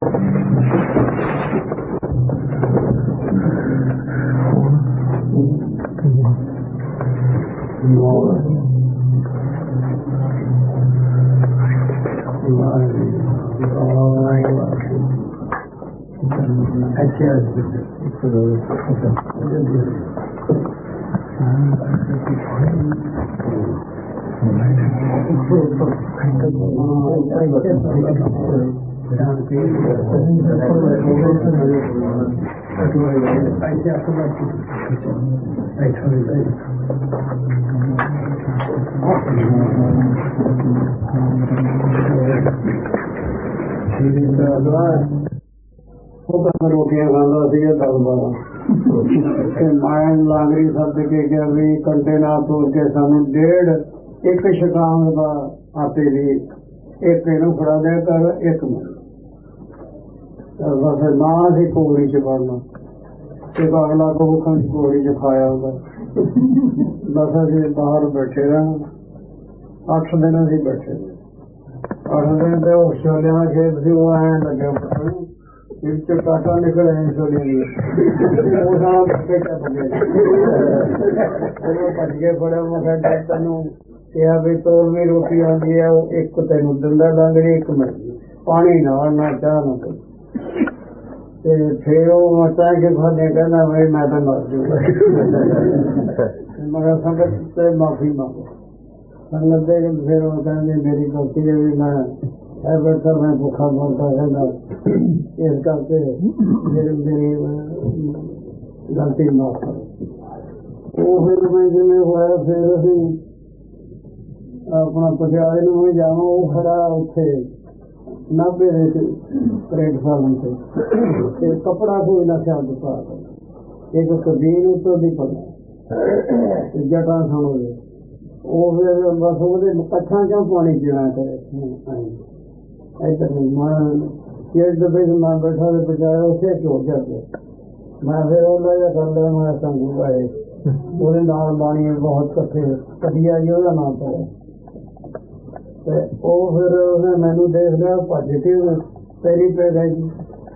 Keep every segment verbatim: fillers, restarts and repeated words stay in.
ਰੋਟੀਆਂ ਖਾਂਦਾ ਸੀ ਦਸ ਬਾਰਾਂ ਤੇ ਮੈਂ ਲਾਂਗਰੀ ਸੱਦ ਕੇ ਗਿਆ ਵੀ ਘੰਟੇ ਨਾਲ ਤੋੜ ਕੇ ਸਾਨੂੰ ਡੇਢ ਇੱਕ ਸ਼ਤਾਂਗ ਦਾ ਆਟੇ ਦੀ ਇੱਕ ਇਹਨੂੰ ਫੜਾ ਦਿਆ ਕਰ ਇੱਕ ਮਿੰਟ ਬਸ ਨਾ ਅਸੀਂ ਕੋਹੜੀ ਚ ਵੜਨਾ ਤੇ ਅਗਲਾ ਕੋ ਕੋਹੜੀ ਚ ਖਾਇਆ ਹੁੰਦਾ ਬਸ ਅਸੀਂ ਬਾਹਰ ਬੈਠੇ ਰਹਿਣਾ ਅੱਠ ਦਿਨ ਅਸੀਂ ਬੈਠੇ ਅੱਠ ਦਿਨ ਤੇ ਉਹ ਛੋਲਿਆਂ ਦਾ ਖੇਤ ਸੀ ਉਹ ਐਂ ਲੱਗਿਆ ਵਿੱਚ ਕਾਟਾ ਨਿਕਲ ਆਏ ਛੋਲਿਆਂ ਦੀ ਉਹ ਸਾਰਾ ਬੱਕੇ ਚੱਪ ਗਏ ਉਹਨੂੰ ਭੱਜ ਕੇ ਫੜਿਆ ਮੈਂ ਕਿਹਾ ਡਾਕਟਰ ਨੂੰ ਕਿਹਾ ਵੀ ਤੋਲਵੀਂ ਰੋਟੀ ਆਉਂਦੀ ਹੈ ਉਹ ਇੱਕ ਤੈਨੂੰ ਦਿੰਦਾ ਲਾਂਗੜੀ ਇੱਕ ਮਿੰਟ ਪਾਣੀ ਨਾਲ ਨਾ ਚਾਹ ਨਾ ਤੇ ਫਿਰ ਉਹ ਮਚਾ ਕੇ ਖਾਣੇ ਕਹਿੰਦਾ ਬਈ ਮੈਂ ਤਾਂ ਮਰ ਜੂਗਾ ਮੈਂ ਕਿਹਾ ਸੰਗਤ ਤੇ ਮਾਫੀ ਮੰਗੋ ਸੰਗਤ ਦੇ ਫਿਰ ਉਹ ਕਹਿੰਦੇ ਮੇਰੀ ਗਲਤੀ ਹੈ ਵੀ ਮੈਂ ਇਹ ਬੈਠਾ ਮੈਂ ਭੁੱਖਾ ਮਰਦਾ ਰਹਿੰਦਾ ਇਸ ਕਰਕੇ ਮੇਰੇ ਮੇਰੀ ਗਲਤੀ ਮਾਫ ਕਰੋ ਉਹ ਫਿਰ ਮੈਂ ਜਿਵੇਂ ਹੋਇਆ ਫਿਰ ਅਸੀਂ ਆਪਣਾ ਪਟਿਆਲੇ ਨੂੰ ਵੀ ਜਾਵਾਂ ਉਹ ਖੜਾ ਉੱਥੇ ਨਾਭੇ ਦੇ ਪਲੇਟਫਾਰਮ ਤੇ ਤੇ ਕੱਪੜਾ ਕੋਈ ਨਾ ਸ਼ਬਦ ਪਾ ਇੱਕ ਕਬੀਨ ਉੱਤੋਂ ਦੀ ਪੜਿਆ ਜਟਾਂ ਸੁਣੋ ਉਹ ਫਿਰ ਬਸ ਉਹਦੇ ਕੱਛਾਂ ਚੋਂ ਪਾਣੀ ਪੀਣਾ ਕਰੇ ਇੱਧਰ ਮੈਂ ਚੇੜ ਦੇ ਵਿੱਚ ਮੈਂ ਬੈਠਾ ਤੇ ਪਟਿਆਲੇ ਉੱਥੇ ਝੋਕ ਗਿਆ ਮੈਂ ਫਿਰ ਉਹਦਾ ਜਿਹਾ ਕਰ ਲਿਆ ਮੈਂ ਸੰਗੂ ਆਏ ਉਹਦੇ ਨਾਲ ਬਾਣੀ ਬਹੁਤ ਇਕੱਠੇ ਕਦੀਆ ਜੀ ਉਹਦਾ ਨਾਮ ਪਿਆ ਤੇ ਉਹ ਫਿਰ ਉਹਨੇ ਮੈਨੂੰ ਦੇਖ ਲਿਆ ਭੱਜ ਕੇ ਪੈਰੀ ਪੈ ਗਏ ਜੀ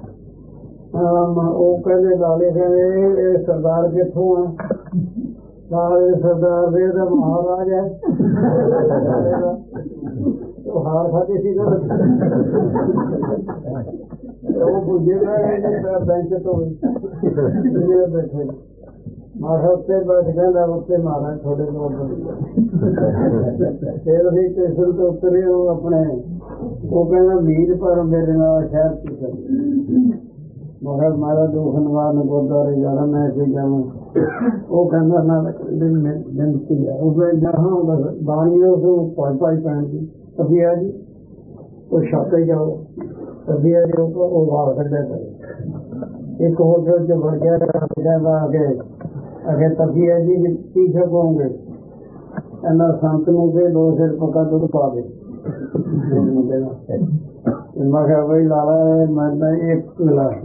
ਉਹ ਕਹਿੰਦੇ ਲਾਲੇ ਕਹਿੰਦੇ ਇਹ ਸਰਦਾਰ ਕਿੱਥੋਂ ਆ ਲਾਲੇ ਸਰਦਾਰ ਦੇ ਤਾਂ ਮਹਾਰਾਜ ਹੈ ਉਹ ਹਾਰ ਖਾਤੇ ਸੀ ਉਹ ਪੁੱਜੇ ਬੈਂਚ ਤੋਂ ਬੈਠੇ ਮਾਰਾ ਉੱਤੇ ਬੈਠ ਕਹਿੰਦਾ ਉੱਤੇ ਮਾਰਾ ਥੋੜੇ ਲੋਕ ਫਿਰ ਵੀ ਸਟੇਸ਼ਨ ਤੋਂ ਉਤਰੇ ਉਹ ਆਪਣੇ ਉਹ ਕਹਿੰਦਾ ਮੀਰ ਪਰ ਮੇਰੇ ਨਾਲ ਸ਼ਹਿਰ ਚ ਮਗਰ ਮਾਰਾ ਦੋ ਖਨਵਾਰ ਗੁਰਦੁਆਰੇ ਜਾਣਾ ਮੈਂ ਇੱਥੇ ਜਾਵਾਂ ਉਹ ਕਹਿੰਦਾ ਨਾ ਬੇਨਤੀ ਹੈ ਉਹ ਜਹਾਂ ਬਸ ਬਾਣੀ ਉਸ ਪੰਜ ਪੰਜ ਪੈਣ ਦੀ ਤਬੀਆ ਜੀ ਉਹ ਛਾਪੇ ਜਾਓ ਤਬੀਆ ਜੀ ਉਹ ਵਾਰ ਕੱਢਿਆ ਕਰੇ ਇੱਕ ਹੋਟਲ ਚ ਵੜ ਗਿਆ ਕਹਿੰਦਾ ਅੱਗੇ ਅਗੇ ਤਬੀਆ ਜੀ ਕੀ ਸਕੋਗੇ ਇਹਨਾਂ ਸੰਤ ਨੂੰ ਕੇ ਦੋ ਸਿਰ ਪੱਕਾ ਦੁੱਧ ਪਾ ਦੇ ਮੈਂ ਕਿਹਾ ਬਈ ਲਾਲਾ ਮੈਂ ਤਾਂ ਇੱਕ ਗਲਾਸ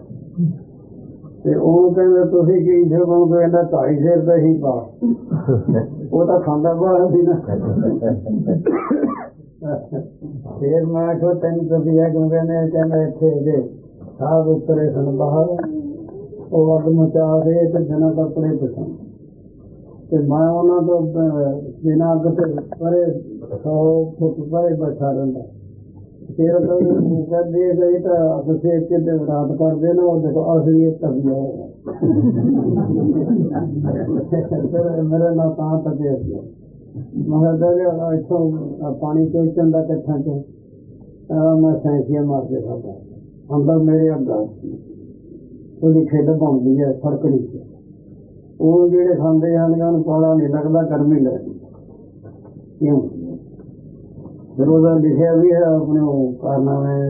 ਤੇ ਉਹ ਕਹਿੰਦੇ ਤੁਸੀਂ ਕੀ ਸਕੋਗੇ ਇਹਨਾਂ ਢਾਈ ਸਿਰ ਦਾ ਹੀ ਪਾ ਉਹ ਤਾਂ ਖਾਂਦਾ ਬਾਹਰ ਸੀ ਨਾ ਫਿਰ ਮੈਂ ਕਿਹਾ ਤੈਨੂੰ ਤਬੀਆ ਕਿਉਂ ਕਹਿੰਦੇ ਕਹਿੰਦਾ ਇੱਥੇ ਜੇ ਸਾਧ ਉਤਰੇ ਸਨ ਬਾਹਰ ਉਹ ਅੱਗ ਮਚਾ ਦੇ ਤੇ ਜਨਾ ਕੱਪੜੇ ਪਸੰਦ ਤੇ ਮੈਂ ਉਹਨਾਂ ਤੋਂ ਬਿਨਾਂ ਅੱਗ ਤੇ ਪਰੇ ਸੌ ਫੁੱਟ ਪਰੇ ਬੈਠਾ ਰਹਿੰਦਾ ਫਿਰ ਕਹਿੰਦੇ ਗਈ ਤਾਂ ਤੁਸੀਂ ਇੱਥੇ ਰਾਤ ਕਰਦੇ ਨਾ ਉਹ ਦੇਖੋ ਅਸੀਂ ਇਹ ਤਬੀਆ ਮੇਰਾ ਨਾਂ ਤਾਂ ਤਬੀਆ ਸੀ ਮੈਂ ਕਿਹਾ ਇੱਥੋਂ ਪਾਣੀ ਚੋਂ ਚੰਦਾ ਕੱਛਾਂ ਚੋਂ ਮੈਂ ਸੈਂਸੀਆਂ ਮਾਰ ਕੇ ਖਾਦਾ ਅੰਦਰ ਮੇਰੇ ਅੱਗਾ ਉਹਦੀ ਖੇਡ ਬਣਦੀ ਹੈ ਫੜਕੜੀ ਚ ਉਹ ਜਿਹੜੇ ਖਾਂਦੇ ਹਨ ਉਹਨੂੰ ਪਾਲਾ ਨਹੀਂ ਲੱਗਦਾ ਗਰਮੀ ਲੱਗਦੀ ਕਿਉਂ ਫਿਰ ਉਹਦਾ ਲਿਖਿਆ ਵੀ ਹੈ ਆਪਣੇ ਉਹ ਕਾਰਨਾਮੇ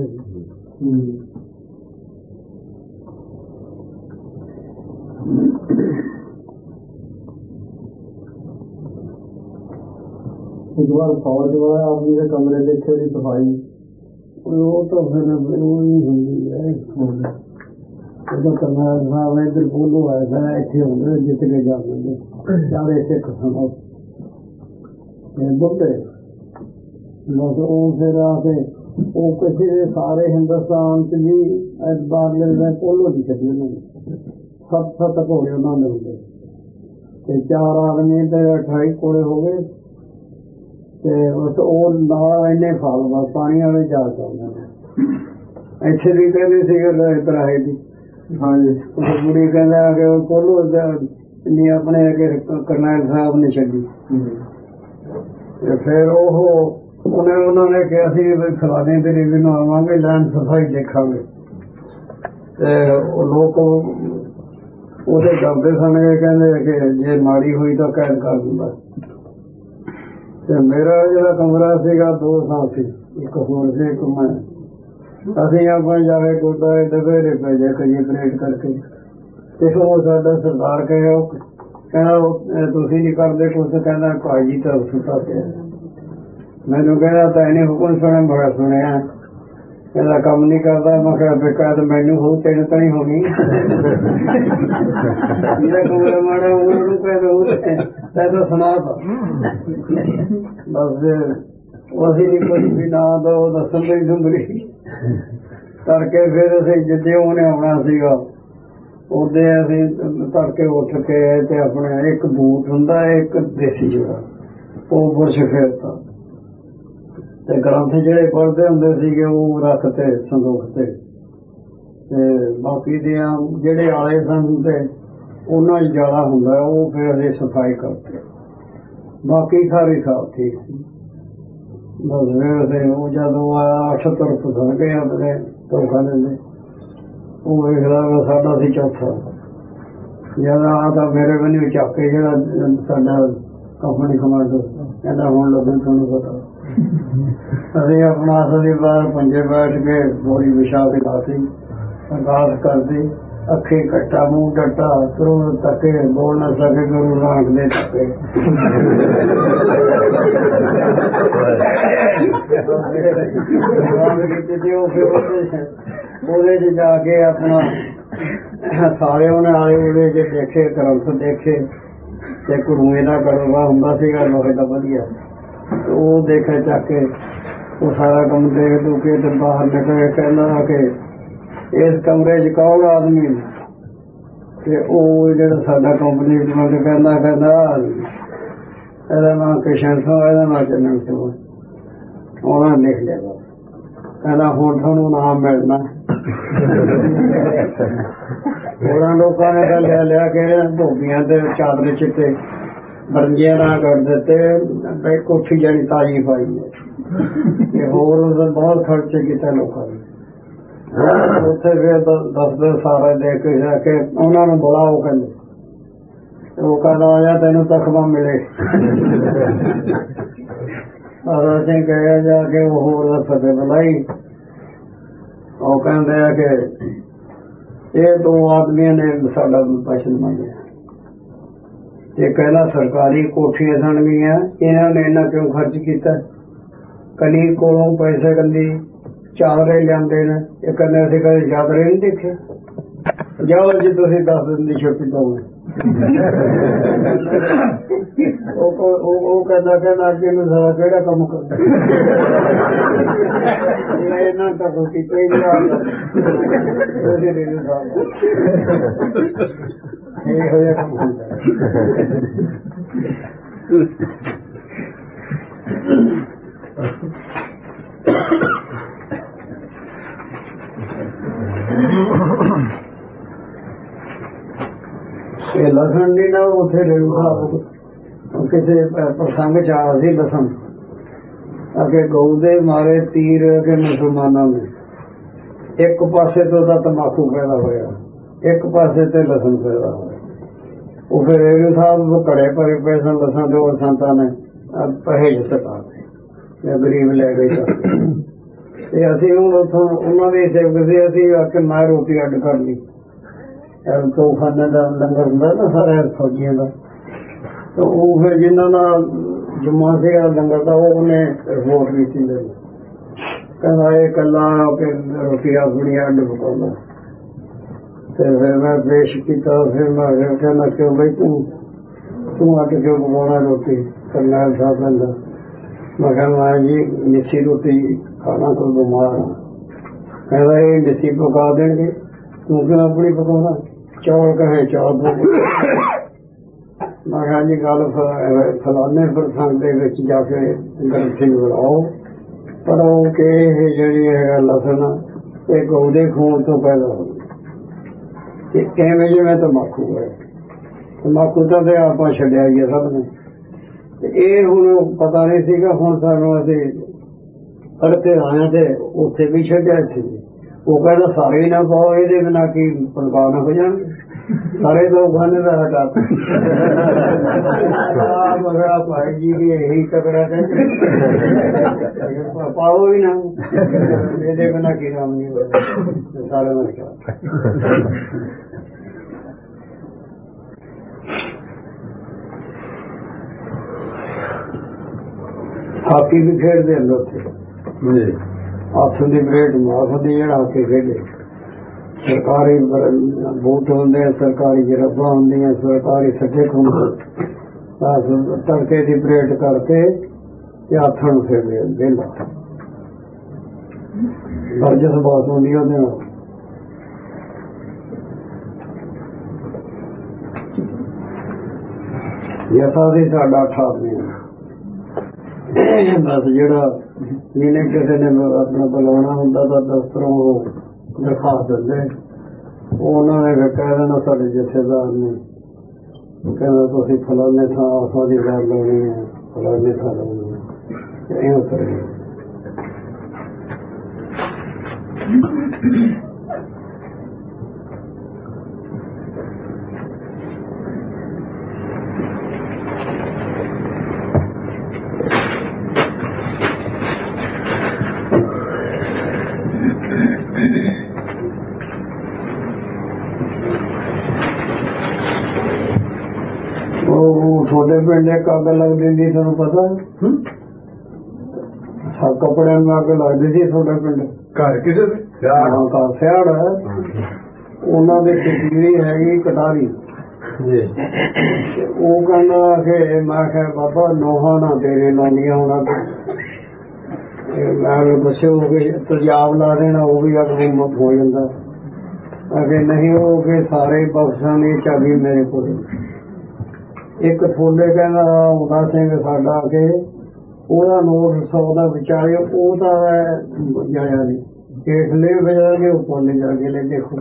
ਇੱਕ ਵਾਰ ਫੌਜ ਵਾਲਾ ਆਦਮੀ ਦੇ ਕਮਰੇ ਦੇਖੇ ਉਹਦੀ ਸਫਾਈ ਉਹ ਤਾਂ ਫਿਰ ਉਹ ਨਹੀਂ ਹੁੰਦੀ ਹੈ ਉਹਦਾ ਕਰਨਾ ਸਾਹਿਬ ਇੱਧਰ ਬੋਲੋ ਆਇਆ ਇੱਥੇ ਹੁੰਦੇ ਜਿੱਤ ਕੇ ਜਾਂਦੇ ਸਾਰੇ ਸਿੱਖ ਸਨ ਬੁੱਢੇ ਬਸ ਉਹ ਫਿਰ ਆ ਕੇ ਉਹ ਕਿਸੇ ਦੇ ਸਾਰੇ ਹਿੰਦੁਸਤਾਨ ਚ ਵੀ ਬਾਹਰਲੇ ਦੇ ਪੋਲੋ ਦੀ ਛੱਡੀ ਉਹਨਾਂ ਨੇ, ਸੱਤ ਸੱਤ ਘੋੜੇ ਉਹਨਾਂ ਦੇ ਹੁੰਦੇ ਤੇ ਚਾਰ ਆਦਮੀ ਤੇ ਅਠਾਈ ਘੋੜੇ ਹੋ ਗਏ ਤੇ ਉਸ ਉਹ ਨਾਲ ਇੰਨੇ ਫਲ ਬਸ ਪਾਣੀ ਵਾਲੇ ਜਾ ਸਕਦੇ ਨੇ। ਇੱਥੇ ਵੀ ਕਹਿੰਦੇ ਸੀਗੇ ਤਰਾਹੇ ਦੀ ਹਾਂਜੀ ਕੁੜੀ ਕਹਿੰਦਾ ਕਿ ਉਹ ਪੋਲੋ ਨਹੀਂ ਆਪਣੇ ਕਰਨੈਲ ਸਾਹਿਬ ਨੇ ਛੱਡੀ ਤੇ ਫਿਰ ਉਹ ਉਹਨੇ ਉਹਨਾਂ ਨੇ ਕਿਹਾ ਸੀ ਫਲਾਣੇ ਦੇ ਰਿਵਿਊ ਨੂੰ ਆਵਾਂਗੇ ਲੈਂਡ ਸਫਾਈ ਦੇਖਾਂਗੇ ਤੇ ਉਹ ਲੋਕ ਉਹਦੇ ਡਰਦੇ ਸਨ ਕਹਿੰਦੇ ਕਿ ਜੇ ਮਾੜੀ ਹੋਈ ਤਾਂ ਕੈਦ ਕਰ ਦਿੰਦਾ ਤੇ ਮੇਰਾ ਜਿਹੜਾ ਕਮਰਾ ਸੀਗਾ ਦੋ ਥਾਂ ਸੀ, ਇੱਕ ਹੋਰ ਸੀ ਇੱਕ ਮੈਂ। ਅਸੀਂ ਆਪਾਂ ਜਾਵੇ ਗੁਰਦੁਆਰੇ ਦੁਪਹਿਰੇ ਪੈ ਜਾ ਕਰੀਏ ਪਰੇਡ ਕਰਕੇ ਤੇ ਉਹ ਸਾਡਾ ਸਰਦਾਰ ਕਹੇ ਉਹ ਕਹਿੰਦਾ ਤੁਸੀਂ ਨਹੀਂ ਕਰਦੇ ਕੁਛ, ਕਹਿੰਦਾ ਭਾਈ ਜੀ ਤਾਂ ਸੁੱਤਾ ਪਿਆ। ਮੈਨੂੰ ਕਹਿੰਦਾ ਤਾਂ ਇਹਨੇ ਹੁਕਮ ਸੁਣਿਆ, ਬੜਾ ਸੁਣਿਆ, ਕਹਿੰਦਾ ਕੰਮ ਨਹੀਂ ਕਰਦਾ। ਮੈਂ ਕਿਹਾ ਬੇਕਾਰ ਮੈਨੂੰ ਹੋ ਤੈਨੂੰ ਤਾਂ ਨਹੀਂ ਹੋਣੀ ਜਿਹੜਾ ਕਮਰਾ ਮਾੜਾ ਉਹਨੂੰ ਕਹਿੰਦਾ ਉਹ ਤਾਂ ਸੁਣਾ ਤਾ ਬਸ ਅਸੀਂ ਨਹੀਂ ਕੁਝ ਵੀ ਨਾ ਦਾ ਉਹ ਦੱਸਣ ਦੀ ਸੁੰਦਰੀ ਕਰਕੇ ਫਿਰ ਅਸੀਂ ਜਿੱਦੇ ਉਹਨੇ ਆਉਣਾ ਸੀਗਾ ਉਹਦੇ ਅਸੀਂ ਤੜਕੇ ਉੱਠ ਕੇ ਤੇ ਆਪਣੇ ਇੱਕ ਬੂਟ ਹੁੰਦਾ ਇੱਕ ਦੇਸੀ ਜੋੜਾ ਉਹ ਬੁਰਸ਼ ਫੇਰਤਾ ਤੇ ਗ੍ਰੰਥ ਜਿਹੜੇ ਪੜ੍ਹਦੇ ਹੁੰਦੇ ਸੀਗੇ ਉਹ ਰੱਖਤੇ ਸੰਦੂਕ ਤੇ ਤੇ ਬਾਕੀ ਦੀਆਂ ਜਿਹੜੇ ਆਲੇ ਸਨ ਤੇ ਉਹਨਾਂ ਚ ਜਾਲਾ ਹੁੰਦਾ ਉਹ ਫਿਰ ਅਸੀਂ ਸਫਾਈ ਕਰਦੇ, ਬਾਕੀ ਸਾਰੀ ਸਾਫ਼ ਠੀਕ ਸੀ। ਬਸ ਫਿਰ ਅਸੀਂ ਉਹ ਜਦੋਂ ਆਇਆ ਅੱਠ ਤੁਰ ਪਸੰਦ ਗਏ ਆਪਣੇ ਧੋਖਾਨੇ ਦੇ ਉਹ ਵੇਖਦਾ ਸਾਡਾ ਸੀ ਚੌਥਾ ਜਦ ਆ ਤਾਂ ਮੇਰੇ ਬੰਨੇ ਚੱਕ ਕੇ ਜਿਹੜਾ ਸਾਡਾ ਕੰਪਨੀ ਕਮਾਂਡਰ ਕਹਿੰਦਾ ਹੁਣ ਲੱਗੂ ਤੁਹਾਨੂੰ ਪਤਾ। ਅਸੀਂ ਆਪਣਾ ਅਸਲੀ ਬਾਹਰ ਪੰਜੇ ਬੈਠ ਕੇ ਬੋਰੀ ਵਿਛਾ ਕੇ ਲਾਤੀ, ਅਰਦਾਸ ਕਰਦੇ, ਅੱਖੇ ਕੱਟਾ ਮੂੰਹ ਡੱਟਾ ਕਰੋ ਤੱਕੇ ਬੋਲ ਨਾ ਸਕੇ ਗੁਰੂ ਨਾਨਕ ਦੇ ਤੱਕੇ ਉਹਦੇ ਚ ਜਾ ਕੇ ਆਪਣਾ ਸਾਰੇ ਉਹਨੇ ਆਲੇ ਉਹਦੇ ਚ ਦੇਖੇ ਗ੍ਰੰਥ ਦੇਖੇ ਤੇ ਕੁੜੂਏ ਦਾ ਕਰਵਾ ਹੁੰਦਾ ਸੀਗਾ ਲੋਹੇ ਦਾ ਵਧੀਆ ਉਹ ਦੇਖੇ ਚੱਕ ਕੇ ਉਹ ਸਾਰਾ ਕੰਮ ਦੇਖ ਦੂ ਕੇ ਤੇ ਬਾਹਰ ਨਿਕਲ ਕਹਿੰਦਾ ਕਿ ਇਸ ਕਮਰੇ ਚ ਕੌਣ ਆਦਮੀ ਤੇ ਉਹ ਜਿਹੜਾ ਸਾਡਾ ਕੰਪਨੀ ਕਹਿੰਦਾ ਕਹਿੰਦਾ ਇਹਦਾ ਨਾਮ ਕਿਸ਼ਨ ਸਿੰਘ, ਇਹਦਾ ਨਾਮ ਚੰਨਣ ਸਿੰਘ। ਉਹਨਾਂ ਲਿਖ ਲਿਆ ਬਸ, ਕਹਿੰਦਾ ਹੁਣ ਤੁਹਾਨੂੰ ਨਾਮ ਮਿਲਣਾ। ਹੋਰਾਂ ਲੋਕਾਂ ਨੇ ਤਾਂ ਲਿਆ ਲਿਆ ਕੇ ਧੋਬੀਆਂ ਤੇ ਚਾਦਰੇ ਚਿੱਟੇ ਬਰੰਜੀਆਂ ਨਾਲ ਕੱਢ ਦਿੱਤੇ, ਕੋਠੀ ਜਾਣੀ ਤਾਜੀ ਪਾਈ ਤੇ ਹੋਰ ਬਹੁਤ ਖਰਚੇ ਕੀਤੇ ਲੋਕਾਂ ਨੇ। ਉੱਥੇ ਫਿਰ ਦੱਸਦੇ ਸਾਰੇ ਦੇਖ ਕੇ ਜਾ ਕੇ ਉਹਨਾਂ ਨੂੰ ਬੁਲਾਓ, ਕਹਿੰਦੇ ਉਹ ਕਹਿੰਦਾ ਆ ਜਾ ਤੈਨੂੰ ਤਖਮਾ ਮਿਲੇ। ਅਸੀਂ ਕਹੇ ਜਾ ਕੇ ਉਹ ਹੋਰ ਦਾ ਫਤਿਹ ਬੁਲਾਈ, ਉਹ ਕਹਿੰਦੇ ਆ ਕਿ ਇਹ ਦੋ ਆਦਮੀਆਂ ਨੇ ਸਾਡਾ ਭਾਸ਼ਣ ਮੰਗਿਆ ਤੇ ਕਹਿੰਦਾ ਸਰਕਾਰੀ ਕੋਠੀਆਂ ਸਣ ਗਈਆਂ, ਇਹਨਾਂ ਨੇ ਇੰਨਾ ਕਿਉਂ ਖਰਚ ਕੀਤਾ? ਕਲੀ ਕੋਲੋਂ ਪੈਸੇ ਕੰਦੀ ਚਾਦਰੇ ਲਿਆਂਦੇ ਨੇ, ਇਹ ਕਹਿੰਦੇ ਅਸੀਂ ਕਦੇ ਚਾਦਰੇ ਨਹੀਂ ਦੇਖੇ। ਜਾਓ ਜੀ ਤੁਸੀਂ ਦਸ ਦਿਨ ਦੀ ਛੁੱਟੀ ਦਓਗੇ। ਉਹ ਕਹਿੰਦਾ ਕਹਿੰਦਾ ਅੱਗੇ ਨੂੰ ਸਾਰਾ ਕਿਹੜਾ ਕੰਮ ਕਰਦਾ ਇਹਨਾਂ ਤਾਂ ਕੋਈ ਕੀਤਾ ਹੀ ਨਹੀਂ ਇਹ ਹੋਇਆ ਕੰਮ ਹੁੰਦਾ। ਇਹ ਲਸਣ ਨਹੀਂ ਨਾ ਉੱਥੇ ਰੇੜੂਆ ਕਿਸੇ ਪ੍ਰਸੰਗ ਚ ਆਇਆ ਸੀ ਲਸਣ ਅੱਗੇ ਗਊ ਦੇ ਮਾਰੇ ਤੀਰ ਕੇ ਮੁਸਲਮਾਨਾਂ ਨੇ ਇੱਕ ਪਾਸੇ ਤੋਂ ਤਾਂ ਤੰਬਾਕੂ ਪੈਦਾ ਹੋਇਆ, ਇੱਕ ਪਾਸੇ ਤੇ ਲਸਣ ਪੈਦਾ ਹੋਇਆ। ਉਹ ਫਿਰ ਰੇੜੂ ਸਾਹਿਬ ਘੜੇ ਭਰੇ ਪਏ ਸਨ ਲਸਣ ਦੇ, ਉਹ ਸੰਤਾਂ ਨੇ ਪਰਹੇਜ ਸਟਾ ਤੇ ਗਰੀਬ ਲੈ ਗਏ ਤੇ ਅਸੀਂ ਹੁਣ ਉੱਥੋਂ ਉਹਨਾਂ ਦੇ ਸੇਵਕ ਸੀ, ਅਸੀਂ ਆ ਕੇ ਮੈਂ ਰੋਟੀ ਅੱਡ ਕਰ ਲਈ। ਤੋਂ ਖਾਨੇ ਦਾ ਲੰਗਰ ਹੁੰਦਾ ਨਾ ਸਾਰੇ ਫੌਜੀਆਂ ਦਾ, ਤੇ ਉਹ ਫਿਰ ਜਿਨ੍ਹਾਂ ਨਾਲ ਜੁਮਾ ਸੀਗਾ ਲੰਗਰ ਦਾ ਉਹਨੇ ਰਿਪੋਰਟ ਕੀਤੀ ਮੈਨੂੰ, ਕਹਿੰਦਾ ਇਹ ਇਕੱਲਾ ਕੇ ਰੋਟੀ ਆਪਣੀ ਅੱਡ ਪਕਾਉਂਦਾ। ਤੇ ਫਿਰ ਮੈਂ ਪੇਸ਼ ਕੀਤਾ, ਫਿਰ ਮੈਂ ਕਹਿੰਦਾ ਕਿਉਂ ਬਈ ਤੂੰ ਤੂੰ ਅੱਡ ਕਿਉਂ ਪਕਾਉਣਾ ਰੋਟੀ? ਕਰਨੈਲ ਸਾਹਿਬ ਕਹਿੰਦਾ मैं कहना जी मिस्सी रोटी खाना कोई बीमार हाँ कहता ये मिस्सी पका देंगे तू क्यों अपनी पकाना चौल कहें चौल मैं कहा जी गल फलाने प्रसंग के जाके ग्रंथी बुलाओ पढ़ो कि जी है लसन ये गौ के खून तो पैदा हो किमें जिवें तंबाकू है तंबाकू तो आप छड्डिया ही है सब ने ये हुण पता नहीं सीगा हुण सानूं असीं तड़के आए थे उत्थे भी छड्डिया इत्थे वो कहता सारे ही ना पाओ ये बिना की पलकाना हो जाए सारे तो खाने का हटा मगरा भाई जी की यही तकड़ा पाओ ही ना ये बिना की काम नहीं हो सारे में क्या हाकी भी खेडते उत्थे हथ की ब्रेड माफ की जेड़ा हाकी खेडे सरकारी बूट होंगे सरकारी जरबा होंगे सरकारी सटे होंगे तड़के की परेड करके हथ न फिर वेला वर्जिश बहुत होंगी ਉਹਦੇ ਨਾਲ यथा भी साडा ठाने बस जेड़ा जिन्हें किसी ने अपना बुलाना होंदा तो दफ्तरों दरखास्त दिंदे उन्होंने फिर कह देना साडे जथेदार ने कहना तुसीं फलाने थां साडी गल लाउणी है फलाने थां लाउणी है इउं करिए थोड़े पिंड एक अग लगती थी तुम पता सब कपड़े में अग लगती थी थोड़े पिंड घर किसे सियाड़ है उन्होंने सिटी हैगी कटारी वो कहना कि मैं क्या बाबा नोहा ना तेरे लानिया होना मैं दस्यो तेजाब ला देना वो भी अग हो जाता अगे नहीं वो कि सारे बक्सा की चाबी मेरे को एक थोड़े कहना आउंदा सिंह साडा के ओदा नोट सौ का विचारे वो तो जाया नहीं हेठले बजा के उपर ले जाके ले देखो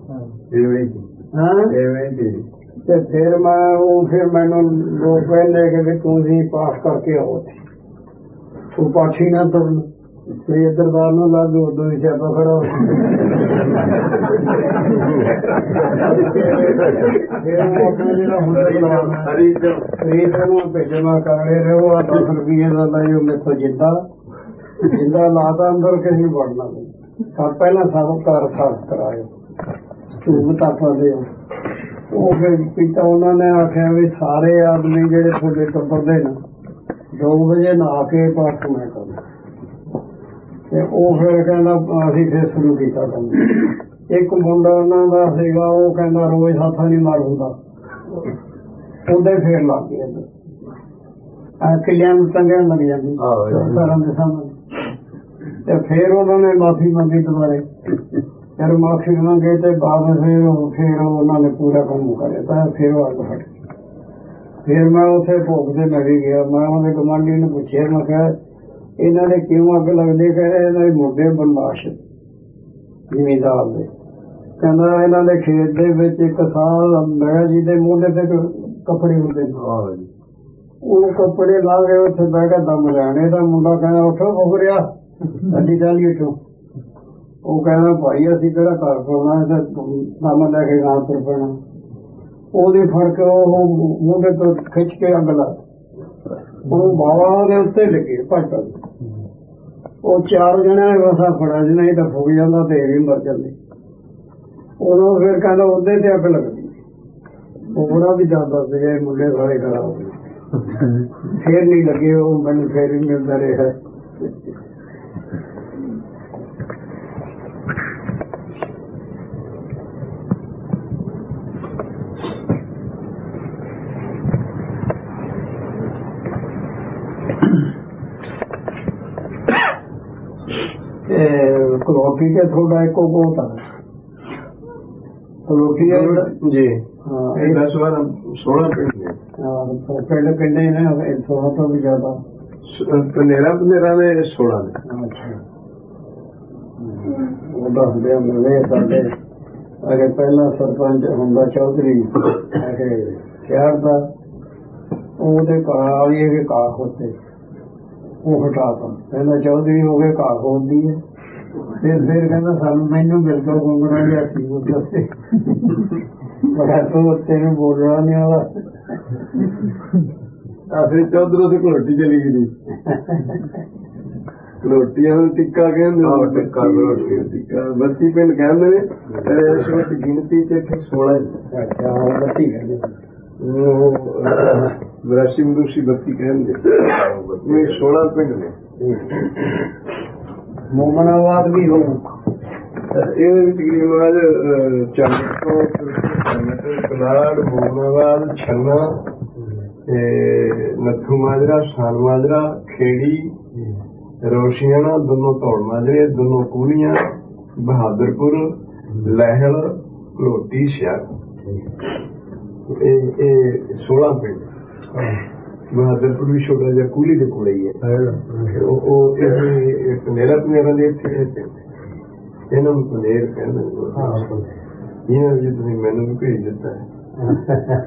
फिर मैं वो फिर मैनू लोग कहने कि तू ही पास करके आओ तू पाठी ना तुम इधर बार न लग उदो ही स्यापा खड़ा हो भेजे मैं करने रहो दस रुपये का लाइयो मेरे जिंदा जिंदा लाता अंदर किसी बढ़ना नहीं पहला सब घर साफ करायो धूप तापा दे पीता उन्होंने आख्या भी सारे आदमी जेडे थोड़े टब्बर दे ना दो बजे नहा के पास मैं करना फिर कहना असी फिर शुरू किया काम एक मुंडा उन्होंने सीगा वो कहना रोज हथ नहीं मारूंगा उदे फिर लग गया किलियां टंगिया लग जाती सारा के सामने फिर उन्होंने माफी मंगी दोबारे फिर माफी मंगे तो बाद फिर फिर उन्होंने पूरा काम कर फिर अग हट फिर मैं उसे भोग से मैं भी गया मैं उन्हें कमांडी ने पूछे मैं क्या इन्होंने क्यों अग लगती कह रहे इन्होंने मुंडे बदमाश जिमीदार ने कहना इन्होंने खेत के एक साल मैं जी के मुंडे से कपड़े होंगे वो कपड़े ला के उत्थे बह के दम लैने का मुंडा कहना उठो उभरिया अड्डी चाली उठो वो कहना भाई असी केड़ा घर पाना दम लैके गांव तुर पैना ओदी फड़ के मुंडे तो खिच के अग ला बाबा उत्ते लगे भज भज वो चार जने वसा फड़ा जी नहीं तो फुक जाता तो भी मर जाते उदो फिर कहना उदे से अग लगती वो बड़ा भी जाता से मुंडे सारे खराब हो फिर नहीं लगे वो मैंने फिर भी मिलता रहा ਰੋਟੀ ਤੇ ਤੁਹਾਡਾ ਇੱਕੋ ਗੋਤ ਆ ਰੋਟੀ ਜੀ ਹਾਂ ਇਹ ਦਸ ਬਾਰਾਂ ਸੋਲਾਂ ਪਿੰਡ ਨੇ ਪਿੰਡ ਕਿੰਨੇ ਨੇ ਸੋਲਾਂ ਤੋਂ ਵੀ ਜ਼ਿਆਦਾ ਪਨੇਰਾ ਪਨੇਰਾ ਦੇ ਸੋਲਾਂ ਨੇ ਅੱਛਾ ਉਹ ਦੱਸਦੇ ਆ ਮੇਰੇ ਸਾਡੇ ਅਗੇ ਪਹਿਲਾਂ ਸਰਪੰਚ ਹੁੰਦਾ ਚੌਧਰੀ ਸ਼ਹਿਰ ਦਾ ਉਹਦੇ ਘਰ ਵਾਲੀ ਇਹ ਘਾਹ ਹੋਤੇ ਉਹ ਹਟਾਤਾ ਪਹਿਲਾਂ ਚੌਧਰੀ ਹੋ ਗਏ ਘਾਹ ਹੋਦੀ ਹੈ ਫਿਰ ਫਿਰ ਕਹਿੰਦਾ ਸਾਨੂੰ ਮੈਨੂੰ ਮਿਲ ਕੇ ਗੁੰਗਰਾ ਜਿਹਾ ਸੀ ਉੱਥੇ ਬੜਾ ਤੋਂ ਤੈਨੂੰ ਬੋਲਣਾ ਨਹੀਂ ਆਉਂਦਾ ਆ ਫਿਰ ਚੌਧਰੋਂ ਤੇ ਘੋਟੀ ਚਲੀ ਗਈ ਰੋਟੀਆਂ ਨੂੰ ਟਿੱਕਾ ਕਹਿੰਦੇ ਟਿੱਕਾ ਟਿੱਕਾ ਬੱਤੀ ਪਿੰਡ ਕਹਿੰਦੇ ਨੇ ਇਸ ਵਕਤ ਗਿਣਤੀ ਚ ਇੱਥੇ ਸੋਲਾਂ ਅੱਛਾ ਬੱਤੀ ਕਹਿੰਦੇ ਉਹ ਵਿਰਾਸੀ ਮਦੂਸੀ ਬੱਤੀ ਕਹਿੰਦੇ ਇਹ ਸੋਲਾਂ ਪਿੰਡ ਨੇ ਮੋਮਨਾਬਾਦ ਵੀ ਹੋ ਇਹਦੇ ਵਿੱਚ ਤਕਰੀਬਨ ਚਾਲੀ ਤੋਂ ਕਲਾੜ ਮੋਮਨਾਬਾਦ ਛੰਨਾ ਨੱਥੂ ਮਾਜਰਾ ਸਾਲ ਮਾਜਰਾ ਖੇੜੀ ਰੋਸ਼ੀਆਣਾ ਦੋਨੋਂ ਧੌਲ ਮਾਜਰੇ ਦੋਨੋਂ ਕੂਲੀਆਂ ਬਹਾਦਰਪੁਰ ਲਹਿਲ ਲੋਟੀ ਸ਼ਹਿਰ ਇਹ ਇਹ ਸੋਲਾਂ ਪਿੰਡ ਬਹਾਦਰਪੁਰ ਵੀ ਛੋਟਾ ਜਿਹਾ ਕੂਲੀ ਦੇ ਕੋਲ ਹੀ ਹੈ ਉਹ ਇਹ ਪਨੇਰਾ ਪਨੇਰਾ ਦੇ ਇੱਥੇ ਇਹਨਾਂ ਨੂੰ ਪਨੇਰ ਕਹਿੰਦੇ ਇਹਨਾਂ ਜੀ ਤੁਸੀਂ ਮੈਨੂੰ ਵੀ ਭੇਜ ਦਿੱਤਾ ਹੈ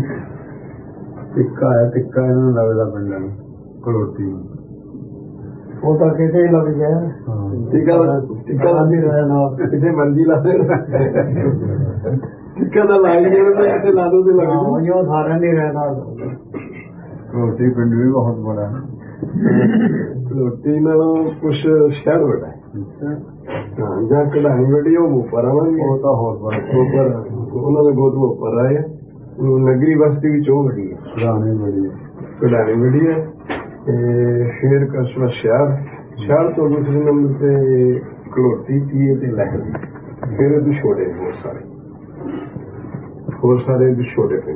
ਟਿੱਕਾ ਹੈ ਟਿੱਕਾ ਇਹਨਾਂ ਨੂੰ ਲੱਗਦਾ ਪਿੰਡਾਂ ਨੂੰ ਕਲੋਟੀ ਉਹ ਤਾਂ ਕਿਤੇ ਲੱਗ ਗਿਆ ਟਿੱਕਾ ਟਿੱਕਾ ਨਹੀਂ ਰਿਹਾ ਨਾ ਕਿਤੇ ਮਰਜ਼ੀ ਲਾ ਦੇ ਟਿੱਕਾ ਤਾਂ ਲਾਈ ਜਾਂਦਾ ਇੱਥੇ ਲਾ ਦੋ ਤੇ ਲੱਗ ਜੂ ਉਹ ਸਾਰਾ ਨਹੀਂ ਰਹਿਣਾ ਕਲੋਟੀ ਪਿੰਡ ਵੀ ਬਹੁਤ ਬੜਾ ਹੈ ਕਲੋਟੀ ਨਾਲੋਂ ਕੁਛ ਸ਼ਹਿਰ ਵੱਡਾ ਹੈ ਹਾਂ ਜਾਂ ਕਢਾਣੀ ਵੱਡੀ ਉਹ ਉੱਪਰ ਆਵਾਂਗੇ ਉਹ ਤਾਂ ਹੋਰ ਬੜਾ ਉੱਪਰ ਉਹਨਾਂ ਦੇ ਗੋਦ ਉੱਪਰ ਆਏ ਨਗਰੀ ਬਸਤੀ ਵਿੱਚ ਉਹ ਵੱਡੀ ਹੈ ਕਢਾਣੀ ਬੜੀ ਕਢਾਣੀ ਵੱਡੀ ਹੈ ਫਿਰ ਕਸਬਾ ਸ਼ਹਿਰ ਸ਼ਹਿਰ ਤੋਂ ਦੂਸਰੇ ਨੰਬਰ ਤੇ ਕਲੋਟੀ ਪੀਏ ਤੇ ਲਹਿਰ ਫਿਰ ਇਹ ਛੋਟੇ ਬਹੁਤ ਸਾਰੇ ਹੋਰ ਸਾਰੇ ਵੀ ਛੋਟੇ ਪਿੰਡ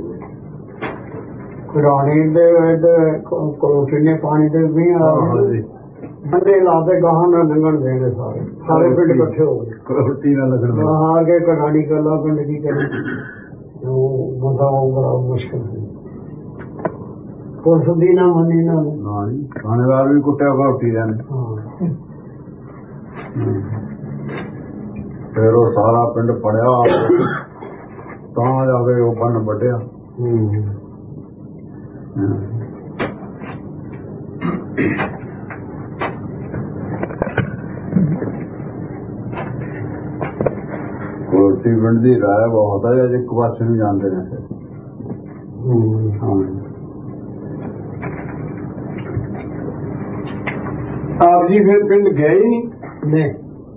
ਕਢਾਣੀ ਦੇ ਕਲੋਟੀ ਨੇ ਪਾਣੀ ਦੇ ਵੀ ਬੰਦੇ ਲਾਦੇ ਗਾਹਾਂ ਨਾਲ ਲੰਘਣ ਦੇਣੇ ਸਾਰੇ ਸਾਰੇ ਪਿੰਡ ਇਕੱਠੇ ਹੋ ਗਏ ਕਲੋਟੀ ਨਾਲ ਲੱਗਣ ਹਾਰ ਕੇ ਕਢਾਣੀ ਕੱਲਾ ਪਿੰਡ ਕੀ ਕਰੇ ਉਹ ਬੰਦਾ ਬੜਾ ਮੁਸ਼ਕਿਲ ਹੈ ਪੁਲਿਸ ਦੀ ਨਾ ਮੰਨੀ ਨਾ ਥਾਣੇਦਾਰ ਵੀ ਕੁੱਟਿਆ ਕਲੋਟੀ ਦਾ ਫਿਰ ਉਹ ਸਾਰਾ ਪਿੰਡ ਪੜਿਆ ਤਾਂ ਜਾ ਕੇ ਉਹ ਬੰਨ ਵੱਢਿਆ ਕੋਟੀ ਪਿੰਡ ਦੀ ਰਾਏ ਬਹੁਤ ਹੈ ਜੇ ਇੱਕ ਪਾਸੇ ਨੂੰ ਜਾਂਦੇ ਨੇ ਆਪ ਜੀ ਫਿਰ ਪਿੰਡ ਗਏ ਹੀ ਨਹੀਂ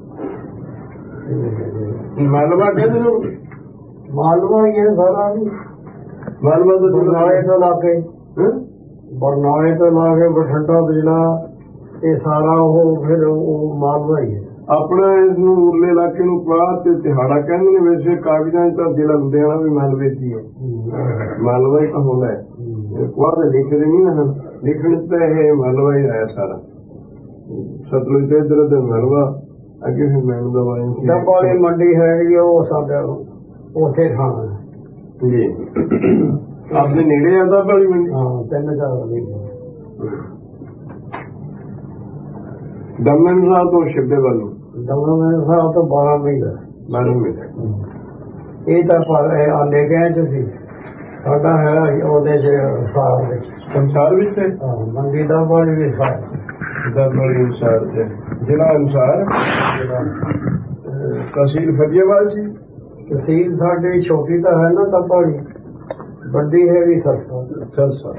ਮਾਲਵਾ ਕਹਿੰਦੇ ਨੂੰ ਮਾਲਵਾ ਹੀ ਹੈ ਸਾਰਾ ਮਾਲਵਾ ਤੋਂ ਬਰਨਾਲੇ ਤੋਂ ਲਾ ਕੇ ਬਰਨਾਲੇ ਤੋਂ ਲਾ ਕੇ ਬਠਿੰਡਾ ਜ਼ਿਲ੍ਹਾ ਇਹ ਸਾਰਾ ਉਹ ਫਿਰ ਉਹ ਮਾਲਵਾ ਹੀ ਹੈ ਆਪਣਾ ਇਸ ਨੂੰ ਉਰਲੇ ਇਲਾਕੇ ਨੂੰ ਪਾਰ ਤੇ ਤਿਹਾੜਾ ਕਹਿੰਦੇ ਨੇ ਵੈਸੇ ਕਾਗਜ਼ਾਂ ਚ ਤਾਂ ਜ਼ਿਲ੍ਹਾ ਲੁਧਿਆਣਾ ਵੀ ਮਾਲਵੇ ਦੀ ਹੈ ਮਾਲਵਾ ਹੀ ਤਾਂ ਹੁੰਦਾ ਹੈ ਕੁਆਰ ਲਿਖਦੇ ਨਹੀਂ ਨਾ ਲਿਖਣ ਤੇ ਇਹ ਮਾਲਵਾ ਹੀ ਆਇਆ ਸਾਰਾ ਸਤਲੁਜ ਤੇ ਇਧਰ ਉਧਰ ਮਾਲਵਾ ਅੱਗੇ ਫਿਰ ਮੈਨੂੰ ਦਾ ਵਾਲੀ ਡੱਬਾਲੀ ਮੰਡੀ ਹੈਗੀ ਉਹ ਸਾਡੇ ਉੱਥੇ ਖਾਣਾ ਜੀ ਆਪਣੇ ਨੇੜੇ ਆਉਂਦਾ ਵਾਲੀ ਮੰਡੀ ਹਾਂ ਤਿੰਨ ਚਾਰ ਦੀ ਦਮਨ ਸਾਹਿਬ ਤੋਂ ਸ਼ਿਵਦੇ ਵੱਲੋਂ ਦਮਨ ਸਾਹਿਬ ਤੋਂ ਬਾਰਾਂ ਮਹੀਨੇ ਬਾਰਾਂ ਮਹੀਨੇ ਇਹ ਤਾਂ ਪਰ ਲੈ ਗਏ ਤੁਸੀਂ ਸਾਡਾ ਹੈ ਉਹਦੇ ਚ ਸਾਰ ਵਿੱਚ ਸੰਸਾਰ ਵਿੱਚ ਮੰਡੀ ਦਾ ਵਾਲੀ ਵੀ ਸਾਰ ਦਰਬਾਰੀ ਅਨੁਸਾਰ ਜ਼ਿਲ੍ਹਾ ਅਨੁਸਾਰ ਤਹਿਸੀਲ ਫਤਿਆਬਾਦ ਸੀ ਤਹਿਸੀਲ ਸਾਡੀ ਛੋਟੀ ਤਾਂ ਹੈ ਨਾ ਤਪਾੜੀ ਵੱਡੀ ਹੈ ਵੀ ਸਰਸਾ ਸਰਸਾ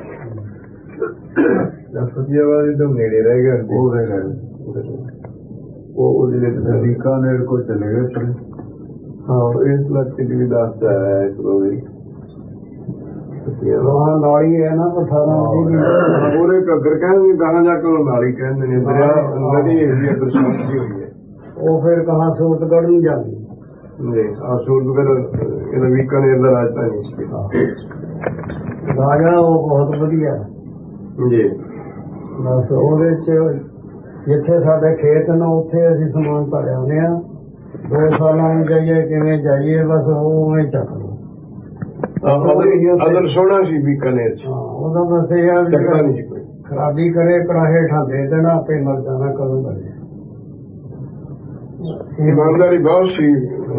ਫਤਿਆਬਾਦ ਤੋਂ ਨੇੜੇ ਰਹਿ ਗਿਆ ਉਹ ਰਹਿ ਗਿਆ ਉਹ ਜਿਹੜੇ ਬੀਕਾਨੇਰ ਕੋ ਚਲੇ ਗਏ ਹਾਂ ਇਸ ਇਲਾਕੇ ਦੀ ਵੀ ਦੱਸਦਾ ਹੈ ਇੱਕ ਦੋ ਵੀ ਵਹਾਂ ਨਾਲੀ ਹੈ ਨਾ ਅਠਾਰਾਂ ਪੂਰੇ ਘੱਗਰ ਕਹਿੰਦੇ ਗਾਣਾ ਜਾ ਕੇ ਨਾਲੀ ਕਹਿੰਦੇ ਨੇ ਦਰਿਆ ਨਦੀ ਏਰੀਆ ਬਰਸਾਤੀ ਹੋਈ ਹੈ ਉਹ ਫਿਰ ਕਹਾਂ ਸੂਰਤਗੜ੍ਹ ਨੂੰ ਜਾਂਦੀ ਨਹੀਂ ਆ ਸੂਰਤਗੜ੍ਹ ਇਹਦਾ ਬੀਕਾਨੇਰ ਦਾ ਰਾਜਧਾਨੀ ਸੀ ਰਾਜਾ ਉਹ ਬਹੁਤ ਵਧੀਆ ਜੀ ਬਸ ਉਹਦੇ ਚ ਜਿੱਥੇ ਸਾਡੇ ਖੇਤ ਨੇ ਉੱਥੇ ਅਸੀਂ ਸਮਾਨ ਭਰਿਆ ਆਉਂਦੇ ਹਾਂ। ਦੋ ਸਾਲਾਂ ਨੂੰ ਜਾਈਏ ਕਿਵੇਂ ਜਾਈਏ, ਬਸ ਉਵੇਂ ਚੱਕ ਲਓ। ਅਦਰ ਸੋਹਣਾ ਸੀ ਬੀਕਾਨੇਰ ਚ, ਉਹਦਾ ਬਸ ਇਹ ਆ ਵੀ ਖਰਾਬੀ ਕਰੇ ਕੜਾਹੇ ਠਾ ਦੇ ਦੇਣਾ, ਆਪੇ ਮਰ ਜਾਣਾ ਕਦੋਂ ਬਣੇ। ਇਮਾਨਦਾਰੀ ਬਹੁਤ ਸੀ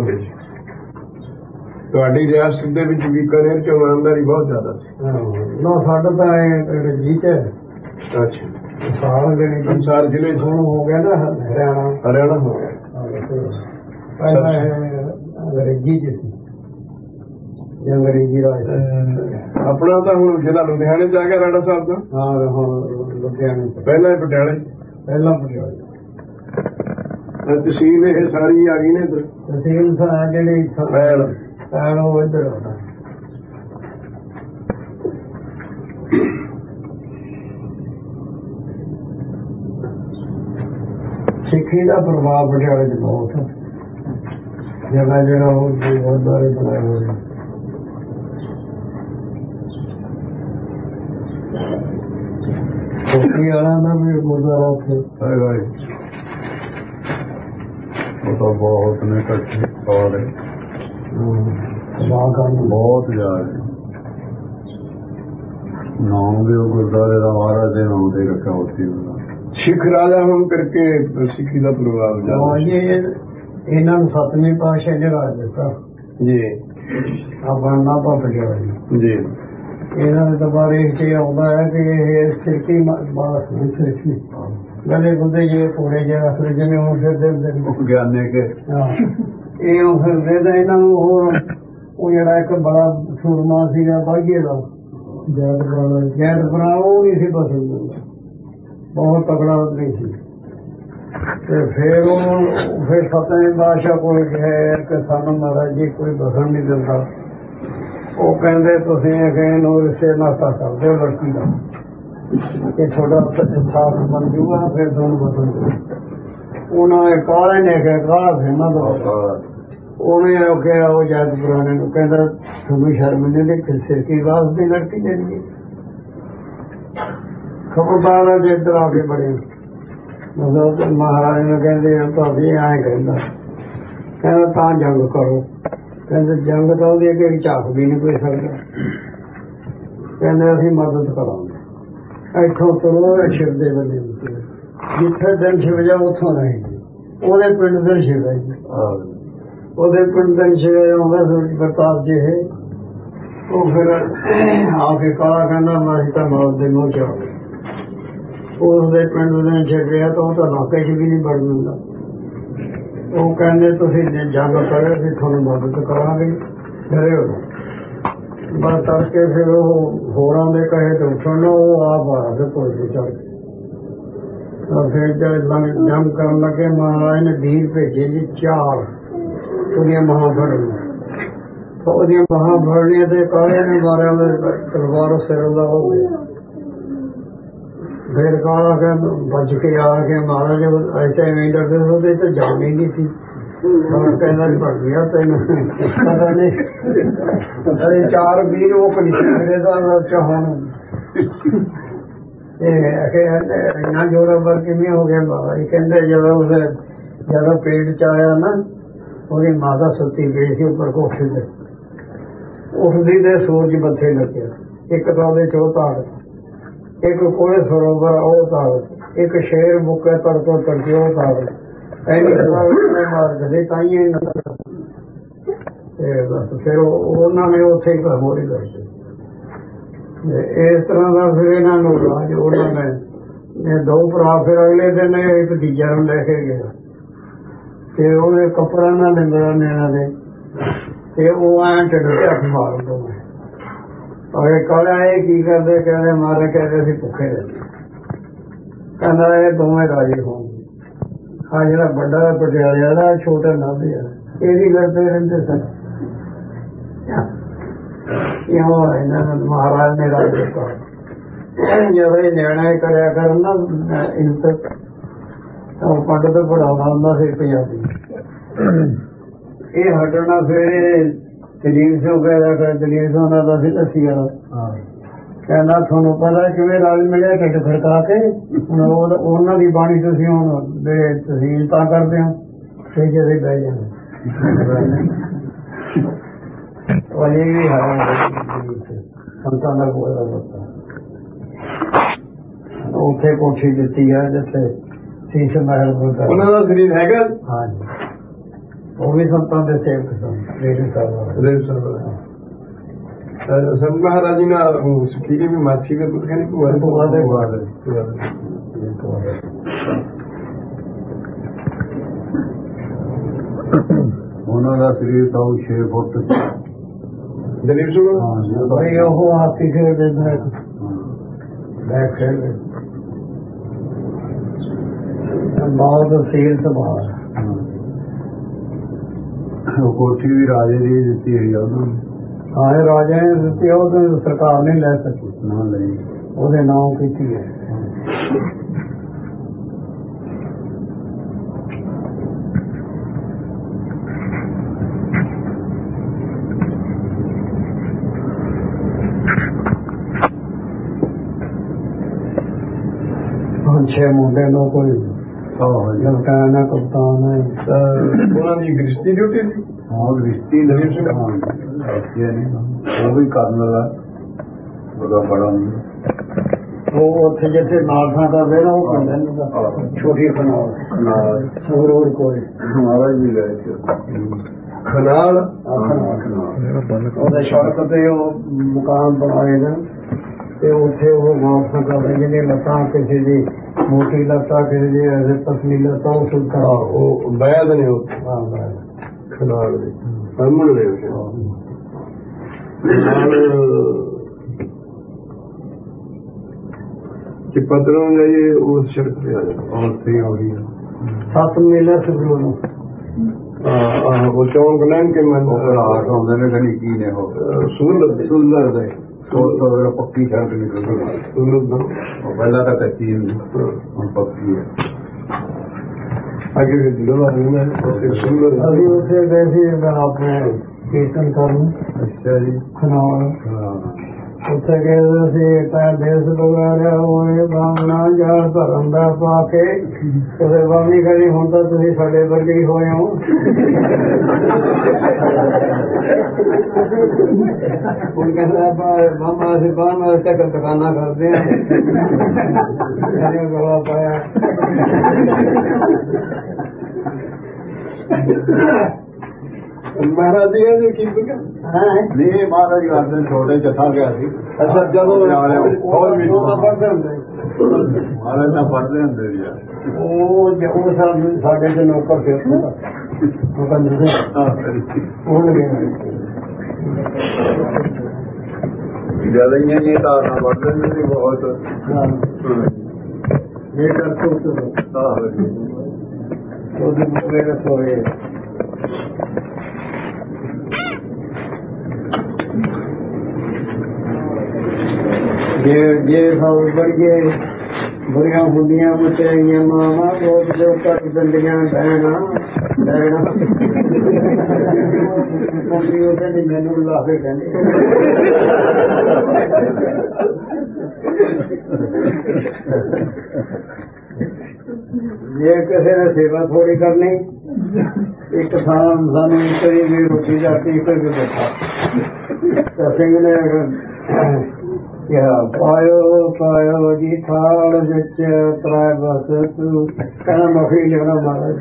ਤੁਹਾਡੀ ਰਿਆਸਤ ਦੇ ਵਿੱਚ, ਬੀਕਾਨੇਰ ਚ ਇਮਾਨਦਾਰੀ ਬਹੁਤ ਜ਼ਿਆਦਾ ਸੀ। ਨਾ ਸਾਡਾ ਤਾਂ ਰਜੀ ਚ ਅੱਛਾ ਸਾਲ ਅੰਸਾਰ ਜ਼ਿਲ੍ਹੇ ਚ ਹੁਣ ਹੋ ਗਿਆ ਨਾ ਹਰਿਆਣਾ ਹਰਿਆਣਾ ਹੋ ਗਿਆ। ਪਹਿਲਾਂ ਅੰਗਰੇਜ਼ੀ ਚ ਸੀ, ਅੰਗਰੇਜ਼ੀ ਰਾਜ ਆਪਣਾ ਤਾਂ ਹੁਣ ਜ਼ਿਲ੍ਹਾ ਲੁਧਿਆਣੇ ਚ ਆ ਗਿਆ ਰਾਣਾ ਸਾਹਿਬ ਦਾ। ਹਾਂ ਹੁਣ ਲੁਧਿਆਣੇ ਚ, ਪਹਿਲਾਂ ਪਟਿਆਲੇ ਪਹਿਲਾਂ ਪਟਿਆਲੇ ਤਹਿਸੀਲ ਇਹ ਸਾਰੀ ਆ ਗਈ ਨੇ ਇੱਧਰ। ਤਹਿਸੀਲ ਜਿਹੜੀ ਪੈਣ ਉਹ ਇੱਧਰ ਆਉਂਦਾ। ਸਿੱਖੀ ਦਾ ਪ੍ਰਭਾਵ ਪਟਿਆਲੇ ਚ ਬਹੁਤ ਹੈ। ਜਗ੍ਹਾ ਜਗ੍ਹਾ ਉਹ ਗੁਰਦੁਆਰੇ ਬਣਾਏ ਹੋਏ ਨੇ। ਕੋਠੀ ਵਾਲਾ ਦਾ ਵੀ ਗੁਰਦੁਆਰਾ ਉੱਥੇ ਹੈਗਾ ਜੀ, ਉਹ ਤਾਂ ਬਹੁਤ ਨੇ ਇਕੱਠੇ ਔਰ ਬਹੁਤ ਜ਼ਿਆਦਾ ਨਾਮ ਵੀ ਉਹ ਗੁਰਦੁਆਰੇ ਦਾ ਮਹਾਰਾਜ ਦੇ ਨਾਮ ਤੇ ਰੱਖਿਆ ਉੱਥੇ। ਸਿੱਖ ਰਾਜਾ ਹੋਣ ਕਰਕੇ ਸਿੱਖੀ ਦਾ ਪ੍ਰਭਾਵ ਜ਼ਿਆਦਾ। ਇਹਨਾਂ ਨੂੰ ਸੱਤਵੀਂ ਪਾਤਸ਼ਾਹ ਨੇ ਰਾਜ ਦਿੱਤਾ ਜੀ, ਆਪਣਾ ਨਾਭਾ ਪਟਿਆਲਾ ਜੀ। ਇਹਨਾਂ ਦੇ ਦਰਬਾਰ ਚ ਆਉਂਦਾ ਹੈ ਕਿ ਇਹ ਸਿੱਖੀ ਬਾਸ ਸਿੱਖੀ ਗਲੇ ਗੁੱਦੇ ਜੇ ਪੂਰੇ ਜੇ ਰੱਖਦੇ ਜਿਵੇਂ ਹੁਣ ਫਿਰਦੇ ਹੁੰਦੇ ਗਿਆਨੇ ਕੇ। ਇਹ ਉਹ ਫਿਰਦੇ ਤਾਂ ਇਹਨਾਂ ਨੂੰ ਹੋਰ ਉਹ ਜਿਹੜਾ ਇੱਕ ਬੜਾ ਸੂਰਮਾ ਸੀਗਾ ਬਾਘੇ ਦਾ ਜੈਦ ਬਰਾਣਾ, ਜੈਦ ਬਰਾਣਾ ਉਹ ਨਹੀਂ ਸੀ ਪਸੰਦ, ਬਹੁਤ ਤਕੜਾ ਨਹੀਂ ਸੀ। ਤੇ ਫਿਰ ਉਹ ਫਿਰ ਸਤਵੇਂ ਬਾਦਸ਼ਾਹ ਕੋਲ ਗਿਆ ਕਿ ਸਾਨੂੰ ਮਹਾਰਾਜ ਜੀ ਕੋਈ ਬਸਣ ਨਹੀਂ ਦਿੰਦਾ। ਉਹ ਕਹਿੰਦੇ ਤੁਸੀਂ ਇਹਨੂੰ ਰਿਸ਼ਤੇ ਨਾਤਾ ਕਰ ਦਿਓ ਲੜਕੀ ਦਾ, ਕਿ ਤੁਹਾਡਾ ਇਨਸਾਫ ਬਣ ਜੂਗਾ, ਫਿਰ ਤੁਹਾਨੂੰ ਬਸਣ ਦਿਓ। ਉਹਨਾਂ ਨੇ ਕਾਲੇ ਨੇ ਕਿਹਾ ਕਾਲਾ ਫੇਮਾ ਦਾ ਉਹਨੇ ਕਿਹਾ ਉਹ ਜੈਦ ਬਰਾਣੇ ਨੂੰ ਕਹਿੰਦਾ ਤੁਹਾਨੂੰ ਸ਼ਰਮ ਨਹੀਂ ਆਉਂਦੀ ਸਿਰਕੀ ਵਾਸ ਦੀ ਲੜਕੀ ਦੇਣੀ। ਖਬਰਦਾਰ ਜੇ ਇੱਧਰ ਆ ਕੇ ਬੜੇ ਮਤਲਬ ਮਹਾਰਾਜ ਨੂੰ ਕਹਿੰਦੇ ਭਾਵੇਂ ਐਂ ਕਹਿੰਦਾ ਕਹਿੰਦਾ ਤਾਂ ਜੰਗ ਕਰੋ। ਕਹਿੰਦੇ ਜੰਗ ਤਾਂ ਉਹਦੀ ਅੱਗੇ ਝਾਕ ਵੀ ਨਹੀਂ ਕੋਈ ਸਕਦਾ। ਕਹਿੰਦੇ ਅਸੀਂ ਮਦਦ ਕਰਾਂਗੇ। ਇੱਥੋਂ ਤੁਰੋ ਸ਼ਿਵ ਦੇ ਬੰਦੇ ਜਿੱਥੇ ਦਿਨ ਛਿਪ ਜਾ ਉੱਥੋਂ ਰਹੇਗੀ। ਉਹਦੇ ਪਿੰਡ ਦਿਨ ਛਿਪ ਹੈ ਜੀ, ਉਹਦੇ ਪਿੰਡ ਦਿਨ ਛਿਪ ਆਉਂਦਾ ਪ੍ਰਤਾਪ ਜੀ ਹੈ। ਉਹ ਫਿਰ ਆ ਕੇ ਕਾਲਾ ਕਹਿੰਦਾ ਮੈਂ ਤਾਂ ਮੌਤ ਦੇ ਮੂੰਹ ਚ ਆ ਗਿਆ। ਉਸਦੇ ਪਿੰਡ ਦਿਨ ਛਿਪ ਗਿਆ ਤਾਂ ਉਹ ਤਾਂ ਇਲਾਕੇ ਚ ਵੀ ਨਹੀਂ ਵੜ ਦਿੰਦਾ। ਉਹ ਕਹਿੰਦੇ ਤੁਸੀਂ ਜੰਗ ਕਰੇ ਅਸੀਂ ਤੁਹਾਨੂੰ ਮਦਦ ਕਰਾਂਗੇ, ਡਰੇ ਹੋ। ਬਸ ਕਰਕੇ ਫਿਰ ਉਹ ਹੋਰਾਂ ਦੇ ਕਹੇ ਤੇ ਉੱਠਣ, ਉਹ ਆਪ ਆ ਕੇ ਪੁਲ ਤੇ ਚੜ ਗਏ। ਫਿਰ ਜਦ ਜੰਗ ਕਰਨ ਲੱਗੇ ਮਹਾਰਾਜ ਨੇ ਵੀਰ ਭੇਜੇ ਜੀ ਚਾਰ, ਉਹਦੀਆਂ ਮਹਾਂ ਫੜਨੀਆਂ। ਉਹਦੀਆਂ ਮਹਾਂ ਫੜਨੀਆਂ ਤੇ ਕਾਲੇ ਨੇ ਮਾਰਿਆ ਤਲਵਾਰ ਸਿਰ ਦਾ ਹੋ ਗਿਆ। ਫਿਰ ਕਾਲਾ ਕਹਿੰਦਾ ਬਚ ਕੇ ਆ ਕੇ ਮਹਾਰਾਜ ਐਸੇ ਐਵੇਂ ਡਰਦੇ ਉਹਦੇ ਤੇ ਜਾਣ ਹੀ ਨਹੀਂ ਸੀ। ਕਹਿੰਦਾ ਭੜ ਗਿਆ ਤੈਨੂੰ ਪਤਾ ਨਹੀਂ। ਚਾਰ ਵੀਰ ਉਹ ਕਲਿਸ਼ਰੇ ਦਾ ਚਾਹਣ ਇੰਨਾ ਜੋਰਾਂ ਪਰ ਕਿਵੇਂ ਹੋ ਗਿਆ ਬਾਬਾ ਜੀ। ਕਹਿੰਦੇ ਜਦੋਂ ਉਹਦੇ ਜਦੋਂ ਪੇਟ ਚ ਆਇਆ ਨਾ ਉਹਦੀ ਮਾਤਾ ਸੁੱਤੀ ਪਈ ਸੀ ਉੱਪਰ ਕੋਠੇ ਤੇ, ਉੱਠਦੀ ਤੇ ਸੂਰਜ ਮੱਥੇ ਲੱਗਿਆ। ਇੱਕ ਤਾਂ ਉਹਦੇ ਚ ਉਹ ਤਾਕਤ, ਇੱਕ ਕੋਲੇ ਸਰੋਵਰ ਉਹ ਤਾਕਤ, ਇੱਕ ਸ਼ੇਰ ਮੁੱਕੇ ਤੜਕੋ ਤੜਕੇ ਉਹ ਤਾਕਤ। ਐਨੀ ਮਾਰ ਗਏ ਤਾਂ ਹੀ ਬਸ ਫਿਰ ਉਹਨਾਂ ਨੇ ਉੱਥੇ ਹੀ ਮੋੜੀ ਕਰਦੇ। ਇਸ ਤਰ੍ਹਾਂ ਦਾ ਫਿਰ ਇਹਨਾਂ ਨੂੰ ਰਾਜ ਉਹਨਾਂ ਨੇ ਦੋ ਭਰਾ ਫਿਰ ਅਗਲੇ ਦਿਨ ਇੱਕ ਤੀਜਾ ਨੂੰ ਲੈ ਕੇ ਗਿਆ ਤੇ ਉਹਦੇ ਕੱਪੜਾ ਨਾਲ ਲੈਂਦਾ ਨੇ ਇਹਨਾਂ ਦੇ ਤੇ ਉਹ ਐਂ ਢਿੱਡ ਤੇ ਹੱਥ ਮਾਰ ਦੋ। ਔਰ ਕਾਲਾ ਇਹ ਕੀ ਕਰਦੇ ਕਹਿੰਦੇ ਮਾਰੇ ਕਹਿੰਦੇ ਅਸੀਂ ਭੁੱਖੇ ਰਹਿੰਦੇ। ਕਹਿੰਦਾ ਇਹ ਦੋਵੇਂ ਰਾਜੀ ਹੋਣਗੇ। ਆ ਜਿਹੜਾ ਵੱਡਾ ਪਟਿਆਲੇ ਵਾਲਾ ਛੋਟਾ ਨਾਭੇ ਵਾਲਾ ਇਹਦੀ ਲੜਦੇ ਰਹਿੰਦੇ ਸਨ। ਇਹੋ ਇਹਨਾਂ ਨੂੰ ਮਹਾਰਾਜ ਨੇ ਰਾਜ ਦਿੱਤਾ। ਜਦੋਂ ਇਹ ਨਿਆਣੇ ਕਰਿਆ ਕਰਨ ਨਾ ਇੰਤਕ ਪੰਡਤ ਪੜਾਉਣਾ ਹੁੰਦਾ ਸੀ ਪੰਜਾਬੀ। ਇਹ ਹਟਣਾ ਫਿਰ ਦਲੀਪ ਸਿੰਘ ਪੈਦਾ ਕਰ ਦਲੀਪ ਸਿੰਘ ਦਾ ਸੀ ਲੱਸੀ ਵਾਲਾ ਕਹਿੰਦਾ ਤੁਹਾਨੂੰ ਪਤਾ ਕਿਵੇਂ ਰਲ ਮਿਲਿਆ ਢਿੱਡ ਖੜਕਾ ਕੇ। ਹੁਣ ਉਹਨਾਂ ਦੀ ਬਾਣੀ ਤੁਸੀਂ ਹੁਣ ਜਿਹੜੇ ਤਸੀਲ ਤਾਂ ਕਰਦੇ ਹੋ ਤੇ ਜਿਹੜੇ ਬਹਿ ਜਾਂਦੇ ਅਜੇ ਵੀ ਸੰਤਾਂ ਦਾ ਬੋਲਦਾ ਬੱਤਾ ਉੱਥੇ ਕੋਠੀ ਦਿੱਤੀ ਹੈ ਜਿੱਥੇ ਸੀਸ ਮਹਿਲ ਗੁਰਦਾ ਉਹਨਾਂ ਦਾ ਸਰੀਰ ਹੈਗਾ। ਹਾਂਜੀ ਉਹ ਵੀ ਸੰਤਾਂ ਦੇ ਸੇਵਕ ਸਨ। ਰੇਰੂ ਸਾਹਿਬ ਰੇਰੂ ਸਾਹਿਬ ਸੰਤ ਮਹਾਰਾਜ ਜੀ ਨਾਲ ਸਿੱਖੀ ਵੀ ਮਾਸੀ ਦੇ ਪੁੱਤ ਕਹਿੰਦੇ ਭੂਆ ਭੂਆ ਦੇ ਉਹਨਾਂ ਦਾ ਸਰੀਰ ਤਾਂ ਛੇ ਫੁੱਟ ਦਲੀਪ ਸਿੰਘ ਬਈ ਉਹ ਹਾਥੀ ਖੇਡਦੇ ਬੈਕ ਖੇਡਦੇ ਬਹੁਤ ਸੀਲ ਸੁਭਾਅ। ਉਹ ਕੋਠੀ ਵੀ ਰਾਜੇ ਦੀ ਦਿੱਤੀ ਹੋਈ ਉਹਨੂੰ। ਹਾਂ ਰਾਜੇ ਨੇ ਦਿੱਤੀ, ਉਹ ਸਰਕਾਰ ਨਹੀਂ ਲੈ ਸਕੀ ਨਾ ਲਈ, ਉਹਦੇ ਨਾਮ ਕੀਤੀ ਹੈ। ਛੇ ਮੁੰਡੇ ਨੂੰ ਕੋਈ ਲਗਾਣਾ ਕਪਤਾਨ ਹੈ। ਉਹਨਾਂ ਦੀ ਗ੍ਰਿਸ਼ਤੀ ਡਿਊਟੀ ਸੀ। ਹਾਂ ਗ੍ਰਿਸ਼ਤੀ ਦਲੀਪ ਸਿੰਘ ਉਹ ਵੀ ਕਰਨ ਵਾਲਾ ਉਹਦਾ ਬੜਾ ਉਹ ਉੱਥੇ ਜਿੱਥੇ ਨਾਲਸਾ ਕਰਦੇ ਨਾ ਉਹ ਕਹਿੰਦੇ ਛੋਟੀ ਖਨਾਲ ਸੰਗਰੂਰ ਕੋਲ ਮਹਾਰਾਜ ਵੀ ਗਏ ਸੀ ਖਨਾਲ। ਉਹਦੇ ਸੜਕ ਤੇ ਉਹ ਮਕਾਨ ਬਣਾਏ ਨੇ ਤੇ ਉੱਥੇ ਉਹ ਨਾਲਸਾ ਕਰਦੇ ਜਿਹਨੇ ਲੱਤਾਂ ਕਿਸੇ ਦੀ ਮੋਟੀ ਲੱਤਾਂ ਕਿਸੇ ਦੀ ਐਸੇ ਪਤਲੀ ਲੱਤਾਂ ਉਹ ਸੁਲਤਾਨ ਉਹ ਬੈਦ ਨੇ ਉਹ ਖਨਾਲ ਦੇ ਸਾਹਮਣੇ ਨੇ ਕਿ ਪਤਲੋਂ ਜਾਈਏ ਉਸ ਸੜਕ ਤੇ ਆ ਜਾਏ ਉੱਥੇ ਹੋ ਰਹੀ ਸੱਤ ਮਹੀਨੇ ਸੰਗਰੂਰ ਨੂੰ। ਆਹ ਉਹ ਚੌਂਕ ਲੈਣ ਕੇ ਮਨ ਰਾਤ ਆਉਂਦੇ ਨੇ ਕਦੀ ਕੀ ਨੇ ਉਹ ਸੂਲਰ ਸੁਲਰ ਦੇ ਸੋਰ ਪੱਕੀ ਸੜਕ ਨਿਕਲਦੀ ਸੂਲਰ ਉਹ ਪਹਿਲਾਂ ਤਾਂ ਕੱਚੀ ਹੁੰਦੀ ਹੁਣ ਪੱਕੀ ਹੈ। ਅੱਗੇ ਦਿਲੋਂ ਆਉਂਦੇ ਨੇ ਸੂਲਰ। ਅਸੀਂ ਉੱਥੇ ਗਏ ਸੀ ਆਪਣੇ ਕੀਰਤਨ ਕਰਨ। ਅੱਛਾ ਜੀ ਖਨਾਲ ਉੱਥੇ ਗਏ ਅਸੀਂ ਤਾਂ ਦੇਸ਼ ਬਗਾੜਿਆ ਹੋਏ ਬਾਮਣਾ ਜਾਲ ਧਰਮ ਦਾ ਪਾ ਕੇ ਉਹਦੇ ਬਾਮੀ ਕਹਿੰਦੀ ਹੁਣ ਤਾਂ ਤੁਸੀਂ ਸਾਡੇ ਵਰਗੇ ਹੀ ਹੋਏ ਹੋ। ਹੁਣ ਕਹਿੰਦਾ ਮਾਮਾ ਅਸੀਂ ਬਾਹਰ ਨਾਲ ਤੱਕ ਦੁਕਾਨਾਂ ਕਰਦੇ ਹਾਂ ਕਹਿੰਦੇ ਗੋਲਾ ਪਾਇਆ। ਮਹਾਰਾਜ ਜੀ ਨੇ ਕੀ ਕਿਹਾ ਨਹੀਂ ਮਹਾਰਾਜ ਕਰਦੇ ਛੋਟੇ ਜੱਥਾ ਗਿਆ ਸੀ। ਅੱਛਾ ਜਦੋਂ ਬਹੁਤ ਵੀ ਪੜ੍ਹਦੇ ਹੁੰਦੇ ਮਹਾਰਾਜ ਤਾਂ ਪੜ੍ਹਦੇ ਹੁੰਦੇ ਸੀ ਉਹ ਉਹ ਸਾਡੇ ਚ ਨੌਕਰ ਫਿਰ ਉਹ ਕਹਿੰਦੇ ਹੁਣ ਜਿਆਦਾ ਹੀ ਇਹ ਤਾਂ ਪੜ੍ਹਦੇ ਹੁੰਦੇ ਸੀ ਬਹੁਤ। ਇਹ ਕਰ ਉਹਦੇ ਮੁਕਰੇ ਰਸੋਏ ਜੇ ਜੇ ਸਭ ਬੜੀਏ ਬੁਰੀਆਂ ਹੁੰਦੀਆਂ ਮਚਾਈਆਂ ਮਾਵਾਂ ਬਹੁਤ ਜੋ ਕਰ ਦਿੰਦੀਆਂ ਡੈਣਾ ਡੈਣਾ ਕੋਈ ਉਹ ਕਹਿੰਦੀ ਮੈਨੂੰ ਲਾ ਕੇ ਕਹਿੰਦੇ ਜੇ ਕਿਸੇ ਨੇ ਸੇਵਾ ਥੋੜੀ ਕਰਨੀ ਇੱਕ ਥਾਂ ਸਾਨੂੰ ਕਰੀ ਵੀ ਰੋਟੀ ਜਾਤੀ ਕਰਕੇ ਬੈਠਾ ਤਾਂ ਸਿੰਘ ਨੇ ਕਿਹਾ ਪਾਇਓ ਪਾਇਓ ਜੀ ਥਾਲ ਵਿੱਚ ਤਰਾ ਬਸ ਤੂੰ ਕਹਿੰਦਾ ਮਖੀ ਲੈਣਾ ਮਹਾਰਾਜ।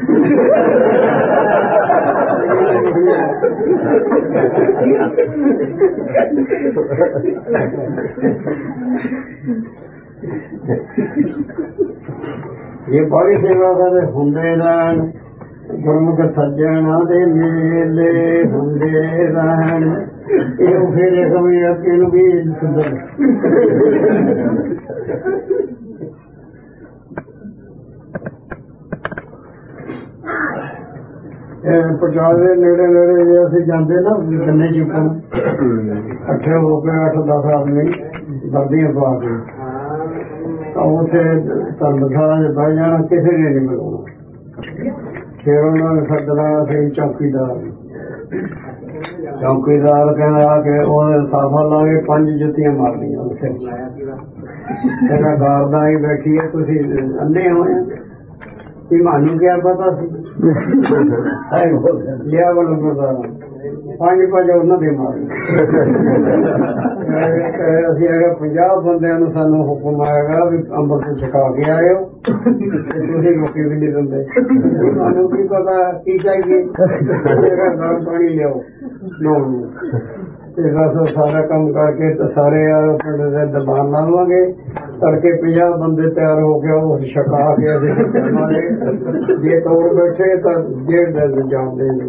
ਇਹ ਬੜੀ ਸੇਵਾ ਕਰਦੇ ਹੁੰਦੇ ਰਹਿਣ ਗੁਰਮੁਖ ਸੱਜਣਾ ਦੇ ਮੇਲੇ ਹੁੰਦੇ ਰਹਿਣ। ਇਹ ਫਿਰ ਇੱਕ ਵੀ ਅੱਗੇ ਨੂੰ ਵੀ ਸੁੰਦਰ ਪਟਿਆਲੇ ਦੇ ਨੇੜੇ ਨੇੜੇ ਜੇ ਅਸੀਂ ਜਾਂਦੇ ਨਾ ਗੰਨੇ ਚੁੱਕਣ ਇਕੱਠੇ ਹੋ ਕੇ ਅੱਠ ਦਸ ਆਦਮੀ ਵਰਦੀਆਂ ਪਾ ਕੇ ਤਾਂ ਉਸੇ ਧਰਮਸ਼ਾਲਾ ਚ ਬਹਿ ਜਾਣਾ ਕਿਸੇ ਨੇ ਨਹੀਂ ਮਿਲਾਉਣਾ। ਫਿਰ ਉਹਨਾਂ ਨੇ ਸੱਦਣਾ ਅਸੀਂ ਚੌਕੀਦਾਰ ਚੌਕੀਦਾਰ ਕਹਿੰਦਾ ਕਿ ਉਹਦੇ ਸਾਫਾ ਲਾ ਕੇ ਪੰਜ ਜੁੱਤੀਆਂ ਮਾਰਨੀਆਂ ਉਸ ਸਿਰ ਚ। ਕਹਿੰਦਾ ਗਾਰਦਾ ਹੀ ਬੈਠੀ ਹੈ, ਤੁਸੀਂ ਅੰਨੇ ਹੋਏ ਕਿ ਮੈਨੂੰ ਕਿਆ ਪਤਾ ਸੀ। ਲਿਆ ਵੱਲੋਂ ਗੁਰਦਾਰਾ ਪੰਜ ਪੰਜ ਉਹਨਾਂ ਦੇ ਮਾਰਨੇ। ਅਸੀਂ ਅਗਰ ਪੰਜਾਹ ਬੰਦਿਆਂ ਨੂੰ ਸਾਨੂੰ ਹੁਕਮ ਆਏਗਾ ਵੀ ਅੰਮ੍ਰਿਤ ਛਕਾ ਕੇ ਆਇਓ, ਤੁਸੀਂ ਰੋਟੀ ਵੀ ਨਹੀਂ ਦਿੰਦੇ। ਤੁਹਾਨੂੰ ਕੀ ਪਤਾ ਕੀ ਚਾਹੀਏ, ਗਰਮ ਪਾਣੀ ਲਿਆਓ ਨਹਾਉਣ ਨੂੰ। ਤੇ ਬਸ ਸਾਰਾ ਕੰਮ ਕਰਕੇ ਤੇ ਸਾਰੇ ਪਿੰਡ ਦੇ ਦਬਾਨ ਲਾਵਾਂਗੇ। ਤੜਕੇ ਪੰਜਾਹ ਬੰਦੇ ਤਿਆਰ ਹੋ ਕੇ ਉਹ ਛਕਾ ਕੇ ਅਸੀਂ ਜੇ ਤੋੜ ਬੈਠੇ ਤਾਂ ਜੇਲ੍ਹ ਦੇ ਜਾਂਦੇ ਨੇ।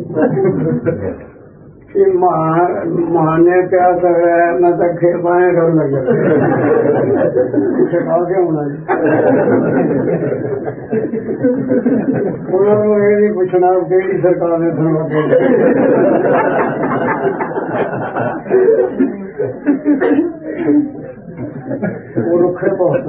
ਮਾਂ ਨੇ ਕਿਆ ਕਰ ਰਿਹਾ ਹੈ, ਮੈਂ ਤਾਂ ਖੇਡ ਪਾਏ ਕਰ ਲੱਗਿਆ ਛਕਾ ਕੇ ਹੋਣਾ ਜੀ। ਉਹਨਾਂ ਨੂੰ ਇਹ ਨਹੀਂ ਪੁੱਛਣਾ ਕਿਹੜੀ ਸਰਕਾਰ ਨੇ ਸੁਣਵਾ ਕੇ ਉਹ ਰੁੱਖੇ ਬਹੁਤ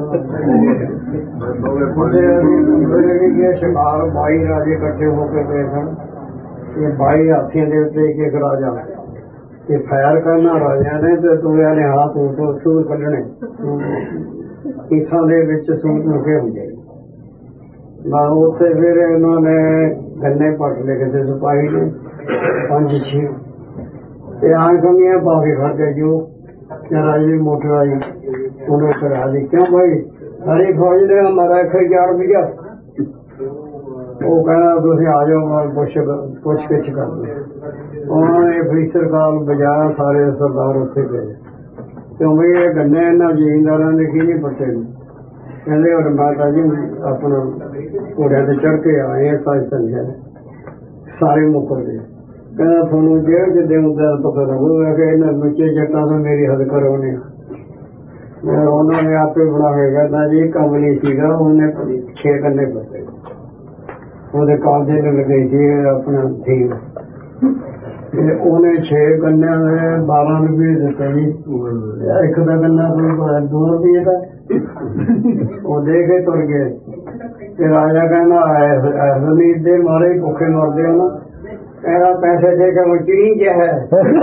ਸ਼ਿਕਾਰ ਬਾਈ ਰਾਜੇ ਇਕੱਠੇ ਹੋ ਕੇ ਗਏ ਸਨ। ਇਹ ਬਾਈ ਹਾਥੀਆਂ ਦੇ ਉੱਤੇ ਇੱਕ ਇੱਕ ਰਾਜਾ ਤੇ ਫਾਇਰ ਕਰਨਾ ਰਾਜਿਆਂ ਨੇ ਤੇ ਤੁਰਿਆਂ ਨੇ ਹੱਥ ਉੱਤੋਂ ਸੂਰ ਕੱਢਣੇ, ਕੇਸਾਂ ਦੇ ਵਿੱਚ ਸੂਰ ਲੁਕੇ ਹੁੰਦੇ ਨਾ। ਉੱਥੇ ਫਿਰ ਇਹਨਾਂ ਨੇ ਗੰਨੇ ਪੱਟ ਲਏ ਕਿਸੇ ਸਿਪਾਹੀ ਨੇ ਪੰਜ ਛੇ ਤੇ ਆਂ ਕੰਗੀਆਂ ਪਾ ਕੇ ਖੜ ਗਏ ਜੋ ਰਾਜੇ ਮੋਟਰ ਆਈ ਉਹਨੇ ਕਰਾ ਦੀ ਕਿਉਂ ਭਾਈ ਸਾਰੀ ਫੌਜ ਨੇ ਹਮਾਰਾ ਇੱਕ ਹਜ਼ਾਰ ਮਿਲਿਆ। ਉਹ ਕਹਿੰਦਾ ਤੁਸੀਂ ਆ ਜਾਓ ਮੈਂ ਪੁੱਛ ਪੁੱਛ ਗਿੱਛ ਕਰਦੇ। ਉਹਨਾਂ ਨੇ ਅਫੀਸਰ ਕਾਲ ਬਜਾਇਆ, ਸਾਰੇ ਸਰਦਾਰ ਉੱਥੇ ਗਏ ਕਿਉਂਕਿ ਇਹ ਗੰਨੇ ਇਹਨਾਂ ਜ਼ਿਮੀਂਦਾਰਾਂ ਦੇ ਕੀ ਨਹੀਂ ਪੱਟੇ ਨੇ। ਕਹਿੰਦੇ ਔਰ ਮਾਤਾ ਜੀ ਆਪਣਾ ਘੋੜਿਆਂ ਤੇ ਚੜ੍ਹ ਕੇ ਆਏ ਆ ਸੱਚ ਸੰਜਾ ਸਾਰੇ ਮੁੱਕਰ ਗਏ। ਕਹਿੰਦਾ ਤੁਹਾਨੂੰ ਜੇਲ੍ਹ ਚ ਦੇਉਂਦਾ ਪਤਾ ਲੱਗੂਗਾ ਕਿ ਇਹਨਾਂ ਬੱਚੇ ਜੱਟਾਂ ਤੋਂ ਮੇਰੀ ਹੱਦ ਕਰੋ ਨੇ। ਉਹਨਾਂ ਨੇ ਆਪੇ ਬਣਾ ਕੇ ਕਹਿੰਦਾ ਜੀ ਕੰਮ ਨਹੀਂ ਸੀਗਾ, ਉਹਨੇ ਛੇ ਗੰਨੇ ਪੱਟੇ ਉਹਦੇ ਕਾਲਜੇ ਨੂੰ ਲੱਗੇ ਸੀ ਆਪਣਾ ਠੀਕ। ਉਹਨੇ ਛੇ ਗੰਨਿਆਂ ਦੇ ਬਾਰਾਂ ਰੁਪਏ ਦਿੱਤੇ ਜੀ। ਇੱਕ ਦਾ ਗੰਨਾ ਦੋ ਰੁਪਏ ਦਾ ਉਹ ਦੇ ਕੇ ਤੁਰ ਗਏ। ਤੇ ਰਾਜਾ ਕਹਿੰਦਾ ਰਮੀਤ ਦੇ ਮਾਰੇ ਭੁੱਖੇ ਮਰਦੇ ਹੋ ਨਾ, ਕਹਿੰਦਾ ਪੈਸੇ ਦੇ ਕੇ ਉਹ ਚਿੜੀ ਜਿਹਾ ਹੈ।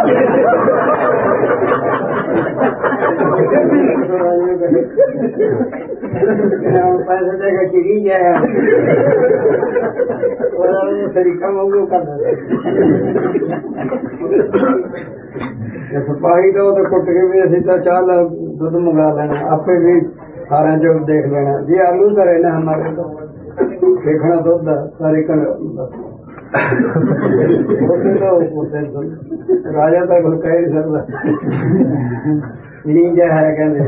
ਪੈਸੇ ਦੇ ਕੇ ਚਿੜੀ ਜਿਹਾ ਹੈ ਤਰੀਕਾ ਮੰਗੂ ਕਰਦਾ। ਸਿਪਾਹੀ ਤਾਂ ਉਹ ਕੁੱਟ ਕੇ ਵੀ ਅਸੀਂ ਤਾਂ ਚਾਹ ਦੁੱਧ ਮੰਗਾ ਲੈਣਾ, ਆਪੇ ਵੀ ਸਾਰਿਆਂ ਚ ਦੇਖ ਲੈਣਾ। ਜੇ ਆਲੂ ਤਾਂ ਰਹਿਣਾ ਹਮਾਰੇ ਤੋਂ ਦੇਖਣਾ ਦੁੱਧ ਦਾ ਸਾਰੇ ਰਾਜਾ ਤਾਂ ਕੁਝ ਕਹਿ ਨਹੀਂ ਸਕਦਾ। ਨੀਂਜਾ ਹੈ ਕਹਿੰਦੇ।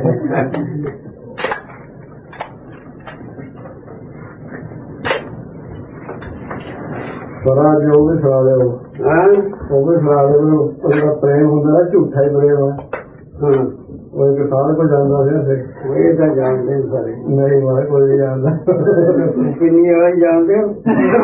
ਬੜਾ ਜੋ ਵੀ ਸੁਣਾ ਦਿਓ, ਉਹ ਵੀ ਸੁਣਾ ਦਿਓ। ਉਹਦਾ ਪ੍ਰੇਮ ਹੁੰਦਾ ਝੂਠਾ ਹੀ ਪ੍ਰੇਮ ਹੈ। ਹਾਂ ਉਹ ਇੱਕ ਸਾਲ ਕੋਲ ਜਾਂਦਾ ਸੀ ਉਹ ਇਹ ਤਾਂ ਜਾਣਦੇ ਸਾਰੇ ਨਹੀਂ ਮਾਰੇ ਕੋਈ ਵੀ ਜਾਣਦਾ। ਕਿੰਨੀ ਵਾਲਾ ਜਾਣਦੇ ਹੋ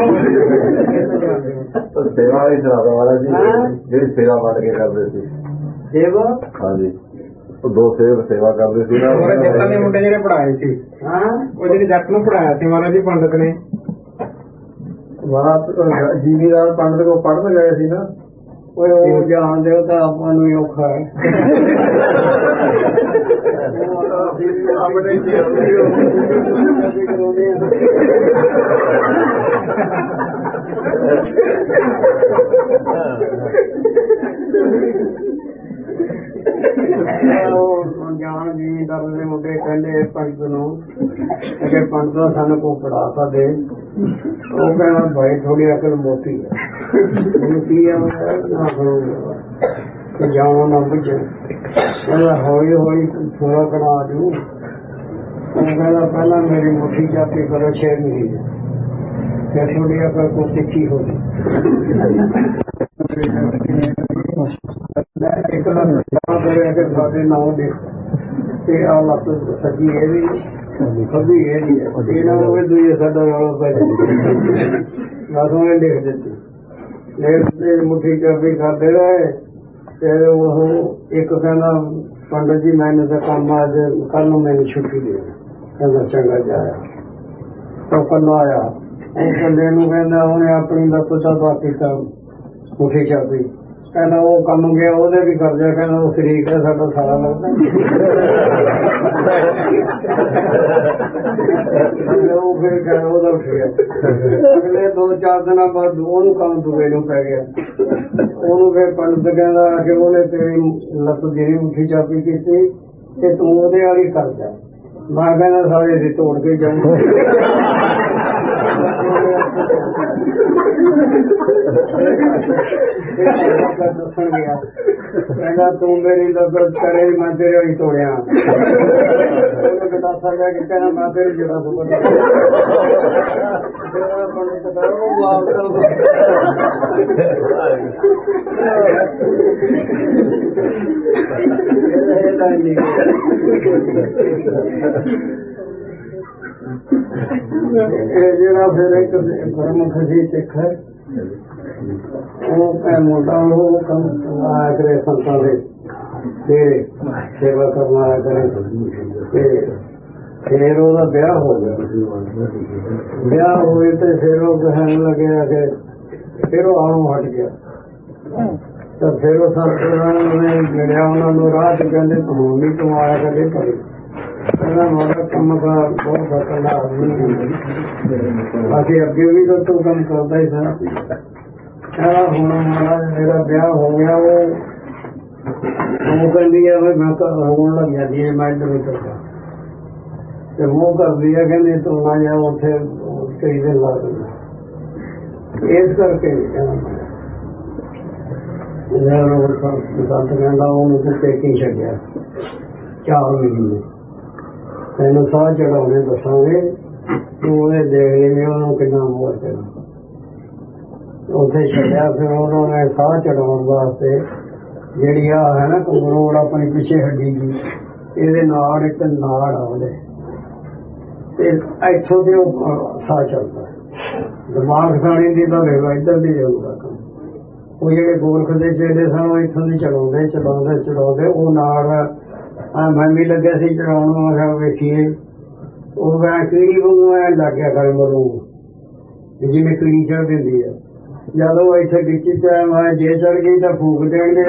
ਸੇਵਾ ਵਾਲੀ ਸੁਣਾ ਦੋ ਮਹਾਰਾਜ ਜੀ, ਜਿਹੜੀ ਸੇਵਾ ਵੰਡ ਕੇ ਕਰਦੇ ਸੀ ਸੇਵਾ। ਹਾਂਜੀ ਉਹ ਦੋ ਸੇਵ ਸੇਵਾ ਕਰਦੇ ਸੀ ਨਾ ਜੱਟਾਂ ਦੇ ਮੁੰਡੇ ਜਿਹੜੇ ਪੜ੍ਹਾਏ ਸੀ। ਹਾਂ ਉਹ ਜਿਹੜੇ ਜੱਟ ਨੂੰ ਪੜ੍ਹਾਇਆ ਸੀ ਮਹਾਰਾਜ ਜੀ ਪੰਡਤ ਨੇ ਬੜਾ ਜ਼ਿਮੀਦਾਰ ਪੰਡਤ ਕੋਲ ਪੜ੍ਹਨ ਗਏ ਸੀ ਨਾ। ਉਹ ਜਾਣਦੇ ਹੋ ਤਾਂ ਆਪਾਂ ਨੂੰ ਹੀ ਔਖਾ ਹੈ। ਆਪਣੇ ਜਾਣ ਜ਼ਿਮੀਦਾਰ ਦੇ ਮੁੰਡੇ ਕਹਿੰਦੇ ਪੰਡਤ ਨੂੰ ਕਿ ਪੰਡਤ ਸਾਨੂੰ ਕੋ ਪੜਾ ਸਕਦੇ। ਉਹ ਕਹਿੰਦਾ ਭਾਈ ਥੋੜੀ ਅਕਲ ਮੋਟੀ ਹੈ, ਉਹਨੂੰ ਕੀ ਆ ਨਾ ਕਰੂਗਾ ਜਾਣਾ ਨਾ ਬੁੱਝੇ। ਕਹਿੰਦਾ ਹੌਲੀ ਹੌਲੀ ਥੋੜਾ ਕਣਾ ਜੂ। ਉਹ ਕਹਿੰਦਾ ਪਹਿਲਾਂ ਮੇਰੀ ਮੁੱਠੀ ਚਾਪੀ ਕਰੋ ਛੇ ਮਹੀਨੇ, ਫਿਰ ਥੋੜੀ ਅਕਲ ਕੋ ਤਿੱਖੀ ਹੋ ਗਈ। ਇੱਕ ਤਾਂ ਕਰਿਆ ਕਿ ਸਾਡੇ ਨਾਮ ਦੇਖ ਤੇ ਆ ਲੱਤ ਸੱਜੀ ਇਹਦੀ ਖੱਬੀ ਇਹਦੀ ਹੈ, ਇਹਨਾਂ ਨੂੰ ਵੀ ਦੂਜੇ ਸਾਡਾ ਰੌਲਾ ਪੈ ਜਾਂਦਾ। ਬਸ ਉਹਨੇ ਲਿਖ ਦਿੱਤੀ, ਲਿਖ ਤੇ ਮੁੱਠੀ ਚਾਬੀ ਕਰਦੇ ਰਹੇ। ਤੇ ਉਹ ਇੱਕ ਕਹਿੰਦਾ ਪੰਡਤ ਜੀ ਮੈਨੂੰ ਤਾਂ ਕੰਮ ਅੱਜ ਕੱਲ ਨੂੰ ਮੈਨੂੰ ਛੁੱਟੀ ਦੇ। ਕਹਿੰਦਾ ਚੰਗਾ ਜਾਇਆ। ਤਾਂ ਕੱਲ ਆਇਆ ਉਹ ਕੰਦੇ ਨੂੰ ਕਹਿੰਦਾ ਉਹਨੇ ਆਪਣੀ ਲੱਤ ਦਾ ਬਾਕੀ ਤਾਂ ਮੁੱਠੀ ਚਾਬੀ ਕਹਿੰਦਾ ਉਹ ਕੰਮ ਗਿਆ ਉਹਦੇ ਵੀ ਕਰਜ਼ਾ, ਕਹਿੰਦਾ ਉਹ ਸ਼ਰੀਕ ਹੈ ਸਾਡਾ ਸਾਰਾ ਲੱਗਦਾ। ਉਹ ਫਿਰ ਕਹਿੰਦਾ ਉਹਦਾ ਉੱਠ ਗਿਆ। ਅਗਲੇ ਦੋ ਚਾਰ ਦਿਨਾਂ ਬਾਅਦ ਉਹਨੂੰ ਕੰਮ ਦੂਏ ਨੂੰ ਪੈ ਗਿਆ। ਉਹਨੂੰ ਫਿਰ ਪੰਡਤ ਕਹਿੰਦਾ ਕਿ ਉਹਨੇ ਤੇਰੀ ਲੱਤ ਜਿਹੜੀ ਮੁੱਠੀ ਚਾਪੀ ਕੀਤੀ ਤੇ ਤੂੰ ਉਹਦੇ ਵਾਲੀ ਕਰਦਾ। ਮੈਂ ਕਹਿੰਦਾ ਸਾਰੇ ਦੀ ਤੋੜ ਕੇ ਜਾਊਂ। ਦੱਸਣ ਗਿਆ, ਕਹਿੰਦਾ ਤੂੰ ਮੇਰੀ ਲੱਤ ਕਰੇ ਮੈਂ ਤੇਰੇ ਵਾਲੀ ਤੋੜਿਆ। ਉਹਨੇ ਗਟਾਸਾ ਲਿਆ ਕੇ ਕਹਿੰਦਾ ਮੈਂ ਤੇਰੇ ਜਿਹੜਾ ਸੁਪਰ ਪੰਡਤ ਕਰੋ ਮਾਫ ਕਰੋ। ਇਹ ਜਿਹੜਾ ਫਿਰ ਇੱਕ ਗੁਰਮੁਖ ਸੀ ਸਿੱਖ ਉਹ ਮੁੰਡਾ ਉਹ ਕੰਮ ਆਇਆ ਕਰੇ ਸੰਤਾਂ ਦੇ ਤੇ ਸੇਵਾ ਕਰਨ ਆਇਆ ਕਰੇ ਤੇ ਫਿਰ ਉਹਦਾ ਵਿਆਹ ਹੋ ਗਿਆ। ਵਿਆਹ ਹੋਏ ਤੇ ਫਿਰ ਉਹ ਕਹਿਣ ਲੱਗਿਆ ਕਿ ਫਿਰ ਉਹ ਆਉਣੋਂ ਹਟ ਗਿਆ। ਤਾਂ ਫਿਰ ਉਹ ਸੰਤਾਂ ਨੇ ਮਿਲਿਆ ਉਹਨਾਂ ਨੂੰ ਰਾਹ ਚ ਕਹਿੰਦੇ ਤੂੰ ਨਹੀਂ ਤੂੰ ਆਇਆ ਕਦੇ ਘਰੇ। ਕਹਿੰਦਾ ਮਾੜਾ ਕੰਮ ਦਾ ਬਹੁਤ ਫਰਕ ਆਦਮੀ ਅਸੀਂ ਅੱਗੇ ਵੀ ਤਾਂ ਤੂੰ ਕੰਮ ਕਰਦਾ ਹੀ ਸਾਂ। ਕਹਿੰਦਾ ਹੁਣ ਮਾੜਾ ਮੇਰਾ ਵਿਆਹ ਹੋ ਗਿਆ ਉਹ ਉਹ ਕਹਿੰਦੀ ਆ ਵੀ ਮੈਂ ਤਾਂ ਹੋਣ ਲੱਗ ਜਾਂਦੀ ਹੈ ਮੈਂ ਇੱਧਰ ਕਰਦਾ ਤੇ ਮੂੰਹ ਕਰਦੀ ਆ ਕਹਿੰਦੀ ਤੂੰ ਨਾ ਜਾ ਉੱਥੇ ਕਈ ਦਿਨ ਲਾ ਦਿੰਦਾ। ਇਸ ਕਰਕੇ ਕਹਿੰਦਾ ਸੰਤ ਕਹਿੰਦਾ ਉਹਨੂੰ ਤੇ ਪੇਕੀ ਛੱਡਿਆ ਚਾਰ ਮਹੀਨੇ। ਤੈਨੂੰ ਸਾਹ ਚੜਾਉਣੇ ਦੱਸਾਂਗੇ ਤੂੰ ਉਹਦੇ ਦੇਖ ਲਈ ਉਹਨੂੰ ਕਿੰਨਾ ਮੋਹ ਕਰਨਾ। ਉੱਥੇ ਛੱਡਿਆ। ਫਿਰ ਉਹਨਾਂ ਨੇ ਸਾਹ ਚੜਾਉਣ ਵਾਸਤੇ ਜਿਹੜੀ ਆ ਹੈ ਨਾ ਕੰਗਰੋੜ ਆਪਣੀ ਪਿੱਛੇ ਹੱਡੀ ਜੀ ਇਹਦੇ ਨਾਲ ਇੱਕ ਨਾੜ ਆਉਂਦੇ ਤੇ ਇੱਥੋਂ ਤੇ ਉਹ ਸਾਹ ਚੱਲਦਾ। ਦਿਮਾਗ ਖਾਣੀ ਦੀ ਤਾਂ ਵੇਵਾ ਇੱਧਰ ਦੀ ਜਾਊਗਾ ਕੰਮ। ਉਹ ਜਿਹੜੇ ਗੋਰਖ ਦੇ ਚੇਲੇ ਸਨ ਉਹ ਇੱਥੋਂ ਦੀ ਚਲਾਉਂਦੇ ਚਲਾਉਂਦੇ ਚਲਾਉਂਦੇ ਉਹ ਨਾੜ ਮੈਂ ਵੀ ਲੱਗਿਆ ਸੀ ਚੜਾਉਣ। ਮੈਂ ਕਿਹਾ ਵੇਖੀਏ ਉਹ ਮੈਂ ਕੀੜੀ ਵਾਂਗੂ ਐ ਲੱਗ ਗਿਆ ਗਲ ਮਰੂ ਜਿਵੇਂ ਕੀੜੀ ਚੜ ਦਿੰਦੀ ਹੈ। ਜਦੋਂ ਇੱਥੇ ਗਿੱਚੀ ਤੇ ਮੈਂ ਜੇ ਚੜ ਗਈ ਤਾਂ ਫੂਕ ਦੇਣਗੇ।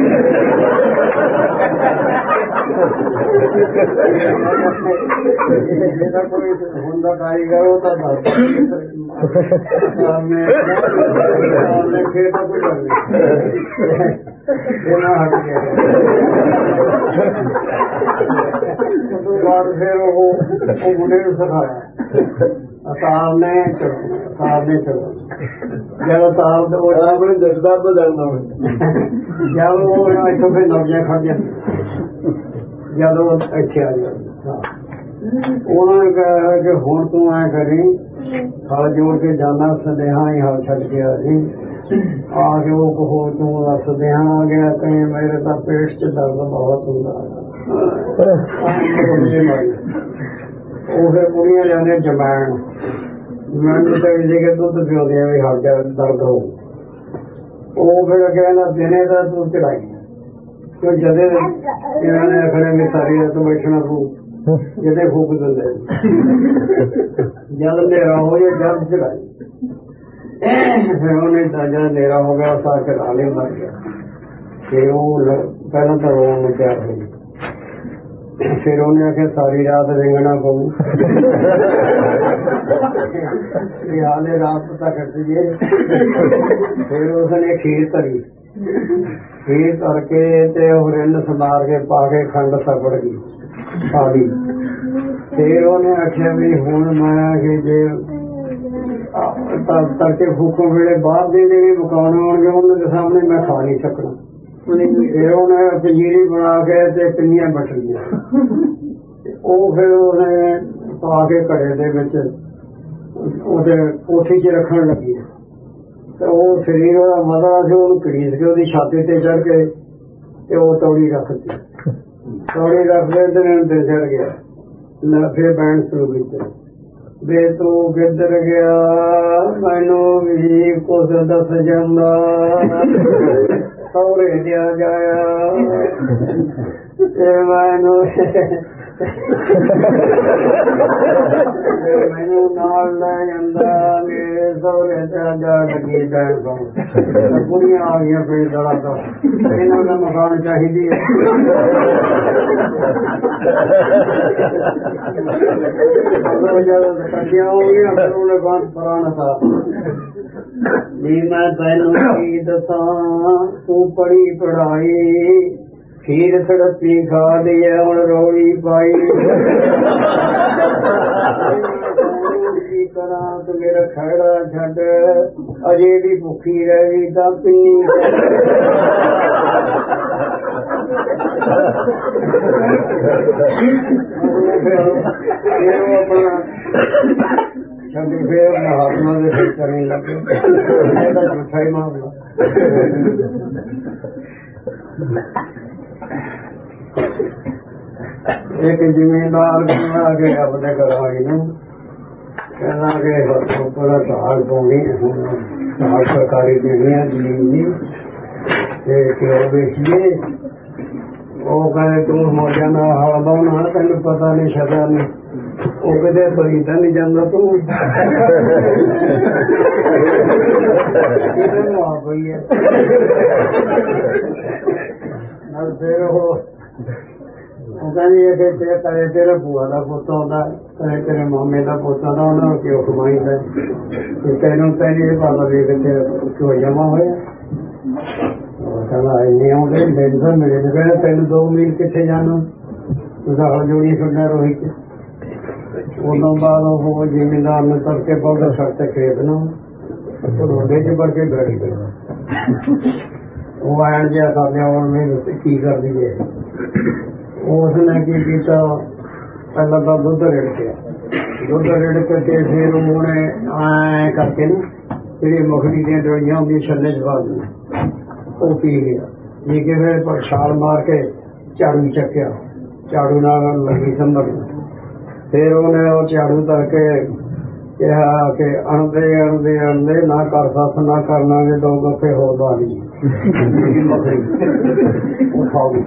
ਜਿਹੜਾ ਕੋਈ ਹੁੰਦਾ ਕਾਰੀਗਰ ਉਹ ਤਾਂ ਦੱਸ ਫਿਰ ਤਾਂ ਕੋਈ ਗੱਲ ਨਹੀਂ ਇਹਨਾਂ ਹਟ ਗਿਆ। ਉਸ ਤੋਂ ਬਾਅਦ ਫਿਰ ਉਹ ਉਹ ਮੁੰਡੇ ਨੂੰ ਸਿਖਾਇਆ ਅਤਾਰ ਨੇ ਚਲਾਉਣਾ ਅਤਾਰ ਨੇ ਚਲਾਉਣਾ। ਜਦੋਂ ਤਾਰ ਉਹ ਆਪਣੇ ਜਜ਼ਬਾ ਬਦਲਣਾ ਹੋਵੇ ਜਦ ਉਹ ਇੱਥੋਂ ਫਿਰ ਨਬਜੀਆਂ ਖੜ ਜਾਂਦੀਆਂ। ਜਦੋਂ ਇੱਥੇ ਆ ਜਾਂਦਾ ਉਹਨਾਂ ਨੇ ਕਿਹਾ ਕਿ ਹੁਣ ਤੂੰ ਐ ਕਰੀ ਹਲ ਜੋੜ ਕੇ ਜਾਣਾ ਸਦੇਹਾ ਹੀ ਹਲ ਛੱਡ ਕੇ ਆ ਜੀ ਆ ਕੇ ਉਹ ਕਹੋ ਤੂੰ ਸਦੇਹਾ ਆ ਗਿਆ ਕਹੀਂ ਮੇਰੇ ਤਾਂ ਪੇਟ ਚ ਦਰਦ ਬਹੁਤ ਹੁੰਦਾ। ਉਹ ਫਿਰ ਕੁੜੀਆਂ ਜਾਂਦੀਆਂ ਜਮੈਣ ਮੈਨੂੰ ਤਾਂ ਇਹ ਕਿ ਦੁੱਧ ਪਿਉਂਦੀਆਂ ਵੀ ਹਟ ਜਾ ਦਰਦ ਹੋ। ਉਹ ਫਿਰ ਕਹਿੰਦਾ ਦਿਨੇ ਦਾ ਤੂੰ ਚੜਾਈ ਕਿਉਂ ਜਦੇ ਇਹਨਾਂ ਨੇ ਆਖਣਾ ਵੀ ਸਾਰੀ ਰਾਤ ਬੈਠਣਾ ਪਊ ਜਦੇ ਫੂਕ ਦਿੰਦੇ। ਜਦ ਹਨੇਰਾ ਹੋ ਜਾਏ ਜਦ ਚੜਾਈ। ਫਿਰ ਉਹਨੇ ਤਾਂ ਜਦ ਹਨੇਰਾ ਹੋ ਗਿਆ ਸਾਰ ਚੜਾ ਲਿਆ ਮਰ ਗਿਆ। ਫਿਰ ਉਹ ਪਹਿਲਾਂ ਤਾਂ ਰੋਣ ਨੂੰ ਤਿਆਰ ਹੋਈ। ਫਿਰ ਉਹਨੇ ਆਖਿਆ ਸਾਰੀ ਰਾਤ ਰਿੰਗਣਾ ਪਊ ਹਾਲੇ ਰਾਤ ਤਾਂ ਕੱਟ ਜੇ। ਫਿਰ ਉਸਨੇ ਖੀਰ ਧਰੀ। ਖੀਰ ਧਰ ਕੇ ਤੇ ਉਹ ਰਿੰਨ ਸਮਾਰ ਕੇ ਪਾ ਕੇ ਖੰਡ ਸਪੜ ਗਈ ਸਾੜੀ। ਫਿਰ ਉਹਨੇ ਆਖਿਆ ਵੀ ਹੁਣ ਮੈਂ ਕਿ ਜੇ ਤੜਕੇ ਫੂਕਣ ਵੇਲੇ ਬਾਹਰ ਦੇ ਜਿਹੜੇ ਪਕਾਉਣੇ ਹੋਣਗੇ ਉਹਨਾਂ ਦੇ ਸਾਹਮਣੇ ਮੈਂ ਖਾ ਨਹੀਂ ਸਕਣਾ। ਫਿਰ ਉਹਨੇ ਪੰਜੀਰੀ ਬਣਾ ਕੇ ਤੇ ਪਿੰਨੀਆਂ ਵੱਟ ਲਈਆਂ। ਉਹ ਫਿਰ ਉਹਨੇ ਪਾ ਕੇ ਘੜੇ ਦੇ ਵਿੱਚ ਉਹਦੇ ਕੋਠੀ 'ਚ ਰੱਖਣ ਲੱਗੀ ਤੇ ਉਹ ਸਰੀਰ ਉਹਦਾ ਮਦਰਾ ਸੀ ਉਹਨੂੰ ਘੜੀਸ ਕੇ ਉਹਦੀ ਛਾਤੀ ਤੇ ਚੜ ਕੇ ਤੇ ਉਹ ਤੌੜੀ ਰੱਖਤੀ। ਤੌੜੀ ਰੱਖਦੇ ਦਿਨ ਦਿਨ ਚੜ ਗਿਆ। ਫਿਰ ਬੈਣ ਸ਼ੁਰੂ ਕੀਤੀ ਵੇ ਤੂੰ ਕਿੱਧਰ ਗਿਆ ਮੈਨੂੰ ਵੀ ਕੁਛ ਦੱਸ ਜਾਂਦਾ ਸਹੁਰੇ ਦਿਆ ਜਾਇਆ ਤੇ ਮੈਨੂੰ ਮੈਨੂੰ ਨਾਲ ਲੈ ਜਾਂਦਾ ਮੇਰੇ ਸਹੁਰੇ ਤੇ ਜਾ ਲੱਗੀ ਬੈਠ ਕੁੜੀਆਂ ਆ ਗਈਆਂ ਫੇਰ ਦੜਾ ਦਾ ਇਹਨਾਂ ਦਾ ਮਕਾਨ ਚਾਹੀਦੀ ਹੈ ਕੱਢੀਆਂ ਹੋ ਗਈਆਂ ਫਿਰ ਉਹਨੇ ਬੰਦ ਪੁਰਾਣਾ ਥਾ ਵੀ ਮੈਂ ਤੈਨੂੰ ਕੀ ਦੱਸਾਂ ਤੂੰ ਪੜੀ ਪੜਾਈ ਖੀਰ ਸੜਪੀ ਖਾ ਲਈਏ ਹੁਣ ਰੋਈ ਪਾਈ ਕੀ ਕਰਾਂ ਤੂੰ ਮੇਰਾ ਖੜਾ ਛੱਡ ਅਜੇ ਵੀ ਭੁੱਖੀ ਰਹਿ ਗਈ ਤਾਂ ਪਿੰਨੀ ਆਪਣਾ ਛੱਡ ਫੇਰ ਮਹਾਤਮਾ ਦੇ ਫਿਰ ਚਰਨ ਲੱਗੇ ਇਹਦਾ ਝੂਠਾ ਹੀ ਮਾਮਲਾ ਇੱਕ ਜ਼ਿਮੀਂਦਾਰ ਕਹਿੰਦਾ ਕਿ ਆਪਣੇ ਘਰ ਆਈ ਨੂੰ ਕਹਿੰਦਾ ਕਿ ਉੱਪਰ ਢਾਲ ਪਾਉਣੀ ਢਾਲ ਸਰਕਾਰੀ ਦੇਣੀ ਹੈ ਜ਼ਮੀਨ ਦੀ ਤੇ ਕਿਉਂ ਵੇਚੀਏ ਉਹ ਕਹਿੰਦੇ ਤੂੰ ਹੋ ਜਾਣਾ ਹਲ ਬਾਉਣਾ ਤੈਨੂੰ ਪਤਾ ਨਹੀਂ ਸ਼ਦਾ ਨਹੀਂ ਉਹ ਕਿਤੇ ਬਰੀ ਤਾਂ ਨਹੀਂ ਜਾਂਦਾ ਤੂੰ ਇਹਨੂੰ ਆ ਗਈ ਹੈ ਨਾਲ ਫਿਰ ਉਹ ਉਹ ਕਹਿੰਦੀ ਹੈ ਕਿ ਤੇਰੇ ਕਰੇ ਤੇਰੇ ਭੂਆ ਦਾ ਪੁੱਤ ਆਉਂਦਾ ਕਰੇ ਤੇਰੇ ਮਾਮੇ ਦਾ ਪੁੱਤ ਆਉਂਦਾ ਉਹਨਾਂ ਨੂੰ ਕਿਉਂ ਕਮਾਈਦਾ ਤੇ ਤੈਨੂੰ ਪਹਿਲੇ ਇਹ ਬਾਬਾ ਵੇਖ ਕੇ ਕਿਉਂ ਜਮਾ ਹੋਇਆ ਉਹ ਕਹਿੰਦਾ ਇੰਨੇ ਆਉਂਦੇ ਦਿਨ ਤਾਂ ਮਿਲੇ ਤੇ ਕਹਿੰਦਾ ਤੈਨੂੰ ਦੋ ਮੀਲ ਕਿੱਥੇ ਜਾਣਾ ਉਹਦਾ ਹਲ ਜੋੜੀ ਛੱਡਣਾ ਰੋਹੀ ਚ ਉਦੋਂ ਬਾਅਦ ਉਹ ਜ਼ਿਮੀਂਦਾਰ ਨੇ ਤੜਕੇ ਪੌਦਾ ਸੜ ਤੇ ਖੇਡਣਾ ਰੋਡੇ ਚ ਵੜ ਕੇ ਬੈਠ ਗਏ ਉਹ ਆਣ ਜਿਹਾ ਕਰ ਲਿਆ ਹੁਣ ਮੈਂ ਕੀ ਕਰਦੀ ਹੈ ਉਸਨੇ ਕੀ ਕੀਤਾ ਪਹਿਲਾਂ ਤਾਂ ਦੁੱਧ ਰਿੜਕਿਆ ਦੁੱਧ ਰਿੜਕ ਕੇ ਫਿਰ ਉਹਨੇ ਐਂ ਕਰਕੇ ਨਾ ਜਿਹੜੀ ਮੁਖੜੀ ਦੀਆਂ ਡੋਲੀਆਂ ਹੁੰਦੀਆਂ ਛੱਲੇ ਚ ਪਾ ਦਿੰਦੇ ਉਹ ਪੀ ਲਿਆ ਪੀ ਕੇ ਫਿਰ ਛਾਲ ਮਾਰ ਕੇ ਝਾੜੂ ਚੱਕਿਆ ਝਾੜੂ ਨਾਲ ਲੱਗੀ ਸੰਭਲਣਾ ਫਿਰ ਉਹਨੇ ਉਹ ਝਾੜੂ ਧਰ ਕੇ ਕਿਹਾ ਕਿ ਅਣਦੇ ਅਣਦੇ ਅਣਦੇ ਨਾ ਕਰ ਸੱਸ ਨਾ ਕਰਨਾਗੇ ਦੋ ਗੱਫੇ ਹੋਰ ਬਾਲੀ ਮੁਖੜੀ ਉਹ ਖਾਓ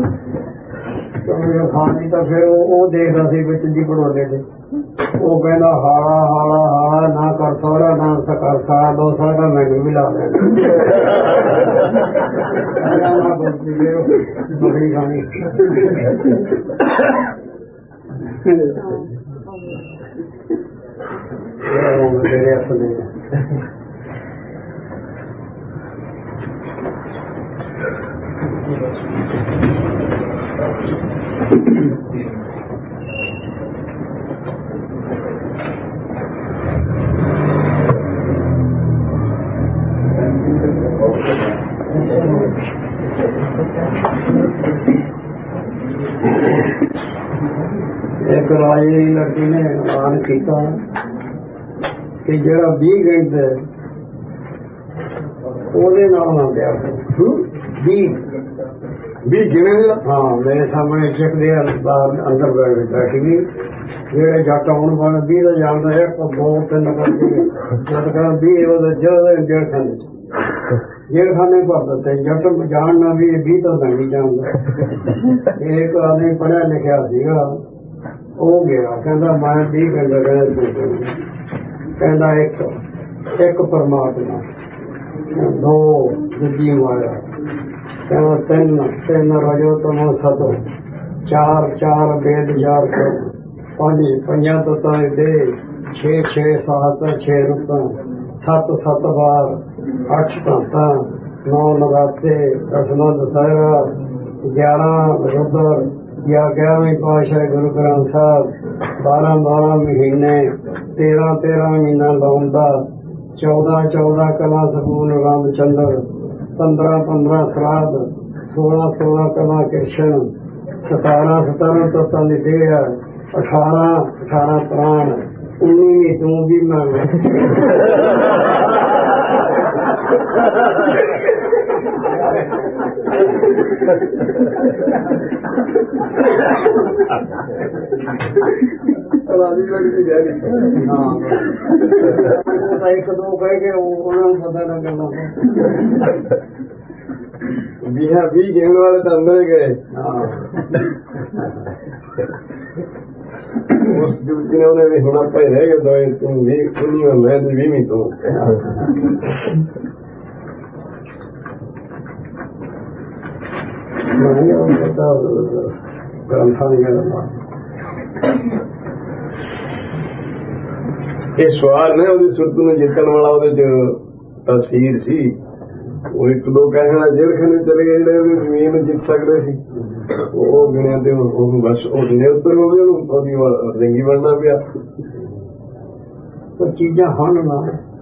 ਖਾਣੀ ਤਾਂ ਫਿਰ ਉਹ ਦੇਖਦਾ ਸੀ ਵਿੱਚ ਦੀ ਪੜੋਲੇ ਤੇ ਉਹ ਕਹਿੰਦਾ ਹਾਲਾ ਹਾਲਾ ਹਾਲਾ ਨਾ ਕਰ ਸਹੁਰਾ ਨਾ ਕਰ ਸਾਰਾ ਦੋ ਸਾਰਾ ਮੈਨੂੰ ਵੀ ਲਾ ਲੈਣਾ ਮਗਰੀ ਖਾਣੀ ਮੇਰੇ ਅਸਲੇ ਇੱਕ ਰਾਜੇ ਦੀ ਲੜਕੀ ਨੇ ਐਲਾਨ ਕੀਤਾ ਕਿ ਜਿਹੜਾ ਵੀਹ ਘੰਟੇ ਉਹਦੇ ਨਾਲ ਨਾ ਪਿਆ ਵੀਹ ਵੀਹ ਜਿਵੇਂ ਹਾਂ ਮੇਰੇ ਸਾਹਮਣੇ ਚੱਕ ਦੇ ਅੰਦਰ ਬੈਠ ਗਈ ਜਿਹੜੇ ਜੱਟ ਆਉਣ ਵਾਲੇ ਵੀਹ ਦਾ ਜਾਣਦਾ ਹੈ ਦੋ ਤਿੰਨ ਕਰਕੇ ਜਦ ਕਰ ਵੀਹ ਉਹਦੇ ਜਿਹੜੇ ਜੇਲ੍ਹ ਖਾਨੇ ਜੇਲ੍ਹ ਖਾਨੇ ਭਰ ਦਿੱਤੇ ਜੱਟ ਜਾਣਨਾ ਵੀ ਵੀਹ ਤਾਂ ਨਹੀਂ ਜਾਣਦਾ ਇੱਕ ਆਦਮੀ ਪੜ੍ਹਿਆ ਲਿਖਿਆ ਸੀਗਾ ਉਹ ਗਿਆ ਕਹਿੰਦਾ ਮੈਂ ਵੀਹ ਘੰਟੇ ਕਹਿੰਦਾ ਕਹਿੰਦਾ ਇੱਕ ਇੱਕ ਪਰਮਾਤਮਾ ਦੋ ਦੂਜੀ ਮਾਇਆ ਕਹਿੰਦਾ ਤਿੰਨ ਤਿੰਨ ਰਜੋ ਤਮੋ ਸਤੋ ਚਾਰ ਚਾਰ ਵੇਦ ਚਾਰ ਪੰਜ ਪੰਜਾਂ ਤਤਾਂ ਦੇ ਛੇ ਛੇ ਸੱਤ ਛੇ ਰੁਪਾਂ ਸੱਤ ਸੱਤ ਵਾਰ ਅੱਠ ਧਾਤਾਂ ਨੌ ਨਰਾਤੇ ਦਸਵਾਂ ਦਸਹਿਰਾ ਗਿਆਰਾਂ ਰੁਦਰ ਜਾਂ ਗਿਆਰਵੀਂ ਪਾਤਸ਼ਾਹੀ ਗੁਰੂ ਗ੍ਰੰਥ ਸਾਹਿਬ ਬਾਰਾਂ ਬਾਰਾਂ ਮਹੀਨੇ ਤੇਰਾਂ ਤੇਰਾਂ ਮਹੀਨਾ ਲਾਉਂਦਾ ਚੌਦਾਂ ਚੌਦਾਂ ਕਲਾ ਸਗੂਨ ਰਾਮ ਚੰਦਰ ਪੰਦਰਾਂ ਪੰਦਰਾਂ ਸਰਾਧ ਸੋਲਾਂ ਸੋਲਾਂ ਕਲਾ ਕ੍ਰਿਸ਼ਨ ਸਤਾਰਾਂ ਸਤਾਰਾਂ ਤਤਾਂ ਦੀ ਦੇਹ ਅਠਾਰਾਂ ਅਠਾਰਾਂ ਪ੍ਰਾਣ ਉੱਨੀ ਤੂੰ ਵੀ ਮੰਨ ਇੱਕ ਦੋ ਕਹਿ ਕੇ ਉਹਨਾਂ ਨੂੰ ਪਤਾ ਨਾ ਕਰਨਾ ਵੀਹਾਂ ਵੀਹ ਗੇਣ ਵਾਲੇ ਤਾਂ ਅੰਦਰ ਹੀ ਗਏ। ਉਸ ਜੁੱਤੀ ਨੇ ਉਹਨੇ ਵੀ ਹੁਣ ਆਪਾਂ ਹੀ ਰਹਿ ਗਏ ਦੋਏ, ਤੂੰ ਵੀਹ ਉੱਨੀ ਵਾਂ ਮੈਂ ਤੇ ਵੀਹਵੀਂ ਤੂੰ। ਇਹ ਸਵਾਰ ਨੇ ਉਹਦੀ ਸੁਰਤ ਨੂੰ ਜਿੱਤਣ ਵਾਲਾ ਉਹਦੇ ਚ ਤਸੀਰ ਸੀ। ਉਹ ਇੱਕ ਦੋ ਕਹਿਣਾ ਜੇਲ੍ਹ ਖਾਨੇ ਚਲੇ ਗਏ ਜਿਹੜੇ ਜ਼ਮੀਨ ਨੂੰ ਜਿੱਤ ਸਕਦੇ ਸੀ, ਉਹ ਗਿਣਿਆ ਤੇ ਉਹਨੂੰ ਬਸ ਉਹ ਨਿਰੰਤਰ ਹੋ ਗਏ, ਉਹਦੀ ਰਿੰਗੀ ਬਣਨਾ ਪਿਆ। ਉਹ ਚੀਜ਼ਾਂ ਹਨ ਨਾ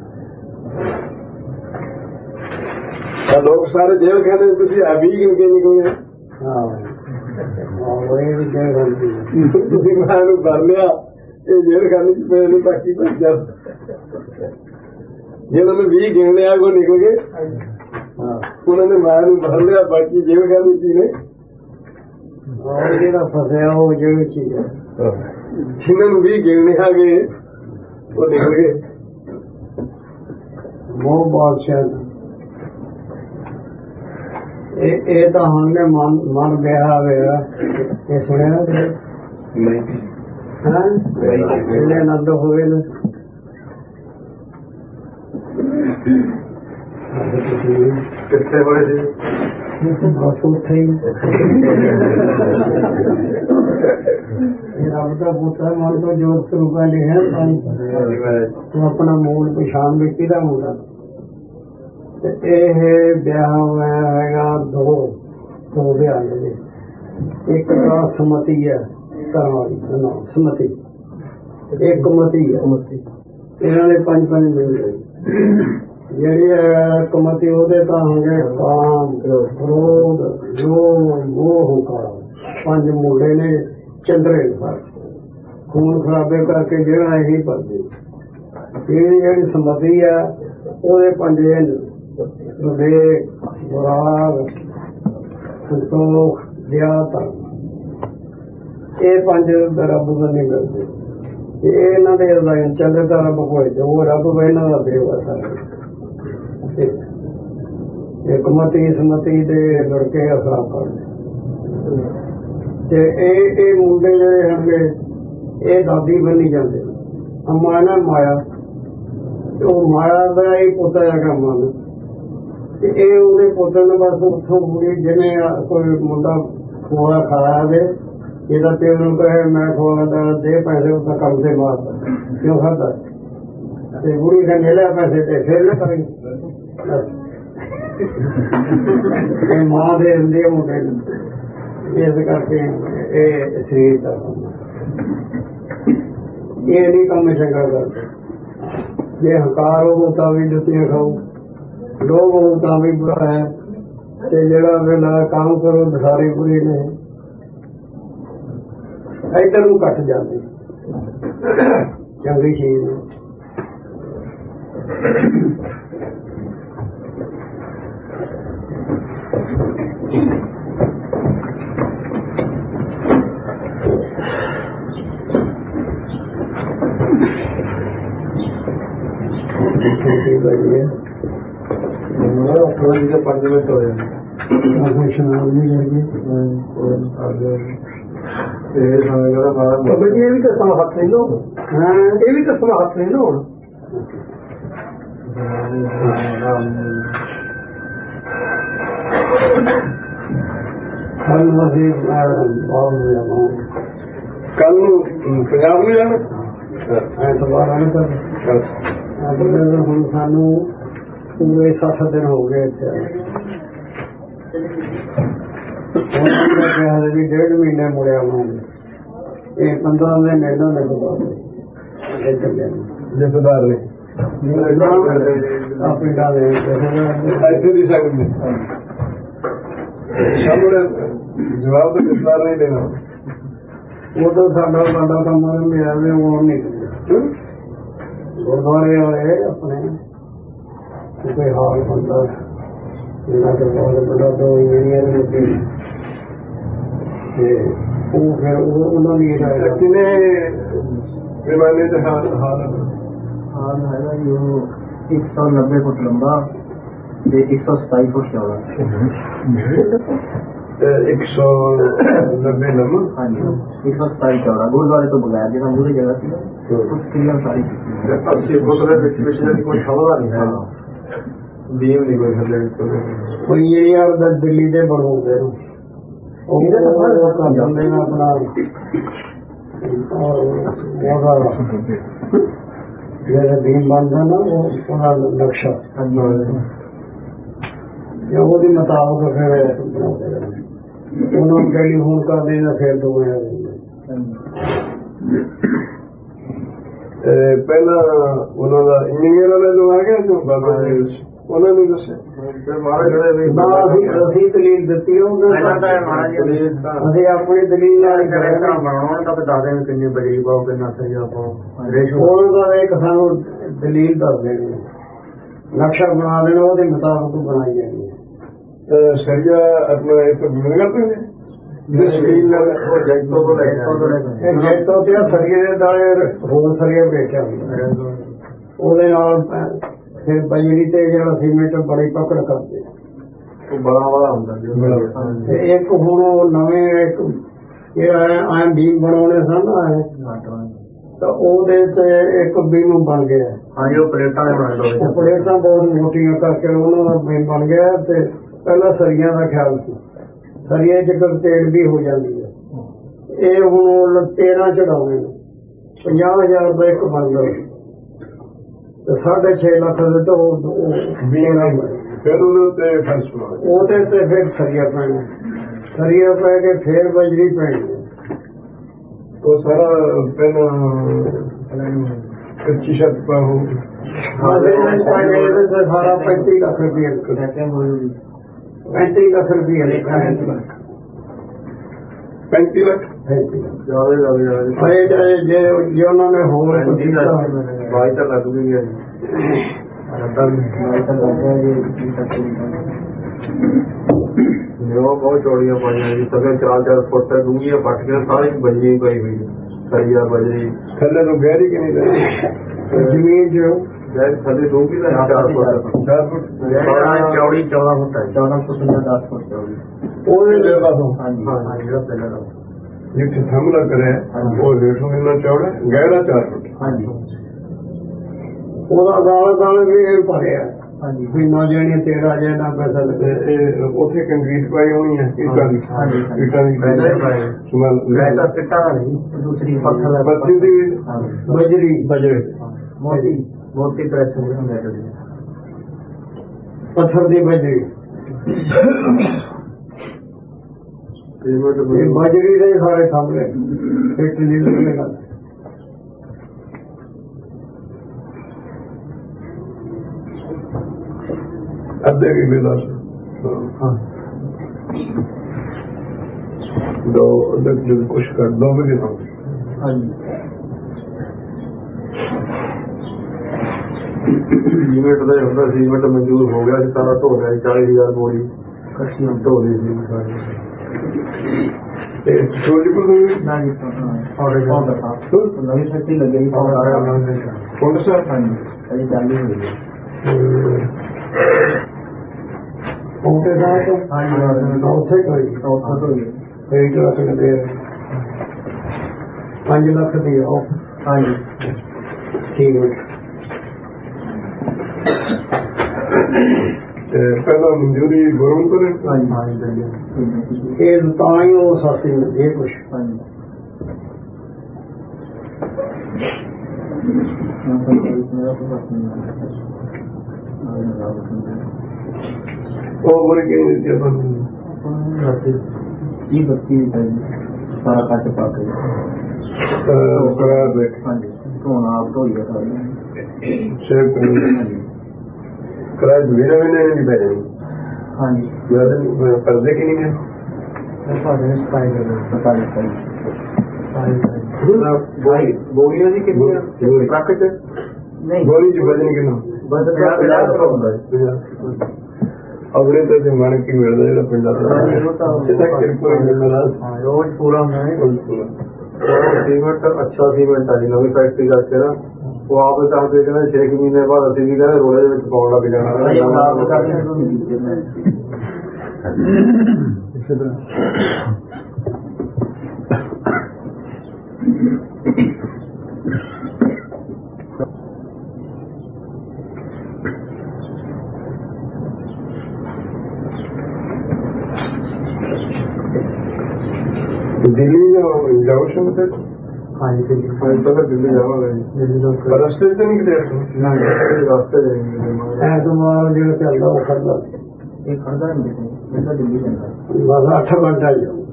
ਲੋਕ ਸਾਰੇ ਜੇਲ੍ਹ ਖਾਨੇ ਤੁਸੀਂ ਆ ਵੀ ਗਿਣ ਕੇ ਨਿਕਲੇ। ਹਾਂ ਉਹ ਵੀ ਕਹਿ ਰਹੀ ਤੁਸੀਂ ਮੈਂ ਨੂੰ ਭਰ ਲਿਆ, ਇਹ ਜੇਲ੍ਹ ਖਾਨੇ ਚ ਪਏ ਨੇ ਬਾਕੀ ਭੱਜਾ। ਜਿਹਨਾਂ ਨੇ ਵੀਹ ਗਿਣ ਲਿਆ ਉਹ ਨਿਕਲ ਗਏ, ਉਹਨਾਂ ਨੇ ਮਾਂ ਨੂੰ ਭਰ ਲਿਆ, ਬਾਕੀ ਜੇਲ੍ਹ ਖਾਨੇ ਚ ਨੇ। ਉਹ ਜਿਹੜਾ ਫਸਿਆ ਉਹ ਜਿਹੜੀ ਚੀਜ਼ ਹੈ, ਜਿਨ੍ਹਾਂ ਨੂੰ ਵੀਹ ਗਿਣਨੇ ਆ ਗਏ ਉਹ ਨਿਕਲ ਗਏ। ਬਹੁਤ ਬਾਦਸ਼ਾਹ ਇਹ ਇਹ ਤਾਂ ਹੁਣ ਨੇ ਮਨ ਮਨ ਵਿਆਹ ਹੋਇਆ। ਇਹ ਸੁਣਿਆ ਨਹੀਂ ਹਾਂ ਇਹਨੇ ਆਨੰਦ ਹੋਏ ਨੇ। ਕਿੱਥੇ ਹੋਏ ਸੀ? ਬਸ ਉੱਥੇ ਹੀ ਰੱਬ ਦਾ ਪੁੱਤਰ ਮਨ ਤੋਂ ਜੋਤ ਸਰੂਪਾ ਲਿਖਿਆ ਤੂੰ ਆਪਣਾ ਮੂਲ ਪਛਾਣ ਵੀ ਕਿਹਦਾ ਮੁੰਡਾ। ਤੇ ਇਹ ਵਿਆਹ ਹੋਇਆ ਹੈਗਾ ਦੋ ਦੋ ਵਿਆਹ ਨੇ, ਇੱਕ ਤਾਂ ਸਮਤੀ ਹੈ ਘਰਾਂ ਵਾਲੀ ਸਮਤੀ, ਇੱਕ ਮਤੀ ਹੈ ਮਤੀ। ਇਹਨਾਂ ਨੇ ਪੰਜ ਪੰਜ ਮਿਲ ਗਏ। ਜਿਹੜੀ ਹੈ ਕਮਤੀ ਉਹਦੇ ਤਾਂ ਹੋਗੇ ਕਾਮ ਕ੍ਰੋਧ ਲੋਭ ਮੋਹ ਹੰਕਾਰ, ਪੰਜ ਮੁੰਡੇ ਨੇ ਚੰਦਰੇ ਖੂਨ ਖਰਾਬੇ ਕਰਕੇ ਜਿਹੜਾ ਇਹੀ ਭਰਦੇ। ਇਹ ਜਿਹੜੀ ਸਮਤੀ ਹੈ ਉਹਦੇ ਪੰਜੇ ਵਿਵੇਕ ਵਿਰਾਗ ਸੰਤੋਖ ਦਇਆ ਧਰਮ, ਇਹ ਪੰਜ ਰੱਬ ਦਾ ਨਹੀਂ ਮਿਲਦੇ। ਇਹਨਾਂ ਦੇ ਅਧਿਐਨ ਚੱਲਦੇ ਤਾਂ ਰੱਬ ਕੋਲ ਉਹ ਰੱਬ ਇਹਨਾਂ ਦਾ ਦੇਵ ਆ ਸਾਰੇ। ਇੱਕ ਮਤੀ ਸਮਤੀ ਦੇ ਲੜਕੇ ਅਸਰਾ ਕਰਦੇ ਤੇ ਇਹ ਇਹ ਮੁੰਡੇ ਜਿਹੜੇ ਹੈਗੇ ਇਹ ਦਾਦੀ ਬਣੀ ਜਾਂਦੇ। ਅੰਮਾ ਨਾ ਮਾਇਆ, ਉਹ ਮਾਇਆ ਦਾ ਹੀ ਪੁੱਤਰ ਹੈਗਾ ਮਨ, ਤੇ ਇਹ ਉਹਦੇ ਪੁੱਤਰ ਨੂੰ ਬਸ ਉੱਥੋਂ ਪੂਰੀ ਜਿਵੇਂ ਕੋਈ ਮੁੰਡਾ ਖੋਆ ਖਾਇਆ ਵੇ, ਇਹਦਾ ਪਿਓ ਨੂੰ ਕਹੇ ਮੈਂ ਖੋਆ ਦਾ ਦੇ ਪੈਸੇ ਉਹਦਾ ਕੰਮ ਤੇ ਮਾਰਦਾ ਕਿਉਂ ਖਾਦਾ, ਤੇ ਬੁੜੀ ਨੇ ਲੈ ਪੈਸੇ ਤੇ ਫਿਰ ਨਾ ਕਰੀ। ਇਹ ਮਾਂ ਦੇ ਹੁੰਦੇ ਮੁੰਡੇ ਨੂੰ, ਇਸ ਕਰਕੇ ਇਹ ਸਰੀਰ ਦਾ ਇਹ ਨਹੀਂ ਕੰਮ ਚੰਗਾ ਕਰਦੇ। ਜੇ ਹੰਕਾਰ ਹੋ ਤਾਂ ਵੀ ਜੁੱਤੀਆਂ ਖਾਓ, ਲੋਭ ਹੋ ਤਾਂ ਵੀ ਬੁਰਾ ਹੈ, ਤੇ ਜਿਹੜਾ ਵੇਲਾ ਕੰਮ ਕਰੋ ਸਾਰੇ ਬੁਰੇ ਨੇ। ਇੱਧਰ ਨੂੰ ਕੱਟ ਜਾਂਦੇ ਚੰਗੀ ਚੀਜ਼ ਨੂੰ। ਪੰਜ ਮਿੰਟ ਹੋਏ ਸ਼ਨਾਨ ਨਹੀਂ ਲੱਗੇ ਇਹ ਵੀ ਤਾਂ ਸਮਾਂ ਹੱਥ ਨਹੀਂ ਲੋ। ਹਾਂ ਇਹ ਵੀ ਤਾਂ ਸਮਾਂ ਹੱਥ ਨਹੀਂ ਲੋ। ਕੱਲ ਨੂੰ ਅਸੀਂ ਕੱਲ ਨੂੰ ਪੰਜਾਬ ਨੂੰ ਜਾਣਾ ਐਤਵਾਰ ਆਉਣਾ ਤਾਂ ਹੁਣ ਸਾਨੂੰ ਪੂਰੇ ਸੱਠ ਦਿਨ ਹੋ ਗਏ ਇੱਥੇ ਜੀ, ਡੇਢ ਮਹੀਨੇ ਮੁੜਿਆ ਉਹਨਾਂ ਇਹ ਪੰਦਰਾਂ ਦਿਨ ਇਹਨਾਂ ਨੇ ਜਥੇਦਾਰ ਨੇ ਆਪਣੀ ਗੱਲ ਇੱਥੇ ਦੀ ਸਕਦੇ ਸਾਹਮਣੇ ਜਵਾਬ ਤਾਂ ਜਥੇਦਾਰ ਨਹੀਂ ਦੇਣਾ। ਉਦੋਂ ਸਾਡਾ ਸਾਡਾ ਕੰਮ ਮਿਲਿਆ ਵੀ ਉਹ ਨਹੀਂ ਗੁਰਦੁਆਰੇ ਵਾਲੇ ਆਪਣੇ ਕੋਈ ਹਾਲ ਬੰਦਾ ਇਹਨਾਂ ਦੇ ਬਹੁਤ ਵੱਡਾ ਦੋ ਇੰਜੀਨੀਅਰ ਲੱਗੇ ਤੇ ਉਹ ਫਿਰ ਉਹਨਾਂ ਨੇ ਕਿਨੇ ਪੈਮਾਨੇ ਤੇ ਹਾਲ ਹਾਲ ਹਾਲ ਹੈਗਾ ਜੀ ਉਹ ਇੱਕ ਸੌ ਨੱਬੇ ਫੁੱਟ ਲੰਬਾ ਤੇ ਇੱਕ ਸੌ ਸਤਾਈ ਫੁੱਟ ਚੌੜਾ। ਇੱਕ ਸੌ ਨੱਬੇ ਲੰਮਾ। ਹਾਂਜੀ ਇੱਕ ਸੌ ਸਤਾਈ ਚੌੜਾ ਗੁਰਦੁਆਰੇ ਤੋਂ ਬਗੈਰ ਜਿਹੜਾ ਮੂਹਰੇ ਜਗ੍ਹਾ ਸੀ ਉਸ ਕਿਲਿਆਂ ਸਾਰੀ ਅੱਸੀ ਫੁੱਟ ਦੇ ਵਿੱਚ ਵਿੱਚ ਜਿਹੜੀ ਕੋਈ ਹਵਾ ਨਹੀਂ ਹੈ, ਬੀਮ ਨਹੀਂ ਕੋਈ ਥੱਲੇ ਕੋਈ ਇੰਜੀਨੀਅਰ ਦਾ ਦਿੱਲੀ ਦੇ ਬਣਾਉਂਦੇ ਨੇ ਉਹ ਕਰ ਜਾਂਦੇ ਨੇ ਆਪਣਾ ਜਿਹੜਾ ਬੀਮ ਬਣਦਾ ਨਾ ਉਹਦਾ ਨਕਸ਼ਾ ਜਾਂ ਉਹਦੇ ਮੁਤਾਬਕ ਫਿਰ ਬਣਾਉਂਦੇ ਨੇ। ਉਹਨਾਂ ਨੂੰ ਟੈਲੀਫੋਨ ਕਰਦੇ ਨੇ ਫਿਰ ਦੋ ਪਹਿਲਾਂ ਉਹਨਾਂ ਦਾ ਇੰਜੀਨੀਅਰ ਵਾਲੇ ਨੂੰ ਆ ਗਿਆ ਜੋ ਬਾਬਾ ਜੀ ਉਹਨਾਂ ਨੂੰ ਦੱਸਿਆ ਅਸੀਂ ਦਲੀਲ ਦਿੱਤੀ ਅਸੀਂ ਆਪਣੀ ਦਲੀਲ ਨਾਲ ਬਣਾਉਣ ਤੱਕ ਦੱਸਦੇ ਨੇ ਕਿੰਨੀ ਬਜਰੀ ਪਾਓ ਕਿੰਨਾ ਸਰੀਆ ਪਾਓ। ਉਹਨਾਂ ਦਾ ਇੱਕ ਸਾਨੂੰ ਦਲੀਲ ਦੱਸ ਦੇਣੀ ਨਕਸ਼ਾ ਬਣਾ ਦੇਣਾ ਉਹਦੇ ਮੁਤਾਬਕ ਬਣਾਈ ਜਾਣੀ ਹੈ। ਸਰੀਆ ਆਪਣਾ ਇੱਕ ਮਿਲਣਾ ਪੈਂਦਾ ਜੈਤੋ ਤੇ ਸਰੀਏ ਦੇ ਦਾਲੇ ਹੋਰ ਸਰੀਆ ਵੇਚਿਆ ਹੁੰਦਾ ਉਹਦੇ ਨਾਲ ਫਿਰ ਬਜਰੀ ਤੇ ਜਿਹੜਾ ਸੀਮੈਂਟ ਬੜੀ ਪਕੜ ਕਰਦੇ ਉਹ ਬੜਾ ਵਾਲਾ ਹੁੰਦਾ। ਤੇ ਇੱਕ ਹੁਣ ਉਹ ਨਵੇਂ ਇੱਕ ਜਿਹੜਾ ਐ ਬੀਮ ਬਣਾਉਣੇ ਸਨ ਤਾਂ ਉਹਦੇ ਚ ਇੱਕ ਬੀਮ ਬਣ ਗਿਆ। ਹਾਂਜੀ ਉਹ ਪਲੇਟਾਂ ਉਹ ਪਲੇਟਾਂ ਬਹੁਤ ਮੋਟੀਆਂ ਕਰਕੇ ਉਹਨਾਂ ਦਾ ਬੀਮ ਬਣ ਗਿਆ। ਤੇ ਪਹਿਲਾਂ ਸਰੀਆਂ ਦਾ ਖਿਆਲ ਸੀ ਸਰੀਏ ਚ ਤੇੜ ਵੀ ਹੋ ਜਾਂਦੀ ਹੈ। ਇਹ ਹੁਣ ਤੇਰਾਂ ਚੜਾਉਣੇ ਨੇ ਪੰਜਾਹ ਹਜ਼ਾਰ ਦਾ ਇੱਕ ਬਣਦਾ ਤੇ ਸਾਢੇ ਛੇ ਲੱਖ ਦੇ ਤੋਂ ਫਿਰ ਉਹਦੇ ਉੱਤੇ ਫੈਸਲਾ ਉਹਦੇ ਤੇ ਫਿਰ ਸਰੀਆ ਪੈਣਾ ਸਰੀਆ ਪੈ ਕੇ ਫਿਰ ਬਜਰੀ ਪੈਣੀ। ਉਹ ਸਾਰਾ ਪਹਿਲਾਂ ਕੱਚੀ ਛੱਤ ਪਾ ਹੋ ਸਾਰਾ ਪੈਂਤੀ ਲੱਖ ਰੁਪਏ ਪੈਂਤੀ ਲੱਖ ਰੁਪਏ ਪੈਂਤੀ ਲੱਖ ਜੇ ਉਹਨਾਂ ਨੇ ਹੋਰ ਬਾਈ ਤਾਂ ਲੱਗ ਵੀ ਗਿਆ ਉਹ ਬਹੁਤ ਚੌੜੀਆਂ ਪਾਈਆਂ ਜੀ ਸਭੇ ਚਾਰ ਚਾਰ ਫੁੱਟ ਡੂੰਘੀਆਂ ਪੱਟੀਆਂ ਸਾਰੀ ਬਜਰੀ ਪਈ ਹੋਈ ਸਰੀਆ ਬਜਰੀ ਥੱਲੇ ਤੋਂ ਗਹਿਰੀ ਕਿ ਨਹੀਂ ਜ਼ਮੀਨ ਚ ਥੱਲੇ ਡੂੰਘੀ ਦਾ ਚਾਰ ਫੁੱਟ ਚਾਰ ਫੁੱਟ ਚੌੜੀ ਚੌਦਾਂ ਫੁੱਟ ਹੈ ਚੌਦਾਂ ਫੁੱਟ ਜਾਂ ਦਸ ਫੁੱਟ ਚੌੜੀ ਉਹਦੇ ਜਗ੍ਹਾ ਤੋਂ ਹਾਂਜੀ ਜਿਹੜਾ ਪਹਿਲਾਂ ਦਾ ਜਿੱਥੇ ਹਮਲਾ ਕਰਿਆ ਉਹ ਰੇਸ਼ੋ ਇੰਨਾ ਚੌੜਾ ਗਹਿਰਾ ਚਾਰ ਫੁੱਟ। ਹਾਂਜੀ ਉਹਦਾ ਦਾਲ ਦਾਲ ਵੀ ਇਹ ਭਰਿਆ ਹਾਂਜੀ ਵੀ ਨਾ ਜਾਣੀ ਤੇਰਾ ਜੇ ਨਾ ਪੈਸਾ ਲੱਗੇ। ਇਹ ਉੱਥੇ ਕੰਕਰੀਟ ਪਾਈ ਹੋਣੀ ਹੈ ਇੱਟਾਂ ਦੀ ਇੱਟਾਂ ਦੀ ਵੈਸਾ ਪਿੱਟਾ ਨਹੀਂ ਦੂਸਰੀ ਪੱਥਰ ਬੱਤੀ ਦੀ ਬਜਰੀ ਬਜਰੇ ਮੋਟੀ ਮੋਟੀ ਪ੍ਰੈਸ ਹੁੰਦੀ ਹੈ ਪੱਥਰ ਦੀ ਬਜਰੀ ਇਹ ਬਜਰੀ ਦੇ ਸਾਰੇ ਸਾਹਮਣੇ ਫਿੱਟ ਨਹੀਂ ਲੱਗੇਗਾ। ਅੱਧੇ ਵੀ ਮਿਲਾ ਦੋ ਅੱਧੇ ਜਦ ਕੁਛ ਕਰ ਦੋ ਵੀ ਨਾ ਹਾਂਜੀ ਸੀਮੈਂਟ ਦਾ ਹੁੰਦਾ ਸੀਮੈਂਟ ਮਨਜ਼ੂਰ ਹੋ ਗਿਆ ਸਾਰਾ ਢੋ ਗਿਆ ਚਾਲੀ ਹਜ਼ਾਰ ਬੋਰੀ ਕੱਚੀਆਂ ਢੋ ਰਹੀ ਸੀ ਤੇ ਛੋਟੀ ਕੋਲ ਨਾ ਜੀ ਔਰ ਨਵੀਂ ਫੈਕਟਰੀ ਲੱਗੀ ਫੋਟੋ ਸਰ ਹਾਂਜੀ ਅਜੇ ਚਾਲੂ ਹੋਈ ਹੈ ਉਹਦੇ ਨਾਲ ਤਾਂ ਹਾਂਜੀ ਉੱਥੇ ਕੋਈ ਚੌਥਾ ਤੋਂ ਹੀ ਇੱਕ ਲੱਖ ਦੇ ਪੰਜ ਲੱਖ ਦੀ ਉਹ ਹਾਂਜੀ ਠੀਕ ਹੈ। ਪਹਿਲਾਂ ਮਨਜ਼ੂਰੀ ਗੌਰਮੈਂਟ ਕੋਲ ਹਾਂਜੀ ਹਾਂਜੀ ਇਹ ਤਾਂ ਹੀ ਉਹ ਸਸਤੀ ਮਿਲਦੀ ਹੈ ਕੁਛ। ਹਾਂਜੀ ਉਹ ਬੋਲ ਕੇ ਦਿੱਤੀ ਆਪਾਂ ਨੂੰ ਜੀ ਬੱਤੀ ਸਾਰਾ ਕੱਟ ਪਾ ਕੇ ਕਰਾਇਆ ਬੈਠ ਹਾਂਜੀ ਧੋਣਾ ਆਪ ਧੋਈਆ ਸਾਰੀ ਸ਼ੇਰ ਕਰਾਇਆ ਵੀਰੇ ਮੈਨੇ ਨਹੀਂ ਬੈਠੇ ਹਾਂਜੀ ਯਾਰ ਪਰਦੇ ਕਿ ਨਹੀਂ ਹੈ ਸਾਡੇ ਸਤਾਈ ਸਤਾਈ ਸਤਾਈ ਬੋਲੀਆਂ ਜੀ ਕਿੰਨੀਆਂ ਟਰੱਕ ਚ ਨਹੀਂ ਗੋਲੀ ਚ ਵਜਨ ਕਿੰਨਾ ਬਸ ਪੰਜਾਹ ਹੁੰਦਾ ਹੈ ਅਗਲੇ ਤਾਂ ਤੇ ਮਨ ਕੀ ਮਿਲਦਾ ਜਿਹੜਾ ਪਿੰਡਾਂ ਦਾ ਸਿੱਧਾ ਕਿਰਪਾ ਮਿਲਦਾ ਰੋਜ਼ ਪੂਰਾ ਹੁੰਦਾ ਹੈ ਪੂਰਾ ਸੀਮੈਂਟ ਅੱਛਾ ਸੀਮੈਂਟ ਆ ਜੀ ਨਵੀਂ ਫੈਕਟਰੀ ਕਰਕੇ ਨਾ ਉਹ ਆਪ ਚਾਹਦੇ ਕਹਿੰਦੇ ਛੇ ਮਹੀਨੇ ਬਾਅਦ ਅਸੀਂ ਵੀ ਕਹਿੰਦੇ ਰੋੜੇ ਦੇ ਵਿੱਚ ਪਾਉਣ ਲੱਗ ਜਾਣਾ। ਦਿੱਲੀ ਜਾਓ ਸ਼ੁਰੂ ਤੇ ਹਾਂਜੀ ਠੀਕ ਹੈ। ਅੱਜ ਤੱਕ ਦਿੱਲੀ ਜਾਵਾਂਗੇ ਦਿੱਲੀ ਤੋਂ ਪਰ ਰਸਤੇ ਤੇ ਨਹੀਂ ਕਿਤੇ ਨਾ ਰਸਤੇ ਜਾਏंगे। ਐਤਵਾਰ ਜਿਹੜਾ ਚੱਲਦਾ ਉਹ ਖੜਦਾ ਇਹ ਖੜਦਾ ਨਹੀਂ ਕਿਤੇ ਇਹ ਦਿੱਲੀ ਜਾਂਦਾ ਬਸ ਅੱਠ ਘੰਟਾ ਹੀ ਜਾਊ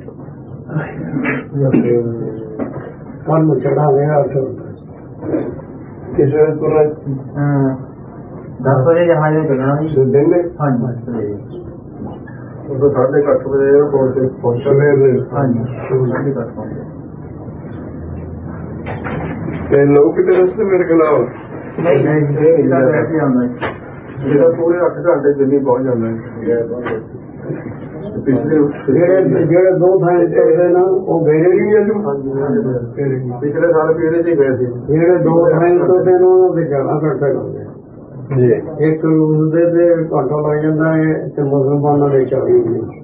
ਕੱਲ ਨੂੰ ਚੜਾਂਗੇ ਅੱਠ ਕਿਸੇ ਤੁਰ ਹਾਂ ਦਸ ਵਜੇ ਜਹਾਜ਼ ਵਿੱਚ ਚੱਲਣਾ ਜੀ। ਦਿਨ ਦੇ ਹਾਂਜੀ ਉਹ ਸਾਢੇ ਕੁ ਅੱਠ ਵਜੇ 에어ਪੋਰਟ ਤੇ ਪਹੁੰਚਣੇ। ਹਾਂਜੀ ਸਾਢੇ ਕੁ ਅੱਠ ਵਜੇ। ਤੇ ਲੋਕ ਕਿਤੇ ਰਸਤੇ ਮੇਰੇ ਖਿਲਾਫ ਨਹੀਂ ਨਹੀਂ ਵੈਸੇ ਆਉਂਦਾ ਜਿਹੜਾ ਪੂਰੇ ਅੱਠ ਘੰਟੇ ਦਿੱਲੀ ਪਹੁੰਚ ਜਾਂਦਾ ਹੈ। ਪਿਛਲੇ ਜਿਹੜੇ ਜਿਹੜੇ ਦੋ ਥਾਂ ਚੱਲਦੇ ਨਾ ਉਹ ਗਏ ਨਹੀਂ ਅਜੂ। ਪਿਛਲੇ ਸਾਲ ਵੀ ਇਹਦੇ ਚ ਹੀ ਗਏ ਸੀ। ਜਿਹੜੇ ਦੋ ਥਾਂ ਚੱਲਦੇ ਨੇ ਉਹਨਾਂ ਦੇ ਜ਼ਿਆਦਾ ਘੰਟੇ ਲੱਗਦੇ ਜੀ। ਇੱਕ ਉਸਦੇ ਤੇ ਘੰਟਾ ਲੱਗ ਜਾਂਦਾ ਹੈ ਤੇ ਮੁਸਲਮਾਨਾਂ ਦੇ ਚਾਲੀ ਮਿੰਟ।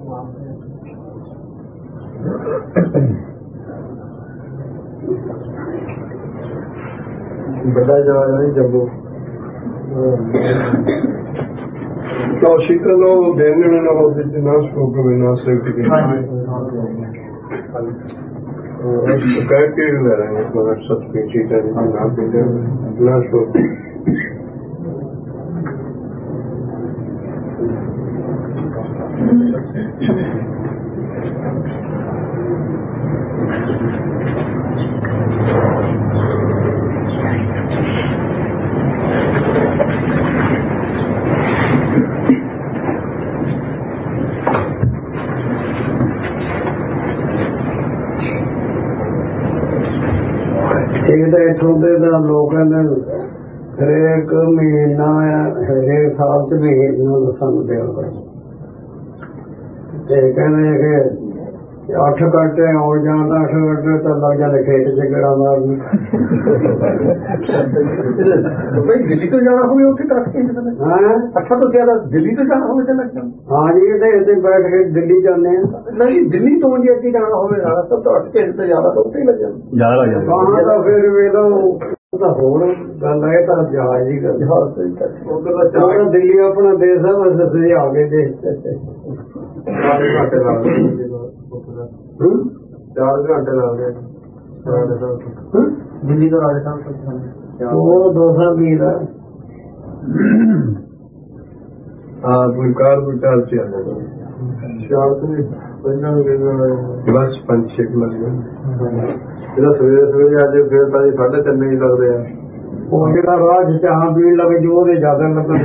ਵੱਡਾ ਜਹਾਜ਼ ਨਹੀਂ ਜੰਮੂ तो शीतल देने में ना होती थी ना स्कोप में ना सेफ्टी के कह के ले रहे हैं मतलब सब की शीतल ना पीते ना स्कोप ਇਹ ਤਾਂ ਇੱਥੋਂ ਦੇ ਤਾਂ ਲੋਕ ਕਹਿੰਦੇ ਹਰੇਕ ਮਹੀਨਾ ਹਰੇਕ ਸਾਲ ਚ ਮਹੀਨਾ ਸਾਨੂੰ ਦਿਆ ਕਰੋ ਤੇ ਕਹਿੰਦੇ ਕਿ ਅੱਠ ਘੰਟੇ ਆਉਣ ਜਾਣ ਦਾ ਅੱਠ ਘੰਟੇ ਤਾਂ ਲੱਗ ਜਾਂਦੇ ਖੇਤ ਚ ਗੇੜਾ ਮਾਰਨ। ਬਈ ਦਿੱਲੀ ਤੋਂ ਜਾਣਾ ਹੋਵੇ ਉੱਥੇ ਤੱਕ ਹਾਂ ਅੱਛਾ ਤੋਂ ਜ਼ਿਆਦਾ ਦਿੱਲੀ ਤੋਂ ਜਾਣਾ ਹੋਵੇ ਤਾਂ ਲੱਗ ਜਾਂਦਾ। ਹਾਂ ਜੀ ਇਹਦੇ ਇੱਥੇ ਬੈਠ ਕੇ ਦਿੱਲੀ ਜਾਂਦੇ ਆ। ਨਹੀਂ ਦਿੱਲੀ ਤੋਂ ਜੇ ਅੱਗੇ ਜਾਣਾ ਹੋਵੇ ਰਾਸਤਾ ਤਾਂ ਅੱਠ ਘੰਟੇ ਤੋਂ ਜ਼ਿਆਦਾ ਤਾਂ ਉੱਥੇ ਹੀ ਲੱਗ ਜਾਂਦਾ। ਜ਼ਿਆਦਾ ਲੱਗ ਕਹਾਂ ਤਾਂ ਫਿਰ ਵੇਲੋ ਤਾਂ ਹੋਰ ਗੱਲ ਹੈ ਤਾਂ ਜਹਾਜ਼ ਦੀ ਗੱਲ ਉਧਰ ਦਾ ਹੈ। ਦਿੱਲੀ ਆਪਣਾ ਦੇਸ਼ ਹੈ ਬਸ ਅਸੀਂ ਆ ਗਏ ਦੇਸ਼ ਚ ਚਾਰ ਘੰਟੇ ਲੱਗਦੇ ਚਾਰ ਘੰਟੇ ਲੱਗਦੇ ਦਿੱਲੀ ਤੋਂ ਰਾਜਸਥਾਨ ਤੱਕ। ਉਹ ਦੋ ਸੌ ਵੀਹ ਦਾ हाँ कोई कार कोई चार से आना ਚਾਰ ਤੋਂ ਪਹਿਲਾਂ ਵੀ बस पाँच छः लग गए ਜਿਹੜਾ ਸਵੇਰੇ ਸਵੇਰੇ ਅੱਜ ਫਿਰ ਤਾਂ ਸਾਢੇ ਤਿੰਨ ਹੀ ਲੱਗਦੇ ਆ। ਉਹ ਜਿਹੜਾ ਰਾਜ ਚਾਹਾਂ ਪੀਣ ਲੱਗੇ ਜੋ ਉਹਦੇ ਜ਼ਿਆਦਾ ਲੱਗਣ।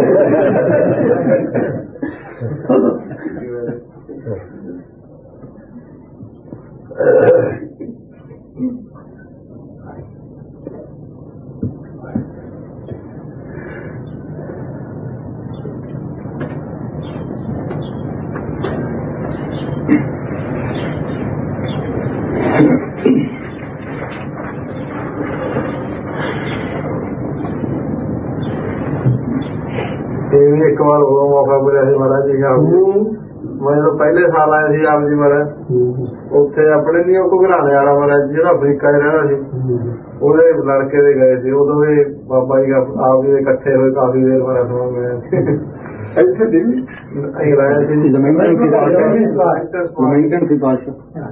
ਇਹ ਵੀ ਇੱਕ ਵਾਰ ਹੋਰ ਮੌਕਾ ਮਿਲਿਆ ਸੀ ਮਹਾਰਾਜ ਜੀ ਆਪ ਨੂੰ। ਮੈਂ ਜਦੋਂ ਪਹਿਲੇ ਸਾਲ ਆਇਆ ਸੀ ਆਪ ਜੀ ਮਹਾਰਾਜ ਉੱਥੇ ਆਪਣੇ ਨਹੀਂ ਉਹ ਘਰਾਣੇ ਵਾਲਾ ਮਹਾਰਾਜ ਜਿਹੜਾ ਅਫਰੀਕਾ ਚ ਰਹਿੰਦਾ ਸੀ ਉਹਦੇ ਲੜਕੇ ਦੇ ਗਏ ਸੀ। ਉਦੋਂ ਵੀ ਬਾਬਾ ਜੀ ਆਪ ਜੀ ਇਕੱਠੇ ਹੋਏ ਕਾਫੀ ਦੇਰ ਮਹਾਰਾਜ ਸੁਣਾ ਮੈਂ ਇੱਥੇ ਦਿੱਲੀ ਅਸੀਂ ਰਹੇ ਸੀ ਜ਼ਮੀਨ ਸੀ ਬਾਦਸ਼ਾਹ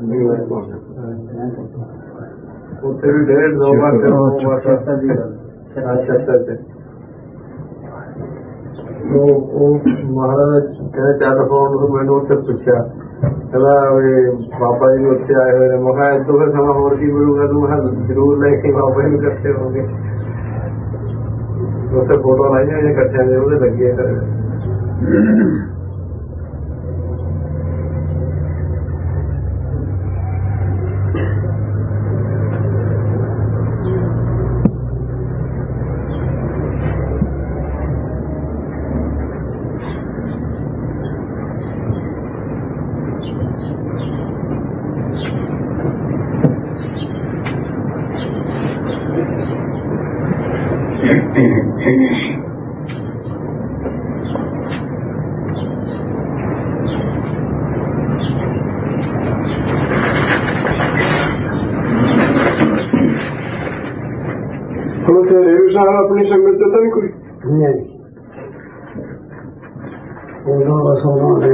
ਉੱਥੇ ਵੀ ਡੇਢ ਦੋ ਘੰਟੇ ਅੱਛਾ ਅੱਛਾ ਉਹ ਮਹਾਰਾਜ ਕਹਿੰਦੇ ਚੱਲ ਫੋਨ ਮੈਨੂੰ ਉੱਥੇ ਪੁੱਛਿਆ ਕਹਿੰਦਾ ਵੀ ਬਾਬਾ ਜੀ ਉੱਥੇ ਆਏ ਹੋਏ ਨੇ। ਮੈਂ ਕਿਹਾ ਇਦੋਂ ਫਿਰ ਸਮਾਂ ਹੋਰ ਕੀ ਮਿਲੂਗਾ ਤੂੰ ਮੈਂ ਜ਼ਰੂਰ ਲੈ ਕੇ ਬਾਬਾ ਜੀ ਨੂੰ ਇਕੱਠੇ ਹੋਗੇ। ਉੱਥੇ ਫੋਟੋ ਲਾਈਆਂ ਹੋਈਆਂ ਇਕੱਠਿਆਂ ਦੇ ਉਹਦੇ ਲੱਗੇ ਕਰ ਹੁਣ ਤੇ ਰੇਰੂ ਸਾਹਿਬ ਆਪਣੀ ਸੰਗਤ ਤੇ ਤਾਂ ਨਹੀਂ ਕੋਈ ਨਹੀਂ ਉਹਨਾਂ ਦਾ ਸੋਨਾ ਨੇ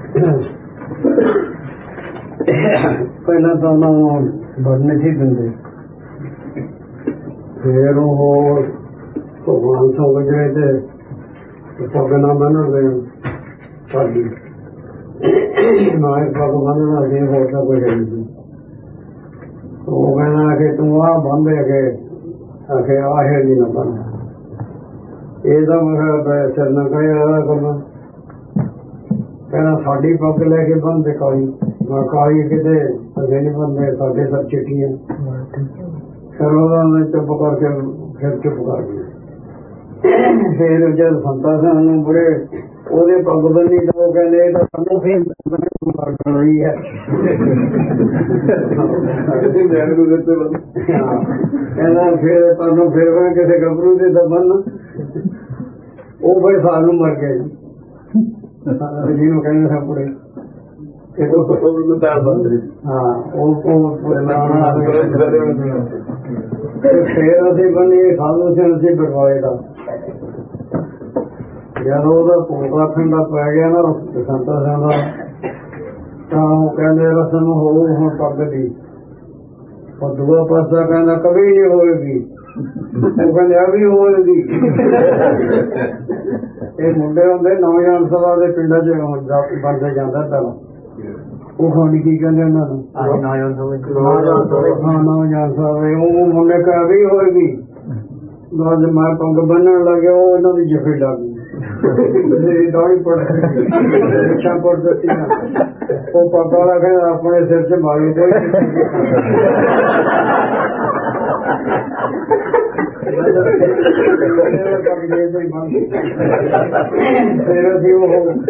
ਪਹਿਲਾਂ ਤਾਂ ਉਹਨਾਂ ਨੂੰ ਵੜਨੇ ਸੀ ਦਿੰਦੇ, ਫਿਰ ਉਹ ਭਗਵਾਨ ਸੌ ਗਏ ਤੇ ਪੱਗ ਨਾ ਬੰਨ੍ਹਦੇ ਸਾਡੀ ਨਾ ਪੱਗ ਬੰਨ੍ਹਣਾ ਸੀ, ਹੋਰ ਤਾਂ ਕੋਈ ਨਹੀਂ ਸੀ। ਉਹ ਕਹਿੰਦਾ ਕਿ ਤੂੰ ਆਹ ਬੰਨ੍ਹਦੇ ਕੇ ਆਖੇ ਆਹ ਨਹੀਂ ਨਾ ਬੰਨ੍ਹ, ਇਹਦਾ ਮਤਲਬ ਸਿਰ ਨਾ ਕਹਿਆ ਕਰਨਾ। ਕਹਿੰਦਾ ਸਾਡੀ ਪੱਗ ਲੈ ਕੇ ਬੰਨ੍ਹਦੇ ਕਾਲੀ, ਮੈਂ ਕਾਲੀ ਕਿਤੇ ਅੱਗੇ ਨਹੀਂ ਬੰਨ੍ਹਦੇ, ਸਾਡੇ ਸਭ ਚਿੱਟੀਆਂ। ਫਿਰ ਉਹਦਾ ਮੈਂ ਚੁੱਪ ਕਰਕੇ ਫਿਰ ਚੁੱਪ ਕਰ ਗਿਆ। ਫਿਰ ਜਦ ਸੰਤਾ ਸਿੰਘ ਨੂੰ ਬੁਰੇ ਉਹਦੇ ਪੱਗ ਬੰਨੀ ਤਾਂ ਉਹ ਕਹਿੰਦੇ ਇਹ ਤਾਂ ਸਾਨੂੰ ਫੇਰ ਮਾਰਨ ਲਈ ਹੈ। ਕਹਿੰਦਾ ਫਿਰ ਤੁਹਾਨੂੰ ਫਿਰ ਕਿਸੇ ਗੱਭਰੂ ਦੇ ਤਾਂ ਬੰਨ, ਉਹ ਫਿਰ ਸਾਨੂੰ ਮਰ ਗਿਆ ਜੀ, ਜਿਹਨੂੰ ਕਹਿੰਦੇ ਸਾ ਪੁੜੇ। ਹਾਂ ਉਹ ਫਿਰ ਅਸੀਂ ਬੰਨੀਏ ਸਾਧੂ ਸਿੰਘ ਸੀ ਬਰਵਾਲੇ ਦਾ। ਜਦੋਂ ਉਹਦਾ ਭੋਗ ਰੱਖਣ ਦਾ ਪੈ ਗਿਆ ਨਾ ਸੰਤਾ ਸਿੰਘ ਦਾ, ਤਾਂ ਉਹ ਕਹਿੰਦੇ ਰਸਮ ਹੋਊ ਹੁਣ ਪੱਗ ਦੀ। ਉਹ ਦੂਆ ਪਾਸਾ ਕਹਿੰਦਾ ਕਦੇ ਨਹੀਂ ਹੋਏਗੀ, ਉਹ ਕਹਿੰਦੇ ਆ ਵੀ ਹੋਏਗੀ। ਇਹ ਮੁੰਡੇ ਹੁੰਦੇ ਨੌਜਵਾਨ ਸਭਾ ਦੇ ਪਿੰਡਾਂ ਚ ਬਣਦੇ ਜਾਂਦਾ ਪਹਿਲਾਂ। ਉਹ ਖਾਣੀ ਕੀ ਕਹਿੰਦੇ ਉਹਨਾਂ ਨੂੰ ਨੌਜਵਾਨ ਸਾਹਿਬ, ਉਹ ਮੁੰਡੇ ਕਾ ਵੀ ਹੋਏਗੀ। ਬਾਅਦ ਮੈਂ ਪੱਗ ਬੰਨਣ ਲੱਗਿਆ, ਉਹ ਇਹਨਾਂ ਦੀ ਜਫੇ ਲੱਗ ਗਈ। ਦਾੜੀ ਪੜ ਪਿੱਛਾ ਪੜ ਦਿੱਤੀ, ਉਹ ਪੱਗ ਵਾਲਾ ਕਹਿੰਦਾ ਆਪਣੇ ਸਿਰ ਚ ਮਾਰੀ ਕੋਈ। ਫਿਰ ਅਸੀਂ ਉਹ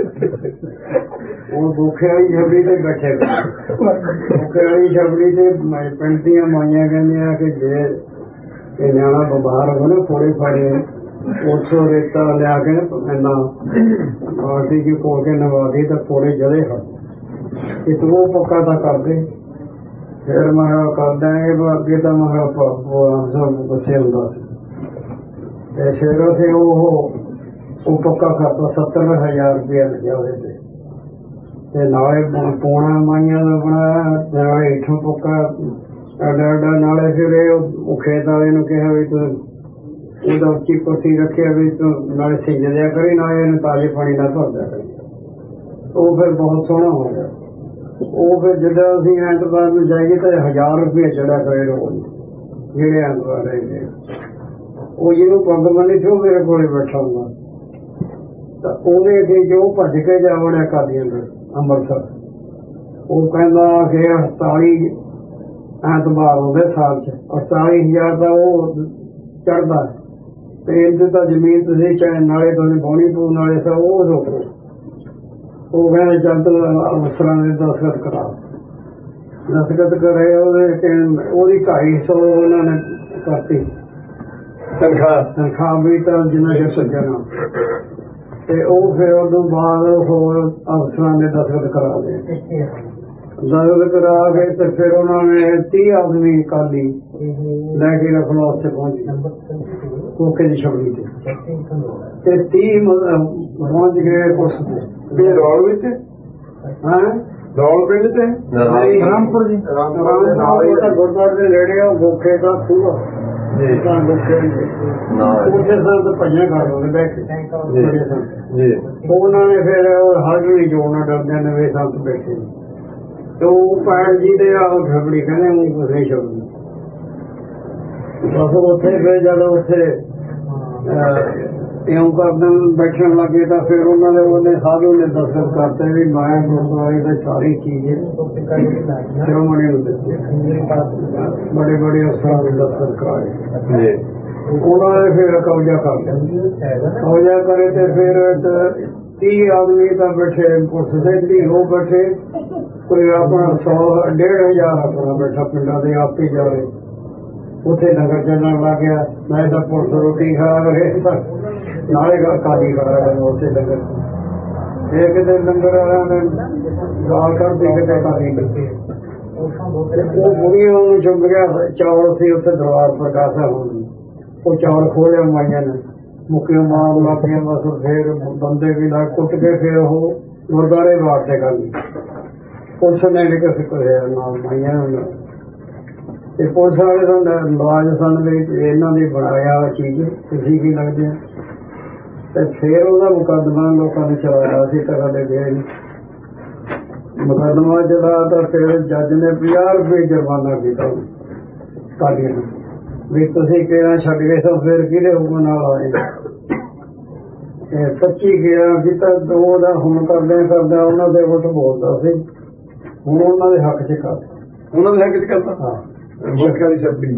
ਉਹ ਭੁੱਖੇ ਵਾਲੀ ਛਬੜੀ ਤੇ ਬੈਠੇ, ਭੁੱਖੇ ਵਾਲੀ ਛਬੜੀ ਤੇ ਪਿੰਡ ਦੀਆਂ ਮਾਈਆਂ ਕਹਿੰਦੀਆਂ ਕਿ ਜੇ ਇਹ ਨਿਆਣਾ ਬਿਮਾਰ ਹੋਵੇ ਨਾ ਫੋੜੇ ਫਾੜੇ ਉੱਥੋਂ ਰੇਤਾ ਲਿਆ ਕੇ ਇੰਨਾ ਬਾਲਟੀ ਚ ਕੋਲ ਕੇ ਨਵਾ ਦੇ ਤਾਂ ਫੋੜੇ ਜਦੇ ਖੜ ਕਿ ਤੂੰ ਉਹ ਪੱਕਾ ਤਾਂ ਕਰਦੇ। ਫਿਰ ਮੈਂ ਕਰ ਦਾਂਗੇ ਅੱਗੇ ਤਾਂ ਮੈਂ ਬੱਸੇ ਹੁੰਦਾ ਸੀ। ਤੇ ਫਿਰ ਅਸੀਂ ਉਹ ਉਹ ਪੱਕਾ ਕਰਤਾ, ਸੱਤਰ ਹਜ਼ਾਰ ਰੁਪਇਆ ਲੱਗਿਆ ਉਹਦੇ ਤੇ। ਤੇ ਨਾਲੇ ਪੌਣਾ ਮਾਈਆਂ ਦਾ ਬਣਾਇਆ, ਨਾਲੇ ਇੱਥੋਂ ਪੱਕਾ ਐਡਾ ਐਡਾ। ਨਾਲੇ ਫਿਰ ਉਹ ਖੇਤ ਵਾਲੇ ਨੂੰ ਕਿਹਾ ਵੀ ਤੂੰ ਉਹਦਾ ਉੱਚੀ ਕੁਰਸੀ ਰੱਖਿਆ ਵੀ ਤੂੰ ਨਾਲੇ ਸਿੰਜ ਦਿਆ ਕਰੀ, ਨਾਲੇ ਇਹਨੂੰ ਤਾਜ਼ੇ ਪਾਣੀ ਨਾਲ ਭਰ ਦਿਆ ਕਰੀ। ਉਹ ਫਿਰ ਬਹੁਤ ਸੋਹਣਾ ਹੋ ਗਿਆ। ਉਹ ਫਿਰ ਜਦੋਂ ਅਸੀਂ ਐਤਵਾਰ ਨੂੰ ਜਾਈਏ ਤਾਂ ਹਜ਼ਾਰ ਰੁਪਇਆ ਚੜਿਆ ਕਰੇ ਰੋਜ਼, ਜਿਹੜੇ ਐਤਵਾਰ ਰਹਿੰਦੇ। ਉਹ ਜਿਹਨੂੰ ਪੱਗ ਬੰਨੀ ਸੀ ਉਹ ਮੇਰੇ ਕੋਲੇ ਬੈਠਾ ਹੁੰਦਾ, ਤਾਂ ਉਹਦੇ ਅੱਗੇ ਜੋ ਭੱਜ ਕੇ ਜਾ ਵੜਿਆ ਕਾਦੀਆਂ ਦਾ ਅੰਮ੍ਰਿਤਸਰ। ਉਹ ਕਹਿੰਦਾ ਕਿ ਅੜਤਾਲੀ ਐਤਵਾਰ ਆਉਂਦੇ ਸਾਲ ਚ, ਅੜਤਾਲੀ ਹਜ਼ਾਰ ਦਾ ਉਹ ਚੜਦਾ ਤੇ ਇਹਦੇ ਤਾਂ ਜ਼ਮੀਨ ਤੁਸੀਂ ਚਾਹੇ ਨਾਲੇ ਤੁਹਾਨੂੰ ਬਾਉਣੀ ਪਊ ਨਾਲੇ ਤਾਂ ਉਹ ਰੋਕੋ। ਉਹ ਕਹਿੰਦੇ ਚੱਲ ਤੂੰ ਅਫਸਰਾਂ ਦੇ ਦਸਤਖਤ ਕਰਾ, ਦਸਤਖਤ ਕਰੇ ਉਹਦੇ ਉਹਦੀ ਢਾਈ ਸੌ ਉਹਨਾਂ ਨੇ ਕਰਤੀ ਤਨਖਾਹ ਤਨਖਾਹ ਵੀ ਤਾਂ ਜਿੰਨਾ ਚਿਰ ਸੱਜਣਾ। ਤੇ ਉਹ ਫਿਰ ਉਦੋਂ ਬਾਅਦ ਹੋਰ ਅਫਸਰਾਂ ਨੇ ਦਸਤਖਤ ਕਰਾ ਲਏ, ਦਸਤਖਤ ਕਰਾ ਕੇ ਤੇ ਫਿਰ ਉਹਨਾਂ ਨੇ ਤੀਹ ਆਦਮੀ ਕਾਲੀ ਲੈ ਕੇ ਰੱਖਣਾ ਉੱਥੇ ਪਹੁੰਚ ਕੋਕੇ ਦੀ ਛਬੜੀ ਤੇ ਤੀਹ ਪਹੁੰਚ ਗਏ ਪੁਲਿਸ ਦੇ ਰੌਲ ਵਿੱਚ। ਹਾਂ ਰੌਲ ਪਿੰਡ ਤੇ ਰਾਮਪੁਰ ਜੀ, ਰਾਮਪੁਰ ਗੁਰਦੁਆਰੇ ਦੇ ਨੇੜੇ ਆ ਗੋਖੇ ਦਾ ਖੂਹ। ਉੱਥੇ ਸੰਤ ਭਜਨ ਕਰ ਰਹੇ ਬੈਠ ਕੇ, ਉਹਨਾਂ ਨੇ ਫਿਰ ਹਰ ਨਹੀਂ ਜੋੜਨਾ ਡਰਦੇ ਨੇ ਵੀ ਸੰਤ ਬੈਠੇ ਤੇ ਉਹ ਪੈਣ ਜੀ ਦੇ ਆ ਝਗੜੀ ਕਹਿੰਦੇ ਉਹ ਨਹੀਂ ਛੱਡਦੀ। ਬਸ ਉੱਥੇ ਫਿਰ ਜਦੋਂ ਉੱਥੇ ਇਉਂ ਕਰਦੇ ਬੈਠਣ ਲੱਗੇ ਤਾਂ ਫਿਰ ਉਹਨਾਂ ਦੇ ਉਹਨੇ ਸਾਧੂ ਨੇ ਦਸਤਖਤ ਕਰਤੇ ਵੀ ਮੈਂ ਗੁਰਦੁਆਰੇ ਦੀ ਸਾਰੀ ਚੀਜ਼ ਸ਼੍ਰੋਮਣੀ ਨੂੰ ਦਿੱਤੀ। ਬੜੇ ਬੜੇ ਅਫਸਰਾਂ ਨੇ ਦਸਤਖਤ ਕਰਾਏ, ਉਹਨਾਂ ਨੇ ਫਿਰ ਕਬਜ਼ਾ ਕਰ ਲਿਆ। ਕਬਜ਼ਾ ਕਰੇ ਤੇ ਫਿਰ ਤੀਹ ਆਦਮੀ ਤਾਂ ਬੈਠੇ ਪੁਲਿਸ ਦੇ, ਤੀਹ ਉਹ ਬੈਠੇ, ਕੋਈ ਆਪਣਾ ਸੌ ਡੇਢ ਹਜ਼ਾਰ ਆਪਣਾ ਬੈਠਾ ਪਿੰਡਾਂ ਦੇ ਆਪੇ ਜਾ ਰਹੇ। ਉੱਥੇ ਲੰਗਰ ਚੱਲਣ ਲੱਗ ਗਿਆ। ਮੈਂ ਤਾਂ ਪੁਲਿਸ ਰੋਟੀ ਖਾ ਰਹੇ ਨਾਲੇ ਕਾਲੀ ਖੜਾ ਰਿਹਾ ਉਸੇ ਲੰਗਰ। ਫਿਰ ਕਿਤੇ ਲੰਗਰ ਵਾਲਿਆਂ ਨੇ ਗਾਲ ਕੱਢਦੀ, ਕਿਤੇ ਕਾਲੀ ਕੀਤੀ। ਉਹ ਬੁੜੀਆਂ ਨੂੰ ਚੁੱਕ ਗਿਆ। ਚੌਲ ਸੀ ਉੱਥੇ ਦਰਬਾਰ ਪ੍ਰਕਾਸ਼ਾ ਹੋਣ, ਉਹ ਚੌਲ ਖੋਲਿਆ ਮਾਈਆਂ ਨੇ, ਮੁੱਕੀਆਂ ਮਾਰਨ ਲੱਗ ਪਈਆਂ। ਬਸ ਫਿਰ ਬੰਦੇ ਵੀ ਲੱਗ ਕੁੱਟ ਕੇ ਫਿਰ ਉਹ ਗੁਰਦੁਆਰੇ ਬਾੜ ਤੇ ਕਰ ਪੁਲਿਸ ਨੇ ਲਿਖ ਸਿੱਖਿਆ ਨਾਲ ਮਾਈਆਂ ਨੂੰ। ਤੇ ਪੁਲਿਸ ਵਾਲੇ ਦਾ ਨਵਾਜ ਸਨ ਵੀ ਇਹਨਾਂ ਦੀ ਬਣਾਇਆ ਚੀਜ਼, ਤੁਸੀਂ ਕੀ ਲੱਗਦੇ ਆ। ਤੇ ਫਿਰ ਉਹਦਾ ਮੁਕੱਦਮਾ ਲੋਕਾਂ ਨੇ ਚਲਾਇਆ। ਅਸੀਂ ਤਾਂ ਕਦੇ ਗਏ ਨਹੀਂ। ਮੁਕੱਦਮਾ ਚਲਾ ਤਾਂ ਫਿਰ ਜੱਜ ਨੇ ਪੰਜਾਹ ਰੁਪਏ ਜੁਰਮਾਨਾ ਕੀਤਾ ਕਾਲੀਆਂ ਨੂੰ ਵੀ ਤੁਸੀਂ ਕਿਹੜਾ ਛੱਡ ਗਏ ਤਾਂ ਫਿਰ ਕਿਹਦੇ ਹੁਕਮ ਨਾਲ ਆਏ। ਪੱਚੀ ਗਿਆ ਕੀਤਾ ਦੋ ਦਾ ਹੁਣ ਕਰਦਿਆਂ ਕਰਦਿਆਂ ਉਹਨਾਂ ਦੇ ਵੋਟ ਬੋਲਦਾ ਸੀ। ਹੁਣ ਉਹਨਾਂ ਦੇ ਹੱਕ ਚ ਕਰ ਉਹਨਾਂ ਦੇ ਹੱਕ ਚ ਕਰਦਾ। ਹਾਂ ਸਰਕਾਰੀ ਛੱਪੜੀ।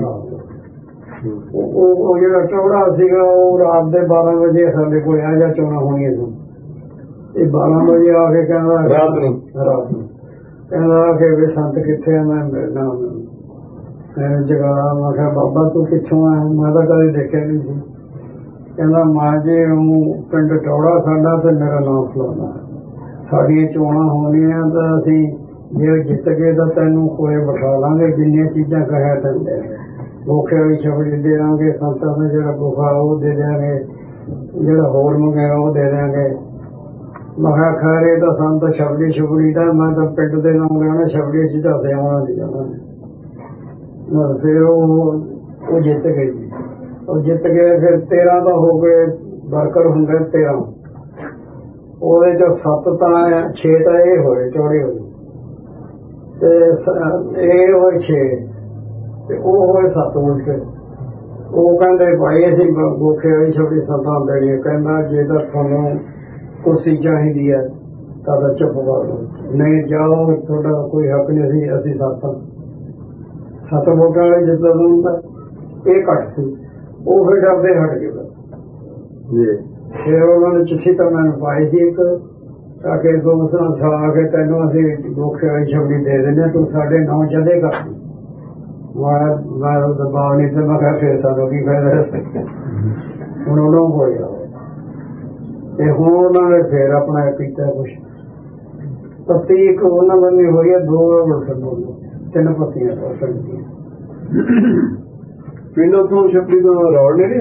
ਉਹ ਜਿਹੜਾ ਚੌੜਾ ਸੀਗਾ ਉਹ ਰਾਤ ਦੇ ਬਾਰਾਂ ਵਜੇ ਸਾਡੇ ਕੋਲ ਆ ਜਾ ਚੋਣਾਂ ਹੋਣੀਆਂ ਸੀ। ਇਹ ਬਾਰਾਂ ਵਜੇ ਆ ਕੇ ਕਹਿੰਦਾ ਰਾਤ ਨੂੰ ਰਾਤ ਨੂੰ ਕਹਿੰਦਾ ਕਿ ਵੀ ਸੰਤ ਕਿੱਥੇ ਆ, ਮੈਂ ਮਿਲਣਾ ਉਹਨੂੰ ਜਗਾੜਾ। ਮੈਂ ਕਿਹਾ ਬਾਬਾ ਤੂੰ ਕਿੱਥੋਂ ਆਇਆ, ਮੈਂ ਤਾਂ ਕਦੇ ਦੇਖਿਆ ਨਹੀਂ ਸੀ। ਕਹਿੰਦਾ ਮਾਂ ਜੀ ਉਹ ਪਿੰਡ ਟੌੜਾ ਸਾਡਾ ਤੇ ਮੇਰਾ ਨਾਮ ਫਲਾਣਾ, ਸਾਡੀਆਂ ਚੋਣਾਂ ਹੋਣੀਆਂ ਤਾਂ ਅਸੀਂ ਜੇ ਜਿੱਤ ਗਏ ਤਾਂ ਤੈਨੂੰ ਕੋਲੇ ਬਿਠਾ ਲਾਂਗੇ, ਜਿੰਨੀਆਂ ਚੀਜ਼ਾਂ ਕਹਿਆ ਤੈਨੂੰ ਦੇ ਗੋਖੇ ਵਾਲੀ ਛਬੜੀ ਦੇ ਦਿਆਂਗੇ, ਸੰਤਾਂ ਦਾ ਜਿਹੜਾ ਗੁਫਾ ਉਹ ਦੇ ਦਿਆਂਗੇ, ਜਿਹੜਾ ਹੋਰ ਮੰਗਿਆ ਉਹ ਦੇ ਦਿਆਂਗੇ। ਮੈਂ ਕਿਹਾ ਖੈਰ ਇਹ ਤਾਂ ਸੰਤ ਛਬੜੀ ਛੁਬੜੀ ਦਾ, ਮੈਂ ਤਾਂ ਪਿੰਡ ਦੇ ਨਾਮ ਲੈਣਾ, ਛਬੜੀ ਚ ਤਾਂ ਸਿਆਉਣਾ ਨਹੀਂ ਜਾਣਾ। ਫਿਰ ਉਹ ਉਹ ਜਿੱਤ ਗਏ ਜੀ। ਉਹ ਜਿੱਤ ਗਏ ਫਿਰ ਤੇਰਾਂ ਦਾ ਹੋ ਗਏ ਵਰਕਰ ਹੁੰਦੇ ਤੇਰਾਂ, ਉਹਦੇ ਚ ਸੱਤ ਤਾਂ ਛੇ ਤਾਂ ਇਹ ਹੋਏ ਚੌੜੇ ਹੋਏ ਤੇ ਇਹ ਹੋਏ ਛੇ ਤੇ ਉਹ ਹੋਏ ਸੱਤ ਉਲਟੇ। ਉਹ ਕਹਿੰਦੇ ਭਾਈ ਅਸੀਂ ਗੋਖੇ ਵਾਲੀ ਛੋਟੀ ਸੰਤਾਂ ਦੇਣੀ। ਕਹਿੰਦਾ ਜੇ ਤਾਂ ਤੁਹਾਨੂੰ ਕੁਰਸੀ ਚਾਹੀਦੀ ਹੈ ਤਾਂ ਚੁੱਪ ਕਰ ਲਓ, ਨਹੀਂ ਜਾਓ ਤੁਹਾਡਾ ਕੋਈ ਹੱਕ ਨਹੀਂ। ਅਸੀਂ ਅਸੀਂ ਸੱਤ ਸੱਤ ਵੋਟਾਂ ਵਾਲੇ ਜਿੱਦਾਂ ਹੁੰਦਾ ਇਹ ਘੱਟ ਸੀ, ਉਹ ਫਿਰ ਡਰਦੇ ਹਟ ਗਏ ਜੀ। ਫਿਰ ਉਹਨਾਂ ਨੇ ਚਿੱਠੀ ਤਾਂ ਮੈਨੂੰ ਪਾਈ ਸੀ ਇੱਕ, ਤਾਂ ਕਿ ਦੋਸਤਾਂ ਸਾ ਕੇ ਤੈਨੂੰ ਅਸੀਂ ਗੋਖੇ ਵਾਲੀ ਛਬੜੀ ਦੇ ਦਿੰਦੇ, ਤੂੰ ਸਾਡੇ ਨਾਂ ਜਦੇ ਕਰ। ਮੈਂ ਮੈਂ ਦਬਾਅ ਨਹੀਂ ਤੇ ਮੈਂ ਕਿਹਾ ਫਿਰ ਸਾਨੂੰ ਕੀ ਫਾਇਦਾ। ਹੁਣ ਉਹਨਾਂ ਹੋਇਆ ਤੇ ਹੁਣ ਉਹਨਾਂ ਨੇ ਫਿਰ ਆਪਣਾ ਕੀਤਾ ਕੁਛ ਪੱਤੀ ਇੱਕ ਉਹਨਾਂ ਬੰਨੀ ਹੋਈ ਹੈ, ਦੋ ਤਿੰਨ ਪੱਤੀਆਂ ਪਿੰਡ ਉੱਥੋਂ ਛਪੜੀ ਤੋਂ ਰੌੜ ਨੇੜੇ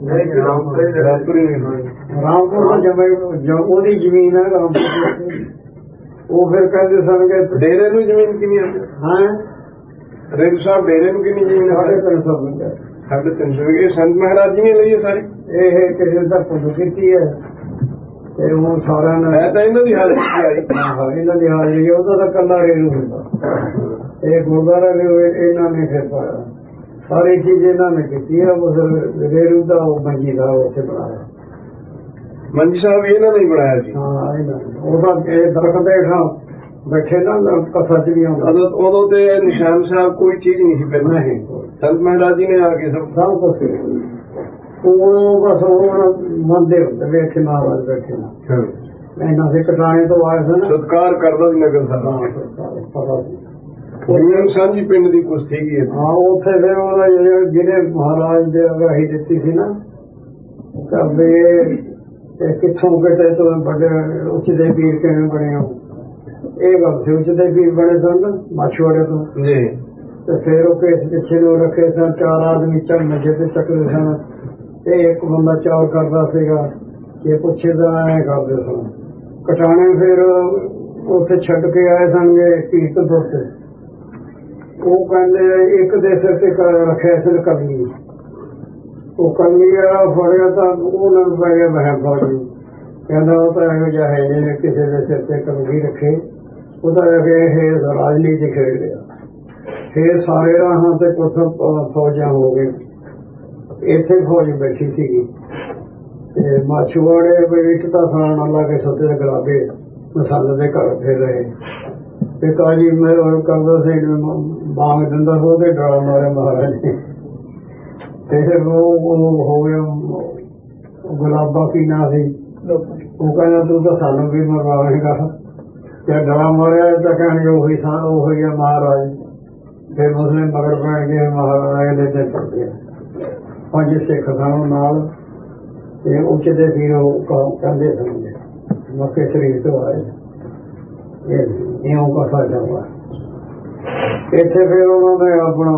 ਰਾਮਪੁਰ ਦਾ ਜਮੇ ਉਹਦੀ ਜ਼ਮੀਨ ਹੈ ਰਾਮਪੁਰ। ਉਹ ਫਿਰ ਕਹਿੰਦੇ ਸਨ ਕਿ ਡੇਰੇ ਨੂੰ ਜ਼ਮੀਨ ਕਿੰਨੀ ਹੈ? ਹਾਂ ਰੇਰੂ ਸਾਹਿਬ ਡੇਰੇ ਨੂੰ ਕਿੰਨੀ ਜ਼ਮੀਨ? ਸਾਢੇ ਤਿੰਨ ਸੌ ਮਿੰਟ ਸਾਢੇ ਤਿੰਨ ਸੌ। ਇਹ ਸੰਤ ਮਹਾਰਾਜ ਜੀ ਨੇ ਲਈ ਹੈ ਸਾਰੀ? ਇਹ ਕਿਸੇ ਦਾ ਪੁੱਛ ਕੀਤੀ ਹੈ ਤੇ ਹੁਣ ਸਾਰਿਆਂ ਨੇ ਤਾਂ ਇਹਨਾਂ ਦੀ ਹਾਜ਼ਰੀ ਆਈ। ਇਹਨਾਂ ਦੀ ਹਾਜ਼ਰੀ ਉਹਦਾ ਤਾਂ ਕੱਲਾ ਰੇਰੂ ਹੁੰਦਾ। ਇਹ ਗੁਰਦੁਆਰਾ ਇਹਨਾਂ ਨੇ ਫਿਰ ਪਾਇਆ, ਸਾਰੀ ਚੀਜ਼ ਇਹਨਾਂ ਨੇ ਕੀਤੀ ਹੈ। ਉਸ ਰੇਰੂ ਦਾ ਉਹ ਮੰਜੀ ਦਾ ਉੱਥੇ ਬਣਾਇਆ। ਮੰਜੀ ਸਾਹਿਬ ਇਹਨਾਂ ਨੇ ਬਣਾਇਆ ਸੀ? ਹਾਂ ਇਹਨਾਂ ਨੇ। ਉਹਦਾ ਇਹ ਦਰਖਤ ਹੇਠਾਂ ਬੈਠੇ ਨਾ ਕਥਾ ਚ ਵੀ ਆਉਂਦਾ। ਉਦੋਂ ਤੇ ਨਿਸ਼ਾਨ ਸਾਹਿਬ ਕੋਈ ਚੀਜ਼ ਨਹੀਂ ਸੀ ਪਹਿਲਾਂ। ਨਹੀਂ, ਸੰਤ ਮਹਾਰਾਜ ਜੀ ਨੇ ਆ ਕੇ ਸਭ ਸਭ ਕੁਛ ਉਹ ਬਸ ਹੁਣ ਮੰਨਦੇ ਹੁੰਦੇ ਵੀ ਇੱਥੇ ਮਹਾਰਾਜ ਬੈਠੇ ਨਾ। ਇਹਨਾਂ ਦੇ ਕਟਾਣੇ ਤੋਂ ਆਏ ਸਨ, ਸਤਿਕਾਰ ਕਰਦਾ ਸੀ ਨਗਰ ਸਾਹਿਬ। ਪਤਾ ਸੀ ਜੀਵਨ ਸਾਂਝੀ ਪਿੰਡ ਦੀ ਕੁਛ ਸੀਗੀ। ਹਾਂ ਉੱਥੇ ਫਿਰ ਉਹਦਾ ਜਿਹੜੇ ਮਹਾਰਾਜ ਦੇ ਅਗਾਹੀ ਦਿੱਤੀ ਸੀ ਨਾ ਕਿ ਕਿੱਥੋਂ ਕਿਤੇ ਤੋਂ ਵੱਡੇ ਉੱਚਦੇ ਪੀਰ ਕਿਵੇਂ ਬਣੇ ਹੋ, ਇਹ ਗੱਲ ਸੀ। ਉੱਚਦੇ ਪੀਰ ਬਣੇ ਸਨ ਮਾਛੀਵਾੜੇ ਤੋਂ ਜੀ। ਤੇ ਫਿਰ ਉਹ ਕੇਸ ਪਿੱਛੇ ਨੂੰ ਰੱਖੇ ਸਨ, ਚਾਰ ਆਦਮੀ ਚੱਲ ਨਸ਼ੇ ਤੇ ਚੱਕਦੇ ਸਨ। ਇਹ ਇੱਕ ਬੰਦਾ ਚਾਰ ਕਰਦਾ ਸੀਗਾ, ਇਹ ਪੁੱਛੇ ਤਾਂ ਐਂ ਕਰਦੇ ਸਨ। ਕਟਾਣੇ ਫਿਰ ਉੱਥੇ ਛੱਡ ਕੇ ਆਏ ਸਨਗੇ ਕੀਰਤਪੁਰ ਤੇ। ਉਹ ਕਹਿੰਦੇ ਇੱਕ ਦੇ ਸਿਰ ਤੇ ਰੱਖਿਆ ਸਿਰ ਕਲਗੀ, ਉਹ ਕਲਗੀ ਵਾਲਾ ਫੜਿਆ ਤਾਂ ਉਹਨਾਂ ਨੂੰ ਪੈ ਗਿਆ ਵਹਿਮ ਫੌਜੀ। ਕਹਿੰਦਾ ਉਹ ਤਾਂ ਇਹੋ ਜਿਹਾ ਹੈ ਜਿਹਨੇ ਕਿਸੇ ਦੇ ਸਿਰ ਤੇ ਕਲਗੀ ਰੱਖੇ, ਉਹਦਾ ਇਹ ਰਾਜਨੀਤੀ ਖੇਡ ਰਿਹਾ। ਫਿਰ ਸਾਰੇ ਰਾਹਾਂ ਤੇ ਕੁਛ ਫੌਜਾਂ ਹੋ ਗਏ। ਇੱਥੇ ਫੌਜ ਬੈਠੀ ਸੀਗੀ ਤੇ ਮਾਛੀਵਾੜੇ ਵਿੱਚ ਤਾਂ ਖਾਣ ਲਾ ਕੇ ਸੁੱਤੇ ਦੇ ਗੁਲਾਬੇ ਮਸਾਲੇ ਦੇ ਘਰ ਫਿਰ ਰਹੇ। ਤੇ ਕਾਜੀ ਮੈਂ ਕਰਦਾ ਸੀ ਬਾਗ ਦਿੰਦਾ ਸੀ, ਉਹਦੇ ਡਰਾ ਮਾਰੇ ਮਹਾਰਾਜ ਨੇ। ਤੇ ਫਿਰ ਉਹ ਹੋ ਗਿਆ ਗੁਲਾਬਾ ਕੀ ਨਾਂ ਸੀ, ਉਹ ਕਹਿੰਦਾ ਤੂੰ ਤਾਂ ਸਾਨੂੰ ਵੀ ਮਰਵਾਵੇਂਗਾ। ਜਾਂ ਡਰਾ ਮਾਰਿਆ ਤਾਂ ਕਹਿਣਗੇ ਉਹੀ ਉਹੀ ਆ ਮਹਾਰਾਜ। ਫਿਰ ਮੁਸਲਿਮ ਮਗਰ ਪੈਣ ਕੇ ਮਹਾਰਾਜ ਦੇ ਤੇ ਤੁਰ ਗਏ। ਪੰਜ ਸਿੱਖ ਸਨ ਨਾਲ ਤੇ ਉੱਚ ਦੇ ਵੀਰ ਉਹ ਕਹਿੰਦੇ ਸਨ ਮੱਕੇ ਸ਼ਰੀਫ ਤੋਂ ਆਏ। ਇਹ ਇਉਂ ਕਥਾ ਚੱਲਦਾ। ਇੱਥੇ ਫਿਰ ਉਹਨਾਂ ਨੇ ਆਪਣਾ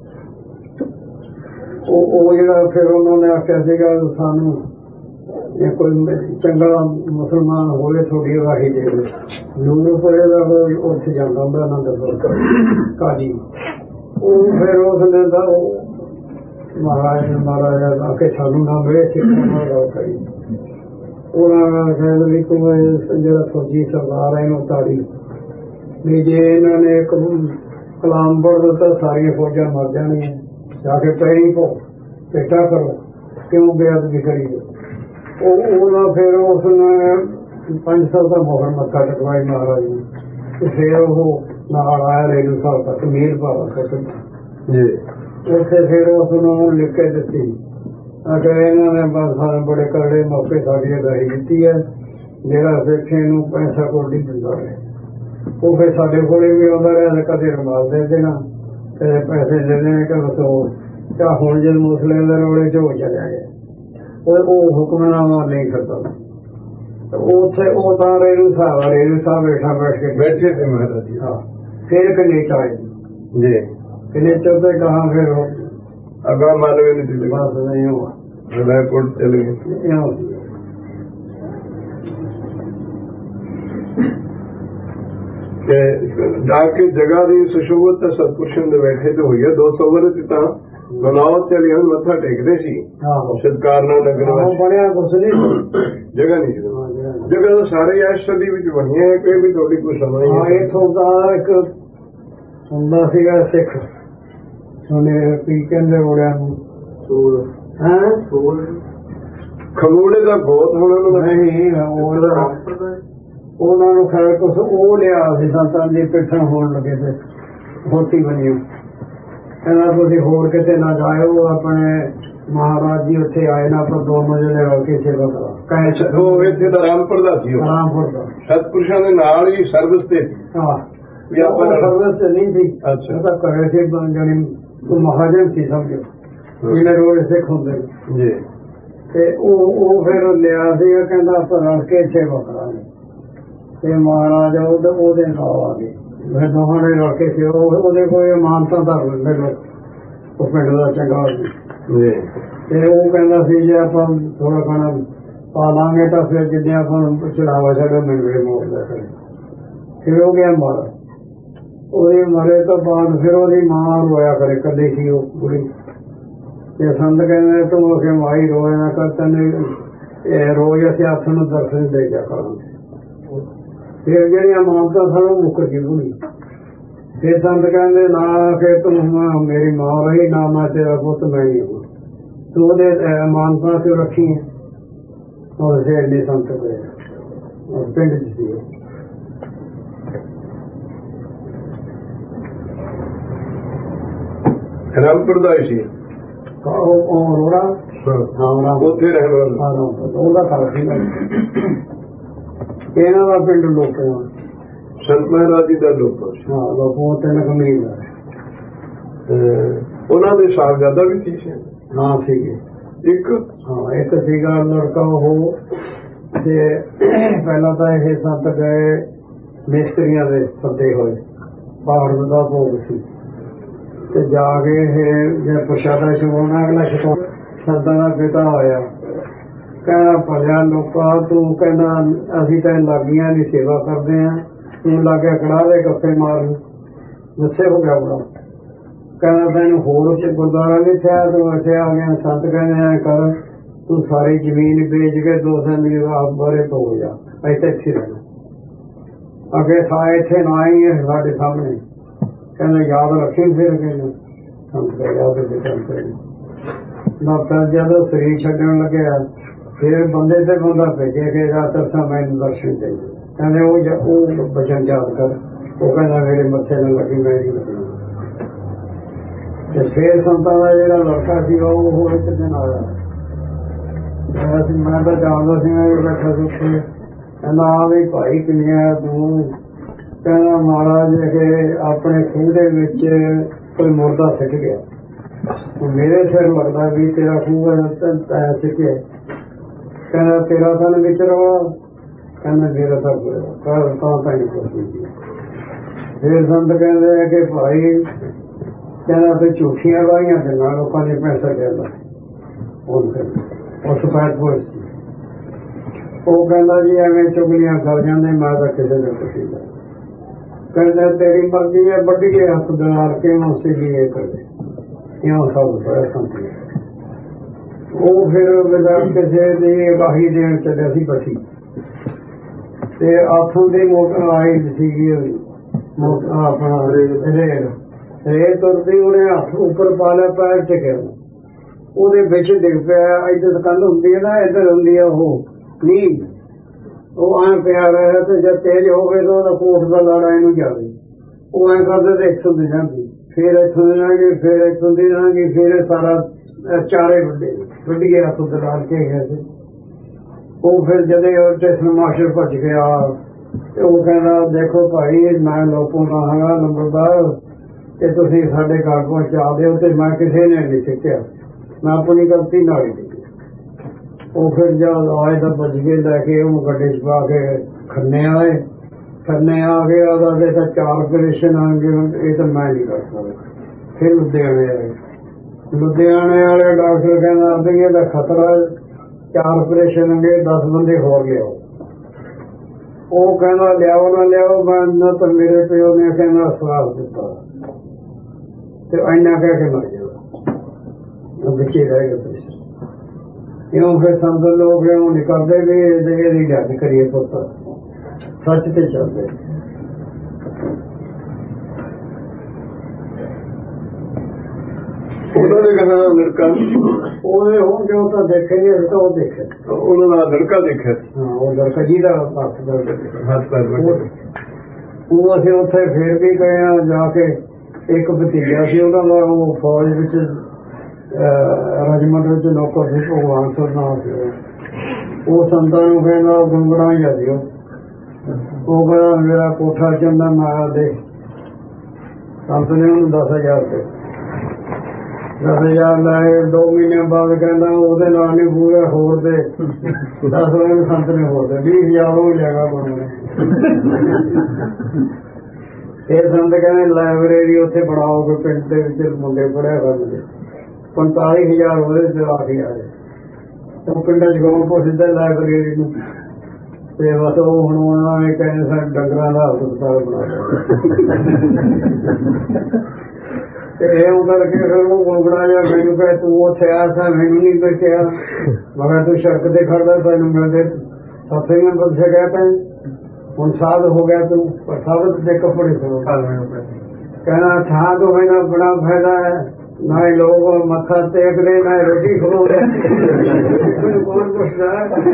ਉਹ ਉਹ ਜਿਹੜਾ ਫਿਰ ਉਹਨਾਂ ਨੇ ਆਖਿਆ ਸੀਗਾ ਸਾਨੂੰ ਜੇ ਕੋਈ ਚੰਗਾ ਮੁਸਲਮਾਨ ਹੋਵੇ ਤੁਹਾਡੀ ਅਗਾਹੀ ਦੇ ਦੇ। ਨੂਰਪੁਰੇ ਦਾ ਉਹ ਉੱਥੇ ਜਾਂਦਾ ਹੁੰਦਾ ਅਨੰਦਪੁਰ ਕਾਜੀ। ਉਹ ਫਿਰ ਉਸਨੇ ਦਾ ਮਹਾਰਾਜ ਮਹਾਰਾਜ ਆ ਕੇ ਸਾਨੂੰ ਨਾ ਮਿਲੇ ਸਿੱਖਾਂ ਨਾਲ ਗੱਲ ਕਰੀ। ਉਹਨਾਂ ਨੇ ਕਹਿੰਦੇ ਵੀ ਤੂੰ ਜਿਹੜਾ ਫੌਜੀ ਸਰਦਾਰ ਹੈ ਇਹਨੂੰ ਤਾੜੀ ਵੀ ਜੇ ਇਹਨਾਂ ਨੇ ਇੱਕ ਕਲਾਮ ਪੜ੍ਹ ਦਿੱਤਾ ਸਾਰੀਆਂ ਫੌਜਾਂ ਮਰ ਜਾਣਗੀਆਂ। ਜਾ ਕੇ ਪੈਰੀ ਪੋ ਪੇਟਾ ਕਰੋ ਕਿਉਂ ਬੇਅਦਬੀ ਕਰੀ। ਉਹ ਉਹਦਾ ਫਿਰ ਉਸਨੇ ਪੰਜ ਸਾਲ ਦਾ ਮੋਹਰ ਮੱਥਾ ਟਕਵਾਈ ਮਹਾਰਾਜ ਨੂੰ ਤੇ ਫਿਰ ਉਹ ਨਾਲ ਆਇਆ ਰੇਲੂ ਸਾਹਿਬ ਤੱਕ ਮੀਰ ਭਾਵਾ ਕਸਮ ਜੀ। ਉੱਥੇ ਫਿਰ ਉਸਨੂੰ ਲਿਖ ਕੇ ਦਿੱਤੀ ਅਗਰ ਇਹਨਾਂ ਨੇ ਬਸ ਸਾਨੂੰ ਬੜੇ ਕਰੜੇ ਮੌਕੇ ਸਾਡੀ ਅਗਾਹੀ ਦਿੱਤੀ ਹੈ ਜਿਹੜਾ ਸਿੱਖ ਇਹਨੂੰ ਪੈਸਾ ਕੋਲ ਨਹੀਂ ਦਿੰਦਾ ਰਹੇ। ਉਹ ਫਿਰ ਸਾਡੇ ਕੋਲੇ ਵੀ ਆਉਂਦਾ ਰਿਹਾ ਕਦੇ ਰੁਮਾਲ ਦੇ ਦੇਣਾ ਕਦੇ ਪੈਸੇ ਦੇ ਦੇਣੇ ਕਿ ਬਸ ਉਹ ਤਾਂ ਹੁਣ ਜਦ ਮੁਸਲਿਮ ਦੇ ਰੋਲੇ ਚ ਹੋ ਚਲਿਆ ਗਿਆ ਉਹ ਹੁਕਮਨਾਮਾ ਨਹੀਂ ਕਰਦਾ। ਉੱਥੇ ਉਹ ਤਾਂ ਰੇਲੂ ਸਾਹਿਬ ਰੇਲੂ ਸਾਹਿਬ ਬੈਠਾ ਬੈਠ ਕੇ ਬੈਠੇ थे महाराज जी। हाँ फिर कनेच आए जी कनेच से कहा फिर अगा मालवे नहीं बस नहीं हुआ रायपुर चले गए। जाके जगह की सुशोभत सतपुरुषों ਦੇ ਬੈਠੇ ਤੇ ਹੋਈ ਹੈ। ਦੋ ਸੌ ਵਰਤ ਤਾਂ ਬਣਾਓ ਚਲੇ ਹੁਣ ਮੱਥਾ ਟੇਕਦੇ ਸੀ। ਸਤਕਾਰ ਨਾਲ ਨਗਰ ਵਿੱਚ ਬਣਿਆ ਕੁਛ ਨਹੀਂ ਜਗ੍ਹਾ ਨਹੀਂ ਜਗ੍ਹਾ ਤਾਂ ਸਾਰੇ ਇਸ ਸਦੀ ਵਿੱਚ ਬਣੀ ਹੈ। ਕੋਈ ਵੀ ਤੁਹਾਡੀ ਕੋਈ ਸਮਝ ਨਹੀਂ। ਇਹ ਸੌਦਾ ਇੱਕ ਹੁੰਦਾ ਸੀਗਾ ਸਿੱਖ ਉਹਨੇ ਕੀ ਕਹਿੰਦੇ ਹੋੜਿਆਂ ਨੂੰ ਸੂਲ ਹੈਂ ਸੂਲ ਖਮੂੜੇ ਦਾ ਗੋਤ ਹੁਣ ਉਹਨੂੰ ਨਹੀਂ ਉਹਨਾਂ ਨੂੰ ਖੈਰ ਕੁਛ ਉਹ ਲਿਆ ਸੀ ਸੰਤਾਂ ਦੀ ਪਿੱਛਣ ਹੋਣ ਲੱਗੇ ਤੇ ਹੋਤੀ ਬਣੀ। ਕਹਿੰਦਾ ਤੁਸੀਂ ਹੋਰ ਕਿਤੇ ਨਾ ਜਾਇਓ ਆਪਣੇ ਮਹਾਰਾਜ ਜੀ ਉੱਥੇ ਆਏ ਨਾ ਪਰ ਦੋ ਮਜਲੇ ਰਲ ਕੇ ਸੇਵਾ ਕਰਾ ਕਹੇ ਉਹ ਇੱਥੇ ਦਾ ਰਾਮਪੁਰ ਦਾ ਸੀ। ਰਾਮਪੁਰ ਦਾ ਸਤਪੁਰਸ਼ਾਂ ਦੇ ਨਾਲ ਹੀ ਸਰਵਿਸ ਤੇ ਹਾਂ ਸਰਵਿਸ ਨਹੀਂ ਸੀ। ਅੱਛਾ ਤਾਂ ਕਰੇ ਸੀ ਜਾਨੀ ਮਹਾਜਨ ਸੀ ਸਮਝੋ ਜਿਹਨੇ ਰੋਜ਼ ਸਿੱਖ ਹੁੰਦੇ ਜੀ। ਤੇ ਉਹ ਉਹ ਫਿਰ ਲਿਆ ਸੀਗਾ ਕਹਿੰਦਾ ਆਪਾਂ ਰਲ ਕੇ ਸੇਵਾ ਕਰਾਂਗੇ ਤੇ ਮਹਾਰਾਜ ਉਹਦੇ ਨਾਲ ਆ ਗਏ। ਫਿਰ ਦੋਹਾਂ ਨੇ ਰਲ ਕੇ ਸੇਵਾ ਉਹਦੇ ਕੋਈ ਇਮਾਨਤਾਂ ਧਰ ਲੈਂਦੇ ਲੋਕ ਉਹ ਪਿੰਡ ਦਾ ਚੰਗਾ ਜੀ। ਤੇ ਉਹ ਕਹਿੰਦਾ ਸੀ ਜੇ ਆਪਾਂ ਥੋੜਾ ਖਾਣਾ ਪਾ ਲਾਂਗੇ ਤਾਂ ਫਿਰ ਜਿੱਦਾਂ ਆਪਾਂ ਨੂੰ ਚੜਾਵਾ ਛੱਡੋ ਮਿਲਵੇ ਮੋੜਦਾ ਕਰੇ। ਫਿਰ ਉਹ ਗਿਆ ਮਾਰਾ ਉਹਦੇ ਮਰੇ ਤੋਂ ਬਾਅਦ ਫਿਰ ਉਹਦੀ ਮਾਂ ਰੋਇਆ ਕਰੇ ਕੱਲੀ ਸੀ ਉਹ ਕੁੜੀ ਤੇ ਸੰਤ ਕਹਿੰਦੇ ਤੂੰ ਅਖੇ ਮਾਈ ਰੋਇਆ ਨਾ ਕਰ ਤੈਨੂੰ ਰੋਜ਼ ਅਸੀਂ ਹੱਥ ਨੂੰ ਦਰਸ਼ਨ ਦੇ ਜਾ ਕਰਾਂਗੇ। ਫਿਰ ਜਿਹੜੀਆਂ ਮਾਨਤਾ ਸਨ ਉਹ ਮੁੱਕ ਗਈ ਕੁੜੀ। ਫਿਰ ਸੰਤ ਕਹਿੰਦੇ ਨਾ ਕਿ ਤੂੰ ਮੇਰੀ ਮਾਂ ਰਹੀ ਨਾ ਮੈਂ ਤੇਰਾ ਪੁੱਤ ਮੈਂ ਹੀ ਹਾਂ ਤੂੰ ਉਹਦੇ ਮਾਨਤਾ ਕਿਉਂ ਰੱਖੀ ਹੈ। ਔਰ ਫਿਰ ਨਹੀਂ ਸੰਤ ਗਏ ਪਿੰਡ ਚ ਸੀ ਰਾਮਪੁਰ ਦਾ ਸੀ ਉਹ ਰੋੜਾ ਹਾਂ ਉੱਥੇ ਰਹਿਣ ਵਾਲਾ ਉਹਦਾ ਘਰ ਸੀ। ਇਹਨਾਂ ਦਾ ਪਿੰਡ ਲੋਕਾਂ ਸੰਤ ਮਹਾਰਾਜ ਜੀ ਦਾ ਲੋਕ ਹਾਂ ਲੋਕੋਂ ਤਿੰਨ ਕਮੀਜ਼ ਉਹਨਾਂ ਦੇ ਸਾਹਿਬਜ਼ਾਦਾ ਵੀ ਸੀ। ਹਾਂ ਸੀਗੇ ਇੱਕ ਹਾਂ ਇੱਕ ਸੀਗਾ ਲੜਕਾ ਉਹ ਤੇ ਪਹਿਲਾਂ ਤਾਂ ਇਹ ਸੰਤ ਗਏ ਮਿਸਤਰੀਆਂ ਦੇ ਸੱਦੇ ਹੋਏ ਪਹਾੜ ਦਾ ਭੋਗ ਸੀ ਤੇ ਜਾ ਕੇ ਇਹ ਜੇ ਪ੍ਰਸ਼ਾਦਾ ਛਕਾਉਣਾ ਅਗਲਾ ਛਕਾ ਸੰਤਾਂ ਦਾ ਪਿਤਾ ਹੋਇਆ ਕਹਿੰਦਾ ਭਲਿਆ ਲੋਕਾਂ ਤੂੰ ਕਹਿੰਦਾ ਅਸੀਂ ਤਾਂ ਲਾਗੀਆਂ ਦੀ ਸੇਵਾ ਕਰਦੇ ਹਾਂ ਤੂੰ ਲਾਗੇ ਕੜਾ ਦੇ ਗੱਪੇ ਮਾਰਨ ਗੁੱਸੇ ਹੋ ਗਿਆ ਬੜਾ। ਕਹਿੰਦਾ ਤੈਨੂੰ ਹੋਰ ਉੱਥੇ ਗੁਰਦੁਆਰਾ ਨਹੀਂ ਥਿਆ ਤੂੰ ਇੱਥੇ ਆ ਗਿਆ। ਸੰਤ ਕਹਿੰਦੇ ਐ ਕਰ ਤੂੰ ਸਾਰੀ ਜ਼ਮੀਨ ਵੇਚ ਕੇ ਦੋ ਤਿੰਨ ਆਪ ਬਾਰੇ ਹੋ ਜਾ ਇੱਥੇ ਇੱਥੇ ਰਹਿਣਾ ਅੱਗੇ ਸਾ ਇੱਥੇ ਨਾ ਹੀ ਸਾਡੇ ਸਾਹਮਣੇ। ਕਹਿੰਦੇ ਯਾਦ ਰੱਖੀ ਫਿਰ ਕਹਿੰਦੇ ਸੰਤ ਦਾ ਯਾਦ ਰੱਖੇ। ਡਾਕਟਰ ਜਦੋਂ ਸਰੀਰ ਛੱਡਣ ਲੱਗਿਆ ਫਿਰ ਬੰਦੇ ਤੇ ਬੰਦਾ ਭੇਜੇ ਕਿ ਰਾਤਰ ਸਮੇਂ ਦਰਸ਼ਨ ਦੇ ਕਹਿੰਦੇ ਉਹ ਉਹ ਬਚਨ ਯਾਦ ਕਰ। ਉਹ ਕਹਿੰਦਾ ਮੇਰੇ ਮੱਥੇ ਨਾਲ ਲੱਗੀ ਮੈਂ ਨਹੀਂ ਲੱਗਣਾ। ਤੇ ਫਿਰ ਸੰਤਾਂ ਦਾ ਜਿਹੜਾ ਲੜਕਾ ਸੀ ਉਹ ਇੱਕ ਦਿਨ ਆਇਆ ਮੈਂ ਤਾਂ ਜਾਣਦਾ ਸੀ ਮੈਂ ਬੈਠਾ ਸੀ ਉੱਥੇ ਕਹਿੰਦਾ ਆ ਵੀ ਭਾਈ ਕਿੰਨੀਆਂ ਤੂੰ ਕਹਿੰਦਾ ਮਹਾਰਾਜ ਕਿ ਆਪਣੇ ਖੂਹ ਦੇ ਵਿੱਚ ਕੋਈ ਮੁਰਦਾ ਸਿੱਟ ਗਿਆ, ਮੇਰੇ ਸਿਰ ਲੱਗਦਾ ਵੀ ਤੇਰਾ ਖੂਹ ਹੈ ਸਿੱਟਿਆ। ਕਹਿੰਦਾ ਤੇਰਾ ਤਾਂ ਵਿੱਚ ਰਵਾ, ਕਹਿੰਦਾ ਮੇਰਾ ਤਾਂ ਤਾਂ ਪੈਣੀ ਕੋਸ਼ਿਸ਼। ਫਿਰ ਸੰਤ ਕਹਿੰਦੇ ਆ ਕਿ ਭਾਈ ਕਹਿੰਦਾ ਤੇ ਝੂਠੀਆਂ ਗਾਈਆਂ ਦਿੰਦਾ ਲੋਕਾਂ ਨੇ ਪੈਸਾ ਕਹਿੰਦਾ ਉਸ ਪੈਟ ਪੋਚ। ਉਹ ਕਹਿੰਦਾ ਜੀ ਐਵੇਂ ਚੁਗਲੀਆਂ ਕਰ ਜਾਂਦੇ, ਮੈਂ ਤਾਂ ਕਿਸੇ ਨੇ ਪੁੱਛੀ ਜਾ। ਕਹਿੰਦਾ ਤੇਰੀ ਮਰਜ਼ੀ ਹੈ, ਵੱਡੀ ਕੇ ਹੱਥ ਦਿਨਾਰ ਕਿਉਂ ਸਿੱਧੀ ਇਹ ਕਰੇ, ਕਿਉਂ ਸਭ ਬੜਾ ਸੰਤ। ਉਹ ਫਿਰ ਵਿਦਾ ਕਿਸੇ ਦੀ ਅਗਾਹੀ ਦੇਣ ਚੱਲਿਆ ਸੀ ਬਸੀ, ਤੇ ਆਥੋਂ ਦੀ ਮੋਟਰ ਆਈ ਸੀਗੀ ਆਪਣਾ ਰੇਲ ਰੇਲ ਤੁਰਦੀ, ਉਹਨੇ ਹੱਥ ਉੱਪਰ ਪਾ ਲਿਆ, ਪੈਰ ਟਿਕਿਆ, ਉਹਦੇ ਵਿੱਚ ਡਿੱਗ ਪਿਆ। ਇੱਧਰ ਕੰਧ ਹੁੰਦੀ ਹੈ ਨਾ, ਇੱਧਰ ਹੁੰਦੀ ਹੈ ਉਹ ਨਹੀਂ, ਉਹ ਐਂ ਪਿਆ ਰਿਹਾ ਤੇ ਜਦ ਤੇਜ਼ ਹੋ ਗਏ ਤਾਂ ਉਹਦਾ ਕੋਟ ਦਾ ਲਾੜਾ ਇਹਨੂੰ ਜਾਵੇ। ਉਹ ਐਂ ਕਰਦੇ ਤੇ ਇੱਥੋਂ ਦੀ ਜਾਂਦੀ, ਫਿਰ ਇੱਥੋਂ ਦੀ ਜਾਣਗੇ, ਫਿਰ ਇੱਥੋਂ ਦੀ ਜਾਣਗੇ, ਫਿਰ ਸਾਰਾ ਚਾਰੇ ਵੱਡੇ ਵੱਡੀਏ ਹੱਥ ਦਲਾਲ ਕੇ ਗਏ ਸੀ। ਉਹ ਫਿਰ ਜਦੋਂ ਸਟੇਸ਼ਨ ਮਾਸਟਰ ਭੱਜ ਗਿਆ ਤੇ ਉਹ ਕਹਿੰਦਾ ਦੇਖੋ ਭਾਈ ਮੈਂ ਲੋਕੋਂ ਦਾ ਹੈਗਾ ਨੰਬਰਦਾਰ, ਤੇ ਤੁਸੀਂ ਸਾਡੇ ਘਰ ਪਹੁੰਚਾ ਦਿਓ, ਤੇ ਮੈਂ ਕਿਸੇ ਨੇ ਨਹੀਂ ਸਿੱਟਿਆ, ਮੈਂ ਆਪਣੀ ਗਲਤੀ ਨਾਲ ਹੀ। ਉਹ ਫਿਰ ਜਦ ਆਏ ਤਾਂ ਭੱਜ ਕੇ ਲੈ ਕੇ ਉਹਨੂੰ ਗੱਡੀ ਚ ਪਾ ਕੇ ਖੰਨੇ ਆਏ। ਖੰਨੇ ਆ ਕੇ ਉਹਦਾ ਤਾਂ ਚਾਰ ਆਪਰੇਸ਼ਨ ਆਣਗੇ, ਇਹ ਤਾਂ ਮੈਂ ਨਹੀਂ ਕਰ ਸਕਦਾ। ਫਿਰ ਲੁਧਿਆਣੇ ਆਏ, ਲੁਧਿਆਣੇ ਵਾਲੇ ਡਾਕਟਰ ਕਹਿੰਦਾ ਵੀ ਇਹਦਾ ਖਤਰਾ, ਚਾਰ ਆਪਰੇਸ਼ਨ ਆਂਗੇ, ਦਸ ਬੰਦੇ ਹੋਰ ਲਿਆਓ। ਉਹ ਕਹਿੰਦਾ ਲਿਆਓ ਨਾ ਲਿਆਓ, ਮੈਂ ਤਾਂ ਮੇਰੇ ਪਿਓ ਨੇ ਕਹਿੰਦਾ ਸਵਾਲ ਦਿੱਤਾ ਤੇ ਇੰਨਾ ਕਹਿ ਕੇ ਮਰ ਜਾਣਾ, ਵਿੱਚੇ ਰਹਿ ਗਏ ਆਪਰੇਸ਼ਨ। ਇਉਂ ਫਿਰ ਸੰਤ ਲੋਕ ਇਉਂ ਨਹੀਂ ਕਰਦੇ ਵੀ ਇਹਦੀ ਜੱਜ ਕਰੀਏ ਪੁੱਤ, ਸੱਚ ਤੇ ਚੱਲਦੇ। ਉਹਨਾਂ ਨੇ ਕਹਿੰਦਾ ਲੜਕਾ, ਉਹਦੇ ਹੁਣ ਜੋ ਤਾਂ ਦੇਖੇ ਨਹੀਂ ਤਾਂ ਉਹ ਦੇਖੇ, ਉਹਨਾਂ ਦਾ ਲੜਕਾ ਦੇਖਿਆ। ਹਾਂ ਉਹ ਲੜਕਾ ਜਿਹਦਾ ਹੱਥ ਦਰਦ ਹੱਥ ਪੈਰ ਉਹ ਅਸੀਂ ਉੱਥੇ ਫੇਰ ਵੀ ਗਏ ਆ ਜਾ ਕੇ। ਇੱਕ ਭਤੀਜਾ ਸੀ ਉਹਨਾਂ ਦਾ, ਉਹ ਫੌਜ ਵਿੱਚ ਰੈਜੀਮੈਂਟ ਵਿੱਚ ਨੌਕਰ ਸੀ, ਭਗਵਾਨ ਸਰ ਨਾਮ ਸੀ। ਉਹ ਸੰਤਾਂ ਨੂੰ ਕਹਿੰਦਾ ਗੁੰਗਣਾ ਹੀ ਆ ਦਿਓ। ਉਹ ਕਹਿੰਦਾ ਮੇਰਾ ਕੋਠਾ ਚੰਦਾ ਮਾਇਆ ਦੇ। ਸੰਤ ਨੇ ਉਹਨੂੰ ਦਸ ਹਜ਼ਾਰ ਰੁਪਏ ਦਸ ਹਜ਼ਾਰ ਲਾਏ। ਦੋ ਮਹੀਨੇ ਬਾਅਦ ਕਹਿੰਦਾ ਉਹਦੇ ਨਾਲ ਨਹੀਂ ਪੂਰੇ ਹੋਰ ਦੇ ਦਸ ਹਜ਼ਾਰ ਸੰਤ ਨੇ ਹੋਰ ਦੇ ਵੀਹ ਹਜ਼ਾਰ ਉਹ ਲੈਗਾ ਬਣਾਉਣੇ। ਇਹ ਸੰਤ ਕਹਿੰਦੇ ਲਾਇਬ੍ਰੇਰੀ ਉੱਥੇ ਬਣਾਓਗੇ ਪਿੰਡ ਦੇ ਵਿੱਚ, ਮੁੰਡੇ ਪੜ੍ਹਿਆ ਕਰਦੇ। ਪੰਤਾਲੀ ਹਜ਼ਾਰ ਉਹਦੇ ਚ ਆ ਕੇ ਆਏ। ਉਹ ਪਿੰਡਾਂ ਚ ਗਾਉਂ ਪੁੱਛਦਾ ਲਾਇਬ੍ਰੇਰੀ ਨੂੰ, ਤੇ ਬਸ ਉਹ ਹੁਣ ਉਹਨਾਂ ਨੇ ਕਹਿੰਦੇ ਸਾਡੇ ਡੰਗਰਾਂ ਦਾ ਹਸਪਤਾਲ ਬਣਾ ਤੇ ਇਹ ਉਹ ਕਰਕੇ ਫਿਰ ਉਹ ਗੁੰਗੜਾ ਜਿਹਾ ਮੈਨੂੰ ਕਹੇ ਤੂੰ ਉੱਥੇ ਆਇਆ ਸਾਂ, ਮੈਨੂੰ ਨਹੀਂ ਕੋਈ ਕਿਹਾ। ਮੈਂ ਕਿਹਾ ਤੂੰ ਸੜਕ ਤੇ ਖੜਦਾ, ਤੈਨੂੰ ਮਿਲਦੇ ਸੱਥੇ ਹੀ ਬਦ ਸਕਿਆ ਤੈਂ, ਹੁਣ ਸਾਲ ਹੋ ਗਿਆ ਤੂੰ ਪਰ ਸਾਬਤ ਦੇ ਕੱਪੜੇ ਕਹਿੰਦਾ ਥਾਂ ਤੋਂ ਮੇਰਾ ਬੜਾ ਫਾਇਦਾ ਹੈ, ਨਾ ਹੀ ਲੋਕ ਮੱਥਾ ਟੇਕਦੇ ਨਾ ਰੋਟੀ ਖਵਾਉਂਦੇ। ਮੈਨੂੰ ਕੌਣ ਪੁੱਛਦਾ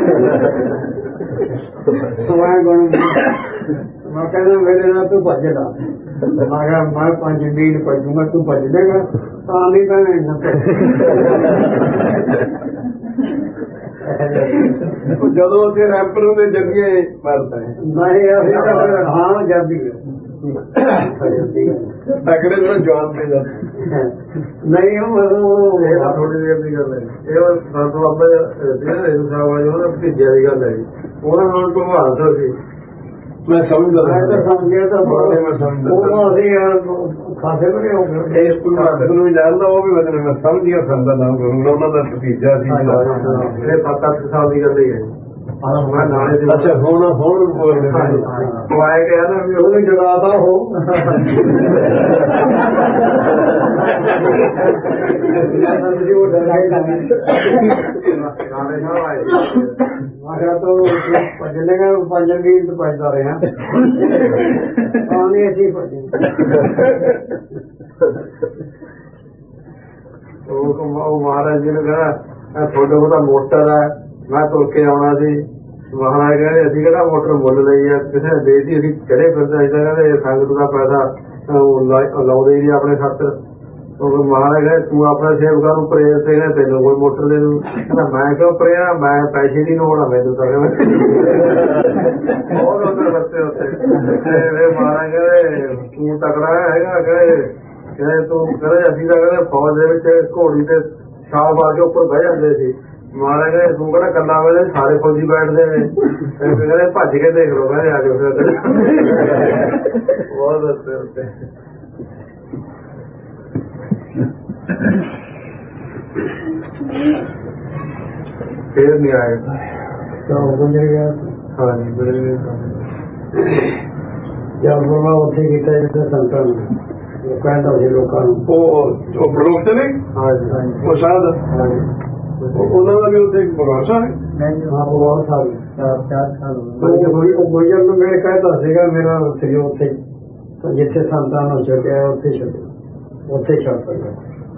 ਸਵਾਏ ਗੁਣ। ਮੈਂ ਕਹਿੰਦਾ ਮੇਰੇ ਨਾਲ ਤੂੰ ਭੱਜ ਲਾ। ਮੈਂ ਕਿਹਾ ਮੈਂ ਪੰਜ ਮੀਲ ਭੱਜੂਗਾ, ਤੂੰ ਭੱਜ ਦੇਗਾ ਤਾਂ ਨਹੀਂ ਕਹਿਣਾ। ਜਦੋਂ ਅਸੀਂ ਰੈਪਰ ਦੇ ਜੱਗੇ ਮਰਦਾ ਨਹੀਂ ਅਸੀਂ ਤਾਂ ਹਾਂ ਜਾਂਦੀ ਤਕੜੇ ਨੂੰ ਜਵਾਬ ਦੇ ਜਾਂਦਾ ਨਹੀਂ। ਉਹ ਥੋੜੀ ਦੇਰ ਦੀ ਗੱਲ ਹੈ, ਇਹ ਸੰਤ ਬਾਬਾ ਰੇਰੂ ਸਾਹਿਬ ਵਾਲੇ ਉਹਨਾਂ ਭਤੀਜਿਆਂ ਦੀ ਗੱਲ ਹੈ ਜੀ। ਉਹਨਾਂ ਨਾਲ ਭਗਵਾਨ ਸਾਹਿਬ ਸੀ, ਮੈਂ ਸਮਝਦਾ ਸਮਝਿਆ ਤਾਂ ਮੈਂ ਸਮਝਦਾ ਉਹ ਅਸੀਂ ਖਾਸੇ ਬਣੇ ਹੋ ਗਏ। ਇਸ ਨੂੰ ਜਾਣਦਾ ਉਹ ਵੀ ਮਤਲਬ ਮੈਂ ਸਮਝ ਗਿਆ ਸੰਤਾਂ ਦਾ ਗੁਰੂ ਉਹਨਾਂ ਦਾ ਭਤੀਜਾ ਸੀ। ਇਹ ਸੱਤ ਅੱਠ ਸਾਲ ਦੀ ਗੱਲ ਹੀ ਹੈ। ਅੱਛਾ ਹੁਣ ਹੁਣ ਬੋਲਦੇ ਉਹ ਆਏ ਗਿਆ ਨਾ ਵੀ ਉਹਨੂੰ ਜਗਾਤਾ ਹੋ ਆਖਿਆ ਤਾਂ ਭੱਜਣੇ ਗਾ ਭੱਜਣ ਦੀ ਭੱਜਦਾ ਰਿਹਾ ਆਉਂਦੇ ਅਸੀਂ ਭੱਜੇ। ਉਹ ਮਹਾਰਾਜ ਜੀ ਨੇ ਕਿਹਾ ਤੁਹਾਡੇ ਕੋਲ ਤਾਂ ਮੋਟਰ ਹੈ, ਮੈਂ ਤੁਰ ਕੇ ਆਉਣਾ ਸੀ। ਮਹਾਰਾਜ ਕਹਿੰਦੇ ਅਸੀਂ ਕਿਹੜਾ ਮੋਟਰ ਮੁੱਲ ਲਈ ਆ, ਕਿਸੇ ਨੇ ਦੇਤੀ ਅਸੀਂ ਚੜੇ ਫਿਰਦੇ। ਅਸੀਂ ਤਾਂ ਕਹਿੰਦੇ ਸੰਗਤ ਦਾ ਪੈਸਾ ਲਾਉਂਦੇ ਹੀ ਆਪਣੇ ਖਾਤਰ। ਉਹ ਮਹਾਰਾਜ ਕਹਿੰਦੇ ਤੂੰ ਆਪਣੇ ਸੇਵਕਾਂ ਨੂੰ ਪ੍ਰੇਰ ਤੇ ਕਹਿੰਦੇ ਤੈਨੂੰ ਕੋਈ ਮੋਟਰ ਦੇ ਦੂੰ ਕਹਿੰਦਾ ਮੈਂ ਕਿਉਂ ਪ੍ਰੇਰ ਮੈਂ ਪੈਸੇ ਦੀ ਲੋੜ ਆ ਮੈਨੂੰ ਤਾਂ ਬਹੁਤ ਉੱਤੇ ਬੱਚੇ ਉੱਤੇ ਇਹ ਮਹਾਰਾਜ ਕਹਿੰਦੇ ਤੂੰ ਤਕੜਾ ਹੈਗਾ ਕਹਿੰਦੇ ਕਹਿੰਦੇ ਤੂੰ ਕਹਿੰਦੇ ਅਸੀਂ ਤਾਂ ਕਹਿੰਦੇ ਫੌਜ ਦੇ ਵਿੱਚ ਘੋੜੀ ਤੇ ਛਾਲ ਪਾ ਕੇ ਉੱਪਰ ਬਹਿ ਜਾਂਦੇ ਸੀ ਮਹਾਰਾਜ ਕਹਿੰਦੇ ਤੂੰ ਕਿਹੜਾ ਕੱਲਾ ਵੇਲੇ ਸਾਰੇ ਫੌਜੀ ਬੈਠਦੇ ਨੇ ਕਹਿੰਦੇ ਭੱਜ ਕੇ ਦੇਖ ਲਓ ਕਹਿੰਦੇ ਆ ਜਾਓ ਫਿਰ ਬਹੁਤ ਉੱਤੇ ਉੱਤੇ ਫੇਰ ਨਹੀਂ ਆਏ ਤਾਂ ਗੁਜ਼ਰ ਗਿਆ ਹਾਂਜੀ ਬੜੇ ਜਦ ਬੋਲਾ ਉੱਥੇ ਕੀਤਾ ਜਿੱਥੇ ਸੰਤਾਂ ਨੂੰ ਉਹ ਕਹਿੰਦਾ ਸੀ ਲੋਕਾਂ ਨੂੰ ਉਹ ਉਹ ਪ੍ਰਲੋਕ ਚਲੇ ਹਾਂਜੀ ਉਹ ਸਾਧ ਉਹਨਾਂ ਦਾ ਵੀ ਉੱਥੇ ਭਰੋਸਾ ਹੈ ਹਾਂ ਬਹੁਤ ਸਾਲ ਚਾਰ ਚਾਰ ਸਾਲ ਉਹ ਗੁਜ਼ਰ ਨੂੰ ਮੇਰੇ ਕਹਿੰਦਾ ਸੀਗਾ ਮੇਰਾ ਸੀ ਉੱਥੇ ਜਿੱਥੇ ਸੰਤਾਂ ਨੂੰ ਛੱਡਿਆ ਉੱਥੇ ਛੱਡਿਆ ਉੱਥੇ ਛੱਡ ਦਿੱਤਾ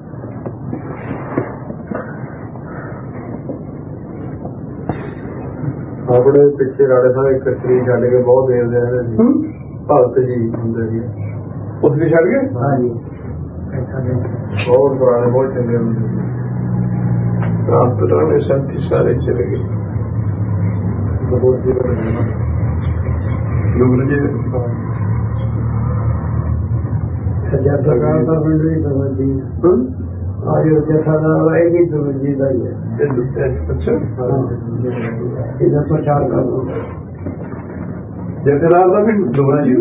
ਆਪਣੇ ਪਿੱਛੇ ਰਾੜੇ ਸਾਹਿਬ ਇੱਕ ਸ੍ਰੀ ਛੱਡ ਕੇ ਬਹੁਤ ਦੇਖਦੇ ਰਹਿੰਦੇ ਸੀ ਭਗਤ ਜੀ ਹੁੰਦੇ ਸੀ ਉਸ ਨੇ ਛੱਡ ਗਏ ਹਾਂਜੀ ਬਹੁਤ ਪੁਰਾਣੇ ਬਹੁਤ ਚੰਗੇ ਹੁੰਦੇ ਸੀ ਰਾਤ ਪੁਰਾਣੇ ਸੰਤੀ ਸਾਰੇ ਚਲੇ ਗਏ ਬਹੁਤ ਜੀ ਗੁਰੂ ਜੀ ਸੱਜਾ ਪ੍ਰਕਾਰ ਦਾ ਪਿੰਡ ਵੀ ਦਵਜੀ ਆਜੋ ਜਥਾ ਦਾ ਇਹ ਵੀ ਦਵਜੀ ਦਾ ਹੀ ਹੈ ਅੱਛਾ ਇਹਦਾ ਪ੍ਰਚਾਰ ਕਰੋ ਜਥੇਦਾਰ ਦਾ ਵੀ ਦੁਬਰਾ ਜੀ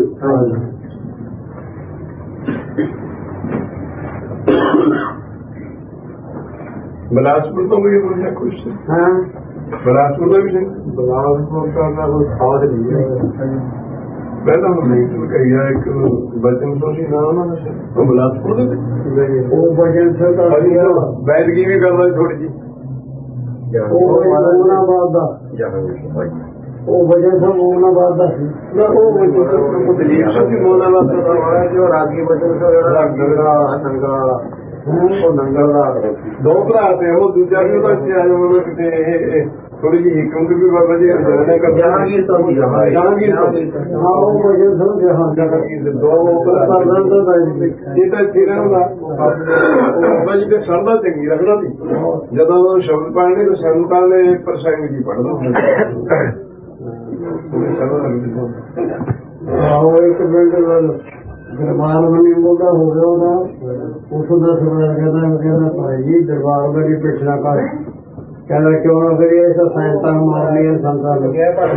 ਬਲਾਸਪੁਰ ਤੋਂ ਵੀ ਬੋਲਿਆ ਕੁਛ ਹਾਂ ਬਲਾਸਪੁਰ ਦਾ ਵੀ ਸਿੰਘ ਬਲਾਸਪੁਰ ਦਾ ਕੋਈ ਖਾਸ ਨਹੀਂ ਹੈ ਪਹਿਲਾਂ ਉਹ ਨਹੀਂ ਕਹੀਆ ਇੱਕ ਬਚਨ ਤੋਂ ਸੀ ਨਾ ਉਹਨਾਂ ਨੇ ਉਹ ਬਲਾਸਪੁਰ ਦੇ ਉਹ ਵਜਨ ਸਰਕਾਰ ਬੈਦਗੀ ਵੀ ਕਰਦਾ ਥੋੜੀ ਜੀ ਉਹ ਉਹਨਾਂ ਬਾਦ ਦਾ ਉਹ ਵਜਨ ਸਭ ਉਹਨਾਂ ਬਾਦ ਦਾ ਸੀ ਨਾ ਉਹ ਉਹ ਦਲੀਪ ਸਿੰਘ ਮੋਨਾ ਦਾ ਵਾਲਾ ਜੋ ਰਾਗੀ ਬਚਨ ਸੋ ਜਿਹੜਾ ਨੰਗਾ ਨੰਗਾ ਉਹ ਨੰਗਲ ਦਾ ਦੋ ਭਰਾ ਤੇ ਉਹ ਦੂਜਾ ਵੀ ਉਹਦਾ ਇੱਥੇ ਆ ਜਾਂਦਾ ਕਿਤੇ ਇਹ ਥੋੜੀ ਜਿਹੀ ਹਿਕਮ ਵੀ ਵਧੀਆ ਜਹਾਂਗੀਰ ਤੋਂ ਜਹਾਂਗੀਰ ਹਾਂ ਉਹ ਵਜਨ ਸਭ ਜਹਾਂ ਦੋ ਭਰਾ ਇਹ ਤਾਂ ਇੱਥੇ ਰਹਿੰਦਾ ਬਾਬਾ ਜੀ ਦੇ ਸਰਦਾ ਚੰਗੀ ਰੱਖਦਾ ਸੀ ਜਦੋਂ ਉਹ ਸ਼ਬਦ ਪੜ੍ਹਨੇ ਤਾਂ ਸੰਤਾਂ ਦੇ ਪ੍ਰਸੰਗ ਜੀ ਪੜ੍ਹਦਾ ਆਹੋ ਇੱਕ ਮਿੰਟ ਨਾਲ ਦਰਬਾਰ ਬਣੀ ਮੋਢਾ ਹੋ ਗਿਆ ਉਹਦਾ ਉੱਥੋਂ ਦਾ ਸਰਦਾਰ ਕਹਿੰਦਾ ਕਹਿੰਦਾ ਭਾਈ ਜੀ ਦਰਬਾਰ ਦਾ ਵੀ ਪਿਛਲਾ ਕਰ ਕਹਿੰਦਾ ਕਿਉਂ ਨਾ ਕਰੀਏ ਇਸ ਸਾਇੰਤਾਂ ਨੂੰ ਮਾਰ ਲਿਆ ਸੰਤਾਂ ਨੂੰ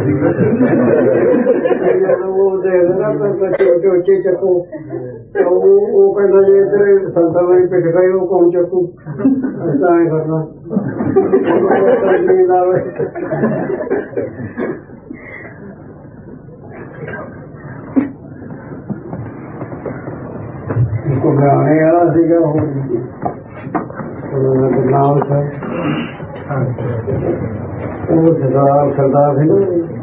ਜਦੋਂ ਉਹ ਦੇਖਦਾ ਤਾਂ ਉੱਚੇ ਉੱਚੇ ਚੱਕੂ ਉਹ ਉਹ ਕਹਿੰਦਾ ਜੇ ਤੇਰੇ ਸੰਤਾਂ ਵਾਲੀ ਪਿੱਠ ਗਈ ਉਹ ਕੌਣ ਚੱਕੂ ਤਾਂ ਐ ਕਰਨਾ ਘੁੰਮਣੇ ਵਾਲਾ ਸੀਗਾ ਉਹ ਨਾਮ ਸਾਹਿਬ ਉਹ ਸਰਦਾਰ ਸਰਦਾਰ ਸੀ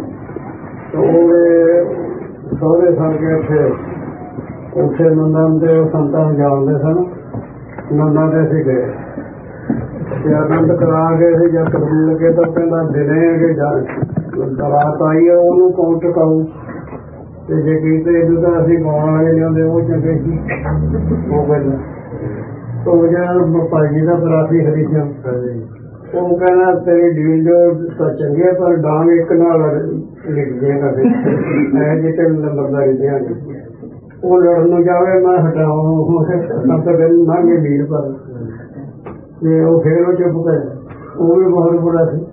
ਉਹਦੇ ਸਹੁਰੇ ਸਨ ਕੇ ਉੱਥੇ ਉੱਥੇ ਨੰਦਨ ਦੇ ਉਹ ਸੰਤਾਂ ਨੂੰ ਜਾਣਦੇ ਸਨ ਨੰਦਾਂ ਦੇ ਅਸੀਂ ਗਏ ਤੇ ਆਨੰਦ ਕਰਾ ਕੇ ਅਸੀਂ ਜਦ ਤੁਰਨ ਲੱਗੇ ਤਾਂ ਕਹਿੰਦਾ ਦਿਨੇ ਕਿ ਰਾਤ ਆਈ ਆ ਉਹਨੂੰ ਕੌਣ ਟਕਾਊ ਤੇ ਜੇ ਕੀਤੇ ਇਹਨੂੰ ਤਾਂ ਅਸੀਂ ਗਾਉਣ ਵਾਲੇ ਲਿਆਉਂਦੇ ਉਹ ਚੰਗੇ ਸੀ ਉਹ ਕਹਿੰਦਾ ਉਹ ਜਿਹੜਾ ਭਾਈ ਜੀ ਦਾ ਬਰਾਤੀ ਹਰੀ ਸਿੰਘ ਉਹ ਕਹਿੰਦਾ ਤੇਰੀ ਡੀਲ ਜੋ ਤਾਂ ਚੰਗੇ ਪਰ ਡਾਂਗ ਇੱਕ ਨਾਲ ਲਿਖ ਦੇ ਕਰਦੇ ਮੈਂ ਜੇ ਤੇ ਨੰਬਰਦਾਰੀ ਦਿਆਂਗੇ ਉਹ ਲੜਨ ਨੂੰ ਜਾਵੇ ਮੈਂ ਹਟਾਉਂ ਸਭ ਤੋਂ ਕਹਿੰਦਾ ਨਾਂਗੇ ਵੀਰ ਪਰ ਤੇ ਉਹ ਫੇਰ ਉਹ ਚੁੱਪ ਕਰ ਉਹ ਵੀ ਬਹੁਤ ਬੁਰਾ ਸੀ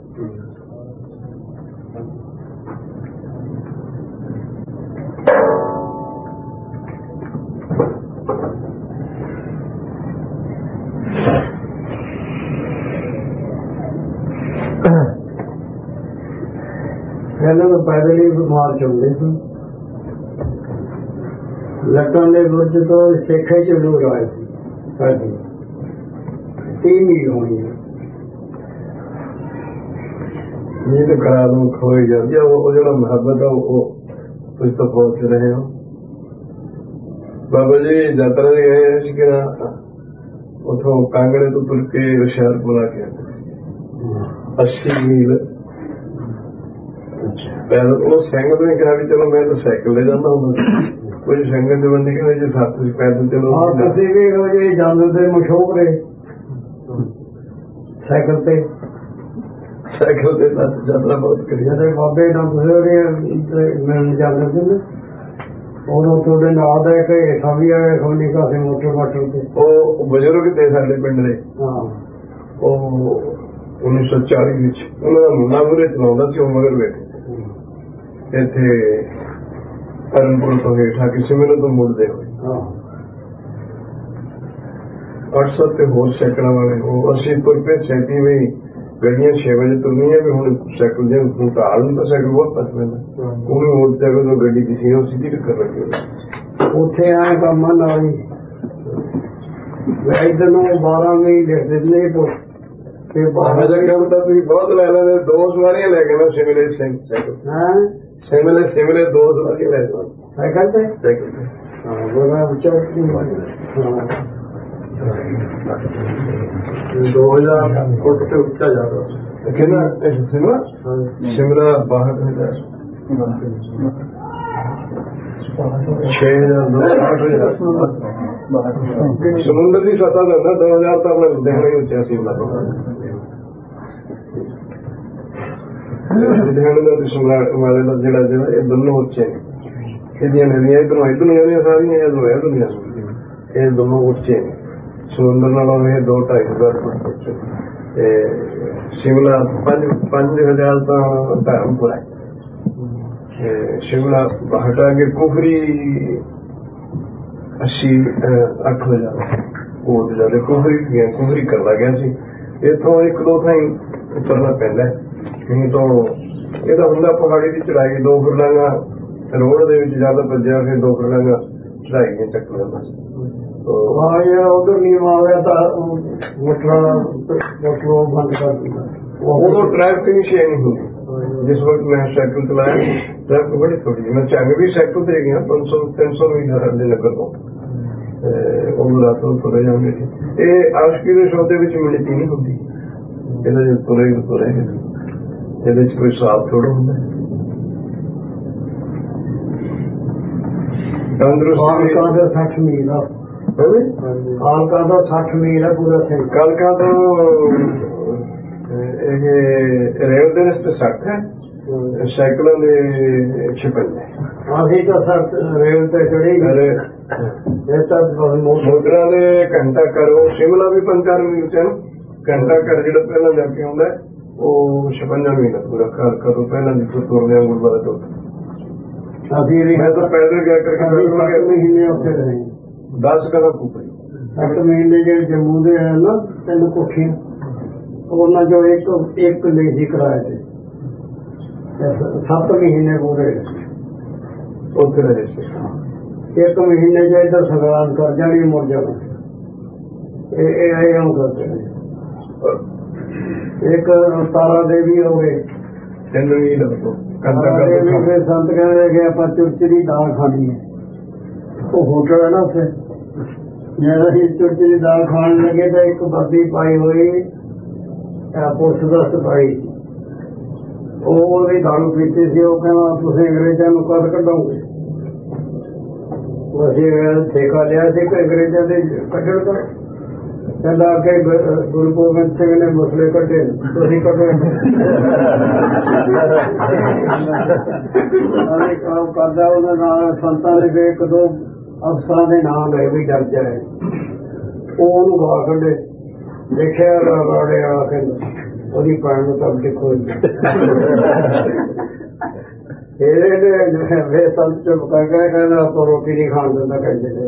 ਪਹਿਲਾਂ ਤਾਂ ਪੈਦਲ ਹੀ ਬਿਮਾਰ ਚੁੰਦੇ ਸੀ ਲੱਤਾਂ ਦੇ ਬੁਰਜ ਤੋਂ ਸੇਖੇ ਚ ਲੂਰ ਆਏ ਸੀ ਸਾਡੀ ਤੀਹ ਮੀਲ ਹੋਣੀ ਹੈ ਇਹ ਤਾਂ ਕਰਾ ਨੂੰ ਖੋਈ ਜਾਂਦੀ ਆ ਉਹ ਜਿਹੜਾ ਮੁਹੱਬਤ ਆ ਉਹ ਤੁਸੀਂ ਤਾਂ ਪਹੁੰਚ ਰਹੇ ਹੋ ਬਾਬਾ ਜੀ ਯਾਤਰਾ ਦੇ ਗਏ ਸੀ ਕਿ ਉੱਥੋਂ ਕਾਂਗੜੇ ਤੋਂ ਤੁਰ ਕੇ ਹੁਸ਼ਿਆਰਪੁਰ ਆ ਕੇ ਅੱਸੀ ਮੀਲ ਪੈਦਲ ਉਹ ਸਿੰਘ ਨੇ ਕਿਹਾ ਵੀ ਚਲੋ ਮੈਂ ਤਾਂ ਸਾਈਕਲ ਲੈ ਜਾਂਦਾ ਹੁੰਦਾ ਕੁਝ ਸੰਗਤ ਦੇ ਬੰਦੇ ਕਹਿੰਦੇ ਜੇ ਸੱਤ ਵਿੱਚ ਪੈਦਲ ਚਲੋ ਹਾਂ ਤੁਸੀਂ ਵੀ ਇਹੋ ਜਿਹੇ ਜਾਂਦੇ ਤੇ ਮਸ਼ਹੂਰ ਹੈ ਸਾਈਕਲ ਤੇ ਸਾਈਕਲ ਤੇ ਸੱਤ ਯਾਤਰਾ ਬਹੁਤ ਕਰੀ ਜਿਹੜੇ ਬਾਬੇ ਨਾਲ ਤੁਸੀਂ ਮਿਲਣ ਜਾਂਦੇ ਸੀ ਨਾ ਉਦੋਂ ਤੁਹਾਡੇ ਨਾਲ ਦਾ ਇੱਕ ਹੇਠਾਂ ਵੀ ਆਇਆ ਖੋਨੀ ਕਾਸੇ ਮੋਟਰ ਮਾਟਰ ਤੇ ਉਹ ਬਜ਼ੁਰਗ ਤੇ ਸਾਡੇ ਪਿੰਡ ਦੇ ਹਾਂ ਉਹ ਉੱਨੀ ਸੌ ਚਾਲੀ ਵਿੱਚ ਉਹਨਾਂ ਦਾ ਮੁੰਡਾ ਮੂਹਰੇ ਚਲਾਉਂਦਾ ਸੀ ਉਹ ਮਗਰ ਬੈਠੇ ਇੱਥੇ ਧਰਮਪੁਰ ਤੋਂ ਹੇਠਾਂ ਕਿਸੇ ਮੈਨੂੰ ਤੋਂ ਮੁੜਦੇ ਹੋਏ ਹਾਂ ਅੱਠ ਸੌ ਤੇ ਹੋਰ ਸੈਕੜਾਂ ਵਾਲੇ ਉਹ ਅਸੀਂ ਤੁਰ ਪਏ ਛੇਤੀ ਵੀ ਗੱਡੀਆਂ ਛੇ ਵਜੇ ਤੁਰਨੀਆਂ ਵੀ ਹੁਣ ਸਾਈਕਲ ਦੇ ਹੁਣ ਢਾਲ ਨੂੰ ਤਾਂ ਸਾਈਕਲ ਬਹੁਤ ਪੱਟ ਪੈਂਦਾ ਉਹਨੂੰ ਮੋੜ ਤੇ ਜਦੋਂ ਗੱਡੀ ਕਿਸੇ ਉਹ ਸਿੱਧੀ ਟੱਕਰ ਲੱਗੀ ਉੱਥੇ ਆਏ ਕੰਮ ਨਾਲ ਹੀ ਇੱਧਰ ਨੂੰ ਬਾਰਾਂ ਵੀ ਲਿਖ ਦਿੰਦੇ ਤੇ ਬਾਰਾਂ ਜਗ੍ਹਾ ਤਾਂ ਤੁਸੀਂ ਬਹੁਤ ਲੈ ਲੈਂਦੇ ਦੋ ਸਵਾਰੀਆਂ ਲੈ ਕੇ ਨਾ ਸਿਮਲੇ ਸਾਈਕਲ ਹਾਂ ਸਿਮਲੇ ਸਿਮਲੇ ਦੋ ਸਵਾਰੀਆਂ ਲੈ ਜਾਓ ਸਾਈਕਲ ਤੇ ਸਾਈਕਲ ਤੇ ਹਾਂ ਬੋਲਾ ਉੱਚਾ ਹਾਂ ਦੋ ਹਜ਼ਾਰ ਫੁੱਟ ਤੇ ਉੱਚਾ ਜਾ ਰਿਹਾ ਕਿਹਨਾਂ ਸਿਮਲਾ ਸਿਮਲਾ ਬਾਹਰ ਹੁੰਦਾ ਛੇ ਹਜ਼ਾਰ ਦੋ ਅੱਠ ਹਜ਼ਾਰ ਸਮੁੰਦਰ ਦੀ ਸਤ੍ਹਾ ਦਾ ਹੁੰਦਾ ਦੋ ਹਜ਼ਾਰ ਤਾਂ ਆਪਣਾ ਲੁਧਿਆਣਾ ਹੀ ਉੱਚਾ ਸੀ ਲੁਧਿਆਣਾ ਦਾ ਸ਼ਿਮਲਾ ਵਾਲੇ ਦਾ ਜਿਹੜਾ ਜਿਹੜਾ ਇਹ ਦੋਨੋਂ ਉੱਚੇ ਨੇ ਇਹਦੀਆਂ ਨਦੀਆਂ ਇੱਧਰੋਂ ਇੱਧਰੋਂ ਜਾਂਦੀਆਂ ਸਾਰੀਆਂ ਇੱਧਰੋਂ ਇਹ ਦੁਨੀਆ ਇਹ ਦੋਨੋਂ ਉੱਚੇ ਨੇ ਸਮੁੰਦਰ ਨਾਲੋਂ ਇਹ ਦੋ ਢਾਈ ਹਜ਼ਾਰ ਫੁੱਟ ਉੱਚੇ ਤੇ ਸ਼ਿਮਲਾ ਪੰਜ ਪੰਜ ਹਜ਼ਾਰ ਤਾਂ ਧਰਮਪੁਰ ਹੈ ਸ਼ਿਮਲਾ ਹਟਾ ਕੇ ਕੁਫਰੀ ਅੱਸੀ ਅੱਠ ਹਜ਼ਾਰ ਉਹ ਜ਼ਿਆਦਾ ਕੁਫਰੀ ਗਿਆ ਕੁਫਰੀ ਕਰਦਾ ਗਿਆ ਸੀ ਇੱਥੋਂ ਇੱਕ ਦੋ ਥਾਈਂ ਉਤਰਨਾ ਪੈਂਦਾ ਨਹੀਂ ਤਾਂ ਇਹਦਾ ਹੁੰਦਾ ਪਹਾੜੀ ਦੀ ਚੜਾਈ ਦੋ ਫੁਰਲਾਂਗਾ ਰੋਡ ਦੇ ਵਿੱਚ ਜ਼ਿਆਦਾ ਭੱਜਿਆ ਫਿਰ ਦੋ ਫੁਰਲਾਂਗਾ ਚੜਾਈ ਨੇ ਚੱਕ ਲੈਂਦਾ ਸੀ ਹਾਂ ਯਾਰ ਉਧਰ ਨਹੀਂ ਆਇਆ ਤਾਂ ਮੋਟਰ ਮੋਟਰ ਬੰਦ ਕਰ ਦਿੰਦਾ ਉਦੋਂ ਟ੍ਰੈਫਿਕ ਨਹੀਂ ਹੁੰਦੀ ਜਿਸ ਵਕਤ ਮੈਂ ਸਾਈਕਲ ਚਲਾਇਆ ਟ੍ਰੈਫਿਕ ਬੜੀ ਥੋੜੀ ਮੈਂ ਚੰਗ ਵੀ ਸਾਈਕਲ ਤੇ ਗਿਆ ਪੰਜ ਸੌ ਤਿੰਨ ਸੌ ਮੀਟਰ ਦੇ ਨਗਰ ਤੋਂ ਉਹ ਰਾਤ ਨੂੰ ਤੁਰੇ ਜਾਂਦੇ ਸੀ ਇਹ ਆਸ਼ਕੀ ਦੇ ਸ਼ੌਦੇ ਵਿੱਚ ਮਿਲਤੀ ਨਹੀਂ ਹੁੰਦੀ ਇਹਦਾ ਜੇ ਤੁਰੇ ਤੁਰੇ ਇਹਦੇ ਚ ਕੋਈ ਸਾਫ ਥੋੜਾ ਹੁੰਦਾ ਤੰਦਰੁਸਤੀ ਕਾਲਕਾ ਦਾ ਸੱਠ ਮੀਲ ਆ ਕਾਲਕਾ ਦਾ ਸੱਠ ਮੀਲ ਹੈ ਪੂਰਾ ਸਿੰਘ ਕਾਲਕਾ ਤੋਂ ਇਹ ਰੇਲ ਦੇ ਰਸਤੇ ਸੱਠ ਹੈ ਸਾਈਕਲਾਂ ਦੇ ਛਪੰਜਾ ਅਸੀਂ ਤਾਂ ਸੱਠ ਰੇਲ ਤੇ ਚੜੇ ਇਹ ਤਾਂ ਮੋਟਰਾਂ ਦੇ ਘੰਟਾ ਕਰੋ ਸ਼ਿਮਲਾ ਵੀ ਪੰਜ ਚਾਰ ਮੀਲ ਚ ਘੰਟਾ ਕਰ ਜਿਹੜਾ ਪਹਿਲਾਂ ਜਾ ਕੇ ਆਉਂਦਾ ਉਹ ਛਪੰਜਾ ਮੀਲ ਪੂਰਾ ਕਾਲਕਾ ਤੋਂ ਪਹਿਲਾਂ ਜਿੱਥੋਂ ਤੁਰਨੇ ਗੁਰਦੁਆਰਾ ਤੋਂ ਅਸੀਂ ਮੈਂ ਤਾਂ ਪੈਦਲ ਗਿਆ ਕਰਕੇ ਮਹੀਨੇ ਉੱਥੇ ਰਹੇ ਦਸ ਕਦਮ ਕੁਪਰੀ ਸੱਤ ਮਹੀਨੇ ਜਿਹੜੇ ਜੰਮੂ ਦੇ ਹੈ ਨਾ ਤਿੰਨ ਕੋਠੀਆਂ ਉਹਨਾਂ ਚੋਂ ਇੱਕ ਇੱਕ ਲਈ ਸੀ ਕਿਰਾਏ ਤੇ ਸੱਤ ਮਹੀਨੇ ਪੂਰੇ ਉੱਥੇ ਰਹੇ ਸੀ ਇੱਕ ਮਹੀਨੇ ਚ ਇੱਧਰ ਸੰਗਰਾਮ ਕਰ ਜਾਣੀ ਮੁੜ ਜਾਣਾ ਇਹ ਇਹ ਆਮ ਕਰਦੇ ਨੇ ਇੱਕ ਤਾਰਾ ਦੇਵੀ ਹੋ ਗਏ ਤਿੰਨ ਮਹੀਨੇ ਲੱਗੋ ਤਾਰਾ ਦੇਵੀ ਫਿਰ ਸੰਤ ਕਹਿੰਦੇ ਕਿ ਆਪਾਂ ਚੁਰਚਰੀ ਦਾਲ ਖਾਣੀ ਹੈ ਉਹ ਹੋਟਲ ਹੈ ਨਾ ਉੱਥੇ ਜਦ ਅਸੀਂ ਚੁਰਚਰੀ ਦਾਲ ਖਾਣ ਲੱਗੇ ਤਾਂ ਇੱਕ ਵਰਦੀ ਪਾਈ ਹੋਈ ਪੁਲਿਸ ਦਾ ਸਿਪਾਹੀ ਉਹ ਉਹਦੀ ਦਾਰੂ ਪੀਤੀ ਸੀ ਉਹ ਕਹਿੰਦਾ ਤੁਸੀਂ ਅੰਗਰੇਜ਼ਾਂ ਨੂੰ ਕਦ ਕੱਢੋਗੇ ਅਸੀਂ ਠੇਕਾ ਲਿਆ ਸੀ ਕਿ ਅੰਗਰੇਜ਼ਾਂ ਦੇ ਕੱਢਣ ਦਾ ਕਹਿੰਦਾ ਕਿ ਗੁਰੂ ਗੋਬਿੰਦ ਸਿੰਘ ਨੇ ਮਸਲੇ ਕੱਢੇ ਤੁਸੀਂ ਕੱਢੋ ਕੰਮ ਕਰਦਾ ਉਹਦੇ ਨਾਲ ਸੰਤਾਂ ਦੇ ਇੱਕ ਦੋ ਅਫਸਰਾਂ ਦੇ ਨਾਮ ਲਏ ਵੀ ਡਰ ਜਾਏ ਉਹ ਉਹਨੂੰ ਗਵਾ ਕੱਢੇ ਦੇਖਿਆ ਰੋੜੇ ਆ ਕੇ ਉਹਦੀ ਭੈਣ ਨੂੰ ਤਾਂ ਦੇਖੋ ਇਹਦੇ ਵੇ ਸੰਤ ਚੁੱਪ ਕਰਕੇ ਕਹਿੰਦਾ ਆਪਾਂ ਰੋਟੀ ਨਹੀਂ ਖਾਣ ਦਿੰਦਾ ਕਹਿੰਦੇ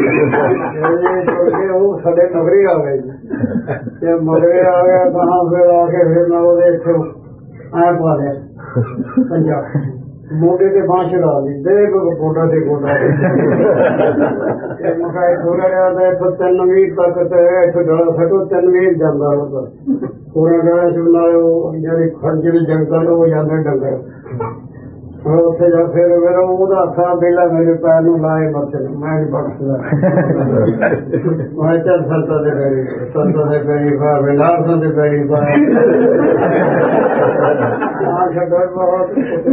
ਉਹ ਸਾਡੇ ਨਗਰੀ ਆ ਗਏ ਤੇ ਮਗਰੇ ਆ ਗਿਆ ਤਾਂ ਫਿਰ ਆ ਕੇ ਫਿਰ ਮੈਂ ਉਹਦੇ ਇੱਥੇ ਆਇਆ ਪਾ ਲਿਆ ਪੰਜਾਬ ਮੋਢੇ ਤੇ ਬਾਂਹ ਚੜਾ ਲਈ ਦੇ ਗੋਡਾ ਤੇ ਗੋਡਾ ਮਕਾਈ ਥੋੜਾ ਜਿਹਾ ਤਾਂ ਇੱਥੋਂ ਤਿੰਨ ਮੀਲ ਤੱਕ ਤੇ ਇੱਥੋਂ ਡੜਾ ਸੱਟੋ ਤਿੰਨ ਮੀਲ ਜਾਂਦਾ ਉਹਦਾ ਪੂਰਾ ਡੜਾ ਚ ਨਾਲੇ ਉਹ ਜਿਹੜੀ ਖੰਜਰੀ ਜੰਗਲ ਉਹ ਜਾਂਦੇ ਡੰਗਰ ਉੱਥੇ ਜਾ ਫਿਰ ਮੇਰਾ ਉਹਦਾ ਹੱਥਾਂ ਪਹਿਲਾਂ ਮੇਰੇ ਪੈਰ ਨੂੰ ਲਾਏ ਮੱਥੇ ਮੈਂ ਨਹੀਂ ਬਖਸ਼ਦਾ। ਮੈਂ ਚੱਲ ਸੰਤਾਂ ਦੇ ਪੈਰੀ ਸੰਤਾਂ ਦੇ ਪੈਰੀ ਪਾ ਵਿਲਾਸਾਂ ਦੇ ਪੈਰੀ ਪਾ ਆ ਛੱਡੋ ਬਹੁਤ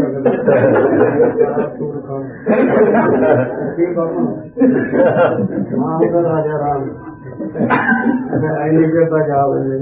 ਮਾਂ ਦਾ ਰਾਜਾ ਰਾਮ ਐਨੀ ਪੇਪਾ ਜਾ ਬਣੇ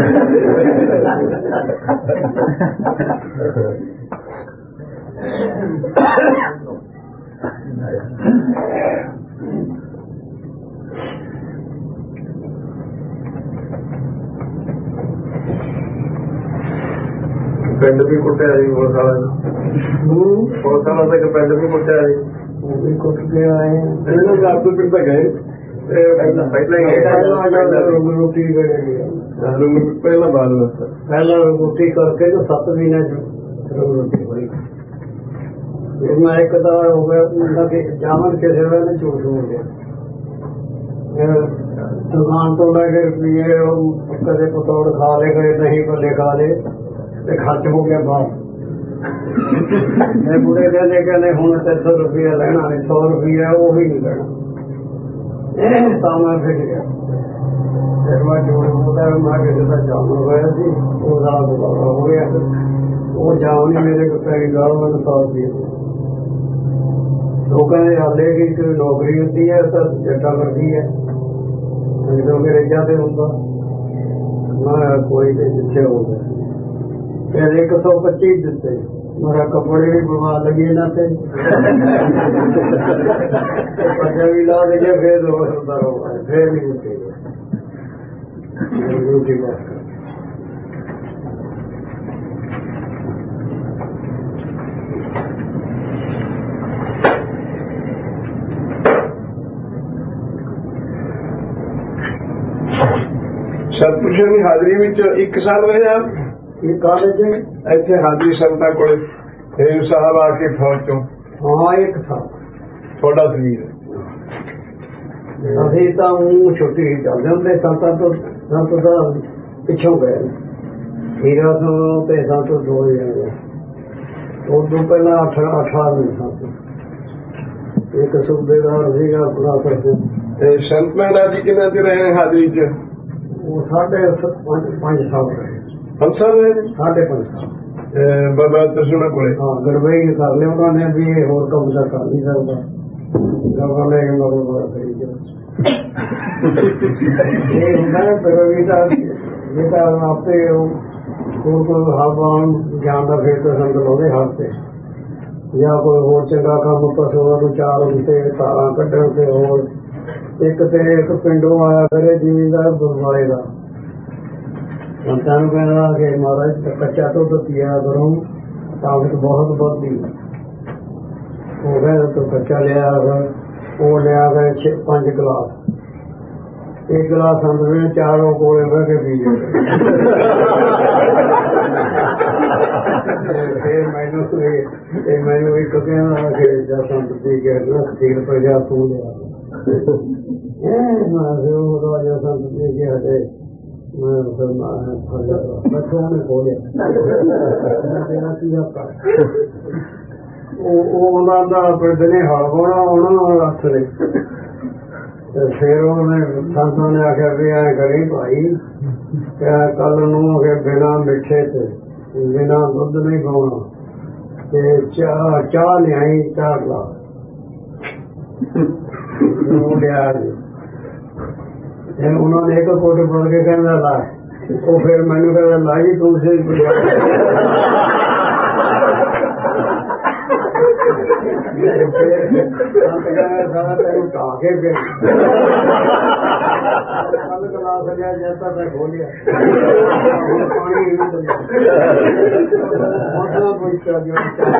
ਪਿੰਡ ਵੀ ਕੁੱਟਿਆ ਜੀ ਬਹੁਤ ਸਾਲਾਂ ਬਹੁਤ ਸਾਲਾਂ ਤੱਕ ਪਿੰਡ ਵੀ ਕੁੱਟਿਆ ਜੀ ਉਹ ਵੀ ਕੁੱਟ ਕੇ ਆਏ ਇਹਨਾਂ ਦੇ ਆਪ ਤੋਂ ਪਿੰਡ ਤੱਕ ਗਏ ਪਹਿਲਾਂ ਪਹਿਲਾਂ ਹੀ ਰੋਟੀ ਪਹਿਲਾਂ ਬਾਅਦ ਪਹਿਲਾਂ ਰੋਟੀ ਕਰਕੇ ਨਾ ਸੱਤ ਮਹੀਨੇ ਚ ਰੋਟੀ ਹੋਈ। ਮੈਂ ਇੱਕ ਤਾਂ ਹੋ ਗਿਆ ਮੁੰਡਾ ਕਿ ਜਾਮਨ ਕਿਸੇ ਦਾ ਨਾ ਝੂਠ ਹੋ ਗਿਆ ਦੁਕਾਨ ਤੋਂ ਲੈ ਕੇ ਰੁਪਈਏ ਉਹ ਕਦੇ ਪਤੌੜ ਖਾ ਲੇ ਕਦੇ ਨਹੀਂ ਭੱਲੇ ਖਾ ਲੇ ਤੇ ਖਰਚ ਹੋ ਗਿਆ ਬਾਹਰ। ਮੈਂ ਬੁੜੇ ਕਹਿੰਦੇ ਕਹਿੰਦੇ ਹੁਣ ਤਿੰਨ ਸੌ ਰੁਪਇਆ ਲੈਣਾ ਨਹੀਂ ਸੌ ਰੁਪਇਆ ਉਹ ਵੀ ਨਹੀਂ ਲੈਣਾ ਤਾਂ ਮੈਂ ਫਿਰ ਗਿਆ ਫਿਰ ਮੈਂ ਜੋੜ ਬੋਲਦਾ ਮੈਂ ਕਿਸੇ ਦਾ ਜਾਮਨ ਹੋਇਆ ਸੀ ਉਹ ਰਾਤ ਦੁਬਾਰਾ ਹੋ ਗਿਆ ਉਹ ਜਾਮ ਨਹੀਂ ਮੇਰੇ ਕੋਲ ਪੈ ਗਈ ਗਾਲ ਮੈਨੂੰ ਸੌ ਰੁਪਏ ਲੋਕਾਂ ਦੇ ਹਾਲੇ ਕਿ ਕੋਈ ਨੌਕਰੀ ਹੁੰਦੀ ਹੈ ਤਾਂ ਜੱਟਾ ਵਰਗੀ ਹੈ ਜਦੋਂ ਮੇਰੇ ਜਾਂਦੇ ਹੁੰਦਾ ਮੈਂ ਕੋਈ ਤੇ ਜਿੱਥੇ ਹੋ ਗਿਆ ਫਿਰ ਇੱਕ ਸੌ ਪੱਚੀ ਦਿੱਤੇ ਮੇਰਾ ਕੱਪੜੇ ਵੀ ਬਵਾ ਲਗੇ ਨਾ ਤੇ ਪੱਜਾ ਵੀ ਲਾ ਦੇ ਫਿਰ ਰੋਜ਼ ਹੁੰਦਾ ਰੋਗਾ ਫਿਰ ਨਹੀਂ ਉੱਠੇ ਰੋਟੀ ਬਸ ਕਰ ਸਤਿਗੁਰੂ ਦੀ ਹਾਜ਼ਰੀ ਵਿੱਚ ਇੱਕ ਸਾਲ ਰਹੇ ਆਪ ਇਹ ਕਾਲਜ ਇੱਥੇ ਹਾਜ਼ਰੀ ਸੰਤਾਂ ਕੋਲੇ ਹੇਮ ਸਾਹਿਬ ਆ ਕੇ ਫੌਜ ਚੋਂ ਹਾਂ ਇੱਕ ਸਾਲ ਤੁਹਾਡਾ ਸਰੀਰ ਅਸੀਂ ਤਾਂ ਉਹ ਛੁੱਟੀ ਚੱਲਦੇ ਹੁੰਦੇ ਸੰਤਾਂ ਤੋਂ ਸੰਤ ਦਾ ਪਿੱਛੋਂ ਗਏ ਹੀਰਾ ਸਿੰਘ ਤੇ ਸੰਤ ਦੋ ਜਣੇ ਉਹ ਤੋਂ ਪਹਿਲਾਂ ਅਠਾਰਾਂ ਅਠਾਰਾਂ ਸੰਤ ਇੱਕ ਸੂਬੇਦਾਰ ਸੀਗਾ ਆਪਣਾ ਪ੍ਰਸਿੱਧ ਤੇ ਸੰਤ ਮਹਾਰਾਜ ਜੀ ਕਿੰਨਾ ਚਿਰ ਰਹੇ ਹਾਜ਼ਰੀ ਚ ਉਹ ਸਾਢੇ ਪੰਜ ਸਾਲ ਰਹੇ ਪੰਜ ਸਾਲ ਰਹੇ ਸਾਢੇ ਪੰਜ ਸਾਲ ਬਾਬਾ ਦਰਸ਼ਨਾ ਕੋਲੇ ਹਾਂ ਗੜਬਈ ਕਰ ਲਿਆ ਉਹਨਾਂ ਨੇ ਵੀ ਇਹ ਹੋਰ ਕੰਮ ਦਾ ਕਰ ਨਹੀਂ ਸਕਦਾ ਗਵਾ ਲੈ ਕੇ ਮਰੋ ਮਰ ਕਰੀ ਜਾ ਇਹ ਹੁੰਦਾ ਨਾ ਪਰ ਵੀ ਤਾਂ ਇਹ ਤਾਂ ਆਪੇ ਕੋਈ ਕੋਈ ਹਲਵਾਨ ਜਾਂਦਾ ਫਿਰ ਤਾਂ ਸੰਗ ਲਾਉਂਦੇ ਹੱਥ ਤੇ ਜਾਂ ਕੋਈ ਹੋਰ ਚੰਗਾ ਕੰਮ ਪਸ਼ੂਆਂ ਨੂੰ ਚਾਰ ਉੱਤੇ ਤਾਰਾਂ ਕੱਢਣ ਤੇ ਹੋਰ ਇੱਕ ਤੇ ਇੱਕ ਪਿੰਡੋਂ ਆਇਆ ਕਰੇ ਜ਼ਿਮੀਂਦਾਰ ਬਰਵਾਲੇ ਦਾ ਸੰਤਾਂ ਨੂੰ ਕਹਿੰਦਾ ਕਿ ਮਹਾਰਾਜ ਕੱਚਾ ਦੁੱਧ ਪੀਆ ਕਰੋ ਤਾਕਤ ਬਹੁਤ ਵੱਧਦੀ ਉਹ ਕਹਿੰਦਾ ਤੂੰ ਕੱਚਾ ਲਿਆ ਉਹ ਲਿਆ ਗਏ ਛੇ ਪੰਜ ਗਲਾਸ ਇੱਕ ਗਲਾਸ ਅੰਦਰ ਚਾਰੋਂ ਕੋਲੇ ਬਹਿ ਕੇ ਪੀ ਗਏ ਫਿਰ ਮੈਨੂੰ ਇਹ ਮੈਨੂੰ ਇੱਕ ਕਹਿੰਦਾ ਕਿ ਜਾਂ ਸੰਤ ਪੀ ਕੇ ਨਾ ਸਥਿਰ ਪੈ ਗਿਆ ਤੂੰ ਲਿਆ ਇਹ ਮੈਂ ਉਹ ਰਾਜਾ ਸੰਤ ਪੀ ਕੇ ਹਟੇ ਮੈਂ ਫਿਰ ਮੈਂ ਕੋਨੇ ਕੋਲੇ ਉਹ ਉਹਨਾਂ ਦਾ ਪਿੰਡ ਨੇ ਹਲ ਹੋਣਾ ਉਹਨਾਂ ਨੂੰ ਹੱਥ ਨੇ ਤੇ ਫਿਰ ਉਹਨੇ ਸੰਤਾਂ ਨੇ ਆਖਿਆ ਵੀ ਐਂ ਕਰੀ ਭਾਈ ਕੱਲ ਨੂੰ ਕਿ ਬਿਨਾਂ ਮਿੱਠੇ ਤੇ ਬਿਨਾਂ ਦੁੱਧ ਨਹੀਂ ਪਾਉਣਾ ਤੇ ਚਾਹ ਚਾਹ ਲਿਆਈ ਚਾਰ ਗਲਾਸ ਉਹ ਲਿਆ ਜੀ ਉਹਨਾਂ ਨੇ ਇੱਕ ਕੋਟ ਬੋਲ ਕੇ ਕਹਿੰਦਾ ਲਾ ਉਹ ਫਿਰ ਮੈਨੂੰ ਕਹਿੰਦਾ ਲਾਈ ਤੂੰ ਸੇ ਸਾਰਾ ਤੈਨੂੰ ਢਾ ਕੇ ਫਿਰ ਕੱਲ ਗਲਾਸ ਲਿਆ ਜੈਸਾ ਤਾਂ ਖੋਲਿਆ ਪਾਣੀ ਮੌਸਮ ਪੁੱਛਿਆ ਜੋ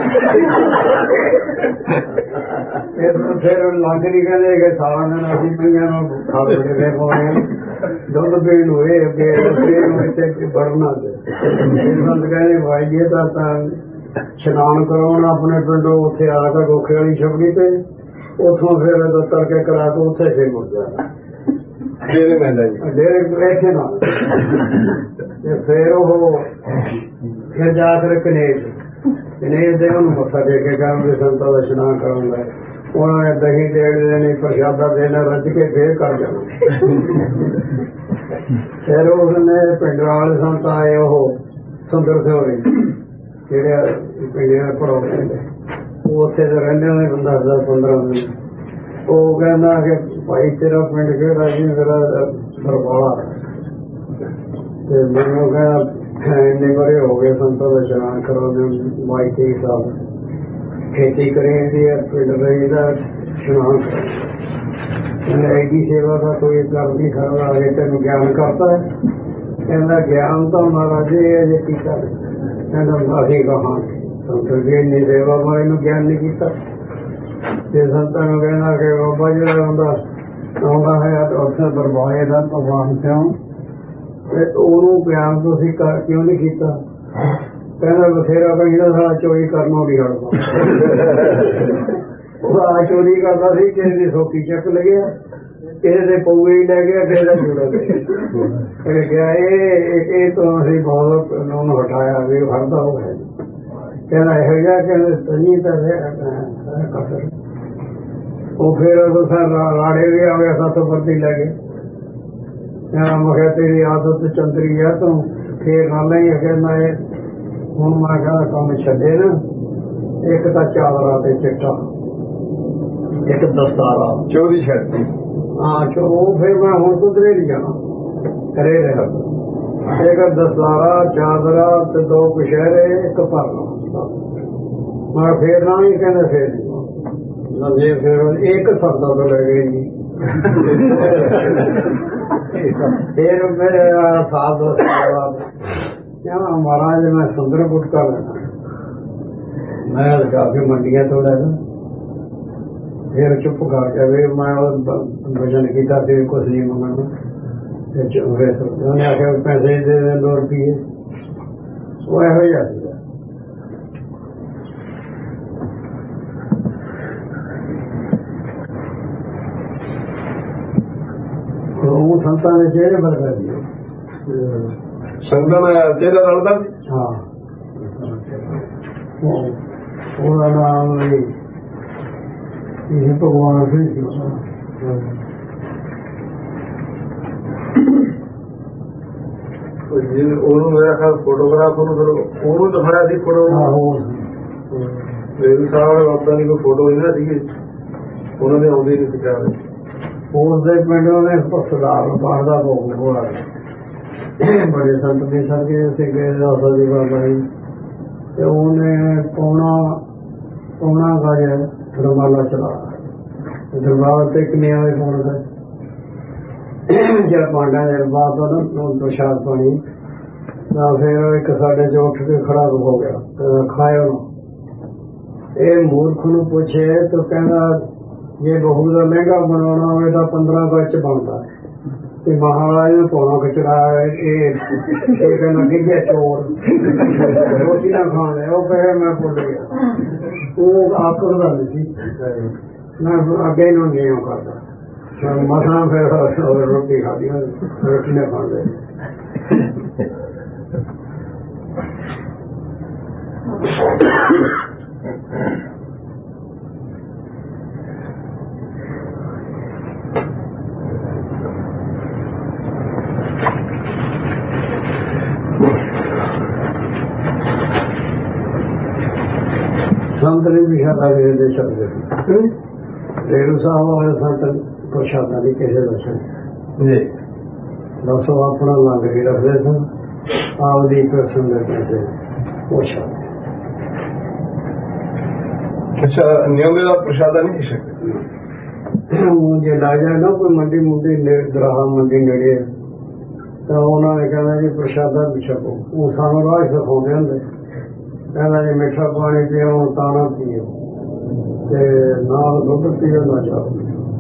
ਫਿਰ ਲੱਗ ਨਹੀਂ ਕਹਿੰਦੇ ਕਿ ਸਾਰਾ ਦਿਨ ਅਸੀਂ ਪਈਆਂ ਨੂੰ ਖਾ ਕੇ ਪਾਉਣੇ ਦੁੱਧ ਪੀਣ ਹੋਏ ਅੱਗੇ ਫਿਰ ਇੱਥੇ ਵੜਨਾ ਤੇ ਸੰਤ ਕਹਿੰਦੇ ਭਾਈ ਇਹ ਤਾਂ ਤਾਂ ਇਸ਼ਨਾਨ ਕਰਾਉਣ ਆਪਣੇ ਪਿੰਡੋਂ ਉੱਥੇ ਆ ਕੇ ਗੋਖੇ ਵਾਲੀ ਛਪੜੀ ਤੇ ਉੱਥੋਂ ਫਿਰ ਤੜਕੇ ਕਰਾ ਕੇ ਉੱਥੇ ਫਿਰ ਮੁੜ ਜਾਣਾ ਡੇਰੇ ਮੈਂਦਾ ਜੀ ਡੇਰੇ ਇੱਥੇ ਨਾਲ ਤੇ ਫਿਰ ਉਹ ਫਿਰ ਜਾ ਕੇ ਕਨੇਜ ਨਹੀਂ ਤੇ ਉਹਨੂੰ ਮੱਥਾ ਟੇਕ ਕੇ ਕਰਾਂਗੇ, ਸੰਤਾਂ ਦਾ ਇਸ਼ਨਾਨ ਕਰਾਉਂਦਾ। ਉਹਨਾਂ ਨੇ ਦਹੀਂ ਦੇਣ ਦੇਣੀ, ਪ੍ਰਸ਼ਾਦਾ ਦੇਣਾ, ਰੱਜ ਕੇ ਫੇਰ ਕਰ ਜਾਣਾ। ਫਿਰ ਉਹਨੇ ਪਿੰਡ ਵਾਲੇ ਸੰਤ ਆਏ, ਉਹ ਸੁੰਦਰ ਸਿੰਘ ਜਿਹੜੇ ਪਿੰਡ ਪੜਾਉਂਦੇ ਨੇ, ਉਹ ਉੱਥੇ ਤਾਂ ਰਹਿੰਦੇ ਹੋਣੇ ਬੰਦਾ ਦਸ ਪੰਦਰਾਂ ਦਿਨ। ਉਹ ਕਹਿੰਦਾ ਕਿ ਭਾਈ ਤੇਰਾ ਪਿੰਡ ਕਿਹੜਾ ਜੀ? ਮੇਰਾ ਬਰਵਾਲਾ। ਤੇ ਮੈਨੂੰ ਕਹਿੰਦਾ ਇੰਨੇ ਬੜੇ ਹੋ ਗਏ ਸੰਤਾਂ ਦਾ ਇਸ਼ਨਾਨ ਕਰਾਉਂਦੇ, ਬਾਈ ਤੇਈ ਸਾਲ ਖੇਤੀ ਕਰੀ ਦੀ ਹੈ, ਪਿੰਡ ਰਹੀ ਦਾ ਇਸ਼ਨਾਨ ਕਰਾਂ। ਐਡੀ ਸੇਵਾ ਦਾ ਕੋਈ ਕਰ ਨਹੀਂ ਸਕਦਾ, ਅਜੇ ਤੈਨੂੰ ਗਿਆਨ ਕਰਤਾ ਹੈ? ਕਹਿੰਦਾ ਗਿਆਨ ਤਾਂ ਮਹਾਰਾਜ ਇਹ ਅਜੇ ਕੀਤਾ। ਕਹਿੰਦਾ ਅਸੀਂ ਕਹਾਂਗੇ ਸੰਤ ਜੀ ਇੰਨੀ ਸੇਵਾ ਮੈਂ ਇਹਨੂੰ ਗਿਆਨ ਨਹੀਂ ਕੀਤਾ। ਤੇ ਸੰਤਾਂ ਨੂੰ ਕਹਿੰਦਾ ਕਿ ਬਾਬਾ ਜਿਹੜਾ ਆਉਂਦਾ ਆਉਂਦਾ ਹੈ ਉੱਥੇ ਦਰਬਾਰੇ ਦਾ ਭਗਵਾਨ ਸਿਉਂ, ਤੇ ਉਹਨੂੰ ਗਿਆਨ ਤੁਸੀਂ ਕਰ ਕਿਉਂ ਨਹੀਂ ਕੀਤਾ? ਕਹਿੰਦਾ ਬਥੇਰਾ ਕਹਿੰਦਾ ਸਾਡਾ ਚੋਰੀ ਕਰਨੋਂ ਨਹੀਂ ਹਟਦਾ। ਉਹ ਆ ਚੋਰੀ ਕਰਦਾ ਸੀ, ਕਿਸੇ ਦੀ ਸੋਕੀ ਚੱਕ ਲੱਗਿਆ, ਕਿਸੇ ਦੇ ਪਊਏ ਹੀ ਲੈ ਗਿਆ, ਕਿਸੇ ਦਾ ਜੂੜਾ ਲੈ ਗਿਆ। ਇਹ ਇਹ ਤੋਂ ਅਸੀਂ ਬਹੁਤ ਉਹਨੂੰ ਹਟਾਇਆ ਵੀ ਹਟਦਾ ਉਹ ਹੈ। ਕਹਿੰਦਾ ਇਹੋ ਜਿਹਾ ਕਹਿੰਦੇ ਤਜੀ ਤਾਂ ਉਹ ਫਿਰ ਰਾੜੇ ਵੀ ਆ ਗਿਆ, ਸੱਤ ਵਰਦੀ ਲੈ ਗਏ। ਕਹਿੰਦਾ ਮੈਂ ਕਿਹਾ ਤੇਰੀ ਆਦਤ ਚੰਦਰੀ ਆ ਤੂੰ, ਫੇਰ ਨਾਲ ਹੀ ਕਹਿੰਦਾ ਇਹ ਹੁਣ ਮੈਂ ਕਹਿੰਦਾ ਕੰਮ ਛੱਡੇ ਨਾ, ਇੱਕ ਤਾਂ ਚਾਦਰਾ ਤੇ ਚਿੱਟਾ, ਇੱਕ ਦਸਤਾਰਾ, ਚੋਰੀ ਛੱਡਦੀ। ਹਾਂ ਚੋ ਉਹ ਫਿਰ ਮੈਂ ਹੁਣ ਕੁਦਰੇ ਨਹੀਂ ਜਾਣਾ, ਕਰੇ ਰਿਹਾ। ਇੱਕ ਦਸਤਾਰਾ, ਚਾਦਰਾ ਤੇ ਦੋ ਕਸ਼ਹਿਰੇ, ਇੱਕ ਪਰਨਾ, ਬਸ। ਮੈਂ ਫੇਰ ਨਾ ਹੀ ਕਹਿੰਦਾ ਫੇਰ ਜੇ ਫਿਰ ਇੱਕ ਸਰਦਾ ਤੋਂ ਲੈ ਗਏ ਜੀ। ਫਿਰ ਮੇਰੇ ਸਾਧ ਬਾਅਦ ਕਹਿੰਦਾ ਮਹਾਰਾਜ ਮੈਂ ਸੁੰਦਰ ਗੁਟਕਾ ਲੈਣਾ, ਮੈਂ ਜਾ ਕੇ ਮੰਡੀਆਂ ਤੋਂ ਲੈਣਾ। ਫਿਰ ਚੁੱਪ ਕਰ ਗਿਆ ਵੀ ਮੈਂ ਵਜਨ ਕੀਤਾ ਤੇ ਕੁਛ ਨਹੀਂ ਮੰਗਣਾ। ਉਹਨੇ ਆਖਿਆ ਪੈਸੇ ਦੇ ਦੇ ਦੋ ਰੁਪਈਏ, ਉਹ ਇਹੋ ਜਿਹਾ ਸੀਗਾ। ਉਹ ਸੰਤਾਂ ਦੇ ਚਿਹਰੇ ਵਰਗਾ ਸੀ। ਸੰਤਾਂ ਦਾ ਚਿਹਰਾ ਰਲਦਾ? ਹਾਂ, ਉਹਦਾ ਨਾਮ ਇਹ ਭਗਵਾਨ ਸੀ। ਉਹਨੂੰ ਮੇਰਾ ਖਿਆਲ ਫੋਟੋਗ੍ਰਾਫਰ ਨੂੰ ਫਿਰ ਉਹਨੂੰ ਦਿਖਾਇਆ ਸੀ ਫੋਟੋ। ਰੇਲੂ ਸਾਹਿਬ ਬਾਬਾ ਦੀ ਕੋਈ ਫੋਟੋ ਨਹੀਂ ਨਾ ਸੀਗੀ, ਉਹਨਾਂ ਦੇ ਆਉਂਦੇ ਨਹੀਂ ਸਿਖਾ ਰਹੇ। ਉਸਦੇ ਪਿੰਡ ਉਹਨੇ ਸਰਦਾਰ ਪਾੜਦਾ ਭੋਗ ਹੋਇਆ, ਬੜੇ ਸੰਤ ਦੇ ਸਰਗੇ ਉੱਥੇ ਗਏ ਦਾਸਾ ਜੀ ਬਾਬਾ ਜੀ, ਤੇ ਉਹਨੇ ਪੌਣਾ ਪੌਣਾ ਗਜ ਰੁਮਾਲਾ ਚਲਾਇਆ ਦਰਬਾਰ ਤੇ ਕਿੰਨੇ ਵਾਲੇ ਪਾਉਣ ਦਾ ਜਦ ਪਾਂਡਾ ਦੇ ਬਾਅਦ ਉਹਨੂੰ ਪ੍ਰਸ਼ਾਦ ਪਾਣੀ ਤਾਂ ਫਿਰ ਇੱਕ ਸਾਡੇ ਚ ਉੱਠ ਕੇ ਖੜਾ ਹੋ ਗਿਆ, ਖਾਇਆ ਉਹਨੂੰ। ਇਹ ਮੂਰਖ ਨੂੰ ਪੁੱਛੇ ਤਾਂ ਕਹਿੰਦਾ ਜੇ ਬਹੂ ਦਾ ਲਹਿੰਗਾ ਬਣਾਉਣਾ ਹੋਵੇ ਤਾਂ ਪੰਦਰਾਂ ਗਜ ਚ ਬਣਦਾ, ਤੇ ਮਹਾਰਾਜ ਨੂੰ ਪੌਣਾ ਖਿਚੜਾ ਇਹ ਇਹ ਕਹਿੰਦਾ ਗਿੱਜੇ ਚੋਰ ਰੋਟੀ ਨਾ ਖਾਣ ਲਿਆ। ਉਹ ਕਹੇ ਮੈਂ ਭੁੱਲ ਗਿਆ, ਉਹ ਆਕੜਦਾ ਨਹੀਂ ਸੀ, ਮੈਂ ਅੱਗੇ ਨੂੰ ਨਹੀਂ ਉਹ ਕਰਦਾ। ਮਸਾਂ ਫਿਰ ਰੋਟੀ ਖਾਦੀ, ਰੋਟੀ ਨਾ ਖਾਂਦੇ। ਸੰਤ ਨੇ ਵੀ ਸਾਡਾ ਦੇ ਸ਼ਬਦ ਰੇਰੂ ਸਾਹਿਬ ਵਾਲੇ ਸੰਤ ਪ੍ਰਸ਼ਾਦਾ ਦੀ ਕਿਸੇ ਦੱਸਣ ਜੀ ਦੱਸੋ ਆਪਣਾ ਲੰਘ ਕੇ ਰੱਖਦੇ ਸਨ, ਆਪਦੀ ਪ੍ਰਸੰਨ ਦੇ ਪੈਸੇ ਪੁੱਛਾ। ਅੱਛਾ, ਨਿਯਮੇ ਦਾ ਪ੍ਰਸ਼ਾਦਾ ਨਹੀਂ ਦੇ ਸਕਦੇ। ਜੇ ਲਾ ਜਾਏ ਨਾ ਕੋਈ ਮੰਡੀ ਮੁੰਡੀ ਗਰਾਹਾ ਮੰਡੀ ਨੇੜੇ ਤਾਂ ਉਹਨਾਂ ਨੇ ਕਹਿੰਦਾ ਜੀ ਪ੍ਰਸ਼ਾਦਾ ਵੀ ਛਕੋ। ਉਹ ਸਾਨੂੰ ਰਾਹ ਸਿਖਾਉਂਦੇ ਹੁੰਦੇ, ਕਹਿੰਦਾ ਜੀ ਮਿੱਠਾ ਪਾਣੀ ਪੀਓ ਤਾਂ ਨਾ ਪੀਓ, ਤੇ ਨਾਲ ਦੁੱਧ ਪੀਓ ਨਾ ਜਾਓ।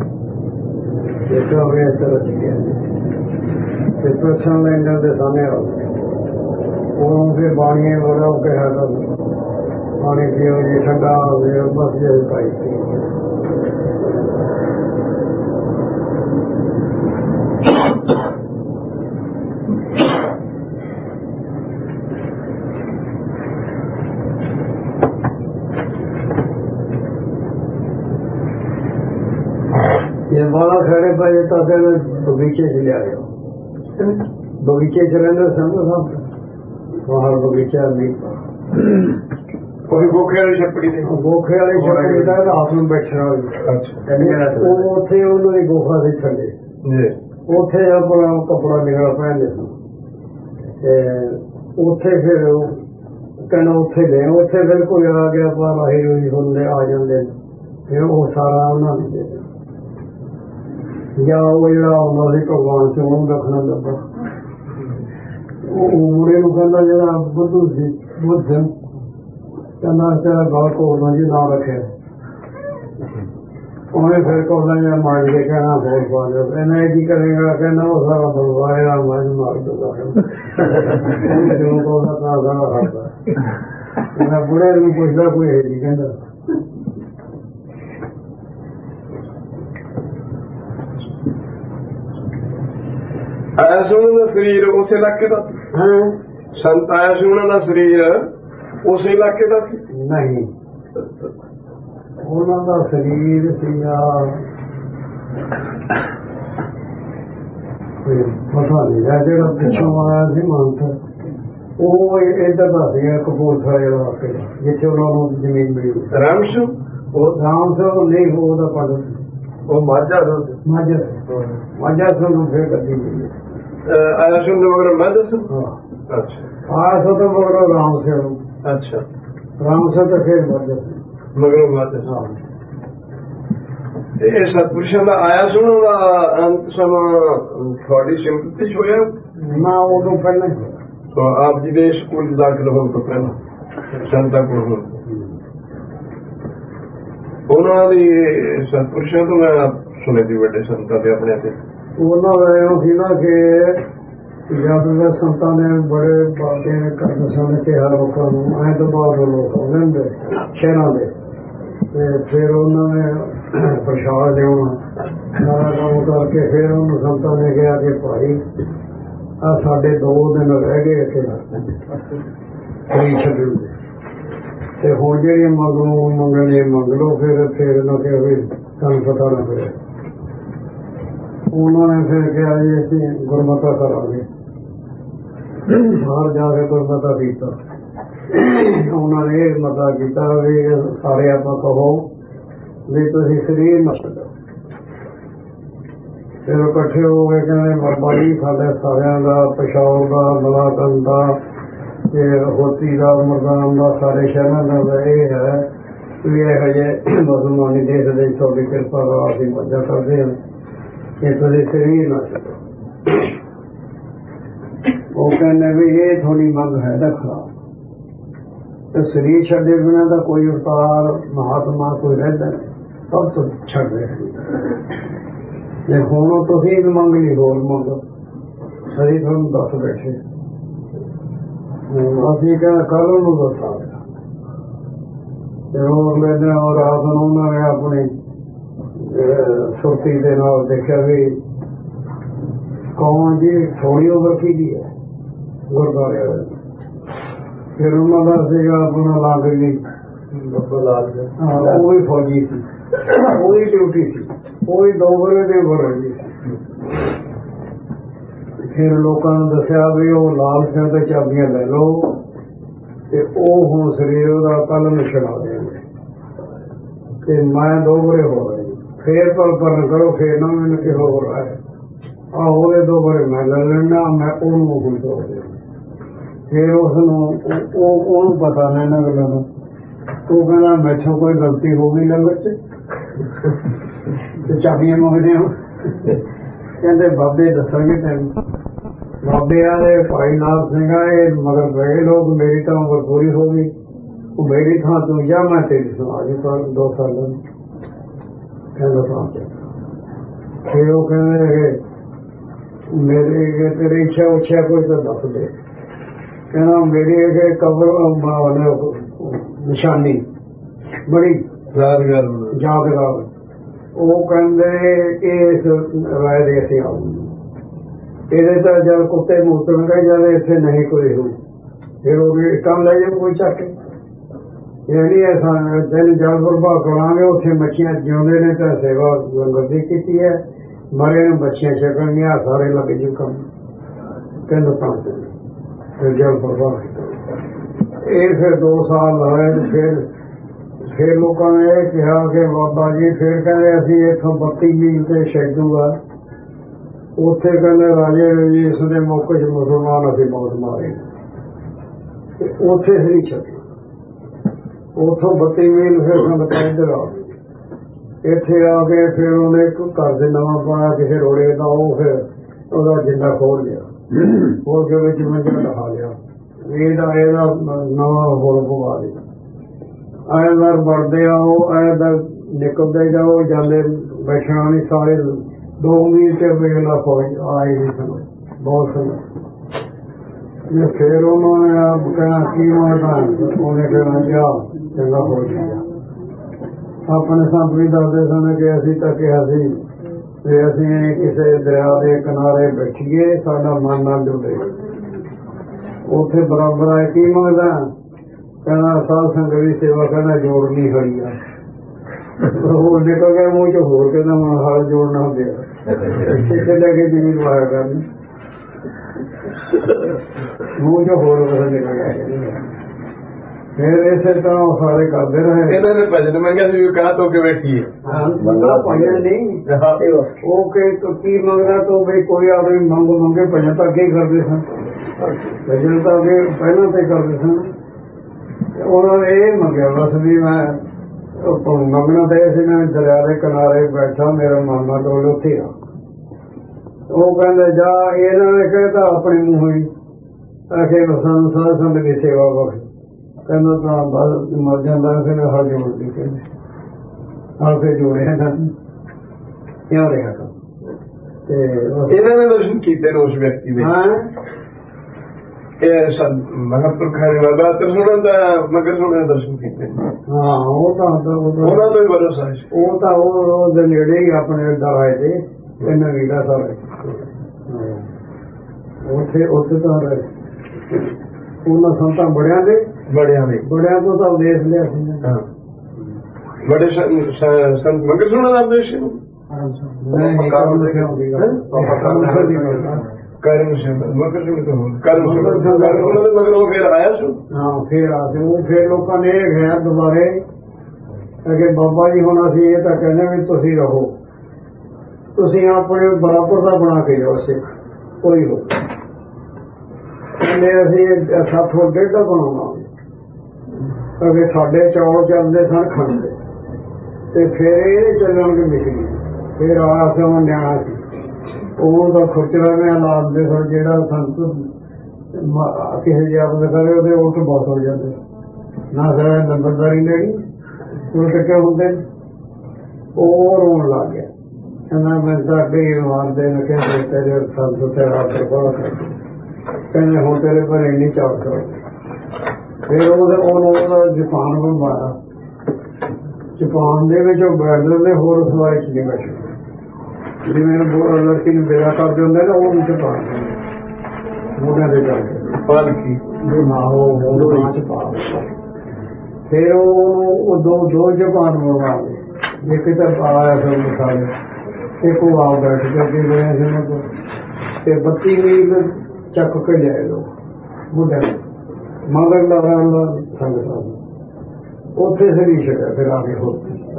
ਦੇਖੋ ਇਸ ਤਰ੍ਹਾਂ ਚੀਜ਼ਾਂ ਤੇ ਪ੍ਰਸ਼ਨ ਲੈਂਡਰ ਦੇ ਸਾਹਮਣੇ ਆਓ। ਉਹ ਫਿਰ ਬਾਣੀਏ ਬੋਲਾ ਉਹ ਕਿਹਾ ਤਾਂ ਪਾਣੀ ਪੀਓ ਜੀ ਠੰਡਾ ਹੋਵੇ, ਬਸ ਜੇ ਪਾਈ ਮਾਲਾ ਖੜੇ ਪਏ ਤਾਂ ਫਿਰ ਬਗੀਚੇ ਚ ਲਿਆਇਆ ਬਗੀਚੇ ਚ ਰਹਿੰਦੇ ਸੰਗ ਸਭ ਬਾਹਰ ਬਗੀਚਾ ਨਹੀਂ ਕੋਈ ਗੋਖੇ ਵਾਲੀ ਛੱਪੜੀ ਦੇ ਗੋਖੇ ਵਾਲੀ ਛੱਪੜੀ ਦਾ ਰਾਤ ਨੂੰ ਬੈਠਣਾ ਉਹ ਉੱਥੇ ਉਹਨਾਂ ਦੀ ਗੁਫਾ ਦੇ ਥੱਲੇ ਉੱਥੇ ਆਪਣਾ ਕੱਪੜਾ ਨਿਕਲ ਪਹਿਨਦੇ ਸਨ ਤੇ ਉੱਥੇ ਫਿਰ ਕਹਿੰਦਾ ਉੱਥੇ ਗਏ ਉੱਥੇ ਫਿਰ ਕੋਈ ਆ ਗਿਆ ਪਰ ਆਹੀ ਹੋਈ ਹੁੰਦੇ ਆ ਜਾਂਦੇ ਫਿਰ ਉਹ ਸਾਰਾ ਉਹਨਾਂ ਨੇ ਦੇ ਜਾਂ ਉਹ ਜਿਹੜਾ ਆਉਂਦਾ ਸੀ ਭਗਵਾਨ ਸਿੰਘ ਉਹਨੂੰ ਰੱਖਣਾ ਲੱਗਾ ਉਹ ਮੁੰਡੇ ਨੂੰ ਕਹਿੰਦਾ ਜਿਹੜਾ ਬੁੱਧੂ ਸੀ ਬੁੱਧ ਸਿੰਘ ਕਹਿੰਦਾ ਤੇਰਾ ਗਲ ਕੋਲਣਾ ਜੀ ਨਾ ਰੱਖਿਆ ਉਹਨੇ ਫਿਰ ਕੋਲਣਾ ਜਿਹਾ ਮਾਰ ਕੇ ਕਹਿਣਾ ਹੋਰ ਪਾ ਲਿਆ ਇਹਨੇ ਕੀ ਕਰੇਗਾ ਕਹਿੰਦਾ ਉਹ ਸਾਰਾ ਬਲਵਾਇਆ ਮਨ ਮਾਰ ਦਿੰਦਾ ਜਦੋਂ ਕੋਲਣਾ ਤਾਂ ਸਾਰਾ ਰੱਖਦਾ ਇਹਨਾਂ ਬੁੜੇ ਨੂੰ ਪੁੱਛਦਾ ਕੋਈ ਹੈ ਜੀ ਕਹਿੰਦਾ ਆਇਆ ਸੀ ਉਹਨਾਂ ਦਾ ਸਰੀਰ ਉਸ ਇਲਾਕੇ ਦਾ ਸੰਤ ਆਇਆ ਸੀ ਉਹਨਾਂ ਦਾ ਸਰੀਰ ਉਸ ਇਲਾਕੇ ਦਾ ਸੀ ਨਹੀਂ ਉਹਨਾਂ ਦਾ ਸਰੀਰ ਸੀਗਾ ਪਤਾ ਨਹੀਂ ਜਿਹੜਾ ਪਿੱਛੋਂ ਆਇਆ ਸੀ ਮੰਤ ਉਹ ਇੱਧਰ ਦਾ ਸੀਗਾ ਕਪੂਰਥਲੇ ਇਲਾਕੇ ਜਿੱਥੇ ਉਹਨਾਂ ਨੂੰ ਜ਼ਮੀਨ ਮਿਲੀ ਰਾਮ ਸਿੰਘ ਉਹ ਰਾਮ ਸਿੰਘ ਨਹੀਂ ਉਹਦਾ ਪਦ ਉਹ ਮਾਝਾ ਮਾਝਾ ਮਾਝਾ ਸਿੰਘ ਨੂੰ ਫਿਰ ਗੱਡੀ ਮਿਲੀ ਆਇਆ ਸਿੰਘ ਦੇ ਮਗਰ ਮਾਝਾ ਸਿੰਘ ਅੱਛਾ ਆਇਆ ਸੋ ਤਾਂ ਮਗਰ ਰਾਮ ਸਿੰਘ ਅੱਛਾ ਰਾਮ ਸਿੰਘ ਤਾਂ ਫਿਰ ਮਾਝਾ ਮਗਰ ਮਾਝਾ ਹਾਂ ਇਹ ਸਤਿਪੁਰਸ਼ਾਂ ਦਾ ਆਇਆ ਸੀ ਉਹਨਾਂ ਦਾ ਅੰਤ ਸਮਾਂ ਤੁਹਾਡੀ ਸਿਮਰਤੀ ਚ ਹੋਇਆ ਨਾ ਉਦੋਂ ਪਹਿਲਾਂ तो आप जी ਦੇ ਸਕੂਲ ਚ ਦਾਖਲ ਹੋਣ ਤੋਂ ਪਹਿਲਾਂ ਸੰਤਾਂ ਕੋਲ ਹੋਣ ਉਹਨਾਂ ਦੀ ਸਤਿਪੁਰਸ਼ਾਂ ਤੋਂ ਮੈਂ ਸੁਣੇ ਦੀ ਵੱਡੇ ਸੰਤਾਂ ਦੇ ਆਪਣੇ ਤੇ ਉਹਨਾਂ ਦਾ ਇਹੋ ਸੀ ਨਾ ਕਿ ਜਦ ਦੇ ਸੰਤਾਂ ਨੇ ਬੜੇ ਬਾतें ਕਰਦੇ ਸਨ ਕਿ ਹਰ ਲੋਕਾਂ ਨੂੰ ਐਂ ਤੋਂ ਬਾਅਦ ਲੋਕ ਆਉਂਦੇ ਹੁੰਦੇ ਸ਼ਹਿਰਾਂ ਦੇ ਤੇ ਫਿਰ ਉਹਨਾਂ ਨੇ ਪ੍ਰਸ਼ਾਦ ਦੇਣਾ ਸਾਰਾ ਕੰਮ ਕਰਕੇ ਫਿਰ ਉਹਨੂੰ ਸੰਤਾਂ ਨੇ ਕਿਹਾ ਕਿ ਭਾਈ ਆ ਸਾਡੇ ਦੋ ਦਿਨ ਰਹਿ ਗਏ ਇੱਥੇ ਸਹੀ ਛੱਡਣ ਤੇ ਹੁਣ ਜਿਹੜੀਆਂ ਮੰਗਣੋਂ ਮੰਗਣੇ ਮੰਗ ਲਓ ਫਿਰ ਫਿਰ ਨਾ ਕਿ ਵੀ ਤੁਹਾਨੂੰ ਪਤਾ ਨਾ ਫਿਰੇ ਉਹਨਾਂ ਨੇ ਫਿਰ ਕਿਹਾ ਜੀ ਅਸੀਂ ਗੁਰਮਤਾ ਕਰਾਂਗੇ ਬਾਹਰ ਜਾ ਕੇ ਗੁਰਮਤਾ ਕੀਤਾ ਉਹਨਾਂ ਨੇ ਇਹ ਮਤਾ ਕੀਤਾ ਵੀ ਸਾਰੇ ਆਪਾਂ ਕਹੋ ਵੀ ਤੁਸੀਂ ਸਰੀਰ ਨਾ ਛੱਡੋ ਫਿਰ ਇਕੱਠੇ ਹੋ ਕੇ ਕਹਿੰਦੇ ਬਾਬਾ ਜੀ ਸਾਡੇ ਸਾਰਿਆਂ ਦਾ ਪਿਸ਼ਾਬ ਦਾ ਮਲਾਕਨ ਦਾ ਤੇ ਹੋਤੀ ਦਾ ਮਰਦਾਨ ਦਾ ਸਾਰੇ ਸ਼ਹਿਰਾਂ ਦਾ ਇਹ ਹੈ ਵੀ ਇਹੋ ਜਿਹੇ ਮੁਸਲਮਾਨੀ ਦੇਸ਼ ਦੇ ਤੁਹਾਡੀ ਕਿਰਪਾ ਦਾ ਅਸੀਂ ਮੱਝਾ ਕਰਦੇ ਹਾਂ ਕਿ ਤੁਸੀਂ ਸਰੀਰ ਨਾ ਛੱਡੋ ਉਹ ਕਹਿੰਦੇ ਵੀ ਇਹ ਥੋੜੀ ਮੰਗ ਹੈ ਰੱਖਣਾ ਤੇ ਸਰੀਰ ਛੱਡੇ ਬਿਨਾਂ ਦਾ ਕੋਈ ਅਵਤਾਰ ਮਹਾਤਮਾ ਕੋਈ ਰਹਿੰਦਾ ਸਭ ਤੋਂ ਛੱਡ ਰਿਹਾ ਜੇ ਹੁਣ ਤੁਸੀਂ ਮੰਗ ਲਈ ਹੋਰ ਮੰਗੋ ਸਹੀ ਤੁਹਾਨੂੰ ਦੱਸ ਬੈਠੇ ਅਸੀਂ ਕਹਿੰਦਾ ਕੱਲ ਨੂੰ ਦੱਸਾਂਗੇ ਤੇ ਹੋਰ ਲੈਣੇ ਔਰ ਰਾਤ ਨੂੰ ਉਹਨਾਂ ਨੇ ਆਪਣੀ ਸੁਰਤੀ ਦੇ ਨਾਲ ਦੇਖਿਆ ਵੀ ਕੌਣ ਜੀ ਥੋੜੀ ਉਮਰ ਕੀ ਦੀ ਹੈ ਗੁਰਦੁਆਰੇ ਵਾਲੇ ਫਿਰ ਉਹਨਾਂ ਦਾ ਸੀਗਾ ਆਪਣਾ ਲਾਗ ਜੀ ਉਹ ਵੀ ਫੌਜੀ ਸੀ ਉਹਦੀ ਡਿਊਟੀ ਸੀ ਉਹੀ ਦੋ ਵਰੇ ਦੇ ਵਰਗੀ ਸੀ ਫਿਰ ਲੋਕਾਂ ਨੂੰ ਦੱਸਿਆ ਵੀ ਉਹ ਲਾਲ ਸਿੰਘ ਤੇ ਚਾਬੀਆਂ ਲੈ ਲਓ ਤੇ ਉਹ ਹੁਣ ਸਰੀਰ ਉਹਦਾ ਕੱਲ ਨੂੰ ਛਡਾ ਦੇਣਗੇ ਤੇ ਮੈਂ ਦੋ ਵਰੇ ਹੋ ਗਏ ਫੇਰ ਪਰ ਪਰ ਕਰੋ ਫੇਰ ਨਾ ਮੈਨੂੰ ਕਿਹੋ ਹੋ ਰਿਹਾ ਹੈ ਆ ਉਹਦੇ ਦੋ ਵਰੇ ਮੈਂ ਲੈ ਲੈਣਾ ਮੈਂ ਉਹਨੂੰ ਹੁਣ ਦੋ ਫਿਰ ਉਸਨੂੰ ਉਹ ਉਹਨੂੰ ਪਤਾ ਨਹੀਂ ਨਾ ਗੱਲਾਂ ਨੂੰ ਉਹ ਕਹਿੰਦਾ ਮੈਥੋਂ ਕੋਈ ਗਲਤੀ ਹੋ ਗਈ ਲੰਗਰ ਚ ਤੇ ਚਾਬੀਆਂ ਮੰਗਦੇ ਹੋ ਕਹਿੰਦੇ ਬਾਬੇ ਦੱਸਣਗੇ ਤੈਨੂੰ ਬਾਬੇ ਆਲੇ ਭਾਈ ਨਾਥ ਸਿੰਘ ਆਏ ਮਗਰ ਬੜੇ ਲੋਕ ਮੇਰੀ ਤਾਂ ਉਮਰ ਪੂਰੀ ਹੋ ਗਈ ਉਹ ਮੇਰੀ ਥਾਂ ਤੂੰ ਜਾ ਮੈਂ ਤੇਰੀ ਸੁਣਾ ਜੀ ਪਰ ਦੋ ਸਾਲ ਕਹਿੰਦਾ ਤਾਂ ਫਿਰ ਉਹ ਕਹਿੰਦੇ ਮੇਰੀ ਤੇਰੀ ਇੱਛਾ ਉੱਛਾ ਕੋਈ ਤਾਂ ਦੱਸ ਦੇ ਕਹਿੰਦਾ ਮੇਰੀ ਇਹ ਕਬਰ ਨਿਸ਼ਾਨੀ ਬੜੀ ਯਾਦਗਾਰ ਯਾਦਗਾਰ ਉਹ ਕਹਿੰਦੇ ਇਸ ਰਾਏ ਦੇ ਅਸੀਂ ਆਉਂਦੇ ਇਹਦੇ ਤਾਂ ਜਦ ਕੁੱਤੇ ਮੂਤਣਗੇ ਜਦ ਇੱਥੇ ਨਹੀਂ ਕੋਈ ਹੋ ਫਿਰ ਉਹ ਕੰਮ ਲੈ ਜਾਓ ਕੋਈ ਚੱਕ ਜਿਹੜੀ ਐਸਾ ਦਿਨ ਜਲ ਪ੍ਰਭਾਵ ਕਰਾਂਗੇ ਉੱਥੇ ਮੱਛੀਆਂ ਜਿਉਂਦੇ ਨੇ ਤਾਂ ਸੇਵਾ ਲੰਗਰ ਦੀ ਕੀਤੀ ਹੈ, ਮਰੇ ਨੂੰ ਮੱਛੀਆਂ ਛਕਣਗੀਆਂ ਸਾਰੇ ਲੱਗ ਜੂ ਕੰਮ ਕਹਿੰਦਾ ਤਾਂ ਫਿਰ ਜਲ ਪ੍ਰਭਾਵ ਇਹ ਫਿਰ ਦੋ ਸਾਲ ਹੋਏ। ਫਿਰ ਫਿਰ ਲੋਕਾਂ ਨੇ ਇਹ ਕਿਹਾ ਕਿ ਬਾਬਾ ਜੀ ਫਿਰ ਕਹਿੰਦੇ ਅਸੀਂ ਇੱਥੋਂ ਬੱਤੀ ਮੀਲ ਤੇ ਛੱਡੂ ਆ, ਉੱਥੇ ਕਹਿੰਦੇ ਰਾਜੇ ਇਸ ਦੇ ਮੌਕੇ ਚ ਮੁਸਲਮਾਨ ਅਸੀਂ ਬਹੁਤ ਮਾਰੇ, ਉੱਥੇ ਸਹੀ ਛੱਡੇ। ਉੱਥੋਂ ਬੱਤੀ ਮੀਲ ਫਿਰ ਸੰਗਤਾਂ ਇੱਧਰ ਆ ਗਈ। ਇੱਥੇ ਆ ਕੇ ਫਿਰ ਉਹਨੇ ਇੱਕ ਘਰ ਦੇ ਨਵਾਂ ਪਾਇਆ ਕਿਸੇ ਰੋੜੇ ਦਾ, ਉਹ ਫਿਰ ਉਹਦਾ ਜਿੰਦਾ ਖੋਲ ਲਿਆ, ਖੋਲ ਕੇ ਵਿੱਚ ਮੰਜਾ ਲਹਾ ਲਿਆ, ਇਹਦਾ ਇਹਦਾ ਨਵਾਂ ਹੋਰ ਪਵਾ ਲਿਆ। ਐਦਾਰ ਵੜਦੇ ਆਓ, ਐਦਾਰ ਨਿਕਲਦੇ ਜਾਓ, ਜਾਂਦੇ ਬੈਠਣਾ ਨਹੀਂ। ਸਾਰੇ ਦੋ ਮੀਲ ਚ ਵੇਲਾ ਫੌਜ ਆਈ ਨਹੀਂ ਸਨ, ਬਹੁਤ ਸਨ। ਫਿਰ ਉਹਨਾਂ ਨੇ ਆਪ ਕਹਿਣਾ ਕੀ ਮਾਰਦਾ, ਉਹਨੇ ਕਹਿਣਾ ਜਾ ਚੰਗਾ ਹੋ ਗਿਆ। ਆਪਣੇ ਸੰਤ ਵੀ ਦੱਸਦੇ ਸਨ ਕਿ ਅਸੀਂ ਤਾਂ ਕਿਹਾ ਸੀ ਤੇ ਅਸੀਂ ਕਿਸੇ ਦਰਿਆ ਦੇ ਕਿਨਾਰੇ ਬੈਠੀਏ, ਸਾਡਾ ਮਨ ਨਾ ਜੁੜੇ। ਉੱਥੇ ਬਰਾਬਰ ਆਏ ਕੀ ਮੰਗਦਾ, ਕਹਿੰਦਾ ਸਾਧ ਸੰਗਤ ਦੀ ਸੇਵਾ ਕਹਿੰਦਾ ਜੋੜ ਨਹੀਂ ਹੋਈ ਆ। ਹੋਰ ਨਿਕਲ ਗਿਆ ਮੂੰਹ ਚ, ਹੋਰ ਕਹਿੰਦਾ ਮੈਂ ਹਾਲ ਜੋੜਨਾ ਹੁੰਦੇ ਸਿੱਖੇ ਲੈ ਕੇ ਜ਼ਮੀਨ ਵਾਇਆ ਕਰਨੀ, ਮੂੰਹ ਚ ਹੋਰ ਪਤਾ ਨਿਕਲ ਗਿਆ। ਫਿਰ ਇਸੇ ਤਰ੍ਹਾਂ ਉਹ ਸਾਰੇ ਕਰਦੇ ਰਹੇ। ਇਹਨਾਂ ਨੇ ਭਜਨ ਮੰਗਿਆ ਸੀ ਕਹਾ ਤੋਂ ਕੇ ਬੈਠੀਏ, ਮੰਗਣਾ ਭਜਨ ਨਹੀਂ, ਉਹ ਕੀ ਮੰਗਦਾ ਤੂੰ ਬਈ ਕੋਈ ਆਦਮੀ ਮੰਗ ਮੰਗੇ ਭਜਨ ਤਾਂ ਅੱਗੇ ਕਰਦੇ ਸਨ, ਭਜਨ ਤਾਂ ਅੱਗੇ ਪਹਿਲਾਂ ਤੇ ਕਰਦੇ ਸਨ। ਉਹਨਾਂ ਨੇ ਇਹ ਮੰਗਿਆ ਬਸ ਵੀ ਮੈਂ ਮੰਗਣਾ ਤਾਂ ਇਹ ਸੀ ਮੈਂ ਦਰਿਆ ਦੇ ਕਿਨਾਰੇ ਬੈਠਾ, ਮੇਰਾ ਮਨ ਨਾ ਡੋਲ ਉੱਥੇ ਆ। ਉਹ ਕਹਿੰਦੇ ਜਾ, ਇਹਨਾਂ ਨੇ ਕਹਿਤਾ ਆਪਣੇ ਮੂੰਹ ਹੀ ਆਖੇ ਸਾਨੂੰ ਸਾਧ ਸੰਗਤ ਦੀ ਸੇਵਾ ਬਖਸ਼। ਕਹਿੰਦਾ ਤਾਂ ਬਸ ਮਰ ਜਾਂਦਾ, ਫਿਰ ਹਰ ਜੋੜਦੀ ਕਹਿੰਦੇ ਹਰ ਫਿਰ ਜੋੜਿਆ ਤਾਂ ਕਿਉਂ ਰਿਹਾ ਕੰਮ। ਤੇ ਇਹਨਾਂ ਨੇ ਦਰਸ਼ਨ ਕੀਤੇ ਨੇ ਉਸ ਵਿਅਕਤੀ ਦੇ। ਹਾਂ ਇਹ ਮਹਾਂਪੁਰਖਾਂ ਨੇ ਬਾਬਾ ਤਰਸੁਣਾਂ ਦਾ ਮਗਰ ਸੁਣੇ ਦਰਸ਼ਨ ਕੀਤੇ। ਹਾਂ ਉਹ ਤਾਂ ਉਹਨਾਂ ਤੋਂ ਹੀ ਭਰੋਸਾ ਹੈ। ਉਹ ਤਾਂ ਉਹ ਦੇ ਨੇੜੇ ਹੀ ਆਪਣੇ ਦਰਾਏ ਤੇ ਇਹਨਾਂ ਵੀੜਾ ਸਾਰੇ ਉੱਥੇ ਉੱਥੇ ਤਾਂ ਉਹਨਾਂ ਸੰਤਾਂ ਬੜਿਆਂ ਦੇ ਬੜਿਆਂ ਦੇ ਬੜਿਆਂ ਤੋਂ ਤਾਂ ਉਦੇਸ਼ ਲਿਆ ਸੀ। ਹਾਂ ਬੜੇ ਸੰਤ ਮਗਰ ਸੁਣਾ ਦਾ ਉਦੇਸ਼ ਨਹੀਂ ਕਰਮ ਸਿੰਘ ਕਰਮ ਸਿੰਘ ਮਗਰ ਸੁਣ ਤੋਂ ਕਰਮ ਸਿੰਘ ਉਹਨਾਂ ਦੇ ਮਗਰ ਉਹ ਫਿਰ ਆਇਆ ਸੀ। ਹਾਂ ਫਿਰ ਆ ਤੇ ਉਹ ਫਿਰ ਲੋਕਾਂ ਨੇ ਇਹ ਕਿਹਾ ਦੁਬਾਰੇ ਕਿ ਬਾਬਾ ਜੀ ਹੁਣ ਅਸੀਂ ਇਹ ਤਾਂ ਕਹਿੰਦੇ ਵੀ ਤੁਸੀਂ ਰਹੋ, ਤੁਸੀਂ ਆਪਣੇ ਬਰਾਬਰ ਦਾ ਬਣਾ ਕੇ ਜਾਓ ਸਿੱਖ ਕੋਈ ਹੋ। ਕਹਿੰਦੇ ਅਸੀਂ ਸਾਥੋਂ ਡੇਢਾ ਬਣਾਉਣਾ ਕਿਉਂਕਿ ਸਾਡੇ ਚੌਲ ਚੱਲਦੇ ਸਨ ਖਾਂਦੇ, ਤੇ ਫਿਰ ਇਹ ਚੱਲਣਗੇ ਮਿਸਰੀ। ਫਿਰ ਆਇਆ ਸੀ ਉਹ ਨਿਆਣਾ ਸੀ, ਉਹ ਤਾਂ ਖੁਚਰਾ ਨੇ ਲਾਦਦੇ ਸਨ, ਜਿਹੜਾ ਸੰਤ ਕਿਸੇ ਜੇ ਆਪ ਕਰੇ ਉਹਦੇ ਉਹ ਤੋਂ ਬਹੁਤ ਹੋ ਜਾਂਦੇ ਨਾ ਸਾਰਾ ਨੰਬਰਦਾਰੀ ਲੈਣੀ ਉਹ ਟੱਕੇ ਹੁੰਦੇ। ਉਹ ਰੋਣ ਲੱਗ ਗਿਆ, ਕਹਿੰਦਾ ਮੈਂ ਤਾਂ ਅੱਗੇ ਮਾਰਦੇ ਨੇ ਕਹਿੰਦੇ ਤੇਰੇ ਸੰਤ ਤੇਰਾ ਪ੍ਰਭਾਵ ਕਰਦੇ, ਕਹਿੰਦੇ ਹੁਣ ਤੇਰੇ ਪਰ ਇੰਨੀ ਚਾਰ ਸਕਦੇ। ਫਿਰ ਉਹਦੇ ਉਹਨੂੰ ਉਹਦਾ ਜਪਾਨ ਬਣਵਾਇਆ, ਜਪਾਨ ਦੇ ਵਿੱਚ ਉਹ ਬੈਠਦੇ ਨੇ, ਹੋਰ ਸਵਾਈ ਚ ਨਹੀਂ ਬੈਠੇ। ਜਿਵੇਂ ਲੜਕੀ ਨੂੰ ਵਿਦਾ ਕਰਦੇ ਹੁੰਦੇ ਨਾ, ਉਹ ਜਪਾਨ ਮੋਢਿਆਂ ਤੇ ਚੱਲ ਕੇ ਪਾਲਕੀ ਜੋ ਨਾ ਹੋ ਉਹਨੂੰ ਚ ਪਾ। ਫਿਰ ਉਹ ਦੋ ਦੋ ਜਪਾਨ ਬਣਵਾ ਲਏ, ਇੱਕ ਤਾਂ ਪਾਇਆ ਸਭ ਮਸਾਲੇ, ਇੱਕ ਉਹ ਆ ਬੈਠ ਕੇ ਅੱਗੇ ਬਣਿਆ ਸੀ ਉਹਨਾਂ ਕੋਲ, ਤੇ ਬੱਤੀ ਮੀਲ ਚੱਕ ਕੇ ਲਿਆਏ ਲੋਕ ਮੁੰਡਿਆਂ ਮਗਰ ਲਗਾ ਸੰਗਤ ਉੱਥੇ ਸਰੀ ਛੱਡਿਆ। ਫਿਰ ਆ ਕੇ ਹੋਰ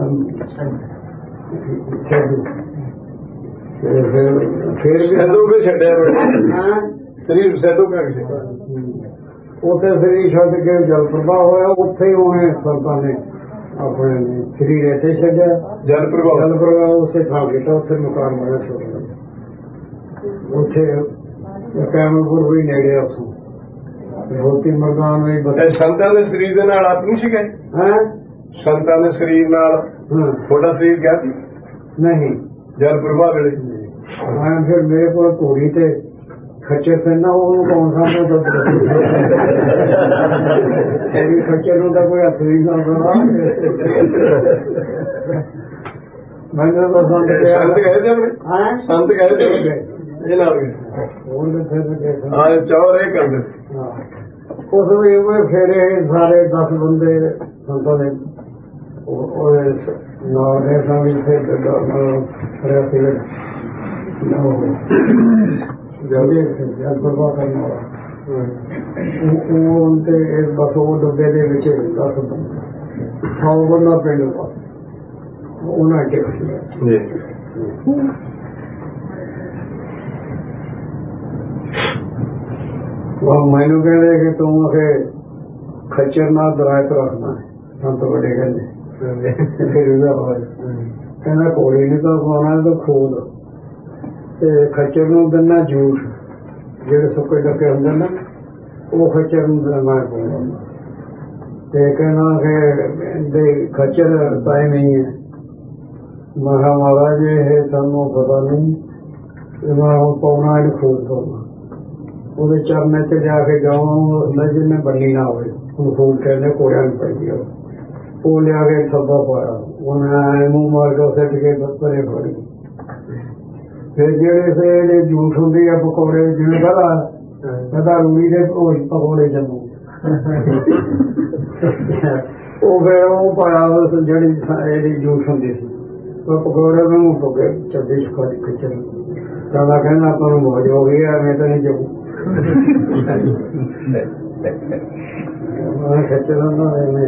ਫਿਰ ਵੀ ਸੈਦੂ ਕੇ ਛੱਡਿਆ ਸਰੀਰ ਸੈਦੂ ਕਾ ਉੱਥੇ ਸਰੀਰ ਛੱਡ ਕੇ ਜਲ ਪ੍ਰਭਾਵ ਹੋਇਆ, ਉੱਥੇ ਹੀ ਉਹਨੇ ਸੰਤਾਂ ਨੇ ਆਪਣੇ ਸਰੀਰ ਇੱਥੇ ਛੱਡਿਆ। ਜਲ ਪ੍ਰਭਾਵ ਜਲ ਪ੍ਰਭਾਵ ਉਸੇ ਥਾਂ ਕੀਤਾ, ਉੱਥੇ ਮਕਾਨ ਬਣਿਆ ਛੋਟਾ, ਉੱਥੇ ਕੈਮਲਪੁਰ ਵੀ ਨੇੜੇ ਉੱਥੋਂ ਰੋਟੀ ਮਰਦਾਨ ਵੀ ਬਤਾ। ਸੰਤਾਂ ਦੇ ਸਰੀਰ ਦੇ ਨਾਲ ਆਪ ਨਹੀਂ ਸੀ ਗਏ ਹੈ, ਸੰਤਾਂ ਦੇ ਸਰੀਰ ਨਾਲ ਤੁਹਾਡਾ ਸਰੀਰ ਗਿਆ ਸੀ ਨਹੀਂ ਜਲ ਪ੍ਰਭਾਵ ਵੇਲੇ। ਮੈਂ ਫਿਰ ਮੇਰੇ ਕੋਲ ਘੋੜੀ ਤੇ ਖੱਚਰ ਸੀ ਨਾ, ਉਹਨੂੰ ਕੌਣ ਸਾਹਮਣੇ ਤਾਂ ਤੇਰੀ ਖੱਚਰ ਨੂੰ ਤਾਂ ਕੋਈ ਹੱਥ ਨਹੀਂ ਲਾਉਂਦਾ। ਮੈਨੂੰ ਤਾਂ ਸੰਤ ਸੰਤ ਗਏ ਤੇ ਆਪਣੇ ਹਾਂ ਸੰਤ ਗਏ ਤੇ ਇਹ ਨਾਲ ਗਏ ਹੁਣ ਫਿਰ ਹਾਂ ਚੌਰ ਇਹ ਕਰਦੇ। ਉਸ ਵੀ ਉਹ ਫੇਰੇ ਸਾਰੇ ਦਸ ਬੰਦੇ ਸੰਤਾਂ ਦੇ ਉਹਦੇ ਨਾਲ ਦੇ ਸਾਹਮਣੇ ਫਿਰ ਰਿਹਾ ਸੀ ਜਲਦੀ ਜਲ ਪਰਵਾ ਕਰਨ ਵਾਲਾ ਉਹ ਤੇ ਇਸ ਬਸ ਉਹ ਡੱਬੇ ਦੇ ਵਿੱਚ ਦਸ ਸੌ ਬੰਦਾ ਪਿੰਡ ਉਹਨਾਂ ਕੇ ਜੀ ਉਹ ਮੈਨੂੰ ਕਹਿੰਦੇ ਕਿ ਤੂੰ ਅਖੇ ਖੱਚਰ ਨਾਲ ਦਰਾਇਤ ਰੱਖਣਾ ਸੰਤ ਵੱਡੇ ਕਹਿੰਦੇ ਕਹਿੰਦਾ ਕੋੜੀ ਨਹੀਂ ਤਾਂ ਪਾਉਣਾ ਤਾਂ ਖੋਲ ਤੇ ਖੱਚਰ ਨੂੰ ਦਿੰਦਾ ਜੂਸ ਜਿਹੜੇ ਸੁੱਕੇ ਡੱਕੇ ਹੁੰਦੇ ਨਾ ਉਹ ਖੱਚਰ ਨੂੰ ਮੈਂ ਪਾਉਂਦਾ ਤੇ ਕਹਿੰਦਾ ਕਿ ਖੱਚਰ ਟਾਈਮ ਨਹੀਂ ਹੈ। ਮੈਂ ਕਿਹਾ ਮਹਾਰਾਜ ਇਹ ਸਾਨੂੰ ਪਤਾ ਨਹੀਂ ਮੈਂ ਹੁਣ ਪਾਉਣਾ ਇਹਨੂੰ ਖੋਲ ਪਾਉਣਾ ਉਹਦੇ ਚਰਨੇ ਤੇ ਜਾ ਕੇ ਜਾਵਾਂ ਜਿਹਨੇ ਬੰਨੀ ਨਾ ਹੋਵੇ ਹੁਣ ਫੋਨ ਕਹਿੰਦੇ ਕੋੜਿਆਂ ਨੂੰ ਪੈਂਦੀ ਉਹ ਲਿਆ ਕੇ ਥੱਬਾ ਪਾਇਆ ਉਹਨੇ ਮੂੰਹ ਮਾਰ ਕੇ ਸਿੱਟ ਕੇ ਪਰੇ ਫੜ ਗਈ। ਫਿਰ ਜਿਹੜੇ ਸੇ ਜੂਠ ਹੁੰਦੀ ਆ ਪਕੌੜੇ ਜਿਵੇਂ ਕਹਦਾ ਕਹਦਾ ਰੂੜੀ ਦੇ ਪਕੌੜੇ ਜੰਮੂ ਉਹ ਫਿਰ ਉਹ ਪਾਇਆ ਜਿਹੜੀ ਇਹਦੀ ਜੂਠ ਹੁੰਦੀ ਸੀ ਉਹ ਪਕੌੜੇ ਨੂੰ ਪਕੇ ਚੱਬੀ ਖੜੀ ਖਿੱਚਣ ਕਹਿੰਦਾ ਕਹਿੰਦਾ ਆਪਾਂ ਨੂੰ ਮੌਜ ਹੋ ਗਈ ਆ ਮੈਂ ਤਾਂ ਨਹੀਂ ਜੰਮੂ ਖਿੱਚਣ ਦਾ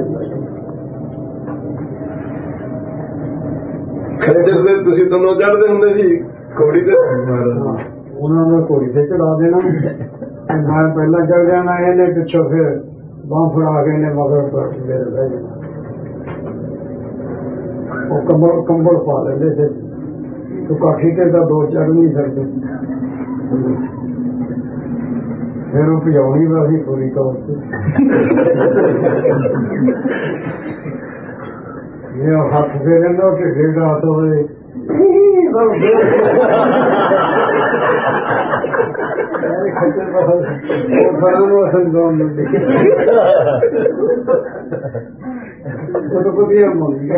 ਖੱਜਰ ਦੇ ਤੁਸੀਂ ਦੋਨੋਂ ਚੜ੍ਹਦੇ ਹੁੰਦੇ ਸੀ ਘੋੜੀ ਤੇ ਉਹਨਾਂ ਨੂੰ ਘੋੜੀ ਤੇ ਚੜਾ ਦੇਣਾ ਮੈਂ ਪਹਿਲਾਂ ਚੜ ਜਾਣਾ ਇਹਨੇ ਪਿੱਛੋਂ ਫਿਰ ਬਾਂਹ ਫੜਾ ਕੇ ਇਹਨੇ ਮਗਰ ਮੇਰੇ ਬਹਿ ਜਾਣਾ ਉਹ ਕੰਬਲ ਕੰਬਲ ਪਾ ਲੈਂਦੇ ਸੀ ਤੂੰ ਕਾਠੀ ਤੇ ਤਾਂ ਦੋ ਚੜ ਨਹੀਂ ਸਕਦੇ ਫਿਰ ਉਹ ਭਜਾਉਣੀ ਵਾਸੀ ਪੂਰੀ ਤੌਰ ਤੇ ਇਹ ਹੱਥ ਦੇ ਲੈਂਦਾ ਕਿ ਡੇਢ ਹੱਥ ਹੋਵੇ ਖੱਚਰ ਪਾਸ ਉਹ ਫਰਾਂ ਨੂੰ ਅਸਲ ਗਾਉਣ ਦਿੰਦੇ ਉਹ ਤਾਂ ਵਧੀਆ ਮੰਗੀ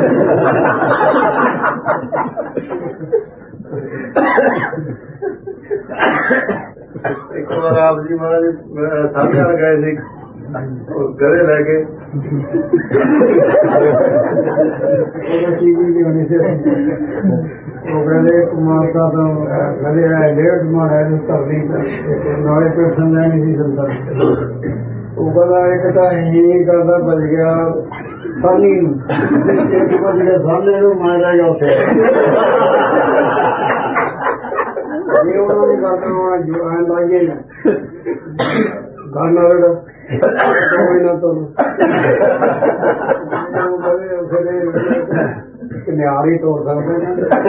ਇੱਕ ਵਾਰ ਆਪ ਜੀ ਮਹਾਰਾਜ ਸਾਹਮਣੇ ਗਏ ਸੀ ਗਲੇ ਲੈ ਕੇ ਟੀਵੀ ਦੀ ਹੋਣੀ ਸੀ ਉਹ ਕਹਿੰਦੇ ਮਾਤਾ ਤੋਂ ਗਲੇ ਆਏ ਡੇਢ ਮਾਰਾ ਨੂੰ ਧਰਨੀ ਨਾਲੇ ਪਰਸਨ ਲੈਣੀ ਸੀ ਸੰਤਾਂ ਉਹ ਕਹਿੰਦਾ ਇੱਕ ਤਾਂ ਹੀ ਕਰਦਾ ਬਚ ਗਿਆ ਸਾਨੀ ਨੂੰ ਇੱਕ ਬਚ ਗਿਆ ਸਾਨੇ ਨੂੰ ਮਾਰਿਆ ਗਿਆ ਉੱਥੇ ਜੇ ਉਹਨਾਂ ਦੀ ਗੱਲ ਕਰਨਾ ਜਵਾਨ ਲਾਈਏ ਨਾ ਗੱਲ ਨਾ ਰੜਾ ਕੋਈ ਨਾ ਤੋਂ ਨਿਆਰੀ ਤੋੜ ਸਕਦੇ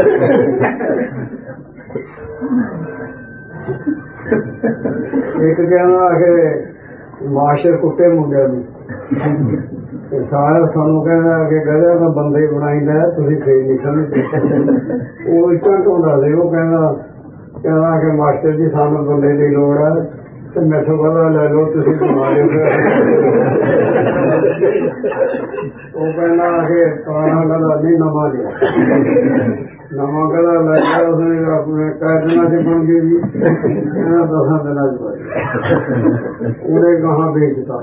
ਇੱਕ ਕਹਿੰਦਾ ਕਿ ਮਾਸ਼ਰ ਕੁੱਟੇ ਮੁੰਡਿਆਂ ਨੂੰ ਸਾਰਾ ਸਾਨੂੰ ਕਹਿੰਦਾ ਕਿ ਗਧਿਆਂ ਦਾ ਬੰਦੇ ਬਣਾਈਦਾ ਤੁਸੀਂ ਫੇਰ ਨਹੀਂ ਸਮਝਦੇ ਉਹ ਇੱਟਾਂ ਢੋਂਦਾ ਸੀ ਉਹ ਕਹਿੰਦਾ ਕਹਿੰਦਾ ਕਿ ਮਾਸਟਰ ਜੀ ਸਾਨੂੰ ਬੰਦੇ ਦੀ ਲੋੜ ਹੈ ਤੇ ਮੈਥੋਂ ਪਤਾ ਲੈ ਲਓ ਤੁਸੀਂ ਬਿਮਾਰੀ ਉਹ ਕਹਿੰਦਾ ਕਿ ਪੁਰਾਣਾ ਗਧਾ ਨਹੀਂ ਨਵਾਂ ਲਿਆ ਨਵਾਂ ਗਧਾ ਲੈ ਗਿਆ ਉਸਨੇ ਆਪਣੇ ਕਹਿ ਦਿਨਾਂ ਚ ਬਣ ਗਈ ਜੀ ਕਹਿੰਦਾ ਦਸਾਂ ਦਿਨਾਂ ਚ ਬਣ ਉਹਨੇ ਗਾਹਾਂ ਵੇਚਤਾ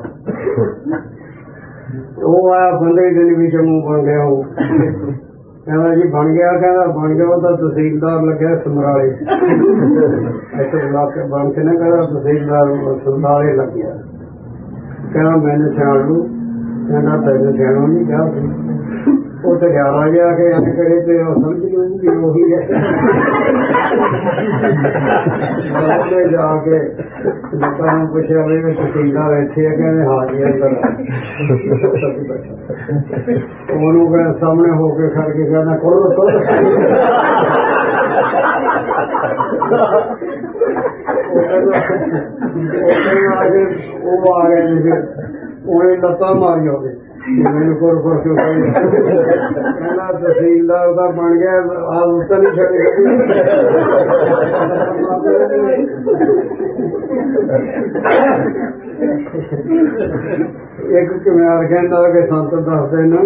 ਉਹ ਆਇਆ ਬੰਦੇ ਦਿਨ ਵਿੱਚ ਮੂੰਹ ਬਣ ਗਿਆ ਉਹ ਕਹਿੰਦਾ ਜੀ ਬਣ ਗਿਆ ਕਹਿੰਦਾ ਬਣ ਗਿਆ ਉਹ ਤਾਂ ਤਹਿਸੀਲਦਾਰ ਲੱਗਿਆ ਸਮਰਾਲੇ ਇੱਥੇ ਇਲਾਕੇ ਬਣ ਕੇ ਨਾ ਕਹਿੰਦਾ ਤਹਿਸੀਲਦਾਰ ਸਮਰਾਲੇ ਲੱਗਿਆ ਕਹਿੰਦਾ ਮੈਨੂੰ ਸਿਆਣ ਲੂ ਕਹਿੰਦਾ ਤੈਨੂੰ ਸਿਆਣੋ ਨਹੀਂ ਕਿਹਾ ਉਹ ਤੇ ਗਿਆਰਾਂ ਜਾ ਕੇ ਐਂ ਕਰੇ ਤੇ ਉਹ ਸਮਝ ਲੂਗੀ ਉਹੀ ਹੈ ਉਹਨੇ ਜਾ ਕੇ ਲੋਕਾਂ ਨੂੰ ਪੁੱਛਿਆ ਵੀ ਤਹਿਸੀਲਦਾਰ ਇੱਥੇ ਆ ਕਹਿੰਦੇ ਹਾਂ ਜੀ ਅੰਦਰ ਉਹਨੂੰ ਕਹਿੰਦਾ ਸਾਹਮਣੇ ਹੋ ਕੇ ਖੜ ਕੇ ਕਹਿੰਦਾ ਕੋਲ ਕੋਲ ਉਹ ਆ ਗਏ ਜੀ ਫਿਰ ਉਹਨੇ ਲੱਤਾਂ ਮਾਰੀ ਹੋਵੇ ਮੈਨੂੰ ਕੋਲ ਕੋਲ ਕਿਉਂ ਕਹਿੰਦਾ ਤਹਿਸੀਲਦਾਰ ਦਾ ਬਣ ਗਿਆ ਆ ਉੱਤੇ ਨਹੀਂ ਛੱਡ ਇੱਕ ਕੁਮਾਰ ਕਹਿੰਦਾ ਕਿ ਸੰਤ ਦੱਸਦੇ ਨਾ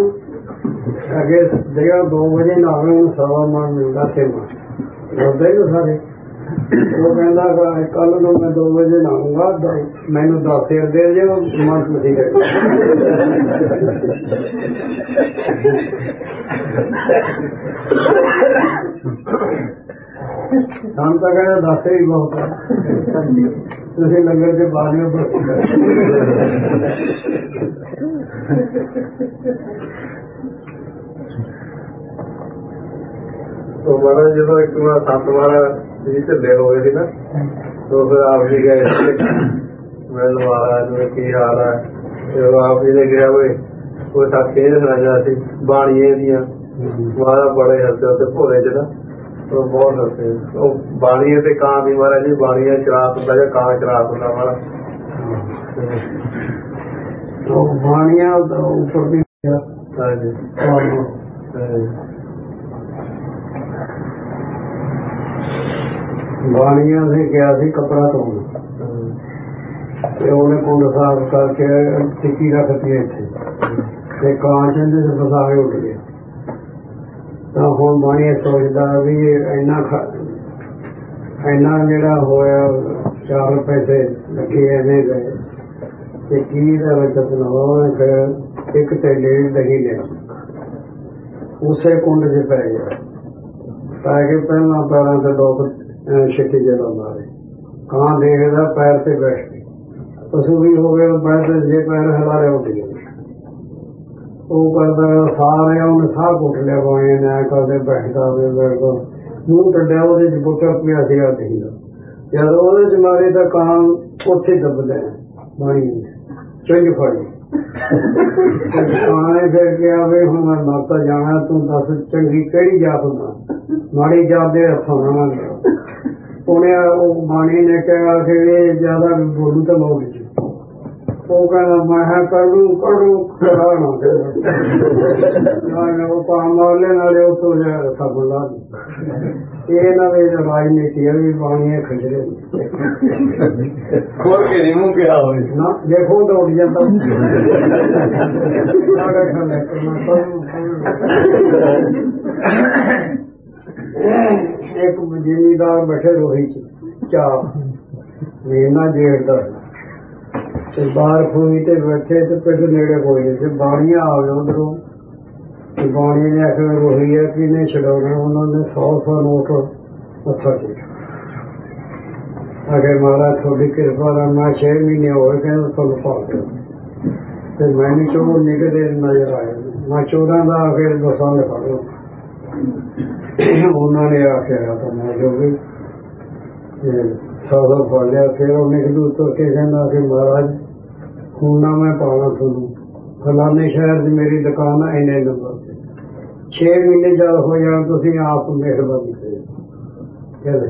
ਅੱਗੇ ਜਿਹੜਾ ਦੋ ਵਜੇ ਨਾਵੇਂ ਨੂੰ ਸਵਾ ਮਣ ਮਿਲਦਾ ਸੇਵਾ ਦੱਸਦੇ ਨੇ ਸਾਰੇ ਉਹ ਕਹਿੰਦਾ ਕੱਲ ਨੂੰ ਮੈਂ ਦੋ ਵਜੇ ਨਾਊਂਗਾ, ਮੈਨੂੰ ਦਸ ਸਿਰ ਦੇ ਜੇ ਮਨ ਤੁਸੀਂ ਗਏ। ਸਾਨੂੰ ਤਾਂ ਕਹਿੰਦਾ ਦਸ ਹੀ ਬਹੁਤ ਹੈ, ਤੁਸੀਂ ਲੰਗਰ ਦੇ ਬਾਅਦ ਉਹ ਮਾਰਾ ਜਦੋਂ ਇੱਕ ਵਾਰ ਸੱਤ ਵਾਰ ਜੀ ਢਿੱਲੇ ਹੋ ਗਏ ਸੀ ਨਾ, ਤਾਂ ਫਿਰ ਆਪ ਜੀ ਗਏ ਮੈਂ ਮਹਾਰਾਜ ਨੂੰ ਕੀ ਹਾਲ ਹੈ, ਜਦੋਂ ਆਪ ਜੀ ਨੇ ਕਿਹਾ ਵੀ ਕੋਈ ਸਾਖੀ ਸੁਣਾਇਆ ਸੀ ਬਾਣੀਏ ਦੀਆਂ, ਮਹਾਰਾਜ ਬੜੇ ਹੱਸਦੇ ਉੱਤੇ ਭੋਲੇ ਚ ਨਾ, ਉਹ ਬਹੁਤ ਹੱਸਦੇ। ਉਹ ਬਾਣੀਏ ਤੇ ਕਾਂ ਦੀ ਮਹਾਰਾਜ ਜੀ, ਬਾਣੀਆ ਸ਼ਰਾਬ ਹੁੰਦਾ ਜਾਂ ਕਾਂ ਸ਼ਰਾਬ ਹੁੰਦਾ ਮਹਾਰਾਜ, ਉਹ ਬਾਣੀਆਂ ਉੱਪਰ ਵੀ ਹਾਂਜੀ ਬਾਣੀਆਂ ਨੇ ਕਿਹਾ ਸੀ ਕੱਪੜਾ ਧੋਣਾ, ਤੇ ਉਹਨੇ ਕੁੰਡ ਸਾਫ਼ ਕਰਕੇ ਟਿੱਕੀ ਰੱਖਤੀ ਇੱਥੇ, ਤੇ ਕਾਂਚ ਇਹਦੇ ਚ ਫਸਾ ਕੇ ਉੱਡ ਗਿਆ। ਤਾਂ ਹੁਣ ਬਾਣੀਆ ਸੋਚਦਾ ਵੀ ਇੰਨਾ ਇੰਨਾ ਜਿਹੜਾ ਹੋਇਆ, ਚਾਰ ਪੈਸੇ ਲੱਗੇ ਐਵੇਂ ਗਏ, ਤੇ ਕੀ ਦਾ ਵਿੱਚ ਉਹਨੇ ਫਿਰ ਇੱਕ ਢੇਲੇ ਦਹੀਂ ਲਿਆ, ਉਸੇ ਕੁੰਡ ਚ ਪੈ ਗਿਆ, ਪੈ ਕੇ ਪਹਿਲਾਂ ਪੈਰਾਂ ਤੇ ਲੋਕ ਛਿੱਟੀ ਜਲਾ ਮਾਰੇ, ਕਾਂ ਦੇਖਦਾ ਪੈਰ ਤੇ ਬੈਠ ਗਏ, ਪਸ਼ੂ ਵੀ ਹੋ ਗਏ ਪੈਰ ਤੇ, ਜੇ ਪੈਰ ਹਿਲਾ ਰਿਹਾ ਉੱਡ ਗਏ। ਉਹ ਕਰਦਾ ਸਾਰੇ ਉਹਨੇ ਸਾਹ ਘੁੱਟ ਲਿਆ, ਬਾਣੇ ਨੇ ਕਰਦੇ ਬੈਠਦਾ ਬਿਲਕੁਲ ਮੂੰਹ ਟੱਡਿਆ, ਉਹਦੇ ਚ ਬੁੱਟਾ ਪਿਆ ਸੀਗਾ ਦਹੀਂ ਦਾ, ਜਦ ਉਹਦੇ ਚ ਮਾਰੇ ਤਾਂ ਕਾਂ ਉੱਥੇ ਦੱਬ ਲਿਆ, ਬਾਣੀ ਚੁੰਝ ਫੜੀ। ਕਾਂ ਨੇ ਫਿਰ ਕਿਹਾ ਵੀ ਹੁਣ ਮੈਂ ਮਰਤਾ ਜਾਣਾ, ਤੂੰ ਦੱਸ ਚੰਗੀ ਕਿਹੜੀ ਜਾਤ ਹੁੰਦਾ, ਮਾੜੀ ਜਾਤ ਦੇ ਹੱਥੋਂ ਨਾ ਲਿਆ। ਉਹਨੇ ਉਹ ਬਾਣੀ ਨੇ ਕਿਹਾ ਕਿ ਇਹ ਜ਼ਿਆਦਾ ਬੋਲੂ ਤਾਂ ਮੌਤ ਚ, ਉਹ ਕਹਿੰਦਾ ਮੈਂ ਕਰੂ ਕਰੂ ਖਰਾਣਾ, ਉਹ ਕਾਂ ਮਾਰ ਲੈ ਨਾਲੇ ਉੱਥੋਂ ਸਾਬਣ ਲਾ ਦੇ। ਇਹ ਨਾ ਵੀ ਰਾਜਨੀਤੀ ਹੈ ਵੀ ਬਾਣੀਆਂ ਖਜਰੇ ਖੋਲ ਕੇ ਨਹੀਂ ਮੂੰਹ ਕਿਹਾ ਹੋਵੇ ਨਾ, ਦੇਖੋ ਤਾਂ ਉੱਡ ਜਾਂਦਾ। ਇੱਕ ਜ਼ਿਮੀਦਾਰ ਬੈਠੇ ਰੋਹੀ ਚ ਚਾਹ ਮਹੀਨਾ ਜੇਠ ਦਾ, ਤੇ ਬਾਹਰ ਖੂਹੀ ਤੇ ਬੈਠੇ, ਤੇ ਪਿੰਡ ਨੇੜੇ ਕੋਈ ਨਹੀਂ ਸੀ, ਬਾਣੀਆਂ ਆ ਗਏ ਉਧਰੋਂ। ਬਾਣੀ ਨੇ ਆਖਿਆ ਰੋਹੀ ਹੈ ਕਿ ਨਹੀਂ ਛਡਾਉਣਾ, ਉਹਨਾਂ ਨੇ ਸੌ ਸੌ ਨੋਟ ਮੱਥਾ ਟੇਕਿਆ, ਆਖੇ ਮਹਾਰਾਜ ਤੁਹਾਡੀ ਕਿਰਪਾ ਨਾਲ ਮੈਂ ਛੇ ਮਹੀਨੇ ਹੋਏ, ਕਹਿੰਦਾ ਤੁਹਾਨੂੰ ਪਾ ਦਿਓ, ਤੇ ਮੈਨੂੰ ਚੋਰ ਨਿਕਲੇ ਨਜ਼ਰ ਆਏ, ਮੈਂ ਚੋਰਾਂ ਦਾ ਆਖਿਰ ਦਸਾਂ ਦੇ ਫੜ ਲਓ। ਉਹਨਾਂ ਨੇ ਆਖਿਆ ਤਾਂ ਮੈਂ ਜੋ ਵੀ ਸੌਦਾ ਫੜ ਲਿਆ। ਫਿਰ ਉਹਨੇ ਕਿਦੋਂ ਤੁਰ ਕੇ ਕਹਿੰਦਾ ਕਿ ਮਹਾਰਾਜ ਹੁਣ ਨਾ ਮੈਂ ਪਾਉਣਾ ਤੁਹਾਨੂੰ, ਫਲਾਣੇ ਸ਼ਹਿਰ 'ਚ ਮੇਰੀ ਦੁਕਾਨ ਹੈ ਇੰਨੇ ਨੰਬਰ ਤੇ, ਛੇ ਮਹੀਨੇ ਜਦ ਹੋ ਜਾਣ ਤੁਸੀਂ ਆਪ ਮਿਹਰਬਾਨੀ ਕਰੋ।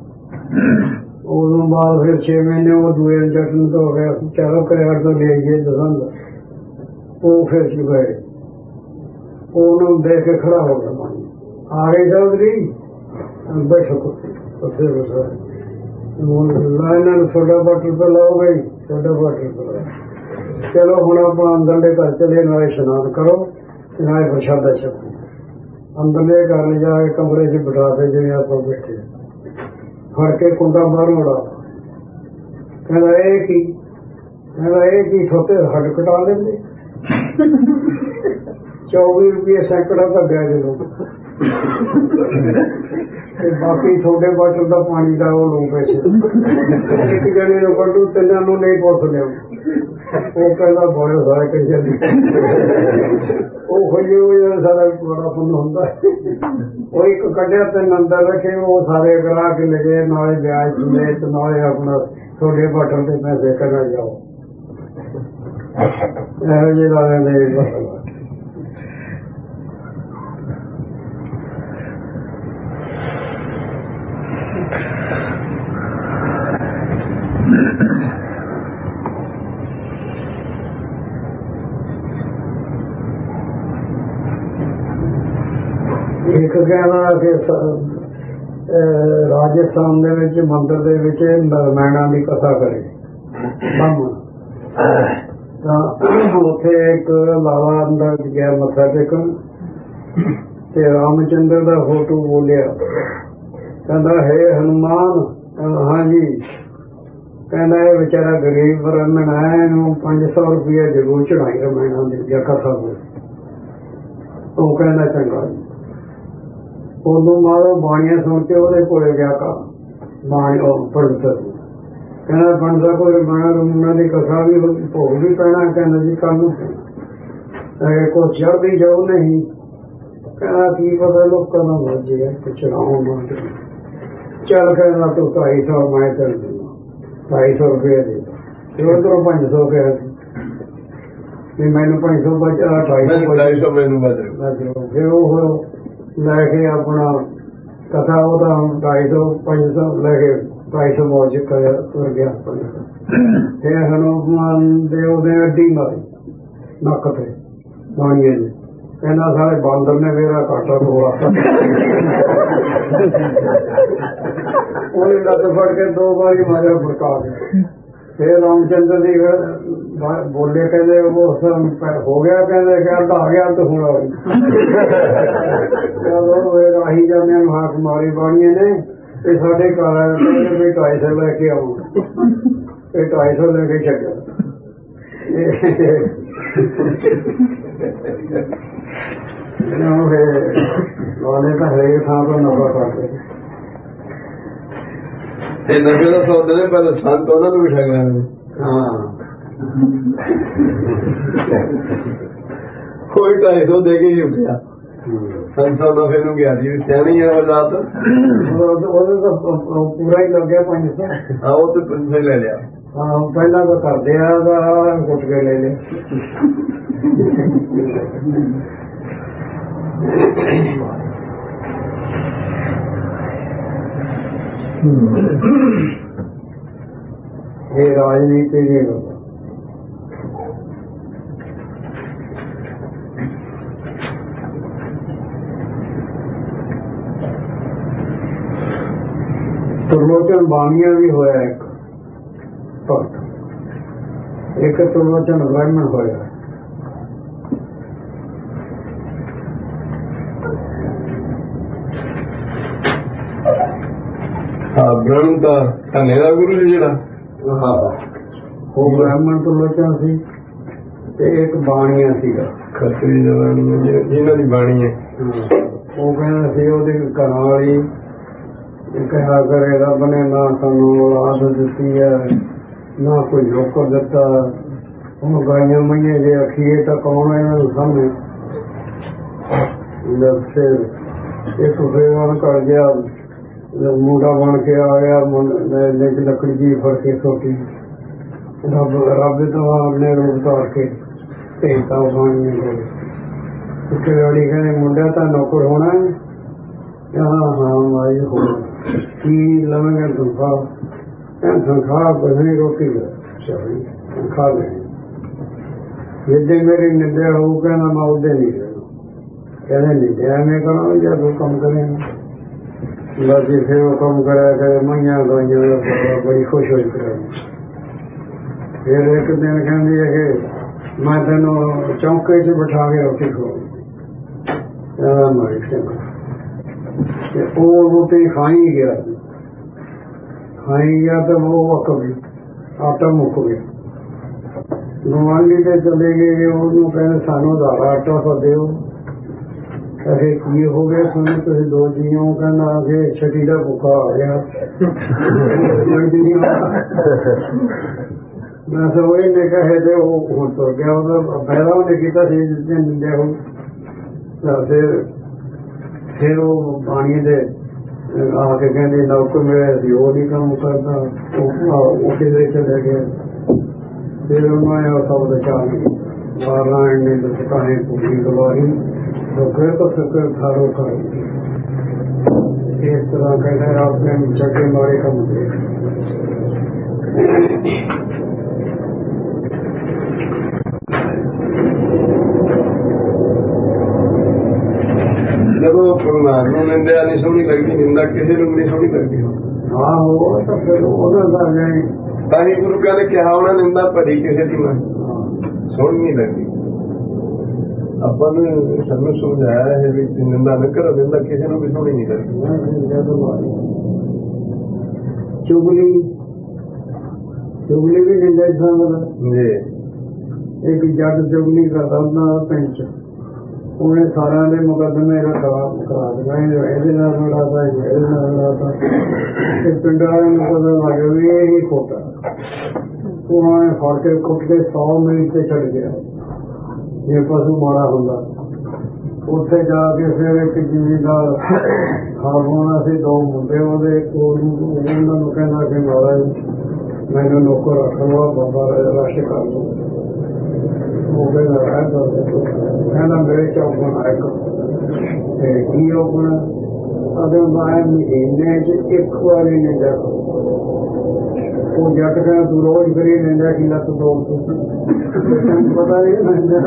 ਉਦੋਂ ਬਾਅਦ ਫਿਰ ਛੇ ਮਹੀਨੇ ਉਹ ਦੂਏ ਜਟਨ ਤੋਂ ਹੋ ਗਿਆ, ਚਾਰੋਂ ਕਰਿਆੜ ਤੋਂ ਲੈ ਗਏ ਦਸੰਦ, ਉਹ ਫਿਰ ਗਏ, ਉਹਨੂੰ ਦੇਖ ਕੇ ਖੜਾ ਹੋ ਗਿਆ ਪਾਣੀ ਆ ਗਏ ਚੌਧਰੀ ਬੈਠੋ ਕੁਰਸੀ ਉਸੇ ਬੈਠੋ, ਇਹਨਾਂ ਨੂੰ ਸੋਡਾ ਬਾਟਲ ਤੋਂ ਲਾਓ ਬਈ, ਸੋਡਾ ਬਾਟਲ ਤੋਂ ਲਾਓ, ਚਲੋ ਹੁਣ ਆਪਾਂ ਅੰਦਰਲੇ ਘਰ ਚਲੇ, ਨਾਲੇ ਇਸ਼ਨਾਨ ਕਰੋ ਨਾਲੇ ਪ੍ਰਸ਼ਾਦਾ ਛਕੋ। ਅੰਦਰਲੇ ਘਰ ਜਾ ਕੇ ਕਮਰੇ 'ਚ ਬਿਠਾ ਕੇ ਜਿਵੇਂ ਆਪਾਂ ਬੈਠੇ, ਫੜ ਕੇ ਕੁੰਡਾ ਬਾਹਰੋਂ ਉਡਾ, ਕਹਿੰਦਾ ਇਹ ਕੀ, ਕਹਿੰਦਾ ਇਹ ਕੀ ਸੋਤੇ ਹੱਡ ਕਟਾ ਲੈਂਦੇ, ਚੌਵੀ ਰੁਪਏ ਸੈਂਕੜਾ ਧੱਗਿਆ ਜਦੋਂ, ਤੇ ਬਾਕੀ ਤੁਹਾਡੇ ਬਾਟਲ ਦਾ ਪਾਣੀ ਦਾ ਉਹ ਲੋ ਪੈਸੇ, ਇੱਕ ਜਣੇ ਨੂੰ ਕੱਢੂ ਤਿੰਨਾਂ ਨੂੰ ਨਹੀਂ ਪੁੱਛ ਲਿਆ। ਉਹ ਕਹਿੰਦਾ ਬੜੇ ਸਾਰੇ ਕਹਿੰਦੇ ਉਹ ਹੋਈ ਉਹ ਸਾਰਾ ਬੜਾ ਪੁੰਨ ਹੁੰਦਾ, ਉਹ ਇੱਕ ਕੱਢਿਆ ਤਿੰਨ ਅੰਦਰ ਰੱਖੇ, ਉਹ ਸਾਰੇ ਗਰਾ ਕੇ ਲਗੇ, ਨਾਲੇ ਵਿਆਜ ਸਮੇਤ ਨਾਲੇ ਆਪਣਾ ਤੁਹਾਡੇ ਬਾਟਲ ਦੇ ਪੈਸੇ ਕਰਨਾ ਜਾਓ, ਇਹੋ ਜਿਹੇ ਲਾਲੇ ਨੇ। ਇੱਕ ਕਹਿੰਦਾ ਕਿ ਰਾਜਸਥਾਨ ਦੇ ਵਿੱਚ ਮੰਦਿਰ ਦੇ ਵਿੱਚ ਨਰਮੈਣਾ ਦੀ ਕਥਾ ਕਰੇ ਬਾਹਮਣ, ਤਾਂ ਉੱਥੇ ਇੱਕ ਲਾਲਾ ਅੰਦਰ ਗਿਆ ਮੱਥਾ ਟੇਕਣ, ਤੇ ਰਾਮਚੰਦਰ ਦਾ ਫੋਟੋ ਬੋਲਿਆ, ਕਹਿੰਦਾ ਹੈ ਹਨੂਮਾਨ, ਕਹਿੰਦਾ ਹਾਂਜੀ, ਕਹਿੰਦਾ ਇਹ ਵਿਚਾਰਾ ਗਰੀਬ ਬ੍ਰਾਹਮਣ ਹੈ, ਇਹਨੂੰ ਪੰਜ ਸੌ ਰੁਪਇਆ ਜ਼ਰੂਰ ਚੜਾਈ ਰਮਾਇਣਾ ਦੇ ਜੱਕਾ ਸਾਹਿਬ। ਉਹ ਕਹਿੰਦਾ ਚੰਗਾ ਜੀ। ਉਦੋਂ ਮਾਰੋ ਬਾਣੀਆਂ ਸੁਣ ਕੇ ਉਹਦੇ ਕੋਲੇ ਗਿਆ ਕਾ ਬਾਣੀ ਉਹ ਪੰਡਤ ਕਹਿੰਦਾ ਪੰਡਤ ਕੋਈ ਰਮਾਇਣਾ ਰਮੂਨਾ ਦੀ ਕਥਾ ਵੀ ਭੋਗ ਵੀ ਪੈਣਾ। ਕਹਿੰਦਾ ਜੀ ਕੱਲ ਨੂੰ ਕੋਈ ਚੜ੍ਹਦੀ ਜਾਊ ਨਹੀਂ। ਕਹਿੰਦਾ ਕੀ ਪਤਾ ਲੋਕਾਂ ਦਾ ਮਰਜ਼ੀ ਹੈ ਚੜਾਉ ਮਾਰ। ਚੱਲ ਕਹਿੰਦਾ ਤੂੰ ਢਾਈ ਸੌ ਮੈਂ ਕਰ ਦਿੰਦਾ, ਢਾਈ ਸੌ ਰੁਪਏ ਦੇ ਤੇ ਉਧਰੋਂ ਪੰਜ ਸੌ ਕਹਿ ਵੀ ਮੈਨੂੰ ਪੰਜ ਸੌ ਬਚ ਢਾਈ ਸੌ ਢਾਈ ਸੌ ਮੈਨੂੰ ਬਚ ਰਿਹਾ। ਫਿਰ ਉਹ ਲੈ ਕੇ ਆਪਣਾ ਕਥਾ ਉਹਦਾ ਢਾਈ ਸੌ ਪੰਜ ਸੌ ਲੈ ਕੇ ਢਾਈ ਸੌ ਮੌਜ ਕਰ ਤੁਰ ਗਿਆ। ਫਿਰ ਹਨੂਮਾਨ ਦੇ ਉਹਦੇ ਅੱਡੀ ਮਾਰੀ ਨੱਕ ਤੇ ਬਾਣੀਏ ਨੇ। ਕਹਿੰਦਾ ਸਾਰੇ ਬਾਂਦਰ ਨੇ ਮੇਰਾ ਘਾਟਾ ਪਵਾਤਾ। ਉਹਨੇ ਲੱਤ ਫੜ ਕੇ ਦੋ ਵਾਰੀ ਮਾਰਿਆ ਫੜਕਾ ਕੇ। ਫਿਰ ਰਾਮਚੰਦਰ ਦੀ ਬੋਲੇ ਕਹਿੰਦੇ ਉਹ ਹੋ ਗਿਆ, ਕਹਿੰਦੇ ਕਹਿੰਦਾ ਆ ਗਿਆ ਤਾਂ ਹੁਣ ਜਦੋਂ ਆਹੀ ਜਾਂਦੇ ਨੂੰ ਹੱਥ ਮਾਰੀ ਬਾਣੀਏ ਨੇ ਤੇ ਸਾਡੇ ਘਰ ਆਏ ਵੀ ਢਾਈ ਸੌ ਲੈ ਕੇ ਆਉਂ। ਇਹ ਢਾਈ ਸੌ ਲੈ ਕੇ ਛੱਡਿਆ। ਵਾਲੇ ਤਾਂ ਹਰੇਕ ਥਾਂ ਤੋਂ ਨਫਾ ਕਰਦੇ ਇਹ ਨਸ਼ੇ ਦਾ ਸੌਦੇ ਨੇ, ਪਹਿਲਾਂ ਸੰਤ ਉਹਨਾਂ ਨੂੰ ਵੀ ਠੱਗਣਾ ਨੇ। ਹਾਂ ਕੋਈ ਢਾਈ ਸੌ ਦੇ ਕੇ ਹੀ ਉੱਠਿਆ, ਪੰਜ ਸੌ ਨਫੇ ਨੂੰ ਗਿਆ ਜੀ। ਸਿਆਣੀ ਹੈ ਵਜਾਤ, ਉਹਦੇ ਤਾਂ ਪੂਰਾ ਹੀ ਲੱਗਿਆ ਪੰਜ ਸੌ। ਹਾਂ ਉਹ ਤੇ ਪੰਜ ਸੌ ਹੀ ਲੈ ਲਿਆ। ਹਾਂ ਪਹਿਲਾਂ ਤਾਂ ਕਰਦੇ ਆ ਕੁੱਟ ਕੇ ਲੈ ਲੈ। ਇਹ ਰਾਜਨੀਤੀ ਦੀ ਗੱਲ ਤੁਰਲੋਚਨ ਬਾਣੀਆ ਵੀ ਹੋਇਆ ਇੱਕ ਭਗਤ, ਇੱਕ ਤੁਰਲੋਚਨ ਬ੍ਰਾਹਮਣ ਹੋਇਆ। ਹਾਂ ਬ੍ਰਹਮ ਦਾ ਧੰਨੇ ਦਾ ਗੁਰੂ ਜੀ ਜਿਹੜਾ ਉਹ ਬ੍ਰਾਹਮਣ ਤੁਰਲੋਚਨ ਸੀ ਤੇ ਇੱਕ ਬਾਣੀਆ ਸੀਗਾ ਖੱਤਰੀ ਜਿਹਨਾਂ ਦੀ ਬਾਣੀ ਹੈ। ਉਹ ਕਹਿੰਦਾ ਸੀ ਉਹਦੀ ਘਰਾਂ ਵਾਲੀ ਕਿਹਾ ਕਰੇ ਰੱਬ ਨੇ ਨਾ ਸਾਨੂੰ ਔਲਾਦ ਦਿੱਤੀ ਹੈ ਨਾ ਕੋਈ ਨੌਕਰ ਦਿੱਤਾ। ਹੁਣ ਗਾਈਆਂ ਮਈਆਂ ਜੇ ਅਖੀਏ ਤਾਂ ਕੌਣ ਇਹਨਾਂ ਨੂੰ ਸਾਹਮਣੇ ਫਿਰ ਇੱਕ ਫੇਰ ਕਰ ਗਿਆ। ਮੁੰਡਾ ਬਣ ਕੇ ਆ ਗਿਆ, ਲੱਕੜੀ ਜੀ ਫੜ ਕੇ ਸੋਟੀ ਰੱਬ ਰੱਬ ਤੋਂ ਆਪਣੇ ਰੂਪ ਧਾਰ ਕੇ ਭੇਜਤਾ ਬਾਣੀ ਕੋਲ। ਖਿਡਾਰੀ ਕਹਿੰਦੇ ਮੁੰਡਾ ਤਾਂ ਨੌਕਰ ਹੋਣਾ ਹੈ। ਹਾਂ ਹਾਂ ਮਾਈ ਹੋ ਕੀ ਲਵਾਂਗੇ ਤਨਖਾਹ? ਤਨਖਾਹ ਕੁਝ ਨਹੀਂ, ਰੋਟੀ ਖਾ ਲੈ। ਜਿੱਦੇ ਮੇਰੀ ਨਿੰਦਿਆ ਹੋਊ ਕਹਿੰਦਾ ਮੈਂ ਉਹਦੇ ਨਹੀਂ ਰਹਿਣਾ। ਕਹਿੰਦੇ ਨਿੰਦਿਆ ਐਵੇਂ ਕਰਾਂ ਜਾਂ ਤੂੰ ਕੰਮ ਕਰੇ ਬਸ। ਫਿਰ ਉਹ ਕੰਮ ਕਰਿਆ ਕਰੇ ਮਈਆਂ ਗਾਈਆਂ ਬੜੀ ਖੁਸ਼ ਹੋਈ ਕਰਾਂ। ਫਿਰ ਇੱਕ ਦਿਨ ਕਹਿੰਦੀ ਹੈ ਕਿ ਮੈਂ ਤੈਨੂੰ ਚੌਂਕੇ 'ਚ ਬਿਠਾ ਕੇ ਰੋਟੀ ਖਵਾਉਂਗੀ। ਮਾਰੀ ਚੰਗਾ ਤੇ ਉਹ ਰੋਟੀ ਖਾਈ ਗਿਆ ਖਾਈ ਗਿਆ ਤੇ ਉਹ ਅੱਕ ਗਈ, ਆਟਾ ਮੁੱਕ ਗਿਆ। ਗੁਆਂਢੀ ਤੇ ਚਲੇ ਗਏ, ਉਹਨੂੰ ਕਹਿੰਦੇ ਸਾਨੂੰ ਆਧਾਰ ਆਟਾ ਤਾਂ ਦਿਓ। ਅਰੇ ਕੀ ਹੋ ਗਿਆ ਤੁਹਾਨੂੰ, ਤੁਸੀਂ ਦੋ ਜੀਓ? ਕਹਿੰਦਾ ਕਿ ਛਟੀ ਦਾ ਭੁੱਖਾ ਆ ਗਿਆ। ਮੈਂ ਸੋ ਇਹਨੇ ਕਹੇ ਤੇ ਉਹ ਹੁਣ ਤੁਰ ਗਿਆ। ਉਹਦਾ ਪਹਿਲਾਂ ਉਹਨੇ ਕੀਤਾ ਸੀ ਦਿੰਦੇ ਹੋ ਤਾਂ ਫਿਰ ਫਿਰ ਉਹ ਪਾਣੀ ਦੇ ਆ ਕੇ ਕਹਿੰਦੇ ਨੌਕਰ ਮਿਲਿਆ ਸੀ, ਉਹ ਨਹੀਂ ਕੰਮ ਕਰਦਾ, ਉਹ ਕਿਧਰੇ ਚਲੇ ਗਿਆ। ਫਿਰ ਉਹਨਾਂ ਨੇ ਸਭ ਦਾ ਚਾਲ ਨਾਰਾਇਣ ਨੇ ਦੱਸਤਾ ਹੈ ਪੂਰੀ ਗਵਾਰੀ ਫਿਰ ਤਾਂ ਸ਼ੁਕਰ ਧਾਰੋ ਕਰ। ਇਸ ਤਰ੍ਹਾਂ ਕਹਿੰਦੇ ਆਪਣੇ ਚੱਕੇ ਮਾਰੇ ਕੰਮ ਦੇ। ਜਦੋਂ ਭਗਵਾਨ ਨੂੰ ਨਿੰਦਿਆ ਨਹੀਂ ਸੋਹਣੀ ਲੱਗਦੀ, ਨਿੰਦਾ ਕਿਸੇ ਨੂੰ ਨਹੀਂ ਸੋਹਣੀ ਲੱਗਦੀ। ਹਾਂ ਉਹ ਤਾਂ ਫਿਰ ਉਹਨਾਂ ਦਾ ਜਾਏ ਤਾਂ ਹੀ ਗੁਰੂ ਕਹਿੰਦੇ ਕਿਹਾ ਹੋਣਾ ਨਿੰਦਾ ਭਰੀ ਕਿਸੇ ਦੀ ਨਾ ਸੋਹਣੀ ਨਹੀਂ ਲੱਗਦੀ। ਆਪਾਂ ਨੂੰ ਸਾਨੂੰ ਸਮਝਾਇਆ ਹੈ ਵੀ ਨਿੰਦਾ ਨਾ ਕਰੋ, ਨਿੰਦਾ ਕਿਸੇ ਨੂੰ ਵੀ ਸੋਹਣੀ ਨਹੀਂ ਲੱਗਦੀ। ਚੁਗਲੀ ਚੁਗਲੀ ਵੀ ਨਿੰਦਾ ਇਦਾਂ ਮਤਲਬ ਜੀ ਇੱਕ ਜੱਟ ਚੁਗਲੀ ਕਰਦਾ ਹੁੰਦਾ ਪਿੰਡ ਚ, ਉਹਨੇ ਸਾਰਿਆਂ ਦੇ ਮੁਕੱਦਮੇ ਰੱਖਾ ਕਰਾ ਦਿੱਤਾ, ਇਹਦੇ ਨਾਲ ਲੜਾਤਾ, ਇਹਦੇ ਨਾਲ ਲੜਾਤਾ, ਤੇ ਪਿੰਡ ਵਾਲਿਆਂ ਨੂੰ ਪਤਾ ਲੱਗ ਗਿਆ ਵੀ ਇਹ ਹੀ ਖੋਟਾ। ਉਹਨਾਂ ਨੇ ਫੜ ਕੇ ਕੁੱਟ ਕੇ ਸੌ ਮਿੰਟ ਤੇ ਛੱਡ ਗਿਆ। ਜੇ ਪਸ਼ੂ ਮਾੜਾ ਹੁੰਦਾ ਉੱਥੇ ਜਾ ਕੇ ਫਿਰ ਇੱਕ ਜ਼ਿਮੀਂਦਾਰ ਖਾਬੋਣਾ ਸੀ, ਦੋ ਮੁੰਡੇ ਉਹਦੇ ਕੋਲ, ਉਹਨਾਂ ਨੂੰ ਕਹਿੰਦਾ ਕਿ ਮਹਾਰਾਜ ਮੈਨੂੰ ਨੌਕਰ ਰੱਖ ਲਓ, ਬਾਬਾ ਰਸ਼ ਕਰ ਲਓ। ਉਹ ਕਹਿੰਦਾ ਰਹਿ ਦੋ, ਕਹਿੰਦਾ ਮੇਰੇ ਚੌਕਣ ਆ ਇੱਕ, ਤੇ ਕੀ ਔਕਣ ਅਗਰ ਮੈਂ ਮਹੀਨੇ ਚ ਇੱਕ ਵਾਰੀ ਨਹੀਂ ਦੇਖੋ। ਉਹ ਜੱਟ ਕਹਿੰਦਾ ਤੂੰ ਰੋਜ਼ ਕਰੀ ਲੈਂਦਾ ਕਿ ਲੱਤ ਤੋੜ ਤੂੰ ਪਤਾ ਨਹੀਂ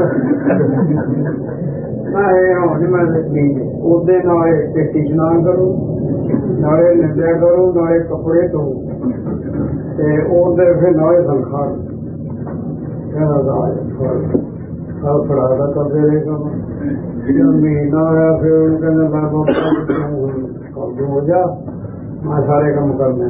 ਮੈਂ ਨਹੀਂ ਉਹਦੇ ਨਾਲੇ ਚਿੱਟੀ ਇਸ਼ਨਾਨ ਕਰੋ, ਨਾਲੇ ਨਿੰਦਿਆ ਕਰੋ, ਨਾਲੇ ਕੱਪੜੇ ਧੋ, ਤੇ ਉਹਦੇ ਫਿਰ ਨਾਲੇ ਤਨਖਾਹ ਕਹਿੰਦਾ ਫੜਾ ਦਾ ਕਰਦੇ ਰਹੇ ਕੰਮ। ਮਹੀਨਾ ਹੋਇਆ ਫਿਰ ਉਹਨੂੰ ਕਹਿੰਦਾ ਮੈਂ ਕਬਜ਼ ਹੋ ਜਾ, ਮੈਂ ਸਾਰੇ ਕੰਮ ਕਰਨੇ।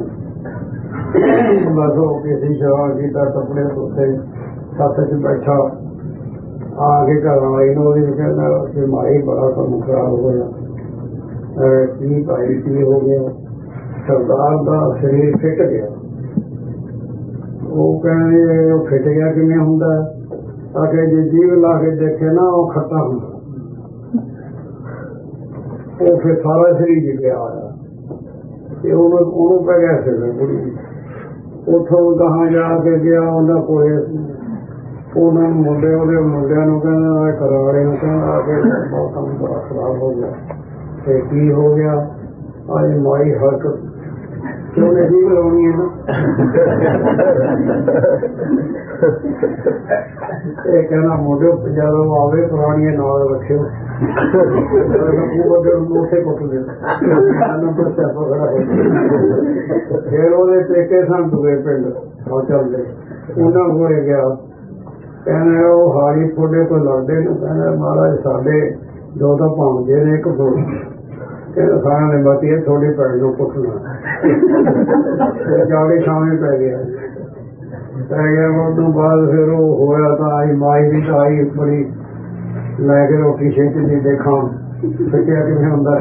ਬਸ ਉਹ ਕਿਸੇ ਸ਼ਵਾ ਕੀਤਾ, ਕੱਪੜੇ ਧੋਤੇ, ਸੱਤ ਚ ਬੈਠਾ, ਆ ਕੇ ਘਰ ਵਾਲੀ ਨੂੰ ਉਹਦੀ ਕਹਿੰਦਾ ਕਿ ਮਾਈ ਬੜਾ ਕੰਮ ਖਰਾਬ ਹੋਇਆ। ਕੀ ਭਾਈ ਕੀ ਹੋ ਗਿਆ? ਸਰਦਾਰ ਦਾ ਸਰੀਰ ਫਿੱਟ ਗਿਆ। ਉਹ ਕਹਿੰਦੇ ਉਹ ਫਿੱਟ ਗਿਆ ਕਿਵੇਂ ਹੁੰਦਾ? ਆ ਕੇ ਜੇ ਜੀਵ ਲਾ ਕੇ ਦੇਖੇ ਨਾ ਉਹ ਖੱਟਾ ਹੁੰਦਾ। ਉਹ ਫਿਰ ਸਾਰਾ ਸਰੀਰ ਹੀ ਪਿਆ ਹੋਇਆ, ਤੇ ਉਹਨੂੰ ਉਹਨੂੰ ਪੈ ਗਿਆ ਸੀ ਕੁੜੀ। ਉੱਥੋਂ ਗਾਹਾਂ ਜਾ ਕੇ ਗਿਆ ਉਹਨਾਂ ਕੋਲੇ, ਉਹਨਾਂ ਨੂੰ ਮੁੰਡੇ ਉਹਦੇ ਮੁੰਡਿਆਂ ਨੂੰ ਕਹਿੰਦਾ ਕਰਾੜੇ ਨੂੰ ਕਹਿੰਦਾ ਕਿ ਬਹੁਤ ਕੰਮ ਬੜਾ ਖਰਾਬ ਹੋ ਗਿਆ। ਤੇ ਕੀ ਹੋ ਗਿਆ? ਅੱਜ ਮਾਈ ਹਰਕਤ ਕਿਉਂ ਨੇ ਜੀਵ ਲਾਉਣੀ ਹੈ ਨਾ। ਇਹ ਕਹਿੰਦਾ ਮੁੰਡੇ ਜਦੋਂ ਆਵੇ ਪੁਰਾਣੀਆਂ ਨਾਲ ਰੱਖਿਓ, ਉੱਥੇ ਕੁੱਟ ਦੇ। ਫਿਰ ਉਹਦੇ ਪੇਕੇ ਸਨ ਦੂਏ ਪਿੰਡ ਉਹ ਚੱਲਦੇ, ਉਹਨਾਂ ਕੋਲੇ ਗਿਆ। ਕਹਿੰਦੇ ਉਹ ਹਾਰੀ ਤੁਹਾਡੇ ਤੋਂ ਲੜਦੇ ਨੂੰ, ਕਹਿੰਦਾ ਮਹਾਰਾਜ ਸਾਡੇ ਦੋ ਤਾਂ ਭਾਉਂਦੇ ਨੇ ਇੱਕ ਫੋੜ। ਕਹਿੰਦਾ ਸਾਰਿਆਂ ਨੇ ਬਤੀਏ ਤੁਹਾਡੇ ਪਿੰਡ ਨੂੰ ਪੁੱਛਣਾ। ਜਾੜੇ ਸ਼ਾਮੇ ਪੈ ਗਿਆ ਪੈ ਗਿਆ ਉਸ ਤੋਂ ਬਾਅਦ ਫਿਰ ਉਹ ਹੋਇਆ ਤਾਂ ਆਈ ਮਾਈ ਵੀ ਤਾਂ ਆਈ ਬੜੀ ਲੈ ਕੇ ਰੋਟੀ ਛੇਤੀ ਦੀ ਦੇਖਾਂ ਸਿੱਖਿਆ ਕਿਵੇਂ ਹੁੰਦਾ।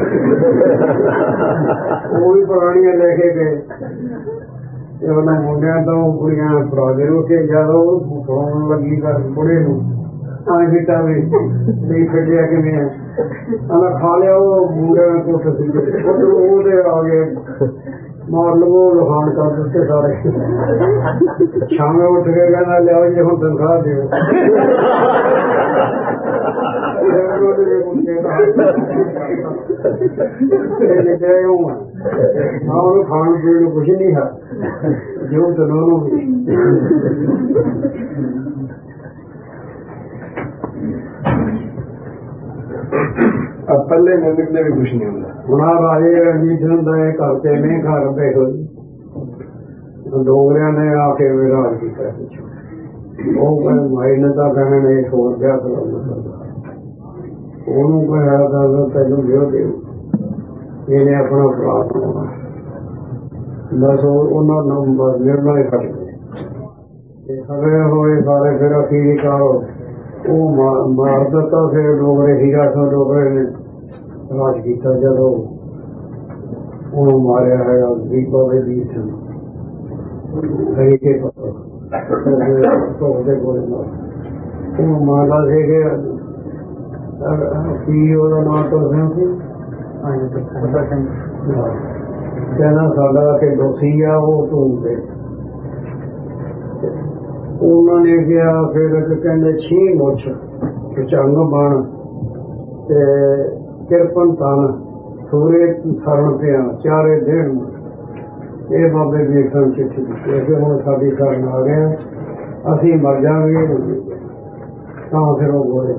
ਉਹ ਵੀ ਪੁਰਾਣੀਆਂ ਲੈ ਕੇ ਗਏ, ਤੇ ਉਹਨਾਂ ਮੁੰਡਿਆਂ ਤੋਂ ਕੁੜੀਆਂ ਫੜਾ ਦੇ ਰੋਟੀ ਜਦੋਂ ਉਹ ਫੜਾਉਣ ਲੱਗੀ ਕਰ ਬੁੜੇ ਨੂੰ ਆਏ ਬੇਟਾ ਵੀ ਨਹੀਂ ਖੜਿਆ ਕਿਵੇਂ ਆ ਆਲਾ ਖਾ ਲਿਆ। ਉਹ ਮੁੰਡਿਆਂ ਕੋਲ ਸੀ ਉਹਦੇ ਆ ਗਏ ਮਾਰ ਲਵੋ ਲਹਾਨ ਕਰ ਦਿੱਤੇ ਸਾਰੇ। ਸ਼ਾਮੇ ਉੱਠ ਕੇ ਕਹਿੰਦਾ ਲਿਆਓ ਜੀ ਹੁਣ ਤਨਖਾਹ ਦਿਓ। ਉਹਨੂੰ ਖਾਣ ਪੀਣ ਨੂੰ ਕੁਛ ਨਹੀਂ ਹੈ, ਜੋ ਤਨੋਂ ਪੱਲੇ ਨਿਕਲਦੇ ਵੀ ਕੁਛ ਨਹੀਂ ਹੁੰਦਾ। ਹੁਣ ਆ ਰਾਜੇ ਰਣਜੀਤ ਹੁੰਦਾ ਇਹ ਘਰ ਤੇ ਨਹੀਂ ਘਰ ਬੈਠੋ ਡੋਗਰਿਆਂ ਨੇ ਆ ਕੇ ਵਿਰਾਜ ਕੀਤਾ। ਉਹ ਮਾਈ ਨੇ ਤਾਂ ਕਹਿਣ ਇਹ ਛੋੜ ਗਿਆ ਕਰਾਉਣਾ, ਉਹਨੂੰ ਕਹਿਆ ਕਰਦਾ ਤੈਨੂੰ ਵਿਆਹ ਦੇ, ਇਹਨੇ ਆਪਣਾ ਅਪਰਾਧ ਹੋਣਾ। ਬਸ ਉਹਨਾਂ ਨੂੰ ਨਿਰਣਾ ਹੀ ਕੱਢ ਗਏ ਖਬਰੇ ਹੋਏ ਸਾਰੇ। ਫਿਰ ਅਖੀਰੀ ਕਾਰ ਉਹ ਮਾਰ ਦਿੱਤਾ। ਫਿਰ ਡੋਗਰੇ ਹੀਰਾ ਸਿੰਘ ਡੋਗਰੇ ਨੇ ਰਾਜ ਕੀਤਾ। ਜਦੋਂ ਉਹਨੂੰ ਮਾਰਿਆ ਹੈਗਾ ਦੀਪਾ ਦੇ ਵੀਰ ਸਿੰਘ ਹਰੀ ਕੇ ਉਹਦੇ ਕੋਲ ਉਹਨੂੰ ਮਾਰਦਾ ਸੀ ਕਿ ਕੀ ਉਹਦਾ ਨਾਂ ਤੋਂ ਸੀ ਕਹਿੰਦਾ ਸਾਡਾ ਕਿ ਦੋਸ਼ੀ ਆ ਉਹ ਢੂੰਡਦੇ। ਉਹਨਾਂ ਨੇ ਕਿਹਾ ਫਿਰ ਕਹਿੰਦੇ ਛੀ ਮੁੱਛ ਚੰਗ ਬਣ ਤੇ ਕਿਰਪਨ ਤਨ ਸੂਰੇ ਸਰਨ ਪਿਆ ਚਾਰੇ ਦਿਨ। ਇਹ ਬਾਬੇ ਦੀ ਇੱਕ ਚਿੱਠੀ ਦਿੱਤੀ ਕਿ ਹੁਣ ਸਾਡੀ ਕਰਨ ਆ ਗਏ, ਅਸੀਂ ਮਰ ਜਾਵਾਂਗੇ। ਤਾਂ ਫਿਰ ਉਹ ਗੋਰੇ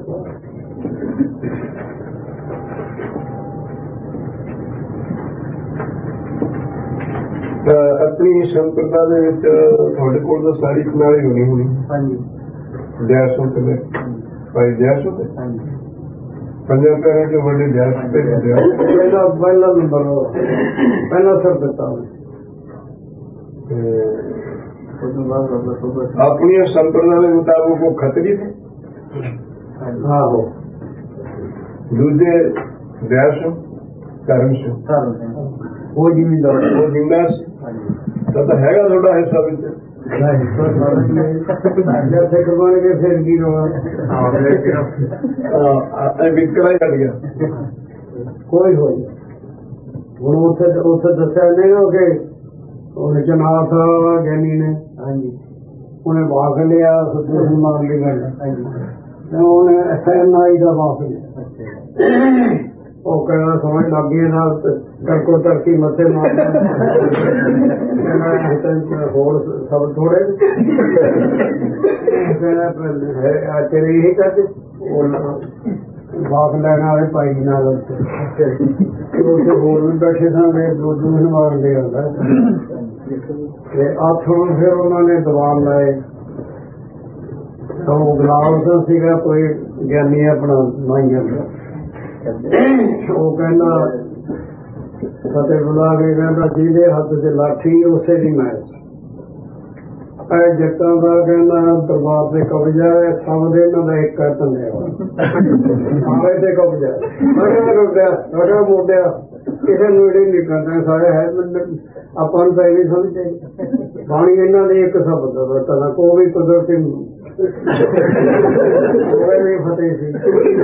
ਆਪਣੀ ਸੰਪਰਦਾ ਦੇ ਵਿੱਚ ਤੁਹਾਡੇ ਕੋਲ ਤਾਂ ਸਾਰੀ ਕਨਾਲੀ ਹੋਣੀ ਹੋਣੀ। ਹਾਂਜੀ ਜੈ ਸੋ ਤੇ ਭਾਈ ਜੈ ਸੋ ਤੇ ਪੰਜਾਂ ਪਿਆਰਿਆਂ ਚੋਂ ਵੱਡੇ ਜੈ ਸੋ ਤੇ ਪਹਿਲਾ ਪਹਿਲਾ ਨੰਬਰ ਪਹਿਲਾ ਸਰ ਦਿੱਤਾ ਆਪਣੀਆਂ ਸੰਪਰਦਾ ਦੇ ਮੁਤਾਬਕ ਉਹ ਖੱਤਰੀ ਥੇ। ਆਹੋ ਦੂਜੇ ਵੈਸ਼ ਕਰਮ ਸੀ, ਉਹ ਜ਼ਿਮੀਂਦਾਰ ਉਹ ਜਿੰਦਾ ਸੀ। ਤਾਂ ਹੈਗਾ ਤੁਹਾਡਾ ਹਿੱਸਾ ਵਿੱਚ ਸਿੱਖ ਬਣ ਕੇ ਫਿਰ ਕੀ ਰੋਣਾ ਵਿਕਰਾ ਹੀ ਕੱਢ ਗਿਆ। ਕੋਈ ਹੋਈ ਹੁਣ ਉੱਥੇ ਉੱਥੇ ਦੱਸਿਆ ਨਹੀਂ ਕਿ ਉਹਨੇ ਜਨਾਥ ਗਿਆਨੀ ਨੇ ਹਾਂਜੀ ਉਹਨੇ ਵਾਕ ਲਿਆ ਸੁੱਤੇ ਮਾਰ ਲਈ ਗੱਲ ਉਹਨੇ ਐਸਐਨਆਈ ਦਾ ਵਾਕ ਲਿਆ। ਉਹ ਕਹਿੰਦਾ ਸਮਝ ਲੱਗ ਗਈ ਨਾਲ ਕਰਕੋ ਧਰਤੀ ਮੱਥੇ ਮਾਰ ਹੋਰ ਸਭ ਥੋੜੇ ਤੇਰੇ ਇਹੀ ਕਰਦੇ ਵਾਕ ਲੈਣ ਵਾਲੇ ਭਾਈ ਨਾਲ ਉੱਥੇ ਹੋਰ ਵੀ ਬੈਠੇ ਸਨ ਦੋ ਦੂਰ ਮਾਰਨ ਦੇ ਆਉਂਦਾ ਤੇ ਆਥੋਂ ਫਿਰ ਉਹਨਾਂ ਨੇ ਦੀਵਾਨ ਲਾਏ ਤਾਂ ਉਹ ਗੁਲਾਬ ਸੀਗਾ ਕੋਈ ਗਿਆਨੀ ਆਪਣਾ ਮਾਈਆਂ ਦਾ ਉਹ ਕਹਿੰਦਾ ਫਤਿਹ ਬੁਲਾ ਕੇ ਕਹਿੰਦਾ ਜਿਹਦੇ ਹੱਥ ਚ ਲਾਠੀ ਉਸੇ ਦੀ ਮੈਚ ਇਹ ਜੱਟਾਂ ਦਾ ਕਹਿੰਦਾ ਦਰਬਾਰ ਤੇ ਕਬਜ਼ਾ ਹੈ ਸਭ ਦੇ ਇਹਨਾਂ ਦਾ ਇੱਕ ਧੰਦੇ ਸਾਰੇ ਤੇ ਕਬਜ਼ਾ ਸਾਡਾ ਮੋਢਿਆ ਕਿਸੇ ਨੂੰ ਇਹ ਨਹੀਂ ਕਰਦਾ ਸਾਰੇ ਹੈ ਆਪਾਂ ਨੂੰ ਤਾਂ ਇਹ ਵੀ ਸਮਝੇ ਬਾਣੀ ਇਹਨਾਂ ਦੇ ਇੱਕ ਸ਼ਬਦ ਦਾ ਤਾਂ ਕੋਈ ਵੀ ਕੁਦਰਤੀ ਵੀ ਫਤਿਹ ਸੀ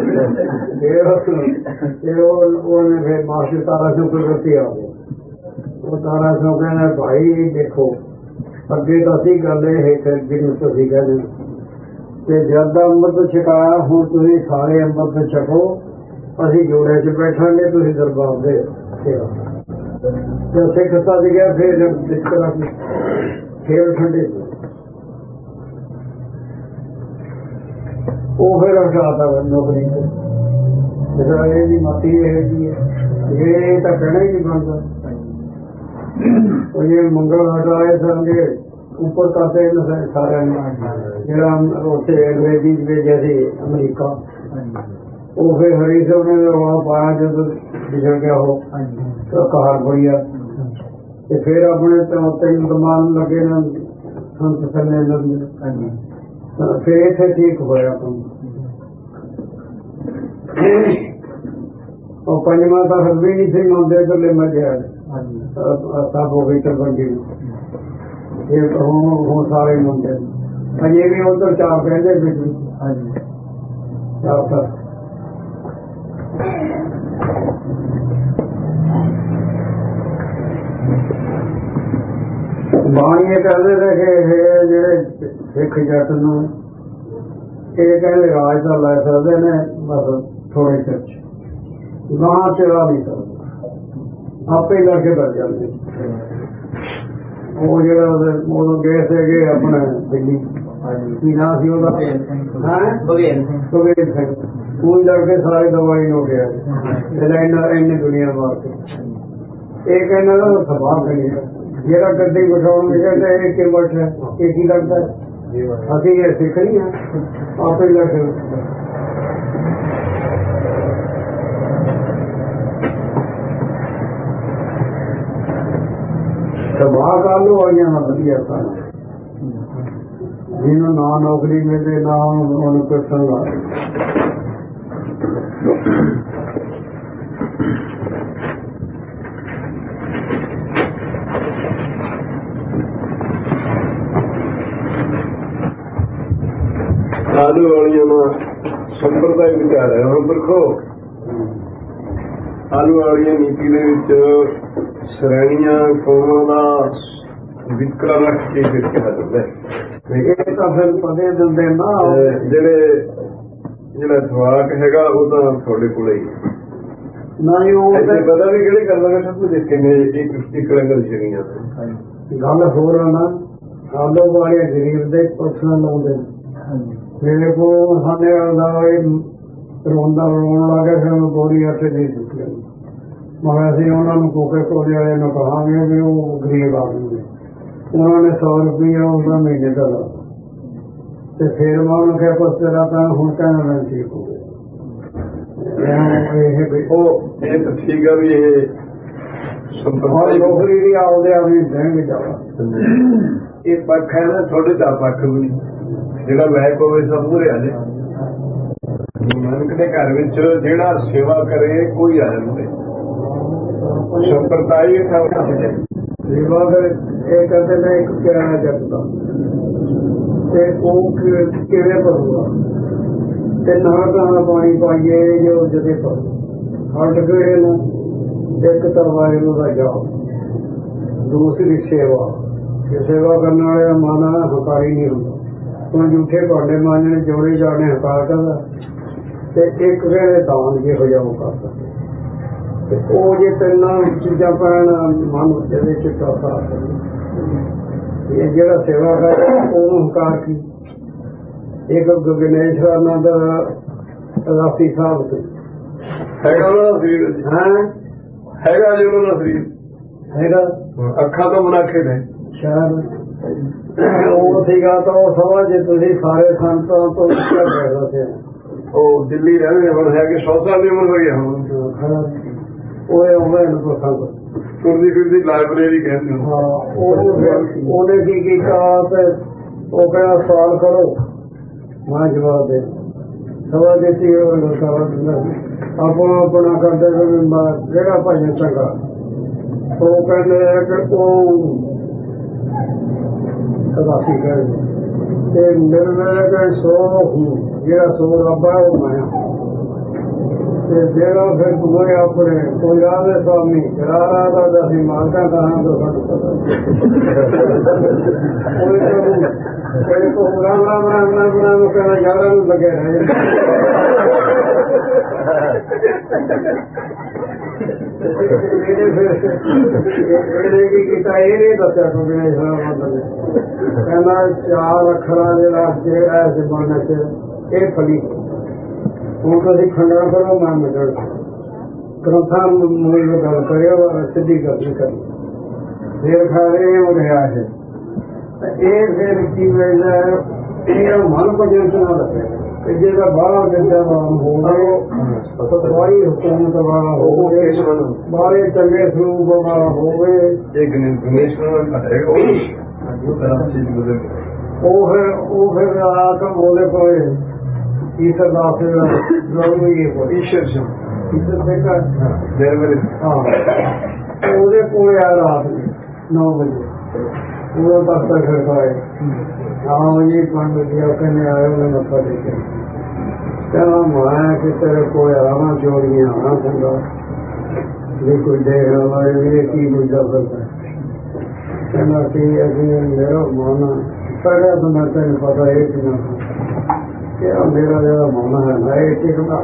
ਫਿਰ ਉਹਨੇ ਫਿਰ ਮਾਸਟਰ ਤਾਰਾ ਸਿੰਘ ਕੁਦਰਤੀ ਆ ਗਿਆ। ਉਹ ਤਾਰਾ ਸਿੰਘ ਕਹਿੰਦਾ ਭਾਈ ਦੇਖੋ ਅੱਗੇ ਤਾਂ ਅਸੀਂ ਗੱਲ ਇਹ ਜਿਹਨੂੰ ਤੁਸੀਂ ਕਹਿੰਦੇ ਤੇ ਜਦ ਦਾ ਅੰਮ੍ਰਿਤ ਛਕਾਇਆ ਹੁਣ ਤੁਸੀਂ ਸਾਰੇ ਅੰਮ੍ਰਿਤ ਛਕੋ ਅਸੀਂ ਜੋੜੇ ਚ ਬੈਠਾਂਗੇ ਤੁਸੀਂ ਦਰਬਾਰ ਦੇ ਸੇਵਾ ਜਦ ਸਿੱਖ ਸੱਜ ਗਿਆ ਫਿਰ ਦਿੱਕਤ ਫਿਰ ਠੰਡੇ ਉਹ ਫਿਰ ਹਟਾਤਾ ਨੌਕਰੀ ਤੇ ਜਿਹੜਾ ਇਹ ਦੀ ਮਤੀ ਇਹ ਜੀ ਹੈ ਇਹ ਤਾਂ ਕਹਿਣਾ ਹੀ ਨਹੀਂ ਬਣਦਾ। ये मंगल हटाए संगे ऊपर करते सारे जरा उसे अंग्रेजी में जैसे अमेरिका वो फिर हरी सिंह ने वहाँ पाया जो बिछड़ गया हो तो कहर बढ़िया फिर अपने तीन दमान लगे न संत करने लगे फिर इतने ठीक होया और पंजवा तो हर भी नहीं सी मानते तो मैं गया सब हो गई तरबंदी ਹੁਣ ਸਾਰੇ ਮੁੰਡੇ ਅਜੇ ਵੀ ਉਧਰ ਚਾਰ ਕਹਿੰਦੇ ਵੀ ਚਾਰ ਤਾਂ ਬਾਣੀਏ ਕਹਿੰਦੇ ਨੇ ਕਿ ਇਹ ਜਿਹੜੇ ਸਿੱਖ ਜੱਟ ਨੂੰ ਇਹ ਕਹਿੰਦੇ ਰਾਜ ਤਾਂ ਲੈ ਸਕਦੇ ਨੇ ਬਸ ਥੋੜੇ ਚਿਰ ਚ ਗਾਂ ਚਲਾ ਨਹੀਂ ਸਕਦੇ ਆਪੇ ਲੈ ਕੇ ਬੈਠ ਜਾਂਦੇ। ਉਹ ਜਿਹੜਾ ਉਦੋਂ ਗਏ ਸੀਗੇ ਆਪਣਾ ਦਿੱਲੀ ਕੀ ਨਾਂ ਸੀ ਉਹਦਾ ਬਘੇਲ ਸਿੰਘ ਉਹ ਜਾ ਕੇ ਸਾਰੇ ਦਵਾਈ ਹੋ ਗਿਆ ਇੰਨੀ ਦੁਨੀਆ ਮਾਰ ਕੇ ਇਹ ਕਹਿੰਦਾ ਨਾ ਸਭਾ ਕਰੀ ਜਿਹੜਾ ਗੱਡੀ ਬਿਠਾਉਣ ਕਹਿੰਦੇ ਇਹ ਕਿ ਬੈਠਾ ਇਹ ਕੀ ਲੱਗਦਾ ਅਸੀਂ ਇਹ ਸਿੱਖ ਨਹੀਂ ਹਾਂ ਆਪੇ ਲੈ ਕੇ ਸਭਾ ਕਾਲੂ ਆਈਆਂ ਨਾ ਵਧੀਆ ਸਨ ਜਿਹਨੂੰ ਨਾ ਨੌਕਰੀ ਮਿਲਦੇ ਨਾ ਉਹਨੂੰ ਕੋਈ ਸੰਗਾ ਆਲੂ ਵਾਲੀਆਂ ਨੂੰ ਸੰਪਰਦਾਇ ਵਿਚਾਰ ਹੈ। ਹੁਣ ਦੇਖੋ ਆਲੂ ਵਾਲੀਆਂ ਨੀਤੀ ਦੇ ਵਿੱਚ ਸ਼੍ਰੇਣੀਆਂ ਕੌਮਾਂ ਦਾ ਵਿਤਕਰਾ ਰੱਖ ਕੇ ਫਿਰ ਕਿਹਾ ਜਾਂਦਾ ਇਹ ਤਾਂ ਫਿਰ ਪਦੇ ਦਿੰਦੇ ਨਾ ਜਿਹੜੇ ਜਿਹੜਾ ਜਵਾਕ ਹੈਗਾ ਉਹ ਤਾਂ ਤੁਹਾਡੇ ਕੋਲੇ ਹੀ ਨਾ ਹੀ ਉਹ ਪਤਾ ਵੀ ਕਿਹੜੇ ਕਰ ਲਾਂਗੇ ਸਭ ਕੁਝ ਦੇਖੇਂਗੇ ਇੱਕ ਇੱਕ ਰੰਗ ਸ਼ਰੀਆਂ ਗੱਲ ਹੋਰ ਆ ਨਾ ਆਲੂ ਵਾਲੇ ਗਰੀਬ ਦੇ ਪਰਸਨਲ ਲਾਉਂਦੇ ਮੇਰੇ ਕੋਲ ਸਾਡੇ ਦਾ ਰੋਂਦਾ ਰੋਣ ਲੱਗਾ ਫਿਰ ਮੈਂ ਬੋਰੀ ਹੱਥ ਦੇ ਦਿੱਤੀ ਮਗਰ ਅਸੀਂ ਉਹਨਾਂ ਨੂੰ ਕੋਕੇ ਕੋਲੇ ਵਾਲੇ ਨੂੰ ਕਹਾਂਗੇ ਵੀ ਉਹ ਗਰੀਬ ਆਦਮੀ ਨੇ ਉਹਨਾਂ ਨੇ ਸੌ ਰੁਪਈਆ ਉਹਦਾ ਮਹੀਨੇ ਦਾ ਲਾ ਤੇ ਫਿਰ ਮੈਂ ਉਹਨੂੰ ਕਿਹਾ ਕੁਛ ਤੇਰਾ ਤਾਂ ਹੁਣ ਕਹਿਣਾ ਮੈਂ ਠੀਕ ਹੋ ਗਿਆ। ਉਹ ਇਹ ਤਾਂ ਠੀਕ ਆ ਵੀ ਇਹ ਔਰ ਨੌਕਰੀ ਵੀ ਆਉਂਦੇ ਆ ਵੀ ਦੇਣਗੇ ਜਾਵਾ। ਇਹ ਪੱਖ ਹੈ ਨਾ, ਤੁਹਾਡੇ ਦਾ ਪੱਖ ਵੀ ਨਹੀਂ, ਜਿਹੜਾ ਲਾਇਕ ਹੋਵੇ ਸਭ ਪੂਰੇ ਆ ਜੇ। ਨਾਨਕ ਦੇ ਘਰ ਵਿੱਚ ਜਿਹੜਾ ਸੇਵਾ ਕਰੇ ਕੋਈ ਆ ਜਾਂਦੇ ਸੰਪਰਦਾਇ ਸੇਵਾ ਕਰੇ। ਇਹ ਕਹਿੰਦੇ ਨੇ ਇੱਕ ਕਿਹੜਾ ਜਗਦਾ ਤੇ ਉਹ ਕਿਵੇਂ ਭਰੂਗਾ, ਤੇ ਨਹਾਕਾਂ ਦਾ ਪਾਣੀ ਪਾਈਏ ਜੋ ਜਦੇ ਭਰੂ। ਹੱਡ ਕਿਹੜੇ ਨੂੰ ਇੱਕ ਤਰਵਾਏ ਨੂੰ ਦਾ ਜਾਓ, ਦੂਸਰੀ ਸੇਵਾ। ਇਹ ਸੇਵਾ ਕਰਨ ਵਾਲੇ ਦਾ ਮਨ ਹੰਕਾਰੀ ਨਹੀਂ ਹੁੰਦਾ। ਤੂੰ ਝੂਠੇ ਭਾਂਡੇ ਮਾਂਜਣੇ ਜੋੜੇ ਜਾਣੇ ਹੰਕਾਰ ਕਰਦਾ, ਤੇ ਇੱਕ ਕਹਿੰਦੇ ਦਾਨ ਜਿਹੋ ਜਿਹਾ ਉਹ ਕਰ ਸਕਦੇ। ਤੇ ਉਹ ਜੇ ਤਿੰਨਾਂ ਚੀਜ਼ਾਂ ਪੈਣ ਮਨ ਦੇ ਵਿੱਚ ਟਾਪਾ, ਇਹ ਜਿਹੜਾ ਸੇਵਾ ਕਰਦਾ ਉਹਨੂੰ ਹੰਕਾਰ ਕੀ। ਇੱਕ ਗਣੇਸ਼ ਆਨੰਦ ਰਾਸੀ ਸਾਹਿਬ ਤੇ ਹੈਗਾ ਉਹਨਾਂ ਦਾ ਸਰੀਰ, ਹਾਂ ਹੈਗਾ ਜੀ ਉਹਨਾਂ ਦਾ ਸਰੀਰ ਹੈਗਾ, ਅੱਖਾਂ ਤੋਂ ਮੁਨਾਖੇ ਨੇ ਸ਼ਾਇਦ ਉਹ ਸੀਗਾ ਤਾਂ ਉਹ ਸਭਾ ਜੇ ਤੁਸੀਂ ਸਾਰੇ ਸੰਤਾਂ ਤੋਂ ਉੱਚਾ ਪੈਦਾ ਸੀ। ਉਹ ਦਿੱਲੀ ਰਹਿੰਦੇ ਨੇ, ਹੁਣ ਹੈਗੇ ਸੌ ਸਾਲ ਦੀ ਉਮਰ ਹੋਈ ਹੈ ਹੁਣ। ਉਹ ਉਮਰ ਨੂੰ ਤੋਂ ਸੰਗ ਤੁਰਦੀ ਫਿਰਦੀ ਲਾਇਬ੍ਰੇਰੀ ਕਹਿੰਦੇ ਹੋ। ਹਾਂ ਉਹਨੇ ਕੀ ਕੀਤਾ ਤੇ ਉਹ ਕਹਿੰਦਾ ਸਵਾਲ ਕਰੋ, ਮੈਂ ਜਵਾਬ ਦੇ ਸਵਾਲ ਦਿੱਤੀ। ਆਪਣਾ ਆਪਣਾ ਕਰਦੇ ਜਿਹੜਾ ਭਾਈ ਚੰਗਾ ਉਹ ਕਹਿੰਦੇ ਕਿ ਉਹ ਰਾਸੀ ਕਰ ਤੇ ਮੇਰੇ ਮੇਰੇ ਕਹਿੰਦੇ ਸੋ ਜਿਹੜਾ ਸੋ ਰੱਬਾ ਉਹ ਮੈਂ ਤੇ ਜਿਹੜਾ ਫਿਰ ਦੂਏ ਆਪਣੇ ਕੋਈ ਰਾਧੇ ਸਵਾਮੀ ਰਾਰਾ ਦਾ ਅਸੀਂ ਮਾਲਕਾਂ ਕਰਾਂ ਤਾਂ ਸਾਨੂੰ ਪਤਾ ਕੋਈ ਕੋ ਰਾਮ ਰਾਮ ਰਾਮ ਰਾਮ ਰਾਮ ਕਹਿੰਦਾ ਯਾਰਾਂ ਨੂੰ ਲੱਗੇ ਰਹੇ। ਇਹਨੇ ਕੀ ਕੀਤਾ, ਇਹ ਨਹੀਂ ਦੱਸਿਆ ਕੋਈ ਗਣੇਸ਼ ਰਾਮ ਨੇ। ਕਹਿੰਦਾ ਚਾਰ ਅੱਖਰਾਂ ਜਿਹੜਾ ਜਿਹੜਾ ਜ਼ਮਾਨੇ ਚ ਇਹ ਫਲੀ ਹੁਣ ਤੁਸੀਂ ਖੰਡਨ ਕਰੋ, ਮੈਂ ਮਿਟਣ ਗ੍ਰੰਥਾਂ ਮੂਲ ਗੱਲ ਕਰਿਓ, ਸਿੱਧੀ ਗੱਲ ਨਹੀਂ ਕਰਨੀ। ਫਿਰ ਖਾ ਰਹੇ ਹੋ ਰਿਹਾ ਹੈ ਇਹ ਫਿਰ ਕੀ ਵੇਲਾ ਇਹ ਮਨ ਕੋ ਜਨ ਨਾ ਲੱਗੇ ਕਿ ਜਿਹੜਾ ਬਾਹਰ ਵਿਦਿਆਵਾਨ ਹੋਵੇ, ਦਵਾਈ ਹੁਕੂਮਤ ਵਾਲਾ ਹੋਵੇ, ਬਾਹਰੇ ਚੰਗੇ ਸਰੂਪ ਵਾਲਾ ਹੋਵੇ, ਉਹ ਫਿਰ ਉਹ ਫਿਰ ਆ ਕੇ ਬੋਲੇ ਕੋਏ ਈਸ਼ਰ ਦਾਸ ਈਸ਼ਰ ਈਸ਼ਰ ਦੇਖਾ ਉਹਦੇ ਕੋਲੇ ਆ ਰਾਤ ਨੌ ਵਜੇ ਉਹ ਦਫ਼ਤਰ ਖੜਕਾਏ। ਹਾਂ ਜੀ ਪੰਡਤ ਜੀ ਕਹਿੰਦੇ ਆਏ, ਉਹਨੇ ਮੱਥਾ ਟੇਕਿਆ। ਕਹਿੰਦਾ ਮੈਂ ਕਿ ਤੇਰੇ ਕੋਲ ਆਵਾਂ ਜੋੜੀਆਂ ਆਣਾ ਚੰਗਾ ਜੇ ਕੋਈ ਦੇਖਣ ਵਾਲੇ ਵੀ ਕੀ ਬੁਝਾ ਸਕਦਾ। ਕਹਿੰਦਾ ਕਿ ਅਸੀਂ ਮੇਰਾ ਮਨ ਪਹਿਲਾਂ ਤਾਂ ਮੈਂ ਤੈਨੂੰ ਪਤਾ ਇਹ ਕਿ ਨਾ ਕਿ ਮੇਰਾ ਜਿਹੜਾ ਮਨ ਹੈ ਨਾ ਇਹ ਟਿਕਦਾ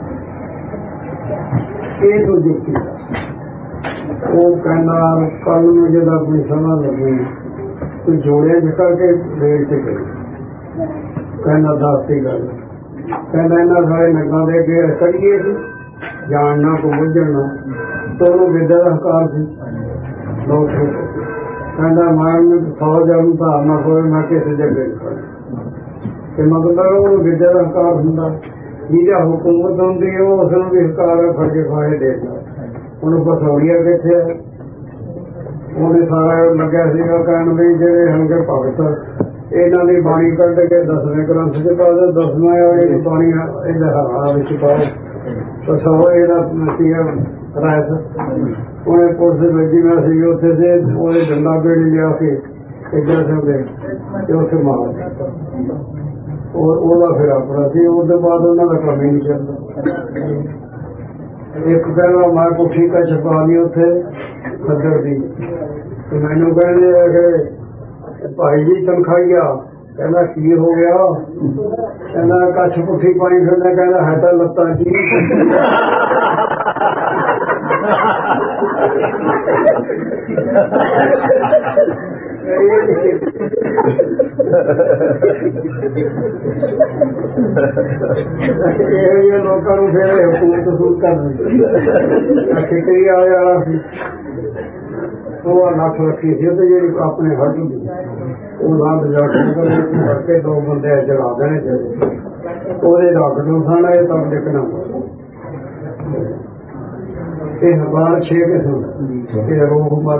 ਇਹ ਤੋਂ ਜੁੱਤੀ। ਉਹ ਕਹਿੰਦਾ ਕੱਲ ਨੂੰ ਜਦ ਆਪਣੀ ਸਮਝ ਲੱਗੀ ਕੋਈ ਜੋੜਿਆ ਨਿਕਲ ਕੇ ਰੇਲ ਤੇ ਗਈ। ਕਹਿੰਦਾ ਦੱਸਤੀ ਗੱਲ, ਕਹਿੰਦਾ ਇਹਨਾਂ ਸਾਰੇ ਨਗਾਂ ਦੇ ਅੱਗੇ ਸੜੀਏ ਸੀ ਜਾਣਨਾ ਕੋ ਬੁੱਝਣਾ ਤਾਂ ਉਹਨੂੰ ਵਿਦਿਆ ਦਾ ਹੰਕਾਰ ਸੀ। ਲੋਕ ਕਹਿੰਦਾ ਮੈਂ ਸੌ ਜਨ ਧਾਰਨਾ ਹੋਵੇ ਮੈਂ ਕਿਸੇ ਜਗ੍ਹਾ ਤੇ ਮਤਲਬ ਉਹਨੂੰ ਵਿਦਿਆ ਦਾ ਹੰਕਾਰ ਹੁੰਦਾ। ਜਿਹਦਾ ਹੁਕੂਮਤ ਹੁੰਦੀ ਉਹ ਉਸ ਨੂੰ ਵੀ ਹੰਕਾਰ ਫੜ ਕੇ ਫਾੜੇ ਦੇਦਾ। ਉਹਨੂੰ ਬਸੌੜੀਆ ਕਿੱਥੇ ਹੈ, ਉਹਨੇ ਸਾਰਾ ਲੱਗਿਆ ਸੀਗਾ ਕਹਿਣ ਵੀ ਜਿਹੜੇ ਹੰਗੇ ਭਗਤ ਇਹਨਾਂ ਦੀ ਬਾਣੀ ਕੱਢ ਕੇ ਦਸਵੇਂ ਗ੍ਰੰਥ ਚ ਪਾ ਦਿਓ, ਦਸਵਾਂ ਇਹਦੀ ਬਾਣੀ ਇਹਦੇ ਹਾਰਾਂ ਵਿੱਚ ਪਾਓ। ਸੌ ਇਹਦਾ ਸੀਗਾ ਰੈਸ ਉਹਨੇ ਪੁਲਿਸ ਲੱਗੀ ਮੈਂ ਸੀ ਉੱਥੇ ਤੇ ਉਹਨੇ ਡੰਡਾ ਬੇੜੀ ਲਿਆ ਕੇ ਇੱਦਾਂ ਸਮਝੇ ਤੇ ਉੱਥੇ ਮਾਰ ਦਿੱਤਾ। ਔਰ ਉਹਦਾ ਫਿਰ ਆਪਣਾ ਸੀ। ਉਸ ਤੋਂ ਬਾਅਦ ਉਹਨਾਂ ਦਾ ਕੰਮ ਹੀ ਨਹੀਂ ਚੱਲਦਾ। ਇੱਕ ਕਹਿੰਦਾ ਮੈਂ ਪੁੱਠੀ ਕੱਛ ਪਾ ਲਈ ਉੱਥੇ ਖੱਦਰ ਦੀ ਤੇ ਮੈਨੂੰ ਕਹਿੰਦੇ ਕਿ ਭਾਈ ਜੀ ਤਨਖਾਹੀਆ। ਕਹਿੰਦਾ ਕੀ ਹੋ ਗਿਆ? ਕਹਿੰਦਾ ਕੱਛ ਪੁੱਠੀ ਪਾਈ ਫਿਰਦਾ। ਕਹਿੰਦਾ ਹੈ ਤਾਂ ਲੱਤਾਂ ਚ ਇਹੋ ਜਿਹੇ ਲੋਕਾਂ ਨੂੰ ਫਿਰ ਹੁਕੂਮਤ ਸੂਟ ਕਰ ਦਿੰਦੀ। ਖਿਚੜੀ ਵਾਲੇ ਵਾਲਾ ਸੀ ਉਹ ਨੱਥ ਰੱਖੀ ਸੀ ਤੇ ਜਿਹੜੀ ਆਪਣੇ ਹੱਡ ਹੁੰਦੀ ਉਹ ਨਾਲ ਜਾ ਕੇ ਦੋ ਬੰਦੇ ਜਗਾ ਦੇਣੇ ਚਾਹੀਦੇ। ਉਹਦੇ ਰੱਖ ਨੂੰ ਖਾਣਾ ਇਹ ਤਾਂ ਦੇਖਣਾ ਇਹ ਹਵਾਰ ਛੇ ਕਿਸਮ ਇਹ ਰੋਹ ਮਤ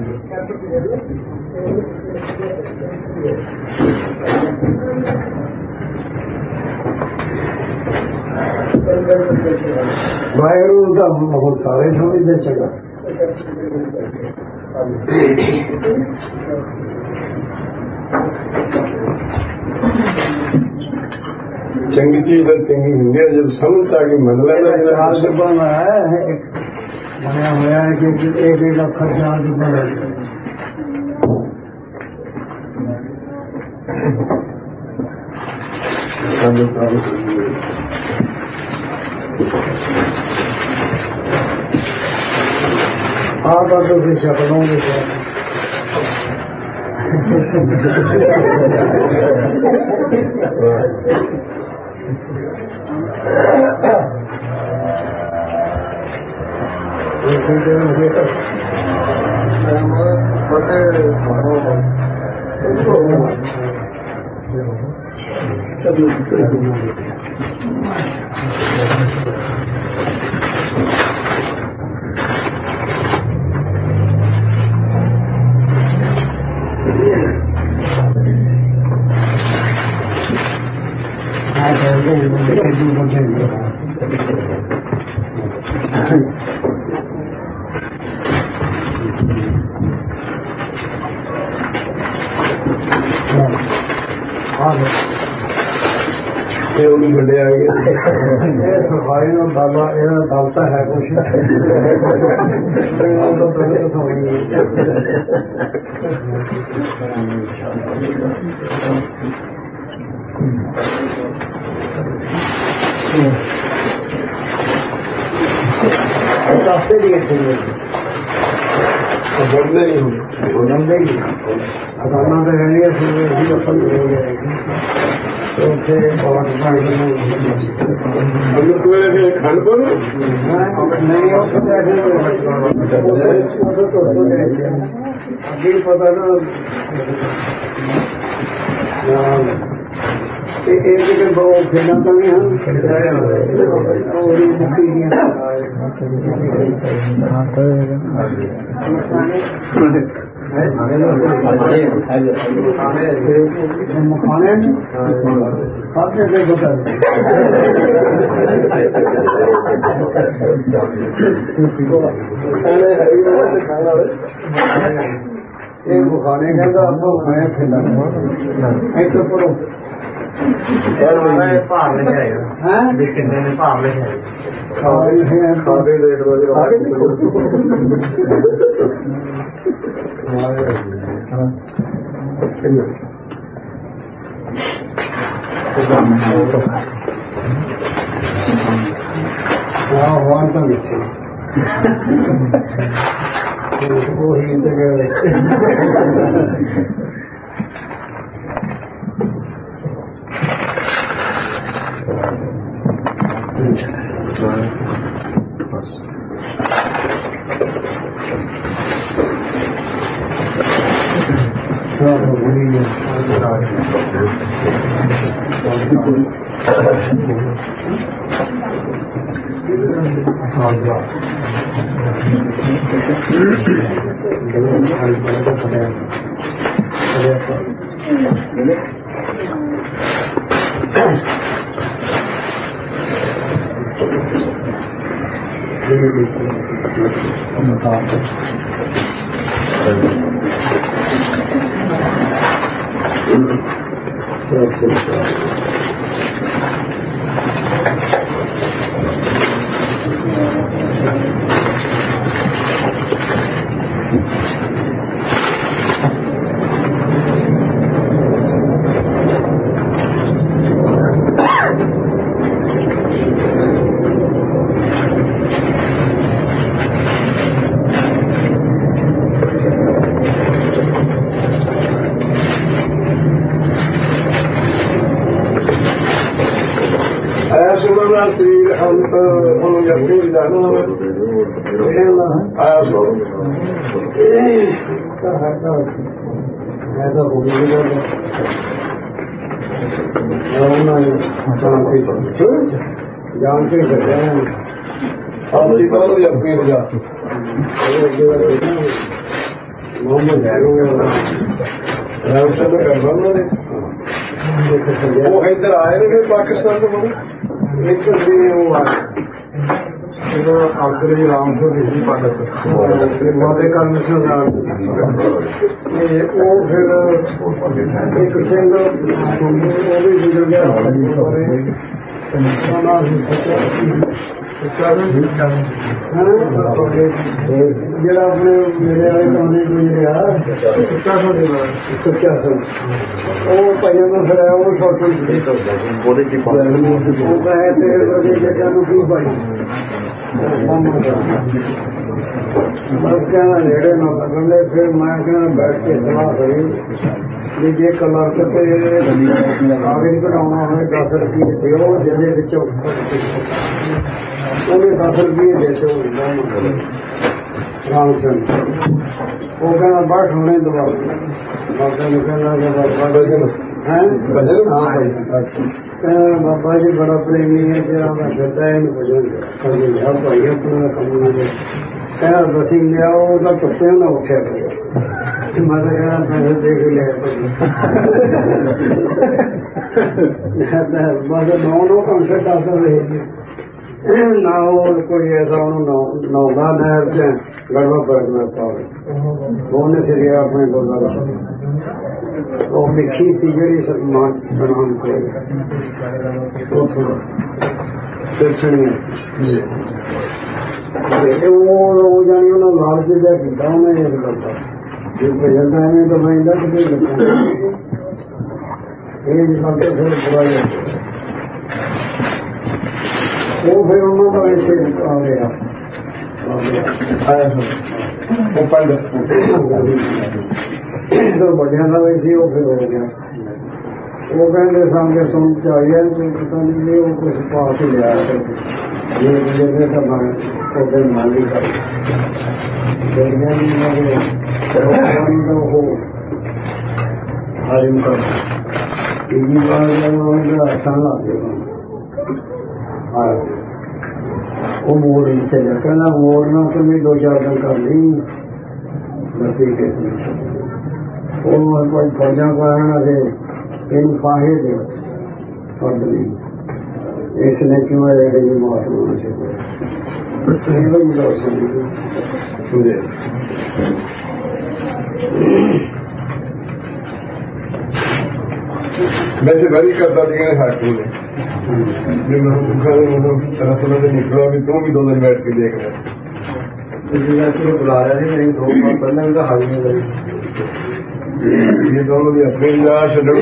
ਵਾਹਿਗੁਰੂ ਦਾ ਬਹੁਤ ਸਾਰੇ ਸਮਝਦੇ ਚੰਗਾ ਚੰਗੀ ਚੀਜ਼ ਤਾਂ ਚੰਗੀ ਹੁੰਦੀ ਹੈ ਜਦ ਸਮਝ ਆ ਕੇ ਮੰਨ ਲੈਣਾ ਚਾਰ ਡੱਬਾ ਹੈ ਬਣਿਆ ਹੋਇਆ ਹੈ ਕਿ ਇੱਕ ਇੱਕ ਅੱਖਰ ਚਾਰ ਡੱਬਾ ਹੈ आप तो फिर शक्लों के ਇਹ ਉਹਨੂੰ ਵੱਡੇ ਆ ਗਏ ਇਹ ਸਫਾਈ ਨੂੰ ਬਾਬਾ ਇਹਦਾ ਦਲਤਾ ਹੈ ਕੁਛ ਕਾਸੇ ਦੀ ਇੱਥੇ बढ़ते नहीं होंगे ਬਣਦੇ ਹੀ ਅਗਾਨਾ ਤੇ ਰਹਿਣੀ ਹੈ ਫਿਰ ਇਹ ਅਸਲ ਹੋ ਜਾਏਗੀ ਉੱਥੇ ਬਹੁਤ ਬੜੀ हम लोग मेरे फिर खंड पर ਨਹੀਂ ਉਹ ਤਾਂ ਐਸੇ ਉਹ ਤਾਂ ਤੋਂ ਅੱਗੇ ਪਤਾ ਨਾ ਇਹ ਇਹ ਜਿਹੜੇ ਬਹੁਤ ਫਿਲਮਾਂ ਤਾਂ ਨਹੀਂ ਹਨ ਉਹ ਵੀ ਮੁਕਤੀ ਦੀਆਂ ਮਖਾਣੇ ਕਾਫੀ ਦੇ ਬਤਾ ਇਹ ਮਖਾਣੇ ਕਹਿੰਦਾ ਆਪਾਂ ਖਾਇਆ ਖਿਲਾਣਾ ਇੱਥੇ ਪੜੋ ਭਾਰ ਲੈ ਆਏਗਾ ਹੈ ਕਿੰਨੇ ਨੇ ਭਾਰ ਲੈ ਆਏਗਾ ਖਾਣੇ ਹੈ खाते रेट वगैरह ਹਾਂ ਵਾਂ ਤਾਂ ਵਿੱਚ ਉਹ ਹੀ ਤੇ शरीर अंत यकीन जानो आया सो ऐसा हो गया जान के ਆਪਣੀ ਤਾਂ ਉਹਦੀ ਆਪਣੀ ਵਜ੍ਹਾ ਮੁਹੰਮਦ ਰੈਵਸ਼ਨ ਕਰਦਾ ਉਹਨਾਂ ਨੇ। ਉਹ ਇੱਧਰ ਆਏ ਨੇ ਫਿਰ ਪਾਕਿਸਤਾਨ ਤੋਂ ਬਾਅਦ ਇੱਕ ਸੀ ਉਹ ਆਇਆ ਆਖਰ ਜੀ ਰਾਮਪੁਰ ਦੀ ਪਾਕਿਸਤਾਨ ਬਾਬੇ ਕਮਿਸ਼ਨ ਦਾ ਉਹ ਫਿਰ ਇੱਕ ਸਿੰਘ ਉਹ ਵੀ ਗੁਜ਼ਰ ਗਿਆ। ਜਿਹੜਾ ਆਪਣੇ ਮੇਰੇ ਵਾਲੇ ਕਹਾਣੀ ਗੁਜ਼ਰਿਆ ਸੁੱਚਾ ਸਿੰਘ ਉਹ ਭਾਈਆਂ ਨੂੰ ਫਿਰ ਉਹ ਛੋਟੀ ਉਹ ਕਹੇ ਤੇ ਜਗ੍ਹਾ ਨੂੰ ਕੀ ਭਾਈ ਬਸ ਕਹਿਣਾ ਨੇੜੇ ਨਾ ਪਕੜਨੇ। ਫਿਰ ਮੈਂ ਕਹਿਣਾ ਬੈਠ ਕੇ ਸਲਾਹ ਕਰੀ ਵੀ ਜੇ ਕਲਰਕ ਤੇ ਕਾਗਜ਼ ਕਢਾਉਣਾ ਹੋਵੇ ਦਸ ਰੁਪਏ ਦਿਓ, ਜਿਹਦੇ ਵਿੱਚੋਂ ਉਹਨੇ ਦਸ ਰੁਪਏ ਦੇ ਦਿਓ ਰਾਮ ਸਿੰਘ। ਉਹ ਕਹਿੰਦਾ ਬਾਹਰ ਹੁਣੇ ਦਵਾ ਬਾਬਾ ਨੂੰ ਕਹਿੰਦਾ ਹੈ ਕਹਿੰਦਾ ਬਾਬਾ ਜੀ ਬੜਾ ਪ੍ਰੇਮੀ ਹੈ ਜਿਹੜਾ ਮੈਂ ਫਿਰਦਾ ਇਹਨੂੰ ਭਜਨ ਕਰ ਭਾਈ ਆਪਣਾ ਕੰਮ ਨਾ ਦੇ। ਕਹਿੰਦਾ ਦਸੀਂ ਲਿਆ ਉਹਦਾ ਧੁੱਪੇ ਨਾ ਉੱਠਿਆ ਮੈਂ ਤਾਂ ਕਹਿੰਦਾ ਪੈਸੇ ਦੇ ਕੇ ਲਿਆ ਬਸ ਨੌ ਨੌ ਘੰਟੇ ਦਸ ਰਹੇ ਨਾ ਉਹ ਕੋਈ ਐਸਾ ਉਹਨੂੰ ਨੌਦਾ ਨਹਿਰ ਚ ਗੜਵਾ ਪੜਨਾ ਪਾਵੇ ਉਹਨੇ ਸਿਰਿਆ ਆਪਣੇ ਗੁਰਦੁਆਰਾ ਉਹ ਲਿਖੀ ਸੀ ਜਿਹੜੀ ਸਨਮਾਨ ਸਨਾਮ ਕੋਲ ਉਹ ਥੋੜਾ ਫਿਰ ਸੁਣੀਏ ਉਹ ਜਾਣੀ ਉਹਨਾਂ ਲਾਲਚ ਜਿਹਾ ਕੀਤਾ ਉਹਨੇ ਇਹ ਕਰਤਾ ਜੇ ਭਜਨ ਐਵੇਂ ਤਾਂ ਮੈਂ ਦੱਸ ਦੇ ਇਹ ਜਿਹਾ ਫਿਰ ਬੁਰਾਈ ਉਹ ਫਿਰ ਉਹਨਾਂ ਦਾ ਵੈਸੇ ਆ ਗਿਆ ਉਹ ਪੰਜ ਤਾਂ ਵੱਡਿਆਂ ਦਾ ਵੈਸੇ ਉਹ ਫਿਰ ਹੋ ਗਿਆ। ਉਹ ਕਹਿੰਦੇ ਸਾਹਮਣੇ ਸੁਣ ਚ ਆਇਆ ਪਤਾ ਨਹੀਂ ਉਹ ਕੁਛ ਪਾ ਕੇ ਲਿਆ ਜੇ ਜਿਹੜੇ ਤਾਂ ਮੈਂ ਉਹਦੇ ਮਾਲੀ ਕਰ ਉਹ ਹਾਰਿਮ ਕਰ ਇਹ ਵਾਲਾ ਆਸਾਨ ਲਾ ਦੇ ਉਹ ਮੋੜ ਨਹੀਂ ਚੱਲਿਆ। ਕਹਿੰਦਾ ਮੋੜਨਾ ਤੁਸੀਂ ਦੋ ਚਾਰ ਦਿਨ ਕਰ ਲਈ ਬਸੀ ਕੇ ਉਹ ਕੋਈ ਫੌਜਾਂ ਪਾਣਾ ਦੇ ਇਹਨੂੰ ਫਾਹੇ ਦੇ ਫੜ ਲਈ ਇਸ ਨੇ ਕਿਉਂ ਇਹ ਮੌਤ ਹੋਣੀ ਚਾਹੀਦੀ ਇਹ ਵੀ ਲੋਸ ਹੁੰਦੀ ਹੈ। ਵੈਸੇ ਵਰੀ ਕਰਦਾ ਸੀਗਾ ਹਾਕੂ ਨੇ ਜੇ ਮੈਂ ਤੁਹਾਨੂੰ ਰਸਲਾਂ ਦੇ ਨਿਕਲਿਆ ਵੀ ਤੂੰ ਵੀ ਦੋ ਦਿਨ ਬੈਠ ਕੇ ਦੇਖ ਲੈ ਜਿਹੜਾ ਕਿ ਬੁਲਾ ਰਿਹਾ ਸੀ ਨਹੀਂ ਦੋ ਵਾਰ ਪਹਿਲਾਂ ਉਹਦਾ ਹਾਲ ਨਹੀਂ ਕਰੀ ਇਹ ਦੋਨੋਂ ਦੀ ਆਪਣੀ ਜਾ ਛੱਡਣ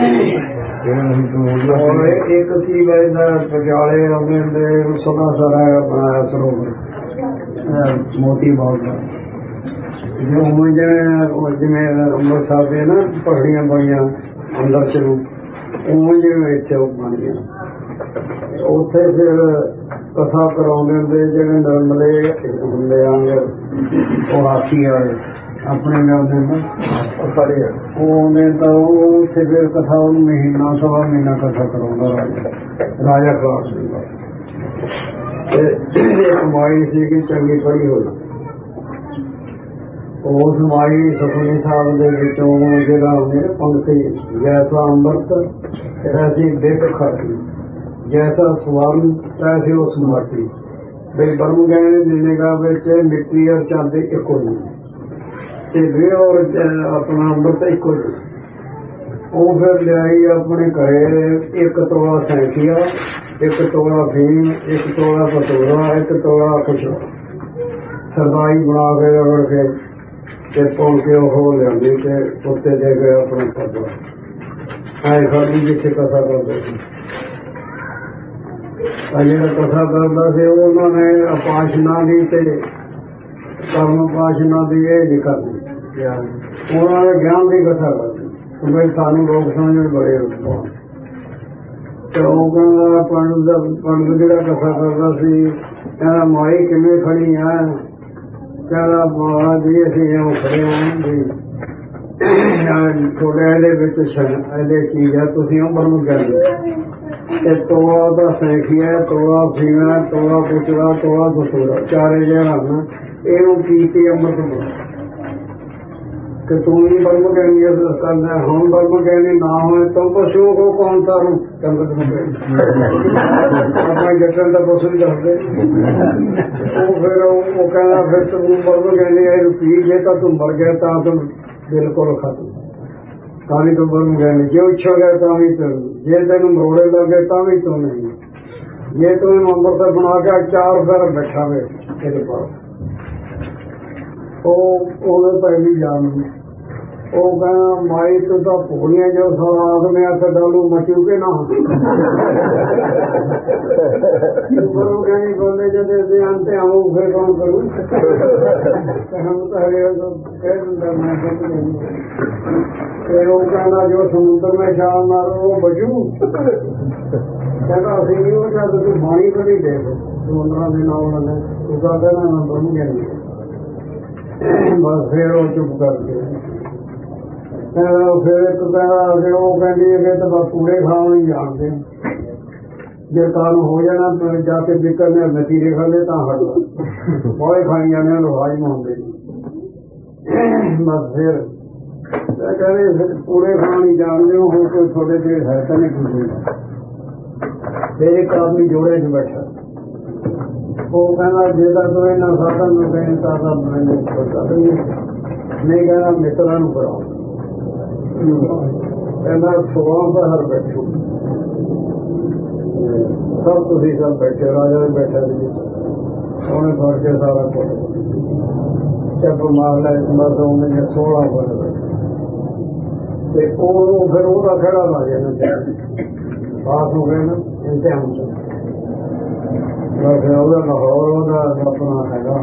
और एक की पटियाले आते सोलह सारा बनाया सरोवर मोती बाग का जो जिमें जिमें अमृतसर से ना पहाड़ियां बनिया अंदर चलू उवें जिमें इतने बन गया उत्थे फिर कथा कराते जेडे नरमले होंगे आंगे वो हाथी वाले अपने गाँव पढ़े उन्हें तो उत्थे फिर कथा महीना सवा महीना कथा करा राजा क्लास एक माई सी कि चंगी पढ़ी हुई उस माई सुखमनी साहब के जरा पंक्ति जैसा अमृत ऐसी बिक खाती जैसा स्वर्ण ऐसी उस माटी भाई ब्रह्म ज्ञान की निगाह मिट्टी और चांदी एक हो और अपना अमृत एक हो वो फिर लियाई अपने घरे एक तोड़ा सैंकिया एक तोड़ा फीम एक तोड़ा पटोरा एक तोड़ा कुछ सरदाई बना के रगड़ के ते पौन के वो लिया उत्ते दे गए अपने पदवा आए खाली जिथे कथा करते जो कथा करता से उन्होंने उपासना दी कर्म उपासना दी ये नहीं करनी उन्होंने ज्ञान की कथा करनी भाई सानू लोग समझ बड़े तो पंडित पंडित जो कथा करता सी कहना माई किमें खड़ी है कहना महाराज जी असीं इउं खड़े हों भी ਥੋੜੇ ਇਹਦੇ ਵਿੱਚ ਇਹਦੇ ਚੀਜ਼ ਹੈ, ਤੁਸੀਂ ਉਮਰ ਨੂੰ ਕਹਿੰਦੇ ਇਹ ਤੋਆ ਦਾ ਸੈਖੀ ਹੈ, ਤੋਆ ਫੀਮਾ, ਤੋਆ ਪੁੱਛੜਾ, ਤੋਆ ਦਸੂਰਾ, ਚਾਰੇ ਜਿਹੜਾ ਨਾ ਇਹਨੂੰ ਪੀ ਕੇ ਅੰਮ੍ਰਿਤ ਬਣਾ ਕਿ ਤੂੰ ਹੀ ਬਰਮ ਕਹਿਣੀ ਕਰਨਾ ਹੁਣ ਬਰਮ ਕਹਿਣੀ ਨਾ ਹੋਏ ਤਾਂ ਪਸ਼ੂ ਕੋ ਕੌਣ ਤਾਰੂ ਚੰਗਤ ਨੂੰ ਆਪਣੇ ਜੱਟਾਂ ਦਾ ਪਸ਼ੂ ਹੀ ਦੱਸਦੇ ਉਹ ਫਿਰ ਉਹ ਕਹਿੰਦਾ ਫਿਰ ਤੂੰ ਬਰਮ ਕਹਿਣੀ ਇਹ ਪੀ ਜੇ ਤਾਂ ਤੂੰ ਮਰ ਗਿਆ ਤਾਂ ਤੂੰ ਬਿਲਕੁਲ ਖਤਮ ਤਾਂ ਵੀ ਤੂੰ ਬਰਮ ਕਹਿਣੀ ਜੇ ਉੱਛ ਗਿਆ ਤਾਂ ਵੀ ਤੂੰ ਜੇ ਤੈਨੂੰ ਮਰੋੜੇ ਲੱਗੇ ਤਾਂ ਵੀ ਤੂੰ ਨਹੀਂ ਜੇ ਤੂੰ ਅੰਮ੍ਰਿਤ ਬਣਾ ਕੇ ਚਾਰ ਫਿਰ ਬੈਠਾ ਵੇ ਤੇਰੇ ਪਾਸ ਉਹ ਉਹਨੇ ਪਹਿਲੀ ਜਾਣ ਉਹ ਕਹਿੰਦਾ ਮਾਈ ਤੂੰ ਤਾਂ ਭੋਲੀਆਂ ਜੋ ਸਵਾਦ ਮੈਂ ਤੇ ਡਾਲੂ ਮਚੂ ਕੇ ਨਾ ਗੁਰੂ ਕਹਿੰਦੀ ਬੋਲੇ ਜਦੇ ਦੇ ਅੰਤੇ ਆਉਂ ਫਿਰ ਕੌਣ ਕਰੂ ਹਮ ਤਾਂ ਹਰੇ ਕਹਿ ਦਿੰਦਾ ਮੈਂ ਫਿਰ ਉਹ ਕਹਿੰਦਾ ਜੋ ਸਮੁੰਦਰ में ਛਾਲ ਮਾਰੋ ਉਹ ਬਚੂ ਕਹਿੰਦਾ ਅਸੀਂ ਨਹੀਂ ਉਹ ਜਦ ਤੂੰ ਬਾਣੀ ਕਦੀ ਦੇਖ ਸਮੁੰਦਰਾਂ ਦੇ ਨਾਲ ਨੇ ਉਹ ਕਹਿੰਦਾ ਨਾ ਬਣ ਗਿਆ ਬਸ ਫਿਰ ਉਹ ਚੁੱਪ ਕਰਕੇ ਫਿਰ ਇੱਕ ਕਹਿੰਦਾ ਉਹ ਕਹਿੰਦੀ ਹੈ ਕਿ ਤਾਂ ਪੂੜੇ ਖਾਣ ਨਹੀਂ ਜਾਣਦੇ ਜੇ ਕਾਨੂੰ ਹੋ ਜਾਣਾ ਤਾਂ ਜਾ ਕੇ ਬਿਕਰ ਨੇ ਨਤੀਰੇ ਖਾਂਦੇ ਤਾਂ ਹਟਦਾ ਬੋਲੇ ਖਾਈ ਜਾਂਦੇ ਉਹਨੂੰ ਹਾਜ਼ਮ ਹੁੰਦੇ ਬਸ ਫਿਰ ਕਹਿੰਦੇ ਪੂੜੇ ਖਾਣ ਨਹੀਂ ਜਾਣਦੇ ਹੋ ਹੁਣ ਕੋਈ ਤੁਹਾਡੇ ਤੇ ਹੈ ਤਾਂ ਨਹੀਂ ਕੁਝ ਫਿਰ ਇੱਕ ਆਦਮੀ ਜੋੜੇ 'ਚ ਬੈਠਾ ਉਹ ਕਹਿੰਦਾ ਜੇ ਤਾਂ ਤੂੰ ਇਹਨਾਂ ਸਾਧਨ ਨੂੰ ਕਹਿੰਦੇ ਤਾਂ ਮੈਨੂੰ ਪਤਾ ਨਹੀਂ ਕਹਿੰਦਾ ਮਿੱਤਰਾਂ ਨੂੰ ਕਰਾਓ ਕਹਿੰਦਾ ਸੋਲਾਂ ਪਹਿਰ ਬੈਠੋ ਸਭ ਤੁਸੀਂ ਸਭ ਬੈਠੇ ਰਾਜਾ ਵੀ ਬੈਠਾ ਸੀ ਉਹਨੇ ਫੜ ਕੇ ਸਾਰਾ ਕੁਝ ਚੱਪ ਮਾਰ ਲੈ ਬਸ ਉਹਨੇ ਸੋਲਾਂ ਪਹਿਰ ਬੈਠੇ ਤੇ ਉਹ ਫਿਰ ਉਹਦਾ ਖੜਾ ਰਾਜਾ ਨੇ ਪਾਸ ਹੋ ਗਏ ਨਾ ਇੰਤਿਹਾਨ ਚ ਉਹਦਾ ਲਾਹੌਰ ਉਹਦਾ ਆਪਣਾ ਹੈਗਾ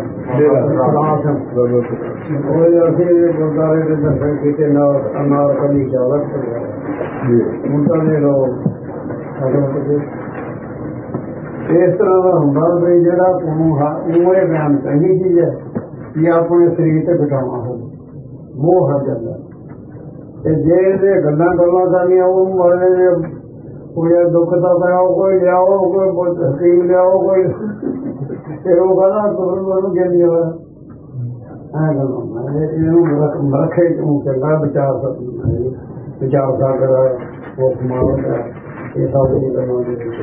ਉਹ ਅਸੀਂ ਗੁਰਦਾਰੇ ਦੇ ਦਰਸ਼ਨ ਕੀਤੇ ਨਾਲ ਅਨਾਰ ਕਲੀ ਚਾਵਤ ਮੁੰਡਾ ਦੇ ਲੋਕ ਇਸ ਤਰ੍ਹਾਂ ਦਾ ਹੁੰਦਾ ਵੀ ਜਿਹੜਾ ਉਹਨੂੰ ਉਹ ਇਹ ਬਿਆਨ ਕਹਿੰਦੀ ਚੀਜ਼ ਹੈ ਕਿ ਆਪਣੇ ਸਰੀਰ ਤੇ ਬਿਠਾਉਣਾ ਹੋਵੇ ਮੋਹ ਹਟ ਜਾਂਦਾ ਤੇ ਜੇ ਇਹ ਗੱਲਾਂ ਗੱਲਾਂ ਕਰਨੀਆਂ ਉਹ ਮਰਨੇ ਦੇ ਕੋਈ ਦੁੱਖ ਦਾ ਪਿਆ ਕੋਈ ਲਿਆਓ ਕੋਈ ਹਕੀਮ ਲਿਆਓ ਕੋਈ ਫਿਰ ਉਹ ਕਹਿੰਦਾ ਤੁਰਨ ਨੂੰ ਕਹਿੰਦੀ ਹੋਇਆ ਐ ਗੱਲ ਇਹਨੂੰ ਮਰਖੇ ਤੂੰ ਚੰਗਾ ਵਿਚਾਰ ਸਕਦਾ ਵਿਚਾਰ ਸਕਦਾ ਉਹ ਮਾਰਦਾ ਇਹ ਸਭ ਦੀ ਗੱਲਾਂ ਦੇ ਵਿੱਚ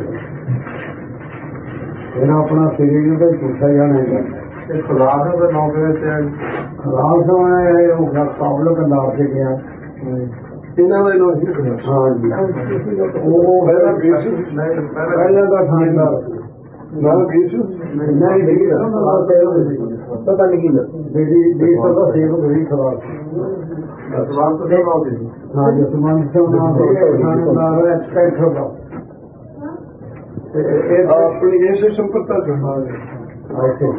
ਇਹਨਾਂ ਆਪਣਾ ਸਰੀਰ ਨੂੰ ਤਾਂ ਝੂਠਾ ਜਾਣਾ ਚਾਹੀਦਾ ਇਹ ਖੁਲਾਸ ਦੇ ਨਾਮ ਦੇ ਵਿੱਚ ਖੁਲਾਸ ਹੋਇਆ ਉਹ ਕਾਬਲ ਕੰਦਾਰ ਤੇ ਗਿਆ ਇਹਨਾਂ ਦਾ ਨਾਮ ਹੀ ਹਾਂ ਜੀ ਉਹ ਪਹਿਲਾਂ ਪਹਿਲਾਂ ਦਾ ਥਾਣੇਦਾਰ ਨਾਲ ਬੀਸੂ ਨਹੀਂ ਨਹੀਂ ਪਤਾ ਨਹੀਂ ਕੀ ਬੇਦੀ ਦੇਸ਼ ਦਾ ਸੇਵਕ ਵੀ ਖਵਾ ਅਸਮਾਨ ਤੋਂ ਨਹੀਂ ਆਉਂਦੇ ਹਾਂ ਜੀ ਅਸਮਾਨ ਤੋਂ ਨਾਮ ਦੇ ਥਾਣੇਦਾਰ ਐਕਸਪੈਕਟ ਹੋਗਾ ਇਹ ਆਪਣੀ ਇਸ ਸੰਪਰਤਾ ਜੁੜਨਾ ਹੈ ਓਕੇ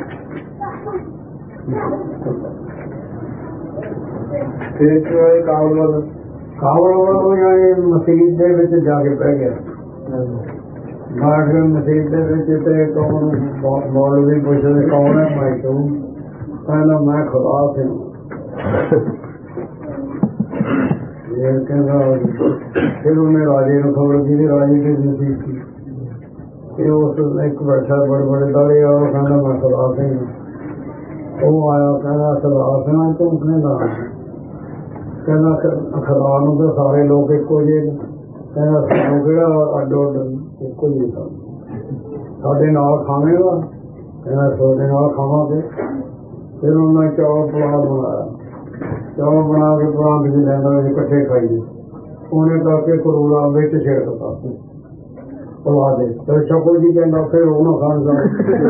ਫਿਰ ਕੋਈ ਕਾਬਲ ਕਾਬਲ ਉਹ ਜਾਨੀ ਮਸਜਿਦ ਦੇ ਵਿੱਚ ਜਾ ਕੇ ਬਹਿ ਗਿਆ ਮਾਰਗ ਮਸਜਿਦ ਦੇ ਵਿੱਚ ਤੇ ਕੌਣ ਮੌਲਵੀ ਪੁੱਛਦੇ ਕੌਣ ਹੈ ਮੈਂ ਤੂੰ ਕਹਿੰਦਾ ਮੈਂ ਖੁਦਾ ਸੀ ਇਹ ਕਹਿੰਦਾ ਫਿਰ ਉਹਨੇ ਰਾਜੇ ਨੂੰ ਖਬਰ ਦਿੱਤੀ ਰਾਜੇ ਦੀ ਨਸੀਬ ਸੀ ਇਹ ਉਸ ਇੱਕ ਬੈਠਾ ਬੜੇ ਬੜੇ ਦਾੜੇ ਆ ਉਹ ਕਹਿੰਦਾ ਮੈਂ ਖੁਦਾ ਸੀ ਉਹ ਆਇਆ ਕਹਿੰਦਾ ਖੁਦਾ ਸੀ ਤੂੰ ਕਹਿੰਦਾ ਕਹਿੰਦਾ ਖੁਦਾ ਨੂੰ ਤਾਂ ਸਾਰੇ ਲੋਕ ਇੱਕੋ ਜਿਹੇ ਕਹਿੰਦਾ ਸਾਨੂੰ ਕਿਹੜਾ ਅੱਡੋ ਅੱਡ ਇੱਕੋ ਜਿਹੇ ਸਾਡੇ ਨਾਲ ਖਾਵੇਂਗਾ ਕਹਿੰਦਾ ਤੁਹਾਡੇ ਨਾਲ ਖਾਵਾਂਗੇ ਫਿਰ ਉਹਨਾਂ ਚੌਲ ਪੁਲਾਵ ਬਣਾਇਆ ਚੌਲ ਬਣਾ ਕੇ ਪੁਲਾਵ ਵਿੱਚ ਲੈਂਦਾ ਇਕੱਠੇ ਖਾਈਏ ਉਹਨੇ ਕਰਕੇ ਕਰੋੜਾ ਵਿੱਚ ਛੇੜਤਾ ਪਵਾ ਦੇ ਤੇ ਸ਼ਕੋ ਜੀ ਕਹਿੰਦਾ ਫਿਰ ਉਹ ਨਾ ਖਾਣ ਦਾ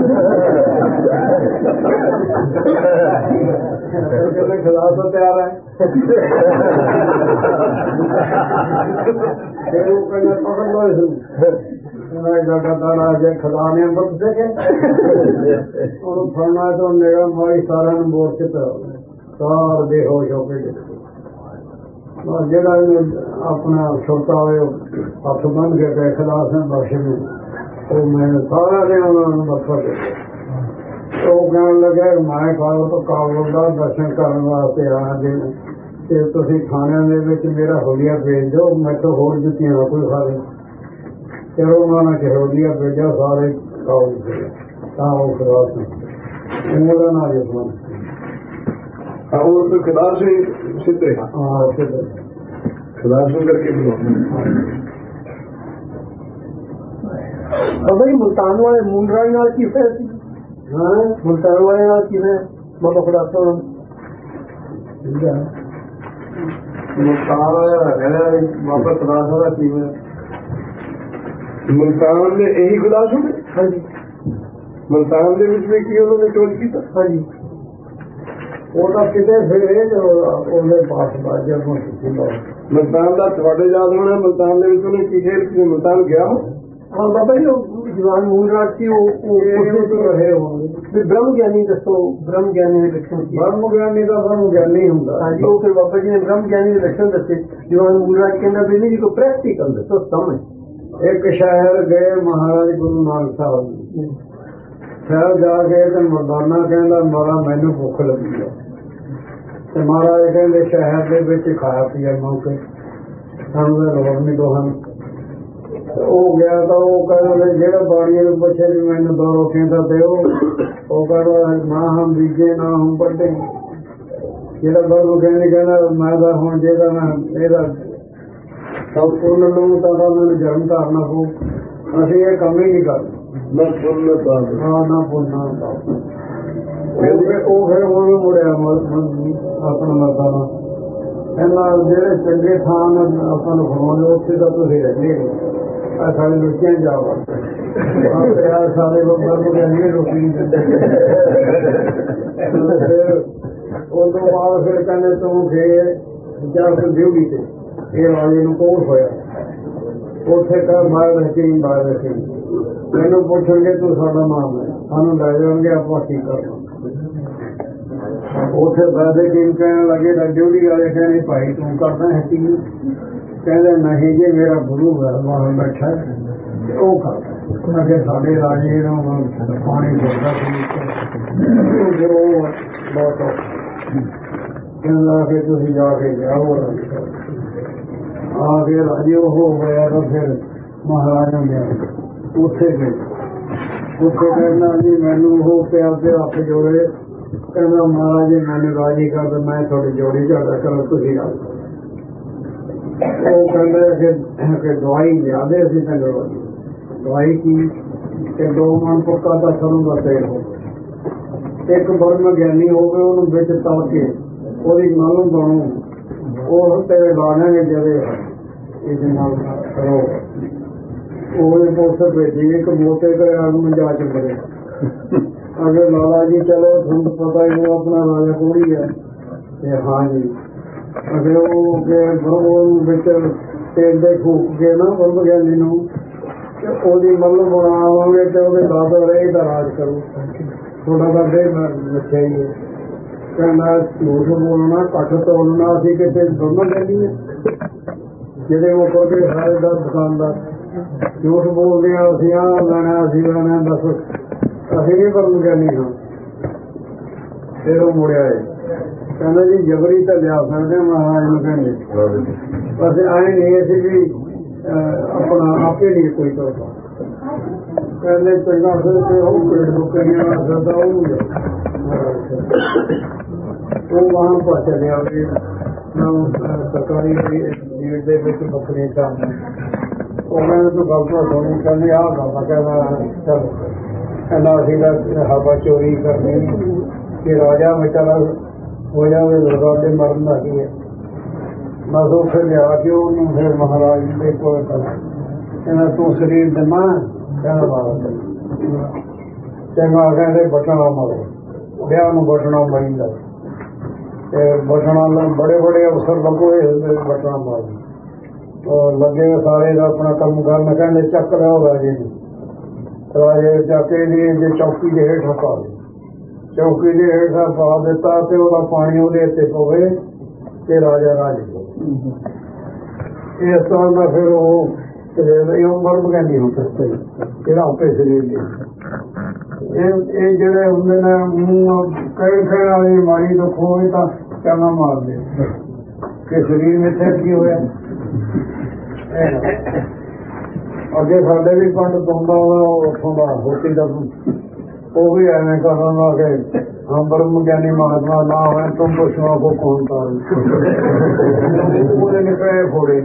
ਕਹਿੰਦੇ ਖਿਲਾਫ ਤੋਂ ਤਿਆਰ ਹੈ ਫਿਰ ਉਹ ਕਹਿੰਦਾ ਪਕੜ ਲੋ ਇਸ ਨੂੰ ਇਹਦਾ ਦਾੜਾ ਜੇ ਖੁਦਾ ਨੇ ਅੰਮ੍ਰਿਤ ਦੇਖੇ ਉਹਨੂੰ ਫੜਨਾ ਤੋਂ ਨਿਗਾਹ ਮਾਰੀ ਸਾਰਿਆਂ ਨੂੰ ਬੋਰ ਕੇ ਸਾਰ ਬੇਹੋਸ਼ ਹੋ ਕੇ ਜਿਹੜਾ ਆਪਣਾ ਛੋਟਾ ਹੋਏ ਹੱਥ ਬੰਨ ਕੇ ਗਏ ਖਿਲਾਫ ਨੇ ਬਖਸ਼ ਨੂੰ ਉਹ ਮੈਂ ਸਾਰਾ ਦਿਨ ਉਹਨਾਂ ਨੂੰ ਮੱਥਾ ਟੇਕਿਆ ਉਹ ਕਹਿਣ ਲੱਗੇ ਮੈਂ ਕਾਬਲ ਤੋਂ ਕਾਬਲ ਦਾ ਦਰਸ਼ਨ ਕਰਨ ਵਾਸਤੇ ਆਇਆ ਜੀ ਤੇ ਤੁਸੀਂ ਖਾਣਿਆਂ ਦੇ ਵਿੱਚ ਮੇਰਾ ਹੋਲੀਆ ਭੇਜ ਦਿਓ, ਮੈਥੋਂ ਹੋਰ ਜੁੱਤੀਆਂ ਨਾ ਕੋਈ ਖਾਵੇ। ਚਲੋ ਉਹਨਾਂ ਨੇ ਹੋਲੀਆ ਭੇਜਿਆ, ਸਾਰੇ ਖਾਓ ਤਾਂ ਉਹ ਖੁਦਾ ਸੀ ਉਹਦਾ ਨਾਂ ਜਸਵੰਤ और तो खिदार से सिद्ध है। ਹਾਂ ਸਿੱਧੇ खिदार से करके बुलाते ਬਾਬਾ ਜੀ ਮੁਲਤਾਨ ਵਾਲੇ ਮੁੰਡਰਾਈ ਨਾਲ ਕੀ ਹੋਇਆ ਸੀ? ਹਾਂ ਮੁਲਤਾਨ ਵਾਲੇ ਨਾਲ ਕੀ ਹੋਇਆ ਬਾਬਾ ਖੁਦਾ ਸਾਹਿਬ? ਮੁਲਤਾਨ ਹੈ ਬਾਬਾ ਖੁਦਾ ਸਾਹਿਬ ਦਾ ਕੀ ਹੋਇਆ? मुल्तान ने यही खुदा सुने। हाँ जी मुल्तान के विच में की उन्होंने टोल किया। हाँ जी वो तो कितने फिर जो उन्हें पास बाजर मुल्तान का थोड़े याद होना, मुल्तान के विच उन्हें की खेल की मुल्तान गया हो। हाँ बाबा जी जवान मूलराज की रहे होंगे ब्रह्म ज्ञानी दसो, ब्रह्म ज्ञानी के लक्षण ब्रह्म ज्ञानी का ब्रह्म ज्ञानी होंगे। हाँ जी फिर बाबा जी ने ब्रह्म ज्ञानी के लक्षण दसे। जवान मूलराज कहना भी जी को प्रैक्टिकल दसो समझ। एक शहर गए महाराज गुरु नानक साहब जी शहर जाके तो मरदाना कहता मारा मैनू भुख लगी है। तो महाराज कहते शहर के विच खाया पिया मौके सानू लोड़ नहीं दोहां। वो गया तो वो कहते जेड़ा बाड़िया में पुछे भी मैनू दो रोटियां तो दो। वो कहता ना हम बीजे ना हम पढ़े। जेड़ा बर्फ कहने कहना मैं तो हुण जेड़ा मैं एदा सब पुण्य लू तो मैंने जन्म धारना पो। असं ये कम ही नहीं करते ना पुण्य पाप हाँ ना पुण्य वो फिर वो मुड़िया अपना मरदाना कहना जेड़े चंगे थान अपन घुमाओगे उत्थे तो तुम रहने सारी रुचियां जा वड़ते सारे बर्फ रोटी नहीं देते। फिर उस तो बाद फिर कहने तुम गए चार सौ ड्यूटी से ये राजे नूं कोल होया उत्थे कर बाहर हकीम बाहर हकीम मैनू पुछणगे तू साडा नाम है सानू लै जाणगे आपां की करना। उत्थे बाहर हकीम कहण लगे ड्यूटी वाले कहने भाई तू करना हकीम कहंदे नहीं जी मेरा गुरु है वहां बैठा वो करदा अगे साडे राजे नूं पानी देता जो बहुत कहंदा कि तुसीं जाके जाओ आगे राजे हो गया तो फिर महाराज गया उथे गए उथे कहना जी मैनू हो प्यार से हथ जोड़े कहना महाराज जी मैनू राजी कर दो मैं थोड़ी जोड़ी झगड़ा करो तुसी गल वो कहते कि दवाई लिया दे असीं तैनूं दवाई की कि दो मन पक्का तो सरों का तेल हो एक ब्रह्म ज्ञानी हो गए उन्होंने बिच तल के ओदी मालूम बनू वो तेरे लाने जदे करो पोस्टर भेजी एक मोटे कर मंजा चुके अगे लाला जी चलो तुम पता ही वो अपना राजा कोड़ी है। हाँ जी अगे वो तेल दे फूक के ना ब्रह्म ज्ञानी ओदी मतलब बनावे तो दादा रहे तो राज करो थोड़ा सा दे रखा ही है कहना झूठ बोलना कट तोलना असी किसी ब्रह्म ज्ञानी है जेडे वो करके सारे दस दुकानदार झूठ बोलते हैं असी आ लेना असी लेना बस असी नहीं ब्रह्म ज्ञानी हाँ। फिर वो मुड़िया है कहना जी जबरी तो लिया सकते महाराज में कहने बस आए नहीं असी भी अपना आप ही नहीं कोई तो कहने चंगा फिर पेड़ रुकने वो वहां पर चलिया सरकारी बकरी चाहते वो मैंने तो गल तो सुनी कहने आ गल कहना चल कहना असी हवा चोरी करनी कि राजा में चला हो जाए दरबारे मरन का की है बस उसे लिया के उन्होंने फिर महाराज के कोल कहना तू शरीर देना कहना मारा चंगा कहते बटना मारो ब्याह में बटना मरी जा बटना बड़े बड़े अफसर लगो बटना मारो तो लगे सारे का अपना कम करना कहते चक लो राजे राजे चके जी चौकी के हेठ पा दे चौकी के हेठ पा दिता तो वह पानी वो पवे तो राजा राज इस तरह का फिर वो मर्म कहनी हो सकते कि आपे शरीर जेडे होंगे ने मूह कई खेल वाली मारी तो खोए तो कहना मार दे ਕਿ ਸਰੀਰ ਮਿੱਥੇ ਕੀ ਹੋਇਆ। ਅੱਗੇ ਸਾਡੇ ਵੀ ਪਿੰਡ ਤੁੰਦਾ ਉੱਥੋਂ ਦਾ ਹੋਤੀ ਦਾ ਉਹ ਵੀ ਐਵੇਂ ਕਰਨ ਲੱਗੇ ਹਮ ਬ੍ਰਹਮ ਗਿਆਨੀ ਮਹਾਤਮਾ ਨਾ ਹੋਏ ਤੁਮ ਪੁੱਛੋ ਕੋ ਕੌਣ ਤਾਰੂ ਉਹਦੇ ਨਿਕਲੇ ਫੋੜੇ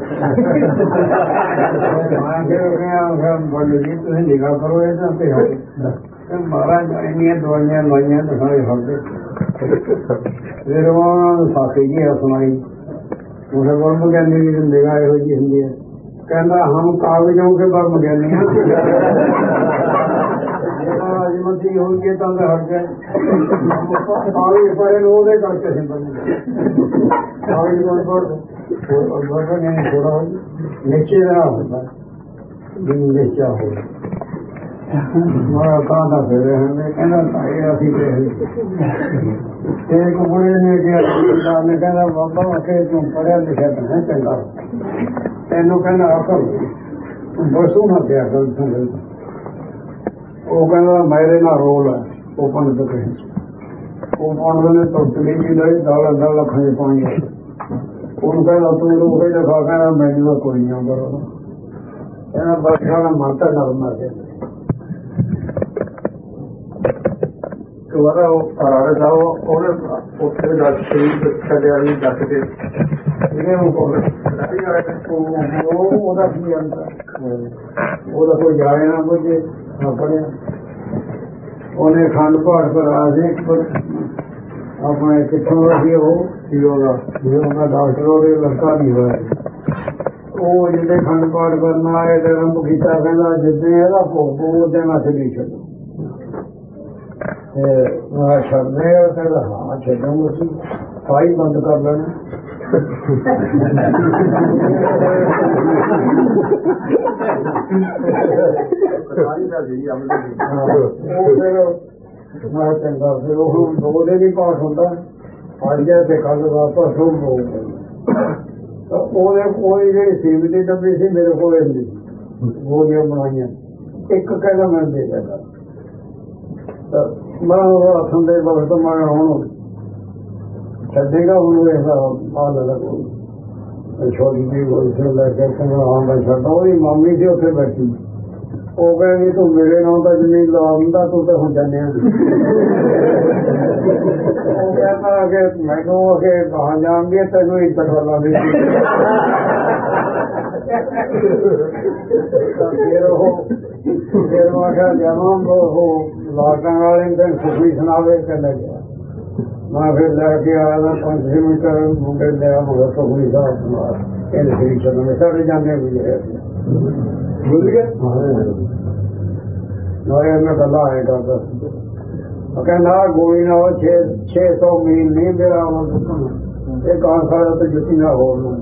ਬੋਲੇ ਜੀ ਤੁਸੀਂ ਨਿਗਾਹ ਕਰੋ ਇਹਨਾਂ ਤੇ ਮਹਾਰਾਜ ਇੰਨੀਆਂ ਦਵਾਈਆਂ ਲਾਈਆਂ ਦਿਖਾਏ ਹੱਦੇ ਫਿਰ ਉਹਨਾਂ ਨੂੰ ਸਾਖੀ ਜੀ ਸੁਣਾਈ ਉਹਨੇ ਬ੍ਰਹਮ ਗਿਆਨੀ ਦੀ ਨਿਗਾਹ ਇਹੋ ਜਿਹੀ ਹੁੰਦੀ ਹੈ ਕਹਿੰਦਾ ਹਮ ਕਾਗਜ਼ੋਂ ਕੇ ਬ੍ਰਹਮ ਗਿਆਨੀ ਅਜਮਤੀ ਹੋ ਗਈ ਤਾਂ ਹਟ ਗਏ ਕਾਗਜ਼ ਪੜੇ ਨੂੰ ਉਹਦੇ ਕਰਕੇ ਸਿੰਪਲ ਕਾਗਜ਼ ਕੋਲ ਪੜ੍ਹ ਨਹੀਂ ਥੋੜਾ ਨਿਸ਼ਚੇ ਦਾ ਹੁੰਦਾ ਜਿੰਨ ਨਿਸ਼ਚਾ ਹੋ ਮਾਰਾ ਤਾਂ ਦਾ ਫਿਰ ਹਮੇ ਕਹਿੰਦਾ ਭਾਈ ਅਸੀਂ ਤੇ ਇੱਕ ਬੁੜੇ ਨੇ ਕਿਹਾ ਨੇ ਕਹਿੰਦਾ ਬਾਬਾ ਕਿ ਤੂੰ ਪੜਿਆ ਲਿਖਿਆ ਤਾਂ ਹੈ ਚੰਗਾ ਤੈਨੂੰ ਕਹਿੰਦਾ ਅਕਲ ਬਸੂ ਨਾ ਪਿਆ ਕਰ ਤੂੰ ਉਹ ਕਹਿੰਦਾ ਮੇਰੇ ਨਾਲ ਰੋਲ ਹੈ ਉਹ ਪੰਡਤ ਕਹੇ ਉਹ ਪੰਡਤ ਨੇ ਟੁੱਟਲੀ ਵੀ ਲਈ ਦਾਲ ਦਾਲ ਲੱਖਾਂ ਚ ਪਾਣੀ ਉਹਨੂੰ ਕਹਿੰਦਾ ਤੂੰ ਉਹ ਦਿਖਾ ਕਹਿੰਦਾ ਮੈਨੂੰ ਤਾਂ ਕੋਈ ਨਹੀਂ ਆਉਂਦਾ ਕਹਿੰਦਾ ਬਾਦਸ਼ਾਹ ਦਾ ਮਾਤਾ ਨਰਮਾ ਕੇ ਦੁਬਾਰਾ ਉਹ ਫਰਾਰ ਦਾ ਉਹਨੇ ਉੱਥੇ ਦੱਸ ਕੇ ਛੱਡਿਆ ਵੀ ਦੱਸ ਕੇ ਇਹਨੇ ਉਹ ਉਹਦਾ ਕੀ ਅੰਦਰ ਉਹਦਾ ਕੋਈ ਜਾਏ ਨਾ ਕੁਝ ਪੜਿਆ ਉਹਨੇ ਖੰਡ ਪਾਠ ਕਰਾ ਸੀ ਆਪਣੇ ਕਿੱਥੋਂ ਦਾ ਸੀ ਉਹ ਸੀ ਉਹਦਾ ਉਹਦਾ ਡਾਕਟਰ ਉਹਦੇ ਲੜਕਾ ਨਹੀਂ ਹੋਇਆ ਉਹ ਜਿਹੜੇ ਖੰਡ ਪਾਠ ਕਰਨ ਆਏ ਤੇ ਰੰਭ ਕੀਤਾ ਕਹਿੰਦਾ ਜਿੱਦਾਂ ਇਹਦਾ ਭੋਗ ਉਹਦੇ ਨਾਲ ਚਲੀ ਛੱਡੋ ਤੇ ਮੈਂ ਛੱਡਨੇ ਉਹ ਕਹਿੰਦਾ ਹਾਂ ਛੱਡਾਂਗੇ ਅਸੀਂ ਫਾਈਲ ਬੰਦ ਕਰ ਲੈਣਾ ਮੈਂ ਚੰਗਾ ਫਿਰ ਉਹ ਦੋ ਦਿਨ ਹੀ ਪਾਠ ਹੁੰਦਾ ਅੱਜ ਤੇ ਕੱਲ ਵਾਪਸ ਉਹ ਉਹਦੇ ਕੋਈ ਜਿਹੜੀ ਸੀਮਤੀ ਡੱਬੀ ਸੀ ਮੇਰੇ ਕੋਲ ਹੁੰਦੀ ਉਹ ਜਿਹੜੀਆਂ ਬਣਾਈਆਂ ਇੱਕ ਕਹਿੰਦਾ ਮੈਂ ਦੇ ਦਿੰਦਾ ਮੈਂ ਉਹ ਹੱਥਾਂ ਦੇ ਵਕਤ ਮੈਂ ਹੁਣ ਛੱਡੇਗਾ ਉਹਨੂੰ ਇਹ ਆ ਲੈ ਕੋਈ ਛੋਟੀ ਜਿਹੀ ਹੋਈ ਸੀ ਲੈ ਕੇ ਕਹਿੰਦਾ ਹਾਂ ਮੈਂ ਛੱਡਾ ਉਹਦੀ ਮਾਮੀ ਸੀ ਉੱਥੇ ਬੈਠੀ ਉਹ ਕਹਿੰਦੀ ਤੂੰ ਮੇਰੇ ਨਾਲ ਤਾਂ ਜ਼ਮੀਨ ਲਾ ਦਿੰਦਾ ਤੂੰ ਤਾਂ ਹੁਣ ਜਾਂਦੇ ਆ ਉਹ ਕਹਿੰਦਾ ਕਿ ਮੈਨੂੰ ਅਗੇ ਕਹਾਂ ਜਾਣਗੇ ਤੈਨੂੰ ਇੱਜ਼ਤ ਵਾਲਾ ਵੀ ਫਿਰ ਉਹ ਫਿਰ ਮੈਂ ਕਿਹਾ ਜਾਵਾਂ ਉਹ ਲਾਟਾਂ ਵਾਲੇ ਦਿਨ ਸੁਖੀ ਸੁਣਾਵੇ ਕਹਿੰਦਾ ਗਿਆ ਮੈਂ ਫਿਰ ਲੈ ਕੇ ਆਇਆ ਤਾਂ ਪੰਜ ਛੇ ਮੀਟਰ ਮੁੰਡੇ ਲਿਆ ਮਗਰ ਸੁਖੀ ਸਾਹਿਬ ਸੁਣਾ ਇਹਨੇ ਸ੍ਰੀ ਚੰਦ ਸਾਰੇ ਜਾਂਦੇ ਵੀ ਭੁੱਲ ਗਏ ਨਾਲੇ ਮੈਂ ਗੱਲਾਂ ਆਏ ਕਰਦਾ ਕਹਿੰਦਾ ਗੋਲੀ ਨਾ ਛੇ ਛੇ ਸੌ ਮੀਲ ਨਹੀਂ ਮੇਰਾ ਆਵਾਂ ਦੁੱਖਣਾ ਇਹ ਕਾਂ ਸਾਰਾ ਤੇ ਜੁੱਤੀ ਨਾ ਹੋਰ ਨੂੰ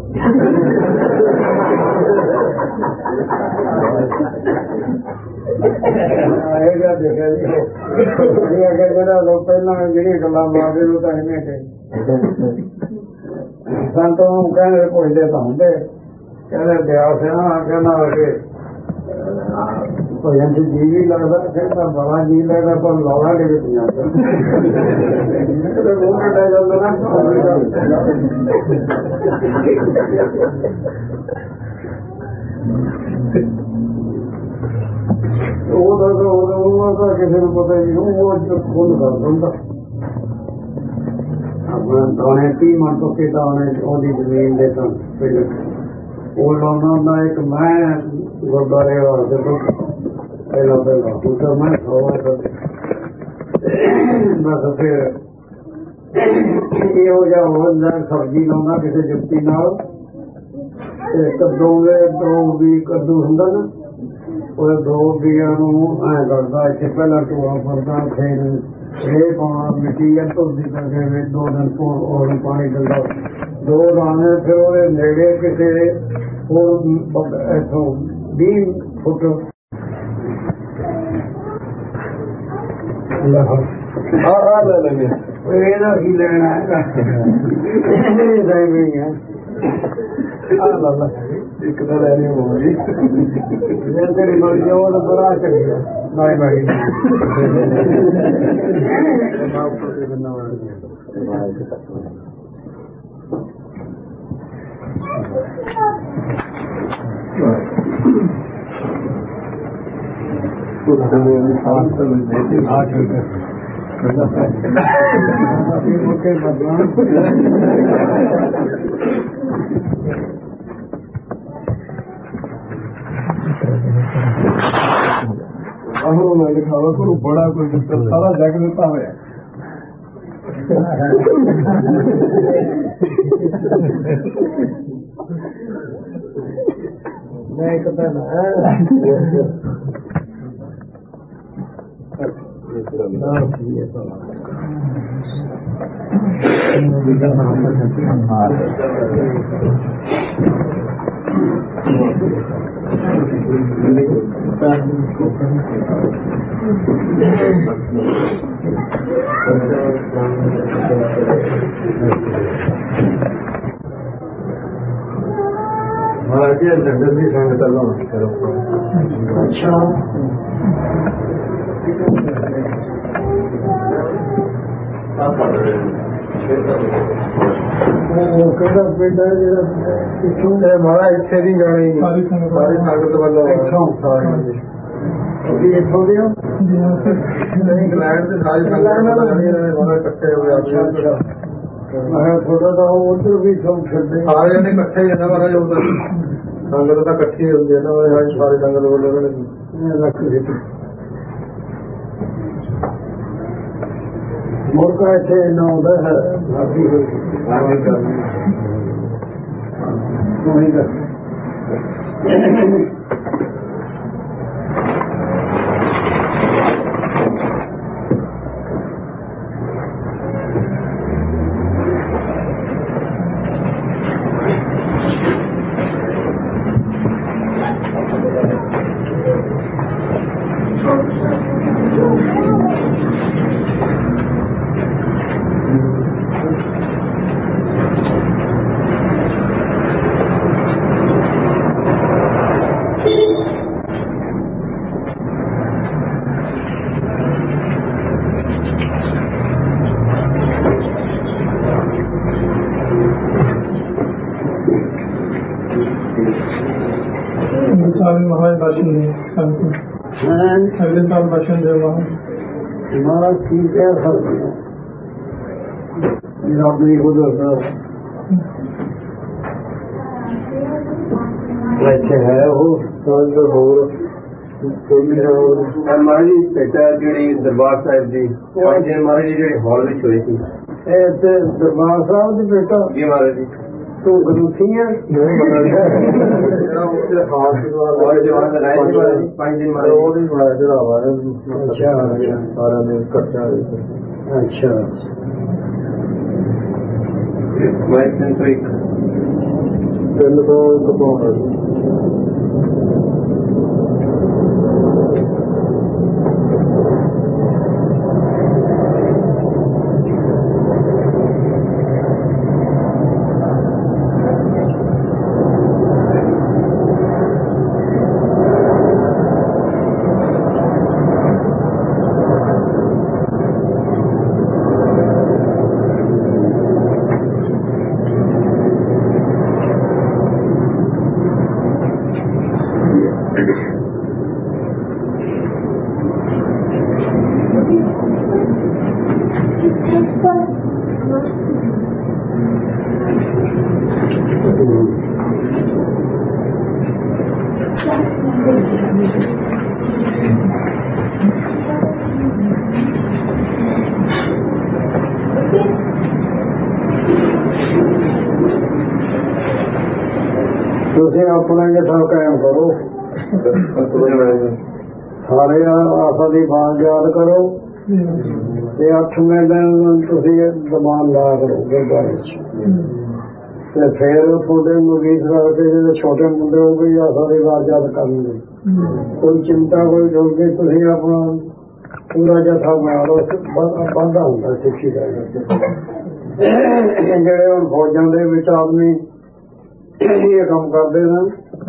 ਇਹ ਗਿਆ ਦੇਖਿਆ ਜੀ ਇਹ ਅਗੇ ਜਿਹੜਾ ਲੋਕ ਪਹਿਲਾਂ ਜਿਹੜੀਆਂ ਗੱਲਾਂ ਮਾਰਦੇ ਨੂੰ ਤਾਂ ਇਹਨੇ ਕਿ ਸੰਤੋਂ ਨੂੰ ਕਹਿੰਦੇ ਪੁੱਛਦੇ ਤਾਂ ਹੁੰਦੇ ਕਹਿੰਦੇ ਦਿਆ ਸਿਆ ਕਹਿੰਦਾ ਕਿ ਭਜਨ ਚ ਜੀ ਵੀ ਲੱਗਦਾ ਕਹਿੰਦਾ ਬੜਾ ਜੀ ਲੱਗਦਾ ਪਰ ਲਾਉਣਾ ਦੇ ਵਿੱਚ ਜਾਂਦਾ ਉਹ ਘੰਟਾ ਚੱਲਦਾ ਨਾ ਉਹਦਾ ਤਾਂ ਉਹਦਾ ਤਾਂ ਕਿਸੇ ਨੂੰ ਪਤਾ ਨਹੀਂ ਉਹ ਖੁਦ ਕਰ ਦਿੰਦਾ ਆਪਣਾ ਦਾਣੇ ਤੀਹ ਮਣ ਤੋਂ ਕੇ ਦਾਣੇ ਉਹਦੀ ਜ਼ਮੀਨ ਦੇ ਤਾਂ ਉਹ ਲਾਉਣਾ ਹੁੰਦਾ ਇੱਕ ਮੈਂ ਗੁਰਦੁਆਰੇ ਵਾਸਤੇ ਤੋਂ ਪਹਿਲਾਂ ਪਹਿਲਾਂ ਉੱਧਰ ਮੈਂ ਸੋਵਾ ਬਸ ਫਿਰ ਇਹੋ ਜਿਹਾ ਹੁੰਦਾ ਸਬਜ਼ੀ ਲਾਉਂਦਾ ਕਿਸੇ ਜੁੱਤੀ ਨਾਲ ਤੇ ਕੱਦੂ ਦੇ ਦੋ ਵੀ ਕੱਦੂ ਹੁੰਦਾ ਨਾ ਉਹਦੇ ਦੋ ਬੀਆਂ ਨੂੰ ਐਂ ਕਰਦਾ ਇੱਥੇ ਪਹਿਲਾਂ ਟੋਆ ਫਰਦਾ ਫਿਰ ਇਹ ਪਾਉਣਾ ਮਿੱਟੀ ਜਾਂ ਧੁੱਦੀ ਕਰਕੇ ਵਿੱਚ ਦੋ ਦਿਨ ਹੋਰ ਪਾਣੀ ਦਿੰਦਾ ਦੋ ਦਾਣੇ ਫਿਰ ਉਹਦੇ ਨੇੜੇ ਕਿਸੇ ਹੋਰ ਇੱਥੋਂ ਵੀਹ ਫੁੱਟ ਹਾਂ ਹਾਂ ਲੈ ਲੈਂਦੇ ਇਹਦਾ ਕੀ ਲੈਣਾ ਹੈ ਇੱਕ ਤਾਂ ਲੈਣੀ ਹੋ ਜੀ ਤੇਰੀ ਮਰਜ਼ੀ ਉਹ ਤਾਂ ਬੜਾ ਚੰਗਾ ਨਹੀਂ ਭਾਈ ਆਹੋ ਮੈਂ ਲਿਖਾਵਾ ਕਰੂ ਬੜਾ ਕੋਈ ਦਿੱਤਾ ਸਾਰਾ ਜਗ ਦਿੱਤਾ ਹੋਇਆ ਮੈਂ ਕਹਤਾ ਨਾ महाराज जी लंडन की संगत अच्छा ਕਿਹੜਾ ਪਿੰਡ ਹੈ ਜਿਹੜਾ ਇੱਥੋਂ महाराज इतने नहीं जाने सारी संगत वालों ਇੱਥੋਂ ਤੁਸੀਂ ਇੱਥੋਂ ਦੇ ਹੋ नहीं इंग्लैंड से सारी संगत इकट्ठे हुए ਅੱਛਾ ਅੱਛਾ ਮੈਂ ਥੋੜਾ ਤਾਂ ਉਧਰ ਵੀ ਸਭ ਫਿਰਦੇ सारे जने इकट्ठे ही ना महाराज उधर संगत तो इकट्ठी होती है ना महाराज सारी संगत बोले ਰੱਖ ਦਿੱਤੀ ਮੁਰਗਾ ਇੱਥੇ ਨਾ ਆਉਂਦਾ ਹੈ ਰਾਤੀ ਹੋਈ ਕੋਈ ਗੱਲ महाराज भाषण दें अगले साल भाषण दे हमारा ठीक है अपनी खुद अच्छा है वो महाराज जी बेटा जी दरबार साहिब जी महाराज जी जी हॉल में होई थी दरबार साहब की बेटा जी महाराज जी तू गलती है अच्छा ਤਿੰਨ ਤੋਂ ਇੱਕ ਪਾਉਂਦਾ ਤੁਸੀਂ ਆਪਣਾ ਜਥਾ ਕਾਇਮ ਕਰੋ ਸਾਰੇ ਆਸਾ ਦੀ ਬਾਤ ਯਾਦ ਕਰੋ ਤੇ ਅੱਠਵੇਂ ਦਿਨ ਤੁਸੀਂ ਦਮਾਨ ਲਾ ਕਰੋ ਗੁਰਦੁਆਰੇ ਚ ਤੇ ਫਿਰ ਤੁਹਾਡੇ ਮੁਰੀਦ ਕਰਕੇ ਜਿਹੜੇ ਛੋਟੇ ਮੁੰਡੇ ਹੋ ਗਏ ਆਸਾ ਦੀ ਬਾਤ ਯਾਦ ਕਰਨਗੇ ਕੋਈ ਚਿੰਤਾ ਕੋਈ ਜੋਗੇ ਤੁਸੀਂ ਆਪਣਾ ਪੂਰਾ ਜਥਾ ਬਣਾ ਲਓ ਬੰਦਾ ਹੁੰਦਾ ਸਿੱਖੀ ਦਾ ਜਿਹੜੇ ਹੁਣ ਫੌਜਾਂ ਦੇ ਵਿੱਚ ਆਦਮੀ ਇਹ ਕੰਮ ਕਰਦੇ ਨੇ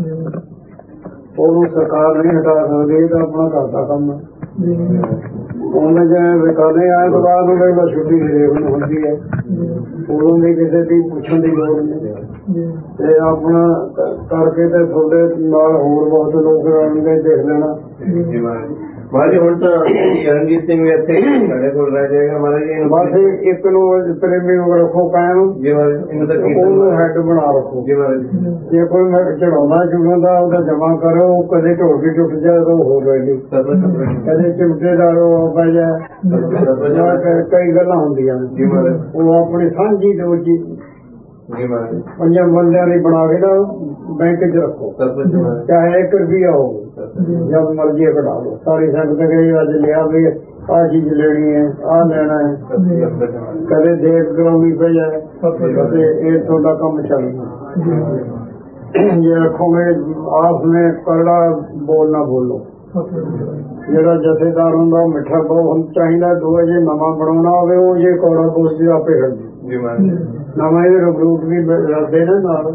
ਉਹਨੂੰ ਸਰਕਾਰ ਨਹੀਂ ਹਟਾ ਸਕਦੀ, ਇਹ ਤਾਂ ਆਪਣਾ ਘਰ ਦਾ ਕੰਮ ਹੈ। ਉਹਨੇ ਜਿਵੇਂ ਵਿਕਾਲੇ ਆਏ ਤੋਂ ਬਾਅਦ ਉਹਦੇ ਕੋਲ ਛੁੱਟੀ ਦੇਖਣ ਹੁੰਦੀ ਹੈ, ਉਦੋਂ ਦੀ ਕਿਸੇ ਦੀ ਪੁੱਛਣ ਦੀ ਲੋੜ ਨਹੀਂ। ਤੇ ਆਪਣਾ ਕਰਕੇ ਤੇ ਤੁਹਾਡੇ ਨਾਲ ਹੋਰ ਬਹੁਤ ਲੋਕ ਆਉਣਗੇ, ਦੇਖ ਲੈਣਾ। ਮਾਰੀ ਹੁਣ ਤਾਂ ਰਣਜੀਤ ਸਿੰਘ ਵੀ ਇੱਥੇ ਸਾਡੇ ਕੋਲ ਰਹਿ ਜਾਏਗਾ ਮਹਾਰਾਜ ਜੀ। ਬਸ ਇੱਕ ਨੂੰ ਪ੍ਰੇਮੀ ਨੂੰ ਰੱਖੋ ਕਾਇਮ, ਉਹਨੂੰ ਹੈਡ ਬਣਾ ਰੱਖੋ। ਜੇ ਕੋਈ ਚੜਾਉਂਦਾ ਚੁਣਾਉਂਦਾ ਉਹਦਾ ਜਮਾ ਕਰੋ, ਕਦੇ ਢੋਲਕੀ ਟੁੱਟ ਜਾਏ ਤਾਂ ਹੋ ਗਏ, ਕਦੇ ਚਿਮਟੇਦਾਰ ਪੈ ਜਾਏ, ਕਈ ਗੱਲਾਂ ਹੁੰਦੀਆਂ ਨੇ। ਉਹ ਆਪਣੀ ਸਾਂਝੀ ਦੋ ਜੀ ਪੰਜਾਂ ਬੰਦਿਆਂ ਦੀ ਬਣਾ ਕੇ ਨਾ ਬੈਂਕ ਚ ਰੱਖੋ, ਚਾਹੇ ਇੱਕ ਰੁਪਈਆ ਹੋਵੇ, ਜਦ ਮਰਜ਼ੀ ਕਢਾ ਲਓ। ਸਾਰੀ ਸੰਗਤ ਗਈ ਅੱਜ ਲਿਆ ਵੀ ਆਹ ਚੀਜ਼ ਲੈਣੀ ਹੈ, ਆਹ ਲੈਣਾ ਹੈ, ਕਦੇ ਦੇਖ ਕਰਾਉਣੀ ਪੈ ਜਾਏ, ਕਦੇ ਇਹ ਤੁਹਾਡਾ ਕੰਮ ਚੱਲਣਾ। ਜੇ ਰੱਖੋਗੇ ਆਪ ਨੇ ਕਰੜਾ ਬੋਲ ਨਾ ਬੋਲੋ। ਜਿਹੜਾ ਜਥੇਦਾਰ ਹੁੰਦਾ ਉਹ ਮਿੱਠਾ ਬਹੁਤ ਚਾਹੀਦਾ, ਦੋ ਜੇ ਨਵਾਂ ਬਣਾਉਣਾ ਹੋਵੇ ਉਹ ਜੇ ਕੌੜਾ ਬੋਲਦੀ ਆਪੇ ਹੱਲਦੀ। ਨਵਾਂ ਇਹ ਰੂਟ ਵੀ ਰੱਖਦੇ ਨਾ ਨਾਲ,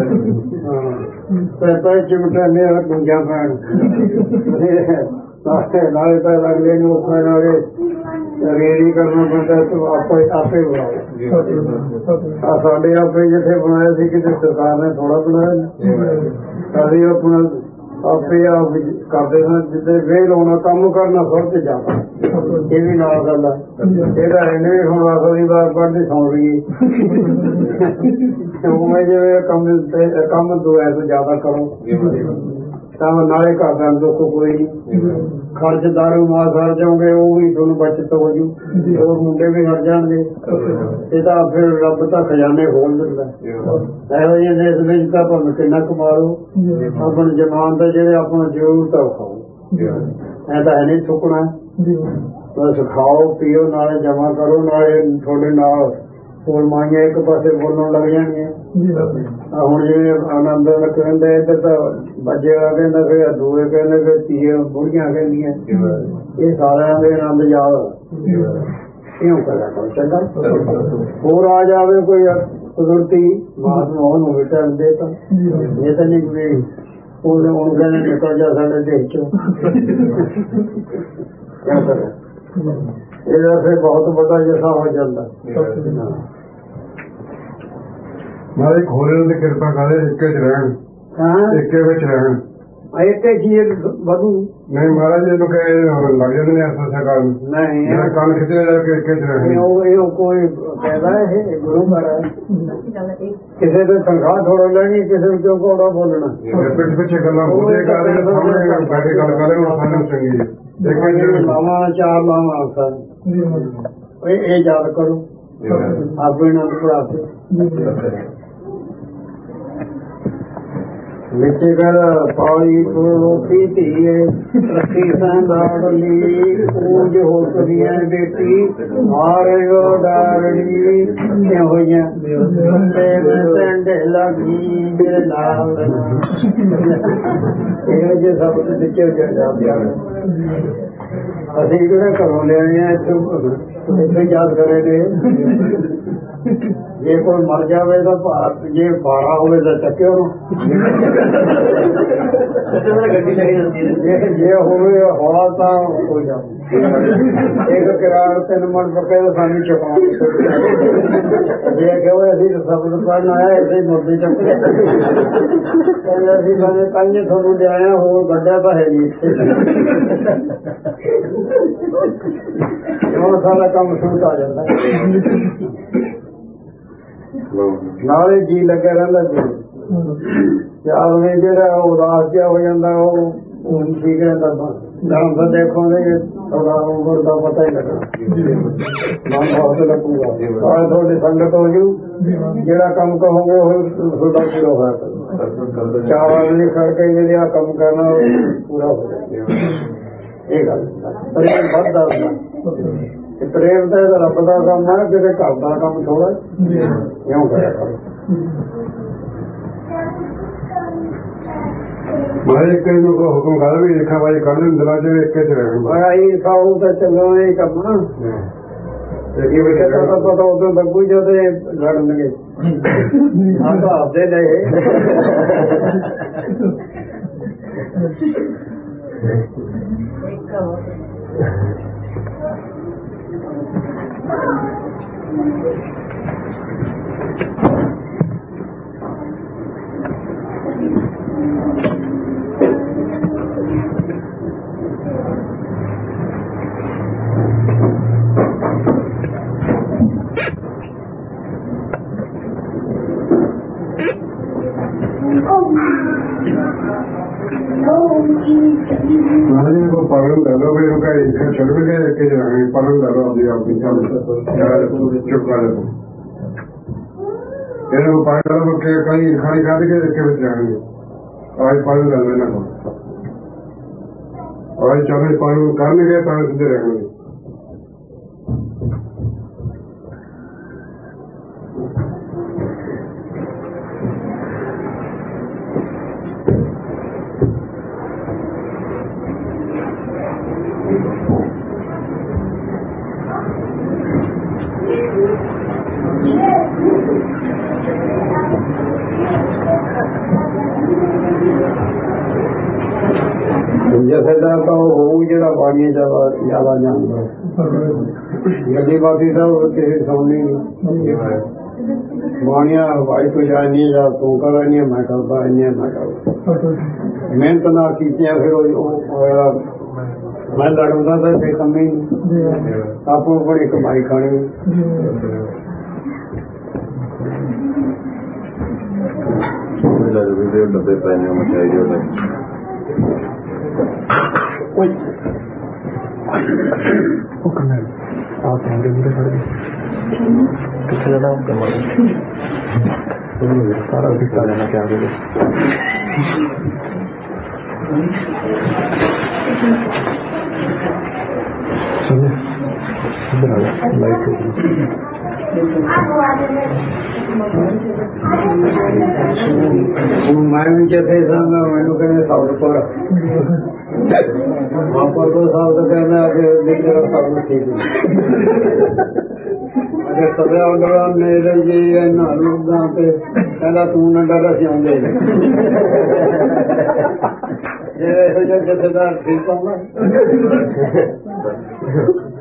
ਹਾਂ ਚਿਮਟਾਨੇ ਗੁੰਜਾ ਪੈਣ ਨਾਲੇ ਤਾਂ ਅਗਲੇ ਨੂੰ ਔਖਾ, ਨਾਲੇ ਰੇੜੀ ਕਰਨਾ ਪੈਂਦਾ, ਆਪੇ ਆਪੇ ਬਣਾਓ। ਆ ਸਾਡੇ ਆਪੇ ਜਿੱਥੇ ਬਣਾਏ ਸੀ ਕਿਤੇ ਸਰਕਾਰ ਨੇ ਥੋੜਾ ਬਣਾਇਆ, ਅਸੀਂ ਆਪਣਾ ਆਪੇ ਆਪ ਕਰਦੇ ਹਾਂ। ਜਿੱਦੇ ਵੇਲ ਹੋਣਾ ਕੰਮ ਕਰਨਾ ਸਭ ਤੋਂ ਜ਼ਿਆਦਾ, ਇਹ ਵੀ ਨਾਲ ਗੱਲ ਆ। ਇਹਦਾ ਇਹਨੇ ਹੁਣ ਅਸਲ ਦੀ ਵਾਰ ਪੜ੍ਹਦੀ ਸੌਂ ਗਈ, ਉਵੇਂ ਜਿਵੇਂ ਕੰਮ ਕੰਮ ਦੁਆ ਤੋਂ ਜ਼ਿਆਦਾ ਕਰੋ ਤਾਂ ਨਾਲੇ ਘਰਦਿਆਂ ਨੂੰ ਦੁੱਖ ਕੋਈ ਨਹੀਂ। ਖਰਚ ਦਾਰੂ ਮਾਲ ਸਰ ਜਾਓਗੇ, ਉਹ ਵੀ ਤੁਹਾਨੂੰ ਬਚਤ ਹੋ ਜੂ, ਹੋਰ ਮੁੰਡੇ ਵੀ ਹਟ ਜਾਣਗੇ। ਇਹ ਤਾਂ ਫਿਰ ਰੱਬ ਤਾਂ ਖਜ਼ਾਨੇ ਖੋਲ ਦਿੰਦਾ। ਇਹੋ ਜਿਹੇ ਦੇਸ਼ ਵਿੱਚ ਤਾਂ ਭਾਵੇਂ ਕਿੰਨਾ ਕਮਾ ਲਓ, ਆਪਣੀ ਜਮਾਨ ਦਾ ਜਿਹੜੇ ਆਪਣਾ ਜ਼ਰੂਰਤ ਆ ਖਾਓ, ਐ ਤਾਂ ਹੈ ਨਹੀਂ ਸੁੱਕਣਾ। ਬਸ ਖਾਓ ਪੀਓ, ਨਾਲੇ ਜਮਾ ਕਰੋ, ਨਾਲੇ ਤੁਹਾਡੇ ਨਾਲ ਹੋਰ ਮਾਈਆਂ ਇੱਕ ਪਾਸੇ ਬੋਲਣ ਲੱਗ ਜਾਣਗੀਆਂ। ਹੁਣ ਜਿਵੇਂ ਆਨੰਦ ਕਹਿੰਦੇ ਇੱਧਰ ਤਾਂ ਬੱਜੇ ਵਾਲਾ ਕਹਿੰਦਾ, ਫਿਰ ਦੂਏ ਕਹਿੰਦੇ, ਫਿਰ ਤੀਏ ਬੁੜੀਆਂ ਕਹਿੰਦੀਆਂ, ਇਹ ਸਾਰਿਆਂ ਦੇ ਆਨੰਦ ਯਾਦ ਇਉਂ ਕਰਿਆ ਕਰੋ ਚੰਗਾ। ਹੋਰ ਆ ਜਾਵੇ ਕੋਈ ਕੁਦਰਤੀ ਮਹਾਤਮਾ ਉਹਨੂੰ ਵੀ ਟਾਈਮ ਦੇ ਤਾਂ, ਇਹ ਤਾਂ ਨਹੀਂ ਵੀ ਉਹਨੇ ਹੁਣ ਕਹਿੰਦੇ ਨਿਕਲ ਜਾ ਸਾਡੇ ਦੇਸ਼ ਚੋਂ। ਕਿਆ ਕਰੇ, ਇਹਦਾ ਫਿਰ ਬਹੁਤ ਵੱਡਾ ਜਸਾ ਹੋ ਜਾਂਦਾ। ਮਾਰੇ ਖੋਲੇ ਦੀ ਕਿਰਪਾ ਕਰੇ, ਇੱਕੇ ਚ ਰਹਿਣ, ਇੱਕੇ ਵਿੱਚ ਰਹਿਣ। ਇੱਕੇ ਚੀਜ਼ ਵਧੂ ਨਹੀਂ ਮਹਾਰਾਜ ਜੀ ਨੂੰ ਕਹੇ ਲੱਗ ਜਾਂਦੇ ਨੇ ਅਰਸਾ ਕਰਨ, ਨਹੀਂ ਕੰਨ ਖਿੱਚੇ ਜਾ ਕੇ ਇੱਕੇ ਚ ਰਹਿਣ। ਉਹ ਕੋਈ ਕਹਿੰਦਾ ਇਹ ਗੁਰੂ ਮਹਾਰਾਜ ਕਿਸੇ ਦੇ ਤਨਖਾਹ ਥੋੜਾ ਲੈਣੀ, ਕਿਸੇ ਨੂੰ ਕਿਉਂ ਕੋੜਾ ਬੋਲਣਾ। ਪਿੱਛੇ ਪਿੱਛੇ ਗੱਲਾਂ ਬੋਲੇ ਕਰਦੇ, ਸਾਹਮਣੇ ਬੈਠ ਕੇ ਗੱਲ ਕਰੇ ਉਹ ਸਾਨੂੰ ਚੰਗੀ। ਲਾਵਾਂ ਚਾਰ ਲਾਵਾਂ ਸਨ, ਇਹ ਯਾਦ ਕਰੋ ਆਪਣੇ ਨਾਲ ਪੜਾਤੇ ਵਿੱਚ ਗੱਲ ਪਾਈ ਪੋਸੀ ਧੀਏ ਰੱਖੀ ਸੰਦਾੜਲੀ, ਪੂਜ ਹੋ ਕਰੀਆਂ ਬੇਟੀ ਮਾਰਿਓ ਡਾਰੜੀ। ਇਹੋ ਜਿਹਾ ਪਿੰਡ ਲੱਗੀ ਮੇਰੇ ਨਾਲ, ਇਹੋ ਜਿਹੇ ਸ਼ਬਦ ਵਿੱਚ ਅਸੀਂ ਕਿਹੜਾ ਘਰੋਂ ਲਿਆਏ ਆ, ਇੱਥੇ ਯਾਦ ਕਰੇ ਨੇ। ਜੇ ਕੋਈ ਮਰ ਜਾਵੇ ਤਾਂ ਭਾਰਤ, ਜੇ ਬਾਰਾ ਹੋਵੇ ਤਾਂ ਚੱਕਿਓ ਨੂੰ, ਜੇ ਹੋਵੇ ਹੌਲਾ ਤਾਂ ਹੋ ਜਾ। ਇੱਕ ਕਿਰਾੜ ਤਿੰਨ ਮਣ ਪੱਕੇ ਤਾਂ ਸਾਨੂੰ ਚੁਕਾਉਣ, ਜੇ ਕਹੋ ਅਸੀਂ ਸ਼ਬਦ ਪੜ੍ਹਨ ਆਇਆ ਇੱਥੇ ਮੁਰਦੀ ਚੱਕੇ, ਕਹਿੰਦੇ ਅਸੀਂ ਕਹਿੰਦੇ ਕੱਲ ਤੁਹਾਨੂੰ ਲਿਆਇਆ, ਹੋਰ ਗੱਡਾ ਤਾਂ ਹੈ ਨਹੀਂ ਇੱਥੇ। ਹੁਣ ਸਾਰਾ ਕੰਮ ਸ਼ੁਰੂ ਆ ਜਾਂਦਾ, ਨਾਲੇ ਜੀ ਲੱਗਿਆ ਰਹਿੰਦਾ। ਜੀ ਆਦਮੀ ਜਿਹੜਾ ਉਦਾਸ ਜਿਹਾ ਹੋ ਜਾਂਦਾ, ਉਹ ਹੁਣ ਠੀਕ ਰਹਿੰਦਾ। ਗਰਮ ਤਾਂ ਦੇਖੋਗੇ ਥੋੜਾ ਉਮਰ ਦਾ ਪਤਾ ਹੀ ਲੱਗਣਾ, ਮਨ ਬਹੁਤ ਲੱਗੂਗਾ। ਆਹ ਤੁਹਾਡੀ ਸੰਗਤ ਹੋ ਜੂ, ਜਿਹੜਾ ਕੰਮ ਕਹੋਗੇ ਉਹ ਤੁਹਾਡਾ ਪੂਰਾ ਹੋਇਆ ਕਰੋ। ਚਾਰ ਆਦਮੀ ਖੜ ਕੇ ਜਿਹੜੇ ਆ ਕੰਮ ਕਰਨਾ ਪੂਰਾ ਹੋ ਜਾਏ। ਇਹ ਗੱਲ ਪ੍ਰੇਮ ਵੱਧਦਾ ਹੁੰਦਾ, ਪ੍ਰੇਮ ਤਾਂ ਰੱਬ ਦਾ ਕੰਮ ਹੈ, ਕਿਤੇ ਘਰ ਦਾ ਕੰਮ ਥੋੜਾ ਕਿਉਂ ਕਰਿਆ ਕਰੋ। ਮੈਂ ਇੱਕ ਨੂੰ ਹੁਕਮ ਕਰ ਵੀ ਲਿਖਾ ਬਾਈ ਕਰ ਦੇ ਦਿਲਾਂ ਚ ਇੱਕੇ ਚ ਰਹਿਣ। ਬੜਾਈ ਖਾਓ ਤਾਂ ਚੱਲਣਾ ਹੀ ਕੰਮ, ਤਾਂ ਪਤਾ ਉਦੋਂ ਲੱਗੂ ਜਦੋਂ ਲੜਨਗੇ। ਆਹ ਤਾਂ ਆਪਦੇ ਨੇ महाराज को पालन कर लो भाई उनका इनका छोड़ भी गए के जाएंगे पालन कर लो अभी आपकी चल चुप कर दो ये लोग पालन के कहीं खाली खाली के रखे हुए जाएंगे आज पालन कर लेना को आज चौबीस पालन करने गए पालन सीधे रहेंगे ਜਥੇਦਾਰ ਤਾਂ ਉਹ ਹੋਊ ਜਿਹੜਾ ਬਾਣੀਆਂ ਜ਼ਿਆਦਾ ਜ਼ਿਆਦਾ ਜਾਣਦਾ ਗੱਡੀ ਬਾਕੀ ਤਾਂ ਕਿਸੇ ਸੁਣਨੀ ਨਹੀਂ ਬਾਣੀਆਂ ਵਾਈ ਤੋਂ ਜਾਣੀਆਂ ਜਾਂ ਤੂੰ ਕਰਨੀਆਂ ਮੈਂ ਕਰਦਾ ਇੰਨੀਆਂ ਮੈਂ ਕਰਦਾ ਮਿਹਨਤ ਨਾਲ ਕੀਤੀਆਂ ਫਿਰ ਉਹ ਮੈਂ ਲੜਦਾ ਤਾਂ ਫਿਰ ਕੰਮ ਹੀ ਆਪੋ ਆਪਣੀ ਕਮਾਈ ਖਾਣੀ ਡੱਬੇ ਪੈ ਨੇ ਮਠਿਆਈ ਦੇ ਉਹਦੇ ਉਹ ਕਰਨਾ ਆਹ ਕਹਿੰਦੇ ਵੀਰੇ ਫੜ ਗਏ ਕਿੱਥੇ ਜਾਣਾ ਉਹ ਕੰਮ ਉਹਨੂੰ ਸਾਰਾ ਦਿੱਤਾ ਜਾਣਾ ਕਿਆ ਦੇ ਚਲੋ ਇੱਧਰ ਆ ਲਾਈਟ ਮੈਂ ਵੀ ਜਥੇ ਸਾਂ ਮੈਨੂੰ ਕਹਿੰਦੇ ਸਾਊਥ ਪਰ ਵਾਪਰ ਤੋਂ ਸਾਊਥ ਕਹਿੰਦਾ ਕਿ ਦੇਖੋ ਸਾਊਥ ਠੀਕ ਹੈ ਅਜੇ ਸਦਾ ਅੰਦਰਾਂ ਮੇਰੇ ਜੀ ਇਹਨਾਂ ਲੋਕਾਂ ਤੇ ਕਹਿੰਦਾ ਤੂੰ ਨਾ ਡਰ ਜਾਂਦੇ ਇਹ ਇਹੋ ਜਿਹਾ ਜਥੇਦਾਰ ਠੀਕ ਹੁੰਦਾ